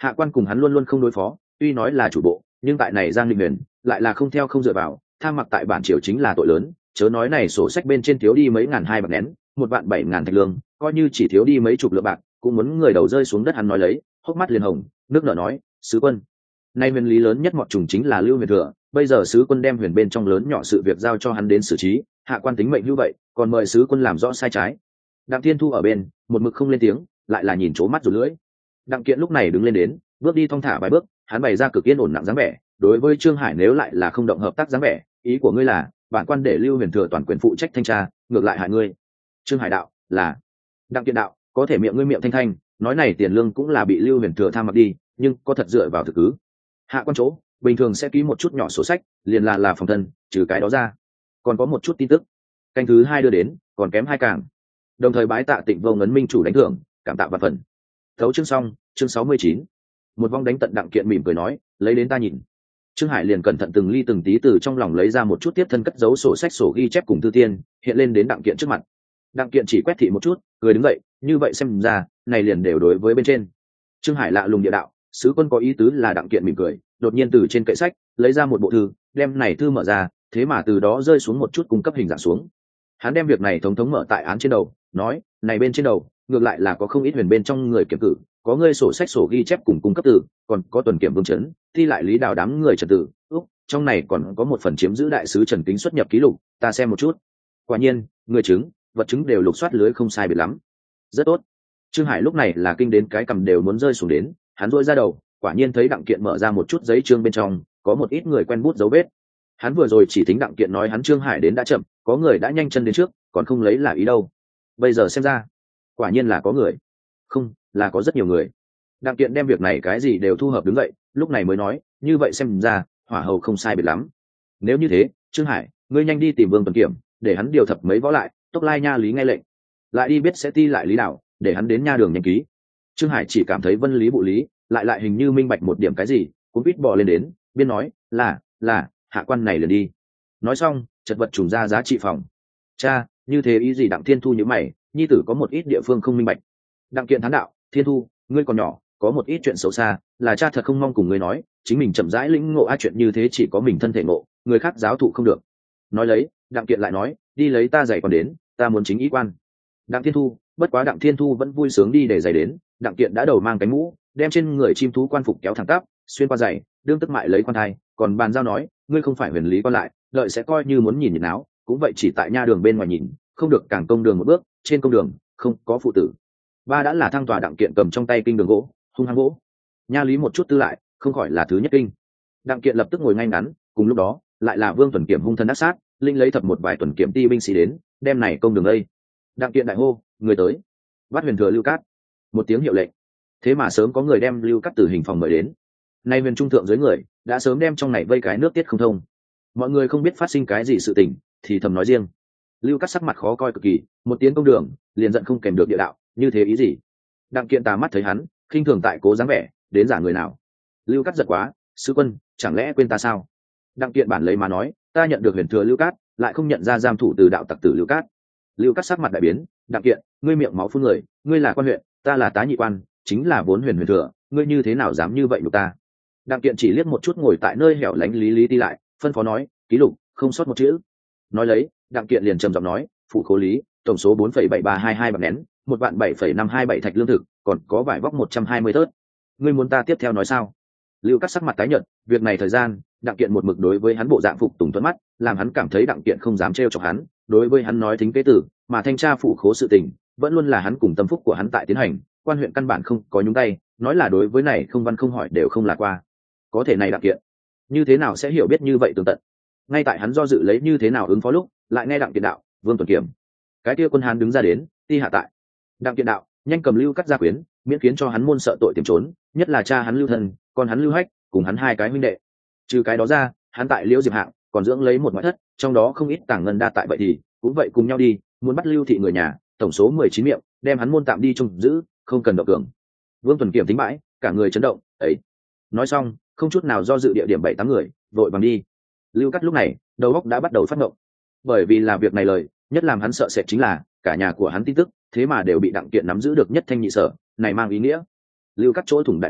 Speaker 1: Hạ quan cùng hắn luôn luôn không đối phó, tuy nói là chủ bộ, nhưng tại này Giang Định Huyền lại là không theo không dựa vào, tham mặc tại bản triều chính là tội lớn, chớ nói này sổ sách bên trên thiếu đi mấy ngàn hai bạc nén, một vạn bảy ngàn thạch lương, coi như chỉ thiếu đi mấy chục lượng bạc, cũng muốn người đầu rơi xuống đất. Hắn nói lấy, hốc mắt liền hồng, nước nở nói, sứ quân, nay huyền lý lớn nhất mọt trùng chính là Lưu Huyền Thừa, bây giờ sứ quân đem huyền bên trong lớn nhỏ sự việc giao cho hắn đến xử trí, hạ quan tính mệnh như vậy, còn mời sứ quân làm rõ sai trái. Đặng Thiên Thu ở bên, một mực không lên tiếng, lại là nhìn trố mắt rụt lưỡi. Đặng Kiện lúc này đứng lên đến, bước đi thong thả vài bước, hắn bày ra cực yên ổn nặng dáng vẻ, đối với Trương Hải nếu lại là không động hợp tác dáng vẻ, ý của ngươi là bản quan để Lưu Huyền Thừa toàn quyền phụ trách thanh tra, ngược lại hại ngươi. Trương Hải đạo là. Đặng Kiện đạo, có thể miệng ngươi miệng thanh thanh, nói này tiền lương cũng là bị Lưu Huyền Thừa tham mặc đi, nhưng có thật dựa vào thực cứ. Hạ quan chỗ bình thường sẽ ký một chút nhỏ sổ sách, liền là là phòng thân, trừ cái đó ra còn có một chút tin tức. Canh thứ hai đưa đến, còn kém hai càng. Đồng thời bái tạ Tịnh Vô Ngấn minh chủ đánh thưởng, cảm tạ và phần. Thấu chương xong, chương sáu mươi chín. Một vong đánh tận. Đặng Kiện mỉm cười nói, lấy đến ta nhìn. Trương Hải liền cẩn thận từng ly từng tí từ trong lòng lấy ra một chút tiếp thân cất giấu sổ sách sổ ghi chép cùng tư tiên, hiện lên đến Đặng Kiện trước mặt. Đặng Kiện chỉ quét thị một chút, cười đứng dậy, như vậy xem ra, này liền đều đối với bên trên. Trương Hải lạ lùng địa đạo, sứ quân có ý tứ là. Đặng Kiện mỉm cười, đột nhiên từ trên kệ sách lấy ra một bộ thư, đem này thư mở ra, thế mà từ đó rơi xuống một chút cung cấp hình dạng xuống. Hắn đem việc này thống thống mở tại án trên đầu, nói, này bên trên đầu ngược lại là có không ít huyền bên trong người kiểm cử, có ngươi sổ sách sổ ghi chép cùng cung cấp từ, còn có tuần kiểm vương chấn thi lại lý đào đám người trật tự. Úc, trong này còn có một phần chiếm giữ đại sứ Trần Kính xuất nhập ký lục, ta xem một chút. Quả nhiên, người chứng vật chứng đều lục soát lưới không sai biệt lắm, rất tốt. Trương Hải lúc này là kinh đến cái cầm đều muốn rơi xuống đến, hắn rũi ra đầu, quả nhiên thấy Đặng Kiện mở ra một chút giấy trương bên trong có một ít người quen bút dấu vết. Hắn vừa rồi chỉ tính Đặng Kiện nói hắn Trương Hải đến đã chậm, có người đã nhanh chân đến trước, còn không lấy là ý đâu. Bây giờ xem ra, quả nhiên là có người, không là có rất nhiều người. Đặng Kiện đem việc này cái gì đều thu hợp đứng dậy, lúc này mới nói, như vậy xem ra hỏa hầu không sai biệt lắm. Nếu như thế, Trương Hải, ngươi nhanh đi tìm Vương Tuần Kiểm, để hắn điều thập mấy võ lại, tốc lai nha lý nghe lệnh, lại đi biết sẽ ti lại lý đạo, để hắn đến nha đường nhanh ký. Trương Hải chỉ cảm thấy vân lý bộ lý, lại lại hình như minh bạch một điểm cái gì, cũng biết bò lên đến, biên nói, là là hạ quan này liền đi. Nói xong, chật vật trùng ra giá trị phòng. Cha, như thế ý gì? Đặng Thiên Thu nhíu mày, nhi tử có một ít địa phương không minh bạch. Đặng Kiện thán đạo, Thiên Thu, ngươi còn nhỏ, có một ít chuyện xấu xa, là cha thật không mong cùng ngươi nói, chính mình chậm rãi lĩnh ngộ a chuyện như thế chỉ có mình thân thể ngộ, người khác giáo thụ không được. Nói lấy, Đặng Kiện lại nói, đi lấy ta giày còn đến, ta muốn chính ý quan. Đặng Thiên Thu, bất quá Đặng Thiên Thu vẫn vui sướng đi để giày đến. Đặng Kiện đã đầu mang cánh mũ, đem trên người chim thú quan phục kéo thẳng tắp, xuyên qua giày, đương tức mại lấy quan thai, còn bàn giao nói, ngươi không phải huyền lý quan lại, đợi sẽ coi như muốn nhìn nhiệt náo, cũng vậy chỉ tại nha đường bên ngoài nhìn, không được cản công đường một bước, trên công đường không có phụ tử. Ba đã là thăng tòa. Đặng Kiện cầm trong tay kinh đường gỗ, hung hăng gỗ. Nha lý một chút tư lại, không khỏi là thứ nhất kinh. Đặng Kiện lập tức ngồi ngay ngắn, cùng lúc đó, lại là Vương Tuần Kiểm hung thân ác sát, linh lấy thập một vài tuần kiểm ti binh sĩ đến, đem này công đường đây. Đặng Kiện đại hô, người tới, bắt Huyền Thừa Lưu Cát. Một tiếng hiệu lệnh, thế mà sớm có người đem Lưu Cát từ hình phòng mời đến. Nay huyền trung thượng dưới người đã sớm đem trong này vây cái nước tiết không thông. Mọi người không biết phát sinh cái gì sự tình, thì thầm nói riêng. Lưu Cát sắc mặt khó coi cực kỳ, một tiếng công đường liền giận không kèm được địa đạo, như thế ý gì? Đặng Kiện tà mắt thấy hắn, khinh thường tại cố dáng vẻ, đến giả người nào? Lưu Cát giận quá, sứ quân, chẳng lẽ quên ta sao? Đặng Kiện bản lấy mà nói, ta nhận được Huyền Thừa Lưu Cát, lại không nhận ra giam thủ từ đạo tặc tử Lưu Cát. Lưu Cát sắc mặt đại biến, Đặng Kiện, ngươi miệng máu phun người, ngươi là quan huyện, ta là tá nhị quan, chính là vốn huyền huyền thừa, ngươi như thế nào dám như vậy nhục ta? Đặng Kiện chỉ liếc một chút ngồi tại nơi hẻo lánh lý lý đi lại, phân phó nói, ký lục, không sót một chữ. Nói lấy, Đặng Kiện liền trầm giọng nói, phụ khố lý, tổng số bốn phẩy bảy ba hai hai bạc nén, một vạn bảy phẩy năm hai bảy thạch lương thực, còn có vải vóc một trăm hai mươi tớt. Ngươi muốn ta tiếp theo nói sao? Lưu Cát sắc mặt tái nhợt, việc này thời gian, Đặng Kiện một mực đối với hắn bộ dạng phục tùng thuận mắt, làm hắn cảm thấy Đặng Kiện không dám trêu chọc hắn, đối với hắn nói thính kế tử, mà thanh tra phụ khố sự tình, vẫn luôn là hắn cùng tâm phúc của hắn tại tiến hành, quan huyện căn bản không có nhúng tay, nói là đối với này không văn không hỏi đều không là qua. Có thể này Đặng Kiện, như thế nào sẽ hiểu biết như vậy tường tận? Ngay tại hắn do dự lấy như thế nào ứng phó lúc, lại nghe Đặng Kiện đạo, Vương Tuần Kiểm. Cái kia quân hán đứng ra đến, ti hạ tại. Đặng Kiện đạo, nhanh cầm Lưu Cát ra quyến, miễn khiến cho hắn môn sợ tội tiềm trốn, nhất là cha hắn Lưu Thần, còn hắn Lưu Hách, cùng hắn hai cái huynh đệ. Trừ cái đó ra, hắn tại Liễu Diệp Hạng còn dưỡng lấy một ngoại thất, trong đó không ít tàng ngân đa tại, vậy thì cũng vậy cùng nhau đi, muốn bắt Lưu thị người nhà, tổng số mười chín miệng, đem hắn môn tạm đi trông giữ, không cần động cường. Vương Tuần Kiểm tính bãi, cả người chấn động, ấy. Nói xong, không chút nào do dự địa điểm bảy tám người, vội vàng đi. Lưu Cát lúc này, đầu óc đã bắt đầu phát động. Bởi vì là việc này lời, nhất làm hắn sợ sệt chính là cả nhà của hắn tin tức, thế mà đều bị Đặng Kiện nắm giữ được nhất thanh nhị sở, này mang ý nghĩa. Lưu Cát chỗ thủng đại mắng,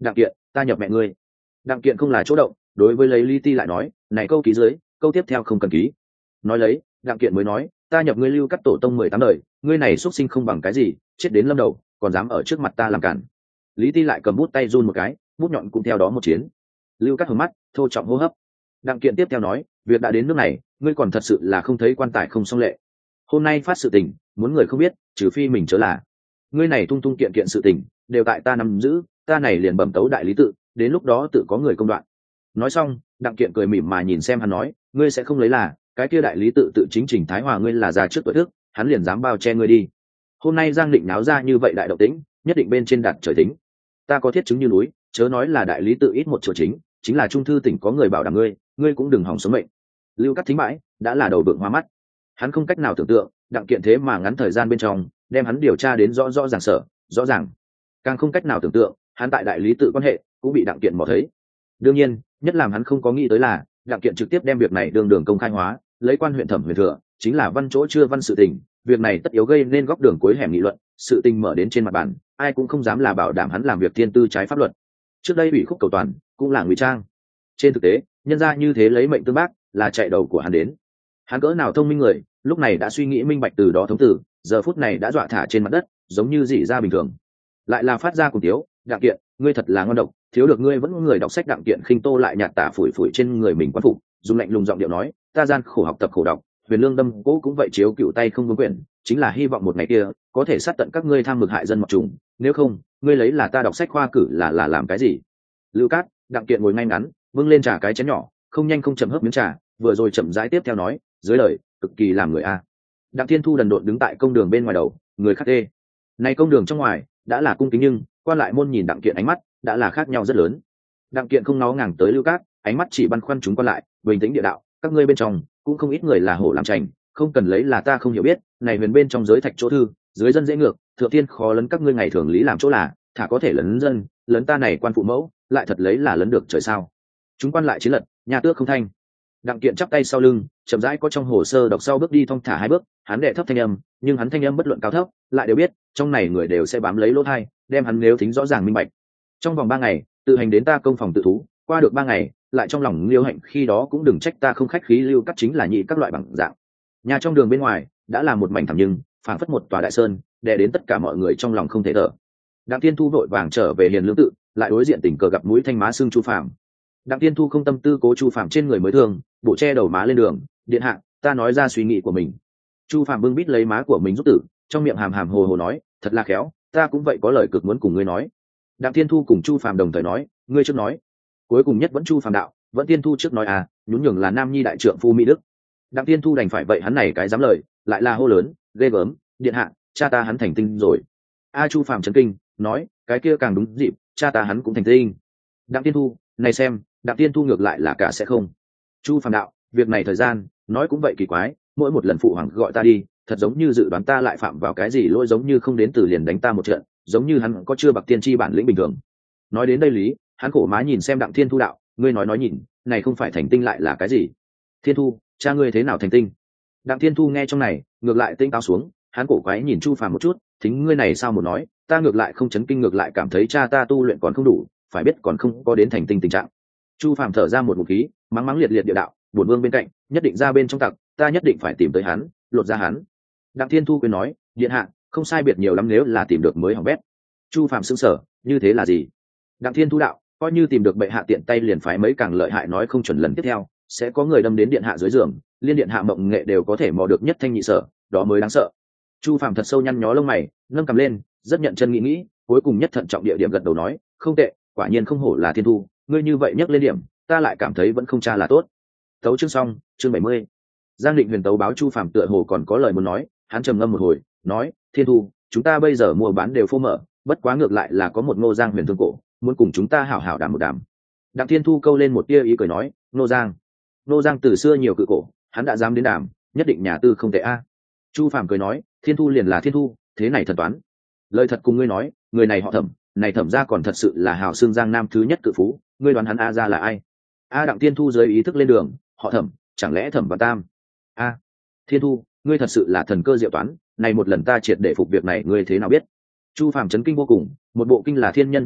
Speaker 1: đặng kiện ta nhập mẹ ngươi. Đặng kiện không là chỗ động, đối với lấy Lý Ti lại nói, này câu ký dưới, câu tiếp theo không cần ký. Nói lấy, đặng kiện mới nói, ta nhập ngươi Lưu Cắt tổ tông mười tám đời, ngươi này xuất sinh không bằng cái gì, chết đến lâm đầu, còn dám ở trước mặt ta làm cản. Lý Ti lại cầm bút tay run một cái, bút nhọn cũng theo đó một chiến. Lưu Cắt hướng mắt, thô trọng hô hấp. Đặng kiện tiếp theo nói, việc đã đến nước này, ngươi còn thật sự là không thấy quan tài không song lệ. Hôm nay phát sự tình, muốn người không biết, trừ phi mình chớ là. Ngươi này tung tung kiện kiện sự tình, đều tại ta nắm giữ, ta này liền bẩm tấu đại lý tự, đến lúc đó tự có người công đoạn. Nói xong, đặng kiện cười mỉm mà nhìn xem hắn nói, ngươi sẽ không lấy là cái kia đại lý tự tự chính trình thái hòa ngươi là già trước tuổi thức, hắn liền dám bao che ngươi đi. Hôm nay Giang Định náo ra như vậy đại động tĩnh, nhất định bên trên đặt trời tính. Ta có thiết chứng như núi, chớ nói là đại lý tự ít một chỗ chính, chính là trung thư tỉnh có người bảo đảm ngươi, ngươi cũng đừng hỏng sống mệnh. Lưu Cắt thính bãi, đã là đầu vượng hoa mắt. Hắn không cách nào tưởng tượng, đặng kiện thế mà ngắn thời gian bên trong, đem hắn điều tra đến rõ rõ ràng sở, rõ ràng. Càng không cách nào tưởng tượng, hắn tại đại lý tự quan hệ cũng bị đặng kiện mò thấy. Đương nhiên, nhất làm hắn không có nghĩ tới là, đặng kiện trực tiếp đem việc này đường đường công khai hóa, lấy quan huyện thẩm huyền thừa, chính là văn chỗ chưa văn sự tình, việc này tất yếu gây nên góc đường cuối hẻm nghị luận, sự tình mở đến trên mặt bàn, ai cũng không dám là bảo đảm hắn làm việc tiên tư trái pháp luật. Trước đây ủy khúc cầu toàn, cũng là ngụy trang. Trên thực tế, nhân ra như thế lấy mệnh tương bác, là chạy đầu của hắn đến. Hắn cỡ nào thông minh người, lúc này đã suy nghĩ minh bạch từ đó thống tử, giờ phút này đã dọa thả trên mặt đất, giống như dị ra bình thường. Lại là phát ra cùng tiếu, đặng kiện, ngươi thật là ngon độc, thiếu được ngươi vẫn người đọc sách. Đặng kiện khinh tô lại nhạt tả phủi phủi trên người mình quan phục, dùng lạnh lùng giọng điệu nói, ta gian khổ học tập khổ đọc, huyền lương đâm cố cũng vậy, chiếu cựu tay không vương quyền, chính là hy vọng một ngày kia có thể sát tận các ngươi tham mực hại dân mọc trùng, nếu không ngươi lấy là ta đọc sách khoa cử là là làm cái gì. Lưu Cát, đặng kiện ngồi ngay ngắn, vâng lên trà cái chén nhỏ, không nhanh không chậm hớp miếng trà, vừa rồi chậm rãi tiếp theo nói, dưới lời cực kỳ làm người a. Đặng Thiên Thu đần độn đứng tại công đường bên ngoài đầu, người khác tê. Này công đường trong ngoài đã là cung kính, nhưng quan lại môn nhìn đặng kiện ánh mắt đã là khác nhau rất lớn. Đặng kiện không nó ngàng tới Lưu Cát, ánh mắt chỉ băn khoăn chúng quan lại, bình tĩnh địa đạo, các ngươi bên trong cũng không ít người là hổ làm trành, không cần lấy là ta không hiểu biết, này huyền bên trong giới thạch chỗ thư, dưới dân dễ ngược, thượng tiên khó lấn các ngươi ngày thường lý làm chỗ là, thả có thể lấn dân, lấn ta này quan phụ mẫu, lại thật lấy là lấn được trời sao. Chúng quan lại chiến lật, nhà tước không thanh. Đặng kiện chắp tay sau lưng, chậm rãi có trong hồ sơ đọc sau bước đi thong thả hai bước, hắn đệ thấp thanh âm, nhưng hắn thanh âm bất luận cao thấp, lại đều biết, trong này người đều sẽ bám lấy lỗ tai, đem hắn nếu thính rõ ràng minh bạch. Trong vòng ba ngày, tự hành đến ta công phòng tự thú, qua được ba ngày, lại trong lòng Liêu Hạnh khi đó cũng đừng trách ta không khách khí. Lưu Cắt chính là nhị các loại bằng dạng. Nhà trong đường bên ngoài đã là một mảnh thẳm, nhưng phảng phất một tòa đại sơn, đè đến tất cả mọi người trong lòng không thể thở. Đặng Thiên Thu vội vàng trở về Hiền Lương tự, lại đối diện tình cờ gặp mũi thanh má xương Chu Phàm. Đặng Thiên Thu không tâm tư cố Chu Phàm trên người mới thương, bổ che đầu má lên đường, điện hạ, ta nói ra suy nghĩ của mình. Chu Phàm bưng bít lấy má của mình giúp tử, trong miệng hàm hàm hồ hồ nói, thật là khéo, ta cũng vậy có lời cực muốn cùng ngươi nói. Đặng Thiên Thu cùng Chu Phàm đồng thời nói, ngươi trước nói. Cuối cùng nhất vẫn Chu Phàm đạo, vẫn Thiên Thu trước nói à, nhún nhường là nam nhi đại trượng phu mỹ đức. Đặng Thiên Thu đành phải vậy hắn này cái dám lời, lại là hô lớn, ghê gớm, điện hạ, cha ta hắn thành tinh rồi. A Chu Phàm chấn kinh, nói, cái kia càng đúng dịp, cha ta hắn cũng thành tinh. Đặng Thiên Thu, này xem, Đặng Thiên Thu ngược lại là cả sẽ không. Chu Phàm đạo, việc này thời gian, nói cũng vậy kỳ quái, mỗi một lần phụ hoàng gọi ta đi, thật giống như dự đoán ta lại phạm vào cái gì lỗi, giống như không đến từ liền đánh ta một trận, giống như hắn có chưa bạc tiên tri bản lĩnh bình thường. Nói đến đây lý, hắn khổ má nhìn xem Đặng Thiên Thu đạo, ngươi nói nói nhìn, này không phải thành tinh lại là cái gì? Thiên Thu, cha ngươi thế nào thành tinh? Đặng Thiên Thu nghe trong này, ngược lại tinh táo xuống, hắn cổ quái nhìn Chu Phàm một chút, thính ngươi này sao một nói, ta ngược lại không chấn kinh, ngược lại cảm thấy cha ta tu luyện còn không đủ, phải biết còn không có đến thành tinh tình trạng. Chu Phàm thở ra một ngụm khí, mắng mắng liệt liệt địa đạo, bổn vương bên cạnh, nhất định ra bên trong tặc, ta nhất định phải tìm tới hắn, lột ra hắn. Đặng Thiên Thu cười nói, điện hạ, không sai biệt nhiều lắm, nếu là tìm được mới hỏng bét. Chu Phàm sững sờ, như thế là gì? Đặng Thiên Thu đạo, coi như tìm được bệ hạ tiện tay liền phái mấy càng lợi hại, nói không chuẩn lần tiếp theo sẽ có người đâm đến điện hạ dưới giường, liên điện hạ mộng nghệ đều có thể mò được nhất thanh nhị sở, đó mới đáng sợ. Chu Phàm thật sâu nhăn nhó lông mày, nâng cầm lên, rất nhận chân nghĩ nghĩ, cuối cùng nhất thận trọng địa điểm gật đầu nói, không tệ, quả nhiên không hổ là Thiên Thu, ngươi như vậy nhắc lên điểm, ta lại cảm thấy vẫn không cha là tốt. Tấu chương xong, chương bảy mươi. Giang Định Huyền tấu báo Chu Phàm tựa hồ còn có lời muốn nói, hắn trầm ngâm một hồi, nói, Thiên Thu, chúng ta bây giờ mua bán đều phô mở, bất quá ngược lại là có một Ngô Giang huyền thương cổ, muốn cùng chúng ta hảo hảo đàm một đàm. Đặng Thiên Thu câu lên một tia ý cười nói, Ngô Giang, Ngô Giang từ xưa nhiều cự cổ, hắn đã dám đến đàm, nhất định nhà tư không tệ a. Chu Phàm cười nói, Thiên Thu liền là Thiên Thu, thế này thần toán. Lời thật cùng ngươi nói, người này họ Thẩm, này Thẩm gia còn thật sự là hào xương Giang Nam thứ nhất cự phú, ngươi đoán hắn a ra là ai? A Đặng Thiên Thu dưới ý thức lên đường, họ Thẩm, chẳng lẽ Thẩm và Tam? A, Thiên Thu, ngươi thật sự là thần cơ diệu toán, này một lần ta triệt để phục việc này, ngươi thế nào biết? Chu Phàm chấn kinh vô cùng, một bộ kinh là thiên nhân chi sắc,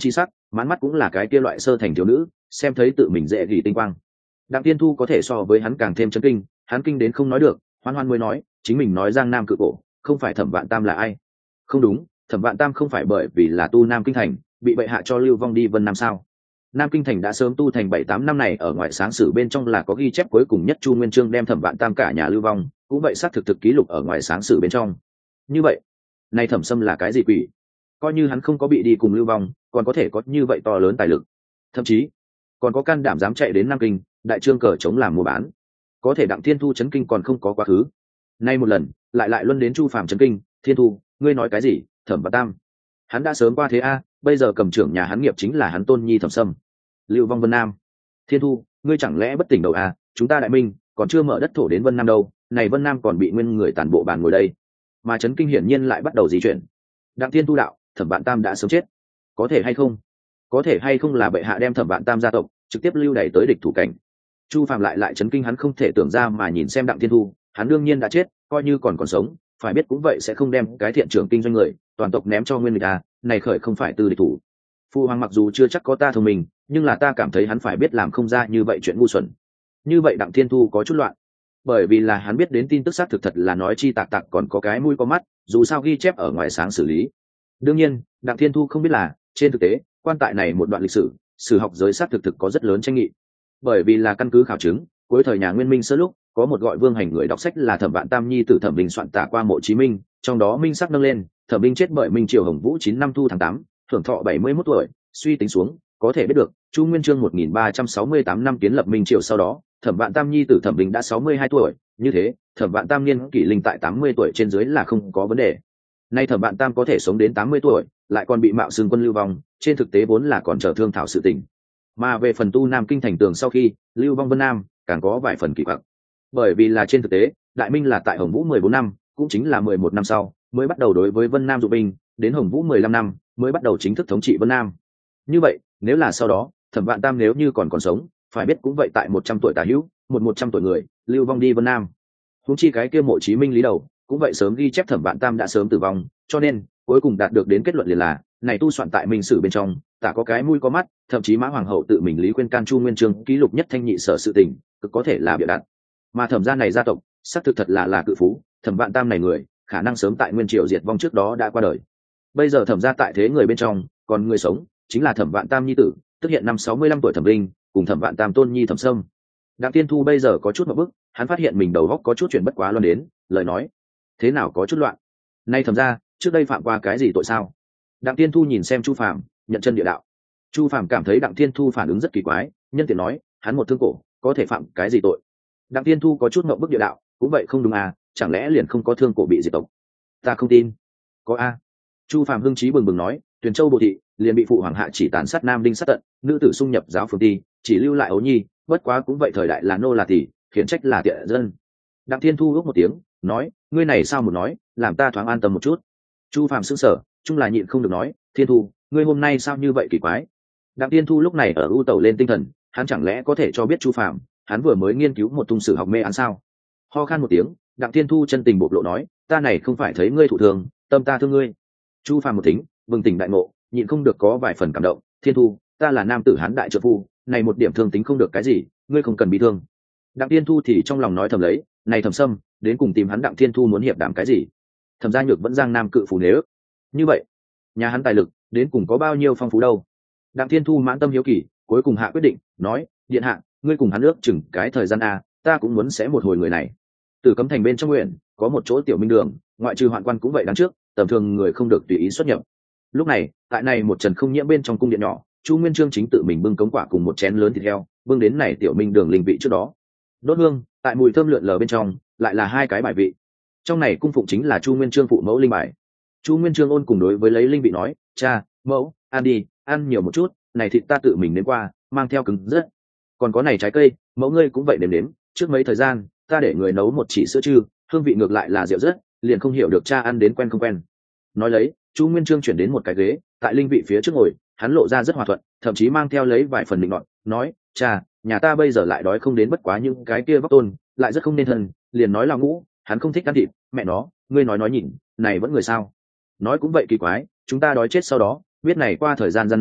Speaker 1: mãn mắt cũng là cái kia loại sơ thành thiếu nữ xem thấy tự mình dễ gỉ tinh quang. Đặng Tiên Thu có thể so với hắn càng thêm chấn kinh, hắn kinh đến không nói được, hoan hoan mới nói chính mình nói Giang Nam cự cổ không phải Thẩm Vạn Tam là ai. Không đúng, Thẩm Vạn Tam không phải bởi vì là tu Nam Kinh Thành bị bệ hạ cho lưu vong đi Vân Nam sao? Nam Kinh Thành đã sớm tu thành bảy tám năm này, ở ngoài sáng sử bên trong là có ghi chép cuối cùng nhất Chu Nguyên Chương đem Thẩm Vạn Tam cả nhà lưu vong, cũng vậy xác thực thực ký lục ở ngoài sáng sử bên trong. Như vậy, này Thẩm Sâm là cái gì quỷ? Coi như hắn không có bị đi cùng lưu vong, còn có thể có như vậy to lớn tài lực, thậm chí còn có can đảm dám chạy đến Nam Kinh, đại trương cờ chống làm mua bán. Có thể Đặng Thiên Thu chấn kinh còn không có quá khứ. Nay một lần, lại lại luân đến Chu Phàm chấn kinh, Thiên Thu, ngươi nói cái gì? Thẩm Vạn Tam, hắn đã sớm qua thế a, bây giờ cầm trưởng nhà hắn nghiệp chính là hắn tôn nhi Thẩm Sâm. Lưu vong Vân Nam. Thiên Thu, ngươi chẳng lẽ bất tỉnh đầu à? Chúng ta đại minh còn chưa mở đất thổ đến Vân Nam đâu, này Vân Nam còn bị nguyên người tàn bộ bàn ngồi đây. Mà chấn kinh hiển nhiên lại bắt đầu di chuyển. Đặng Thiên Thu đạo, Thẩm Vạn Tam đã sớm chết. Có thể hay không? Có thể hay không là bệ hạ đem Thẩm Vạn Tam gia tộc trực tiếp lưu đày tới địch thủ cảnh. Chu Phàm lại lại chấn kinh, hắn không thể tưởng ra mà nhìn xem Đặng Thiên Thu, hắn đương nhiên đã chết, coi như còn còn sống, phải biết cũng vậy sẽ không đem cái thiện trưởng kinh doanh người toàn tộc ném cho nguyên người ta, này khởi không phải từ địch thủ. Phu hoàng mặc dù chưa chắc có ta thông minh, nhưng là ta cảm thấy hắn phải biết làm không ra như vậy chuyện ngu xuẩn. Như vậy Đặng Thiên Thu có chút loạn, bởi vì là hắn biết đến tin tức xác thực thật là nói chi tạc tạc còn có cái mũi có mắt, dù sao ghi chép ở ngoài sáng xử lý. Đương nhiên, Đặng Thiên Thu không biết là trên thực tế quan tại này một đoạn lịch sử, sử học giới xác thực thực có rất lớn tranh nghị. Bởi vì là căn cứ khảo chứng, cuối thời nhà Nguyên Minh sơ lúc, có một gọi Vương Hành người đọc sách là Thẩm Vạn Tam nhi tử Thẩm Bình soạn tả qua Mộ Chí Minh, trong đó minh sắc nâng lên, Thẩm Bình chết bởi Minh Triều Hồng Vũ chín năm thu tháng tám, hưởng thọ bảy mươi mốt tuổi, suy tính xuống, có thể biết được, Chu Nguyên Chương một nghìn ba trăm sáu mươi tám năm kiến lập Minh Triều sau đó, Thẩm Vạn Tam nhi tử Thẩm Bình đã sáu mươi hai tuổi, như thế, Thẩm Vạn Tam niên kỷ linh tại tám mươi tuổi trên dưới là không có vấn đề. Nay Thẩm Vạn Tam có thể sống đến tám mươi tuổi, lại còn bị mạo xưng quân lưu vong, trên thực tế vốn là còn chờ thương thảo sự tình. Mà về phần tu Nam Kinh thành tường sau khi lưu vong Vân Nam, càng có vài phần kỳ quặc. Bởi vì là trên thực tế, Đại Minh là tại Hồng Vũ mười bốn năm, cũng chính là mười một năm sau, mới bắt đầu đối với Vân Nam dụng binh, đến Hồng Vũ mười lăm năm, mới bắt đầu chính thức thống trị Vân Nam. Như vậy, nếu là sau đó, Thẩm Vạn Tam nếu như còn còn sống, phải biết cũng vậy tại một trăm tuổi tả hữu, một một trăm tuổi người, lưu vong đi Vân Nam. Huống chi cái kia Mộ Chí Minh lý đầu, cũng vậy sớm ghi chép Thẩm Vạn Tam đã sớm tử vong, cho nên cuối cùng đạt được đến kết luận liền là, này tu soạn tại Minh sử bên trong, tả có cái mũi có mắt, thậm chí Mã Hoàng hậu tự mình Lý Khuyên can Chu Nguyên Chương ký lục nhất thanh nhị sở sự tình, cực có thể là bịa đặt. Mà Thẩm gia này gia tộc, xác thực thật là là cự phú, Thẩm Vạn Tam này người, khả năng sớm tại Nguyên Triều diệt vong trước đó đã qua đời. Bây giờ Thẩm gia tại thế người bên trong, còn người sống chính là Thẩm Vạn Tam nhi tử, tức hiện năm sáu mươi lăm tuổi Thẩm Linh, cùng Thẩm Vạn Tam tôn nhi Thẩm Sâm. Đặng Tiên Thu bây giờ có chút một bức, hắn phát hiện mình đầu óc có chút chuyện bất quá loạn đến, lời nói thế nào có chút loạn. Nay Thẩm gia trước đây phạm qua cái gì tội sao? Đặng Tiên Thu nhìn xem Chu Phàm, nhận chân địa đạo. Chu Phàm cảm thấy Đặng Tiên Thu phản ứng rất kỳ quái, nhân tiện nói, hắn một thương cổ, có thể phạm cái gì tội? Đặng Tiên Thu có chút ngậm bức địa đạo, cũng vậy không đúng à, chẳng lẽ liền không có thương cổ bị diệt tộc? Ta không tin. Có a. Chu Phàm hưng trí bừng bừng nói, Tuyền Châu Bồ thị liền bị phụ hoàng hạ chỉ tàn sát nam đinh sát tận, nữ tử xung nhập giáo phường ti, chỉ lưu lại ấu nhi, bất quá cũng vậy thời đại là nô là tỷ, khiển trách là tiện dân. Đặng Tiên Thu ước một tiếng, nói, ngươi này sao một nói, làm ta thoáng an tâm một chút. Chu Phàm sững sờ, chung là nhịn không được nói, Thiên Thu, ngươi hôm nay sao như vậy kỳ quái? Đặng Tiên Thu lúc này ở ưu tẩu lên tinh thần, hắn chẳng lẽ có thể cho biết Chu Phàm, hắn vừa mới nghiên cứu một tung sử học mê án sao? Ho khan một tiếng, Đặng Tiên Thu chân tình bộc lộ nói, ta này không phải thấy ngươi thụ thường, tâm ta thương ngươi. Chu Phàm một tính, bừng tỉnh đại ngộ, nhịn không được có vài phần cảm động, Thiên Thu, ta là nam tử hán đại trợ phu, này một điểm thương tính không được cái gì, ngươi không cần bị thương. Đặng Tiên Thu thì trong lòng nói thầm lấy, này Thẩm Sâm, đến cùng tìm hắn Đặng Thiên Thu muốn hiệp đảm cái gì? Thẩm gia nhược vẫn giang nam cự phú nếu như vậy, nhà hắn tài lực đến cùng có bao nhiêu phong phú đâu? Đặng Thiên Thu mãn tâm hiếu kỳ, cuối cùng hạ quyết định, nói, điện hạ, ngươi cùng hắn ước chừng cái thời gian a, ta cũng muốn sẽ một hồi người này. Từ Cấm Thành bên trong nguyện có một chỗ tiểu minh đường, ngoại trừ hoạn quan cũng vậy đáng trước, tầm thường người không được tùy ý xuất nhập. Lúc này, tại này một trần không nhiễm bên trong cung điện nhỏ, Chu Nguyên Chương chính tự mình bưng cống quả cùng một chén lớn thịt heo, bưng đến này tiểu minh đường linh vị trước đó. Đốt hương, tại mùi thơm lượn lờ bên trong, lại là hai cái bài vị. Trong này cung phụng chính là Chu Nguyên Chương phụ mẫu linh bài. Chu Nguyên Chương ôn cùng đối với lấy linh vị nói, cha, mẫu, ăn đi, ăn nhiều một chút, này thịt ta tự mình nếm qua, mang theo cứng rất. Còn có này trái cây, mẫu ngươi cũng vậy đếm đếm, trước mấy thời gian, ta để người nấu một chỉ sữa chư, hương vị ngược lại là rượu rất, liền không hiểu được cha ăn đến quen không quen. Nói lấy, Chu Nguyên Chương chuyển đến một cái ghế, tại linh vị phía trước ngồi, hắn lộ ra rất hòa thuận, thậm chí mang theo lấy vài phần định nọt, nói, cha, nhà ta bây giờ lại đói không đến bất quá những cái kia vóc tôn, lại rất không nên thân, liền nói là ngũ, hắn không thích ăn thịt, mẹ nó, ngươi nói nói nhìn, này vẫn người sao? Nói cũng vậy kỳ quái, chúng ta đói chết sau đó, biết này qua thời gian gian nan,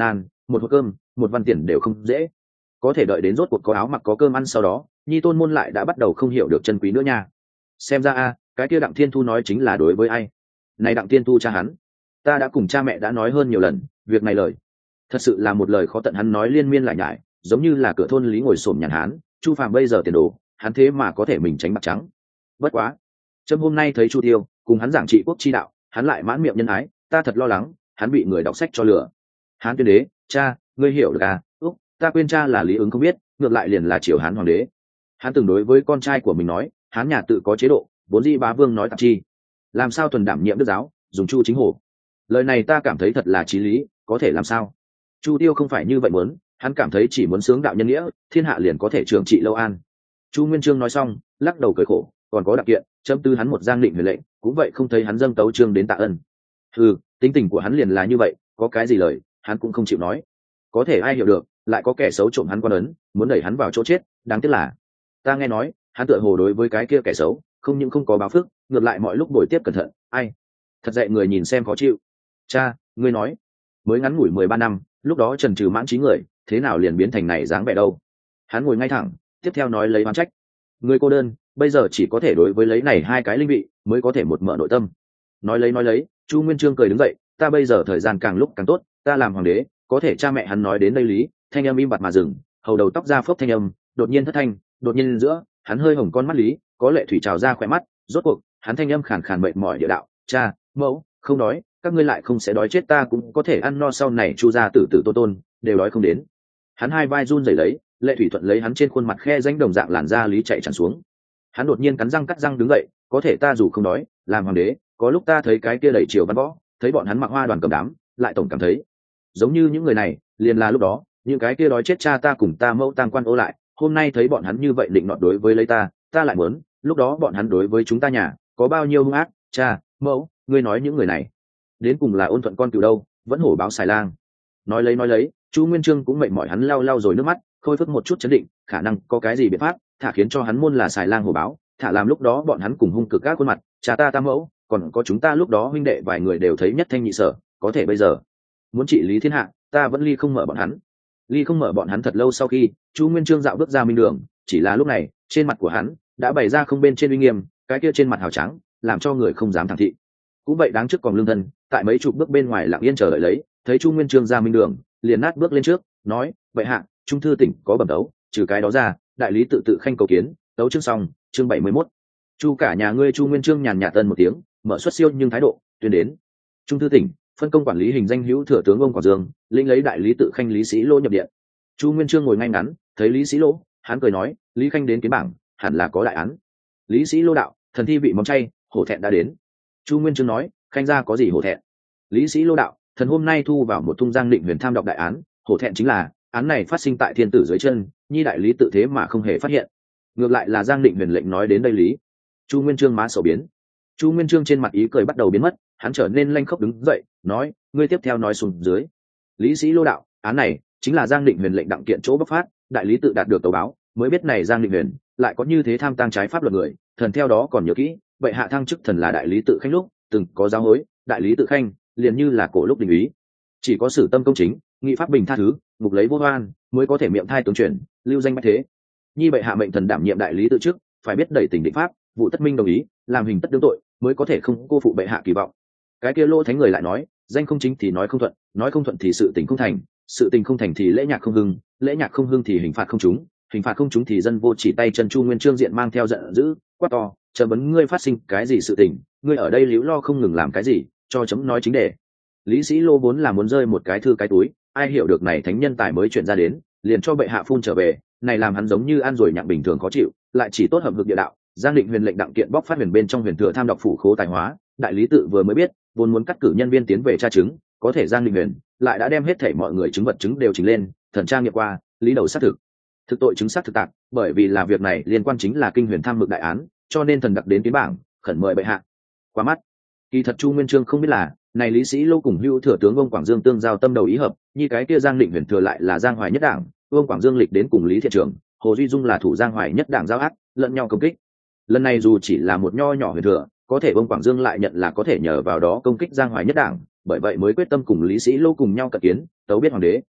Speaker 1: một hộp cơm một văn tiền đều không dễ, có thể đợi đến rốt cuộc có áo mặc có cơm ăn sau đó nhi tôn môn lại đã bắt đầu không hiểu được chân quý nữa nha. Xem ra a cái kia đặng thiên thu nói chính là đối với ai. Này đặng thiên thu cha hắn, ta đã cùng cha mẹ đã nói hơn nhiều lần việc này, lời thật sự là một lời khó tận, hắn nói liên miên lại nhải giống như là cửa thôn lý ngồi xổm nhàn hán. Chu Phàm bây giờ tiền đồ hắn thế mà có thể mình tránh bạc trắng. Bất quá trâm hôm nay thấy Chu Tiêu cùng hắn giảng trị quốc chi đạo, hắn lại mãn miệng nhân ái, ta thật lo lắng hắn bị người đọc sách cho lừa. Hán tuyên đế, cha ngươi hiểu được à? Úc, ta quên cha là Lý Ứng không biết, ngược lại liền là triều Hán hoàng đế. Hắn từng đối với con trai của mình nói, Hán nhà tự có chế độ, vốn dĩ bá vương nói tạp chi, làm sao thuần đảm nhiệm đức giáo, dùng Chu chính hổ. Lời này ta cảm thấy thật là chí lý, có thể làm sao? Chu Tiêu không phải như vậy muốn, hắn cảm thấy chỉ muốn sướng đạo nhân nghĩa, thiên hạ liền có thể trường trị lâu an. Chu Nguyên Chương nói xong, lắc đầu cười khổ, còn có đặc kiện, chấm tư hắn một giang định huyền lệnh, cũng vậy không thấy hắn dâng tấu chương đến tạ ân. Ừ, tính tình của hắn liền là như vậy, có cái gì lời, hắn cũng không chịu nói. Có thể ai hiểu được, lại có kẻ xấu trộm hắn quan ấn, muốn đẩy hắn vào chỗ chết, đáng tiếc là ta nghe nói, hắn tựa hồ đối với cái kia kẻ xấu, không những không có báo phước, ngược lại mọi lúc bồi tiếp cẩn thận, ai, thật dạy người nhìn xem khó chịu. Cha, ngươi nói, mới ngắn ngủi mười ba năm, lúc đó trần trừ mãn trí người, thế nào liền biến thành này dáng vẻ đâu? Hắn ngồi ngay thẳng, tiếp theo nói lấy oán trách, người cô đơn, bây giờ chỉ có thể đối với lấy này hai cái linh vị, mới có thể một mở nội tâm. Nói lấy nói lấy, Chu Nguyên Chương cười đứng dậy, ta bây giờ thời gian càng lúc càng tốt, ta làm hoàng đế, có thể cha mẹ hắn nói đến đây lý, thanh âm im bặt mà dừng, hầu đầu tóc ra phớp thanh âm, đột nhiên thất thanh, đột nhiên giữa, hắn hơi hồng con mắt lý, có lệ thủy trào ra khỏe mắt, rốt cuộc, hắn thanh âm khàn khàn mệt mỏi địa đạo, cha, mẫu, không đói, các ngươi lại không sẽ đói chết, ta cũng có thể ăn no, sau này Chu gia tử tử tôn tôn đều đói không đến. Hắn hai vai run rẩy lấy, lệ thủy thuận lấy hắn trên khuôn mặt khe danh đồng dạng làn da lý chạy tràn xuống. Hắn đột nhiên cắn răng cắt răng đứng dậy, có thể ta dù không đói, làm hoàng đế, có lúc ta thấy cái kia đẩy triều văn võ, thấy bọn hắn mặc hoa đoàn cầm đám, lại tổng cảm thấy giống như những người này, liền là lúc đó, những cái kia đói chết cha ta cùng ta mẫu tang quan ô lại, hôm nay thấy bọn hắn như vậy định nọt đối với lấy ta, ta lại muốn, lúc đó bọn hắn đối với chúng ta nhà, có bao nhiêu hung ác, cha, mẫu, ngươi nói những người này, đến cùng là ôn thuận con cừu đâu, vẫn hổ báo xài lang. Nói lấy nói lấy, Chu Nguyên Chương cũng mệt mỏi, hắn lau lau rồi nước mắt, khôi phục một chút chấn định, khả năng có cái gì biện pháp, thả khiến cho hắn môn là xài lang hổ báo, thả làm lúc đó bọn hắn cùng hung cực các khuôn mặt, cha ta tam mẫu, còn có chúng ta lúc đó huynh đệ vài người đều thấy nhất thanh nhị sở, có thể bây giờ muốn trị lý thiên hạ, ta vẫn ly không mở bọn hắn. Ly không mở bọn hắn thật lâu sau khi, Chu Nguyên Chương dạo bước ra minh đường, chỉ là lúc này, trên mặt của hắn đã bày ra không bên trên uy nghiêm, cái kia trên mặt hào trắng, làm cho người không dám thẳng thị. Cũng vậy đáng trước còn lương thân, tại mấy chục bước bên ngoài lặng yên chờ đợi lấy, thấy Chu Nguyên Chương ra minh đường, liền nát bước lên trước, nói, vậy hạ, trung thư tỉnh có bẩm đấu, trừ cái đó ra, đại lý tự tự khanh cầu kiến, đấu chương xong, chương bảy mươi mốt. Chu cả nhà ngươi. Chu Nguyên Chương nhàn nhạt tân một tiếng, mở xuất siêu nhưng thái độ tuyên đến. Trung thư tỉnh phân công quản lý hình danh hữu thừa tướng ông Quảng Dương, lĩnh lấy đại lý tự khanh Lý Sĩ Lô nhập điện. Chu Nguyên Chương ngồi ngay ngắn, thấy Lý Sĩ Lô, hắn cười nói, Lý khanh đến kiến bảng, hẳn là có đại án. Lý Sĩ Lô đạo, thần thi vị móng chay, hổ thẹn đã đến. Chu Nguyên Chương nói, khanh gia có gì hổ thẹn? Lý Sĩ Lô đạo, thần hôm nay thu vào một thung giang định huyền tham đọc đại án, hổ thẹn chính là án này phát sinh tại thiên tử dưới chân, nhi đại lý tự thế mà không hề phát hiện, ngược lại là giang định huyền lệnh nói đến đây lý. Chu Nguyên Chương má sầu biến. Chu Nguyên Chương trên mặt ý cười bắt đầu biến mất, hắn trở nên lanh khốc đứng dậy, nói, ngươi tiếp theo nói xuống dưới. Lý Sĩ Lô đạo, án này chính là giang định huyền lệnh đặng kiện chỗ bóc phát, đại lý tự đạt được tấu báo, mới biết này giang định huyền lại có như thế tham tang trái pháp luật người, thần theo đó còn nhớ kỹ, vậy hạ thăng chức thần là đại lý tự khanh lúc từng có giáo hối, đại lý tự khanh liền như là cổ lúc đình ý, chỉ có sử tâm công chính, nghị pháp bình tha thứ, ngục lấy vô oan, mới có thể miệng thai tướng chuyển, lưu danh bách thế. Nhi bệ hạ mệnh thần đảm nhiệm đại lý tự trước, phải biết đẩy tình định pháp, vụ tất minh đồng ý, làm hình tất đương tội, mới có thể không cô phụ bệ hạ kỳ vọng. Cái kia Lô Thánh người lại nói, danh không chính thì nói không thuận, nói không thuận thì sự tình không thành, sự tình không thành thì lễ nhạc không hưng, lễ nhạc không hưng thì hình phạt không trúng, hình phạt không trúng thì dân vô chỉ tay chân. Chu Nguyên Chương diện mang theo giận dữ, quát to, chấm vấn ngươi phát sinh cái gì sự tình, ngươi ở đây liễu lo không ngừng làm cái gì, cho chấm nói chính đề. Lý Sĩ Lô vốn là muốn rơi một cái thư cái túi, ai hiểu được này thánh nhân tài mới chuyển ra đến, liền cho bệ hạ phun trở về, này làm hắn giống như ăn rồi nhặng bình thường khó chịu, lại chỉ tốt hợp lực địa đạo. Giang định huyền lệnh đặng kiện bóc phát huyền bên trong huyền thừa tham đọc phủ khố tài hóa, đại lý tự vừa mới biết, vốn muốn cắt cử nhân viên tiến về tra chứng, có thể Giang định huyền lại đã đem hết thảy mọi người chứng vật chứng đều trình lên, thần tra nghiệm qua, lý đầu xác thực, thực tội chứng xác thực tạc, bởi vì là việc này liên quan chính là kinh huyền tham mực đại án, cho nên thần đặc đến tiến bảng, khẩn mời bệ hạ. Qua mắt, kỳ thật Chu Nguyên Chương không biết là, này Lý Sĩ Lô cùng hữu thừa tướng ông Quảng Dương tương giao tâm đầu ý hợp, như cái kia Giang định huyền thừa lại là Giang Hoài nhất đảng, ông Quảng Dương lịch đến cùng Lý Thiện Trường, Hồ Duy Dung là thủ Giang Hoài nhất đảng giao ác, lẫn nhau công kích. Lần này dù chỉ là một nho nhỏ huyền thừa, có thể ông Quảng Dương lại nhận là có thể nhờ vào đó công kích Giang Hoài nhất đảng, bởi vậy mới quyết tâm cùng Lý Sĩ Lô cùng nhau cận kiến, tấu biết hoàng đế.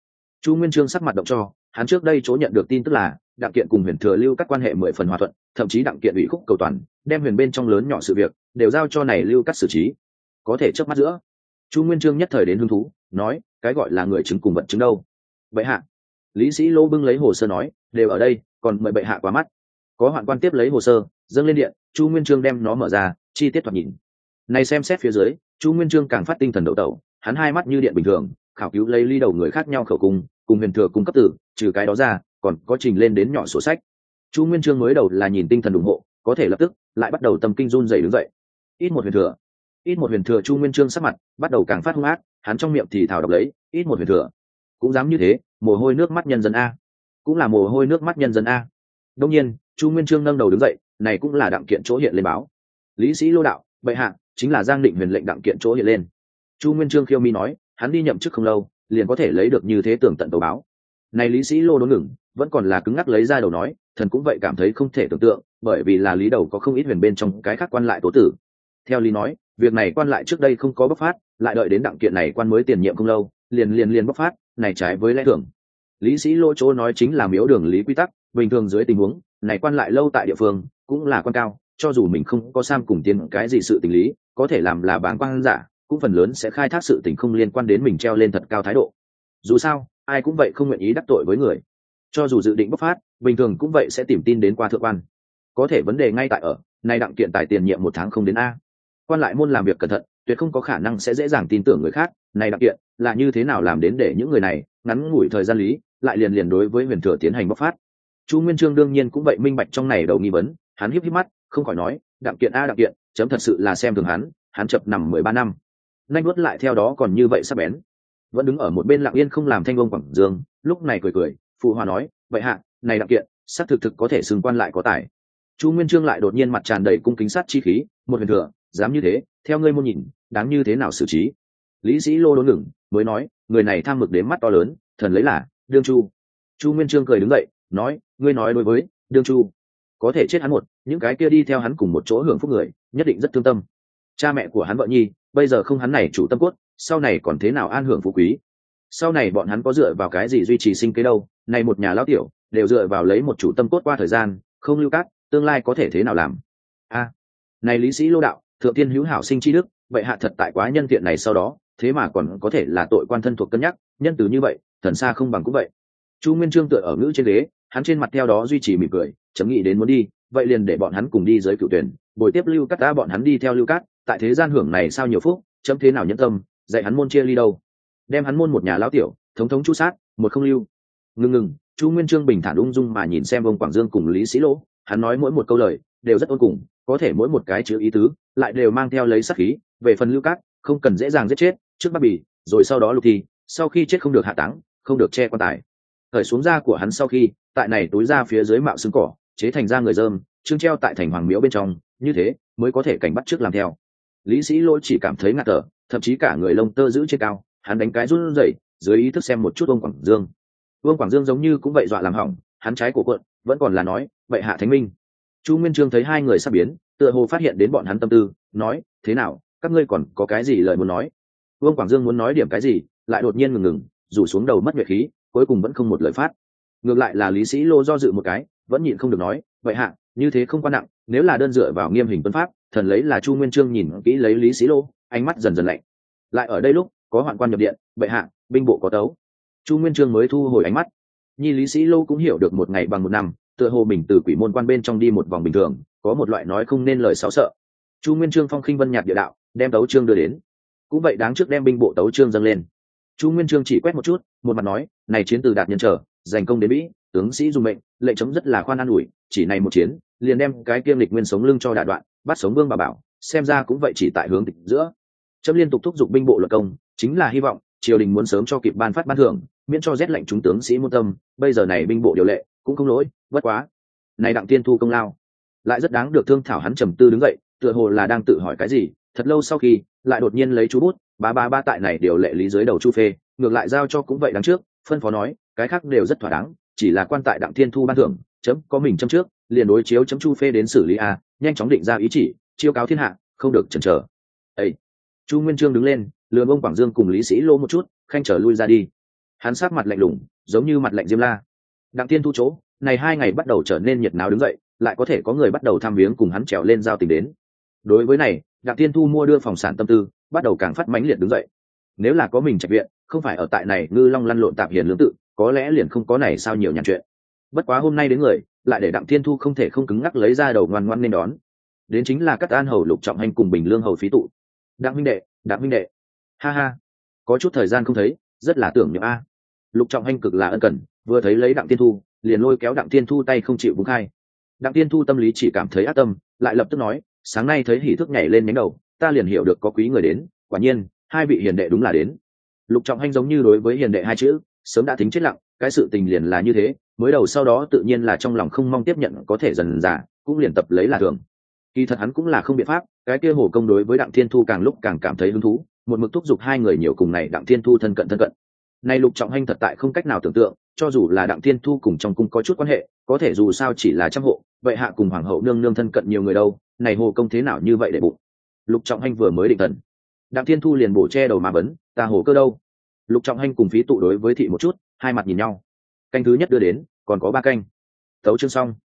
Speaker 1: Chu Nguyên Chương sắc mặt động cho, hắn trước đây chỗ nhận được tin tức là Đặng Kiện cùng Huyền Thừa Lưu các quan hệ mười phần hòa thuận, thậm chí Đặng Kiện ủy khúc cầu toàn, đem Huyền bên trong lớn nhỏ sự việc đều giao cho này Lưu Cát xử trí. Có thể chớp mắt giữa. Chu Nguyên Chương nhất thời đến hứng thú, nói, cái gọi là người chứng cùng vật chứng đâu? Bệ hạ. Lý Sĩ Lô bưng lấy hồ sơ nói, đều ở đây, còn mời bệ hạ qua mắt. Có hoạn quan tiếp lấy hồ sơ, dâng lên điện, Chu Nguyên Chương đem nó mở ra, chi tiết thoạt nhìn. Này xem xét phía dưới, Chu Nguyên Chương càng phát tinh thần đậu tẩu, hắn hai mắt như điện bình thường, khảo cứu lấy ly đầu người khác nhau khẩu cung, cùng Huyền Thừa cung cấp tử, trừ cái đó ra, còn có trình lên đến nhỏ sổ sách. Chu Nguyên Chương mới đầu là nhìn tinh thần ủng hộ, có thể lập tức lại bắt đầu tâm kinh run rẩy đứng dậy. Ít một Huyền Thừa, ít một Huyền Thừa. Chu Nguyên Chương sắc mặt bắt đầu càng phát hung ác, hắn trong miệng thì thào đọc lấy, ít một Huyền Thừa, cũng dám như thế, mồ hôi nước mắt nhân dân a, cũng là mồ hôi nước mắt nhân dân a. Đương nhiên, Chu Nguyên Chương nâng đầu đứng dậy, này cũng là Đặng Kiện chỗ hiện lên báo. Lý Sĩ Lô đạo, bệ hạ, chính là Giang Định Huyền lệnh Đặng Kiện chỗ hiện lên. Chu Nguyên Chương khiêu mi nói, hắn đi nhậm chức không lâu, liền có thể lấy được như thế tường tận tấu báo. Này Lý Sĩ Lô đốn ngừng, vẫn còn là cứng ngắc lấy ra đầu nói, thần cũng vậy cảm thấy không thể tưởng tượng, bởi vì là lý đầu có không ít huyền bên trong cái khác quan lại tố tử. Theo lý nói, việc này quan lại trước đây không có bóc phát, lại đợi đến Đặng Kiện này quan mới tiền nhiệm không lâu, liền liền liền bóc phát, này trái với lẽ thường. Lý Sĩ Lô chỗ nói chính là miếu đường lý quy tắc, bình thường dưới tình huống này quan lại lâu tại địa phương cũng là quan cao, cho dù mình không có sam cùng tiền cái gì sự tình lý, có thể làm là bảng quan giả, cũng phần lớn sẽ khai thác sự tình không liên quan đến mình treo lên thật cao thái độ. Dù sao, ai cũng vậy không nguyện ý đắc tội với người, cho dù dự định bóc phát, bình thường cũng vậy sẽ tìm tin đến qua thượng quan. Có thể vấn đề ngay tại ở, này Đặng Kiện tài tiền nhiệm một tháng không đến a. Quan lại môn làm việc cẩn thận, tuyệt không có khả năng sẽ dễ dàng tin tưởng người khác, này Đặng Kiện là như thế nào làm đến để những người này ngắn ngủi thời gian lý, lại liền liền đối với Huyền Thừa tiến hành bóc phát. Chu Nguyên Chương đương nhiên cũng vậy minh bạch trong này đầu nghi vấn, hắn híp híp mắt, không khỏi nói, Đặng Kiện a Đặng Kiện, chấm thật sự là xem thường hắn, hắn chập nằm mười ba năm. Nhanh nuốt lại theo đó còn như vậy sắc bén. Vẫn đứng ở một bên lặng yên không làm thanh ông Quảng Dương, lúc này cười cười, phụ hòa nói, vậy hạ, này Đặng Kiện, xác thực thực có thể xưng quan lại có tài. Chu Nguyên Chương lại đột nhiên mặt tràn đầy cung kính sát chi khí, một Huyền Thừa, dám như thế, theo ngươi môn nhìn, đáng như thế nào xử trí? Lý Sĩ Lô đốn ngừng, mới nói, người này tham mực đến mắt to lớn, thần lấy là đương chu. Chu Nguyên Chương cười đứng dậy, nói, ngươi nói đối với đương chu, có thể chết hắn một, những cái kia đi theo hắn cùng một chỗ hưởng phúc người, nhất định rất thương tâm. Cha mẹ của hắn vợ nhi, bây giờ không hắn này chủ tâm cốt, sau này còn thế nào an hưởng phú quý? Sau này bọn hắn có dựa vào cái gì duy trì sinh kế đâu? Này một nhà lão tiểu, đều dựa vào lấy một chủ tâm cốt qua thời gian, không lưu cát, tương lai có thể thế nào làm? A, à, này Lý Sĩ Lô đạo, thượng tiên hữu hảo sinh chi đức, vậy hạ thật tại quá nhân tiện này sau đó, thế mà còn có thể là tội quan thân thuộc cân nhắc, nhân từ như vậy, thần xa không bằng cũng vậy. Chu Nguyên Chương tựa ở ngữ trên ghế, hắn trên mặt theo đó duy trì mỉm cười, chấm nghĩ đến muốn đi, vậy liền để bọn hắn cùng đi dưới cựu tuyển, bồi tiếp Lưu Cát ta bọn hắn đi theo Lưu Cát, tại thế gian hưởng này sao nhiều phúc, chấm thế nào nhẫn tâm, dạy hắn môn chia ly đâu, đem hắn môn một nhà lão tiểu, thống thống chu sát, một không lưu. Ngừng ngừng, Chu Nguyên Chương bình thản ung dung mà nhìn xem ông Quảng Dương cùng Lý Sĩ Lô, hắn nói mỗi một câu lời đều rất ôn cùng, có thể mỗi một cái chữ ý tứ lại đều mang theo lấy sát khí. Về phần Lưu Cát, không cần dễ dàng giết chết, trước bắt bì, rồi sau đó lục thi, sau khi chết không được hạ táng, không được che quan tài. Thời xuống da của hắn sau khi, tại này túi da phía dưới mạo xương cỏ, chế thành da người dơm, trương treo tại thành hoàng miếu bên trong, như thế mới có thể cảnh bắt trước làm theo. Lý Sĩ Lô chỉ cảm thấy ngạt thở, thậm chí cả người lông tơ giữ trên cao, hắn đánh cái run rẩy, dưới ý thức xem một chút ông Quảng Dương. Vương Quảng Dương giống như cũng vậy dọa làm hỏng, hắn trái cổ cuộn, vẫn còn là nói, vậy hạ thánh minh. Chu Nguyên Chương thấy hai người sắp biến, tựa hồ phát hiện đến bọn hắn tâm tư, nói, thế nào, các ngươi còn có cái gì lời muốn nói? Vương Quảng Dương muốn nói điểm cái gì, lại đột nhiên ngừng ngừng, rủ xuống đầu mất nhuệ khí, cuối cùng vẫn không một lời phát. Ngược lại là Lý Sĩ Lô do dự một cái, vẫn nhịn không được nói, vậy hạ, như thế không quan nặng, nếu là đơn dựa vào nghiêm hình tuân pháp, thần lấy là Chu Nguyên Chương nhìn kỹ lấy Lý Sĩ Lô, ánh mắt dần dần lạnh. Lại ở đây lúc có hoạn quan nhập điện, vậy hạ, binh bộ có tấu. Chu Nguyên Chương mới thu hồi ánh mắt. Nhi Lý Sĩ Lô cũng hiểu được một ngày bằng một năm, tựa hồ mình từ quỷ môn quan bên trong đi một vòng bình thường, có một loại nói không nên lời xáo sợ. Chu Nguyên Chương phong khinh vân nhạt địa đạo, đem tấu chương đưa đến. Cũng vậy đáng trước đem binh bộ tấu chương dâng lên. Chu Nguyên Chương chỉ quét một chút, một mặt nói, này chiến từ đạt nhân trở, giành công đến Mỹ, tướng sĩ dùng mệnh, lệnh chấm rất là khoan an ủi, chỉ này một chiến, liền đem cái kiêm lịch nguyên sống lưng cho đả đoạn, bắt sống Vương bà bảo, xem ra cũng vậy chỉ tại hướng tịch giữa. Chấm liên tục thúc giục binh bộ luật công, chính là hy vọng triều đình muốn sớm cho kịp ban phát ban thưởng, miễn cho rét lệnh chúng tướng sĩ muôn tâm, bây giờ này binh bộ điều lệ, cũng không lỗi, bất quá. Này Đặng Tiên thu công lao, lại rất đáng được thương thảo. Hắn trầm tư đứng dậy, tựa hồ là đang tự hỏi cái gì, thật lâu sau khi, lại đột nhiên lấy chú bút, ba ba ba tại này điều lệ lý dưới đầu Chu phê, ngược lại giao cho cũng vậy đáng trước, phân phó nói, cái khác đều rất thỏa đáng, chỉ là quan tại Đặng Thiên thu ban thưởng, chấm có mình chấm trước, liền đối chiếu chấm Chu phê đến xử lý a, nhanh chóng định ra ý chỉ, chiêu cáo thiên hạ, không được chần chờ. Ê! Chu Nguyên Chương đứng lên, lườm ông Quảng Dương cùng Lý Sĩ Lô một chút, khanh trở lui ra đi. Hắn sát mặt lạnh lùng, giống như mặt lạnh diêm la. Đặng Tiên Thu chỗ này hai ngày bắt đầu trở nên nhiệt náo đứng dậy, lại có thể có người bắt đầu tham viếng cùng hắn trèo lên giao tình đến. Đối với này, Đặng Tiên Thu mua đưa phòng sản tâm tư bắt đầu càng phát mãnh liệt đứng dậy. Nếu là có mình trạch viện, không phải ở tại này ngư long lăn lộn tạp hiền lương tự, có lẽ liền không có này sao nhiều nhàn chuyện. Bất quá hôm nay đến người, lại để Đặng Tiên Thu không thể không cứng ngắc lấy ra đầu ngoan ngoan nên đón. Đến chính là Cát An hầu Lục Trọng Hành cùng Bình Lương hầu Phí Tụ. Đặng huynh đệ, Đặng huynh đệ. Ha ha, có chút thời gian không thấy, rất là tưởng nhớ a. Lục Trọng Hành cực là ân cần, vừa thấy lấy Đặng Tiên Thu, liền lôi kéo Đặng Tiên Thu tay không chịu buông khai. Đặng Tiên Thu tâm lý chỉ cảm thấy ác tâm, lại lập tức nói, sáng nay thấy hỉ thức nhảy lên nhánh đầu, ta liền hiểu được có quý người đến, quả nhiên, hai vị hiền đệ đúng là đến. Lục Trọng Hành giống như đối với hiền đệ hai chữ, sớm đã tính chết lặng, cái sự tình liền là như thế, mới đầu sau đó tự nhiên là trong lòng không mong tiếp nhận có thể dần dà, cũng liền tập lấy là thường. Kỳ thật hắn cũng là không biện pháp, cái kia Hồ Công đối với Đặng Thiên Thu càng lúc càng cảm thấy hứng thú, một mực thúc giục hai người nhiều cùng này Đặng Thiên Thu thân cận thân cận. Này Lục Trọng Hành thật tại không cách nào tưởng tượng, cho dù là Đặng Thiên Thu cùng trong cung có chút quan hệ, có thể dù sao chỉ là trăm hộ, vậy hạ cùng hoàng hậu nương nương thân cận nhiều người đâu, này Hồ Công thế nào như vậy để bụng. Lục Trọng Hành vừa mới định thần, Đặng Thiên Thu liền bổ che đầu mà vấn, ta Hồ Cơ đâu? Lục Trọng Hành cùng Phí Tụ đối với thị một chút, hai mặt nhìn nhau. Canh thứ nhất đưa đến, còn có ba canh. Tấu chương xong.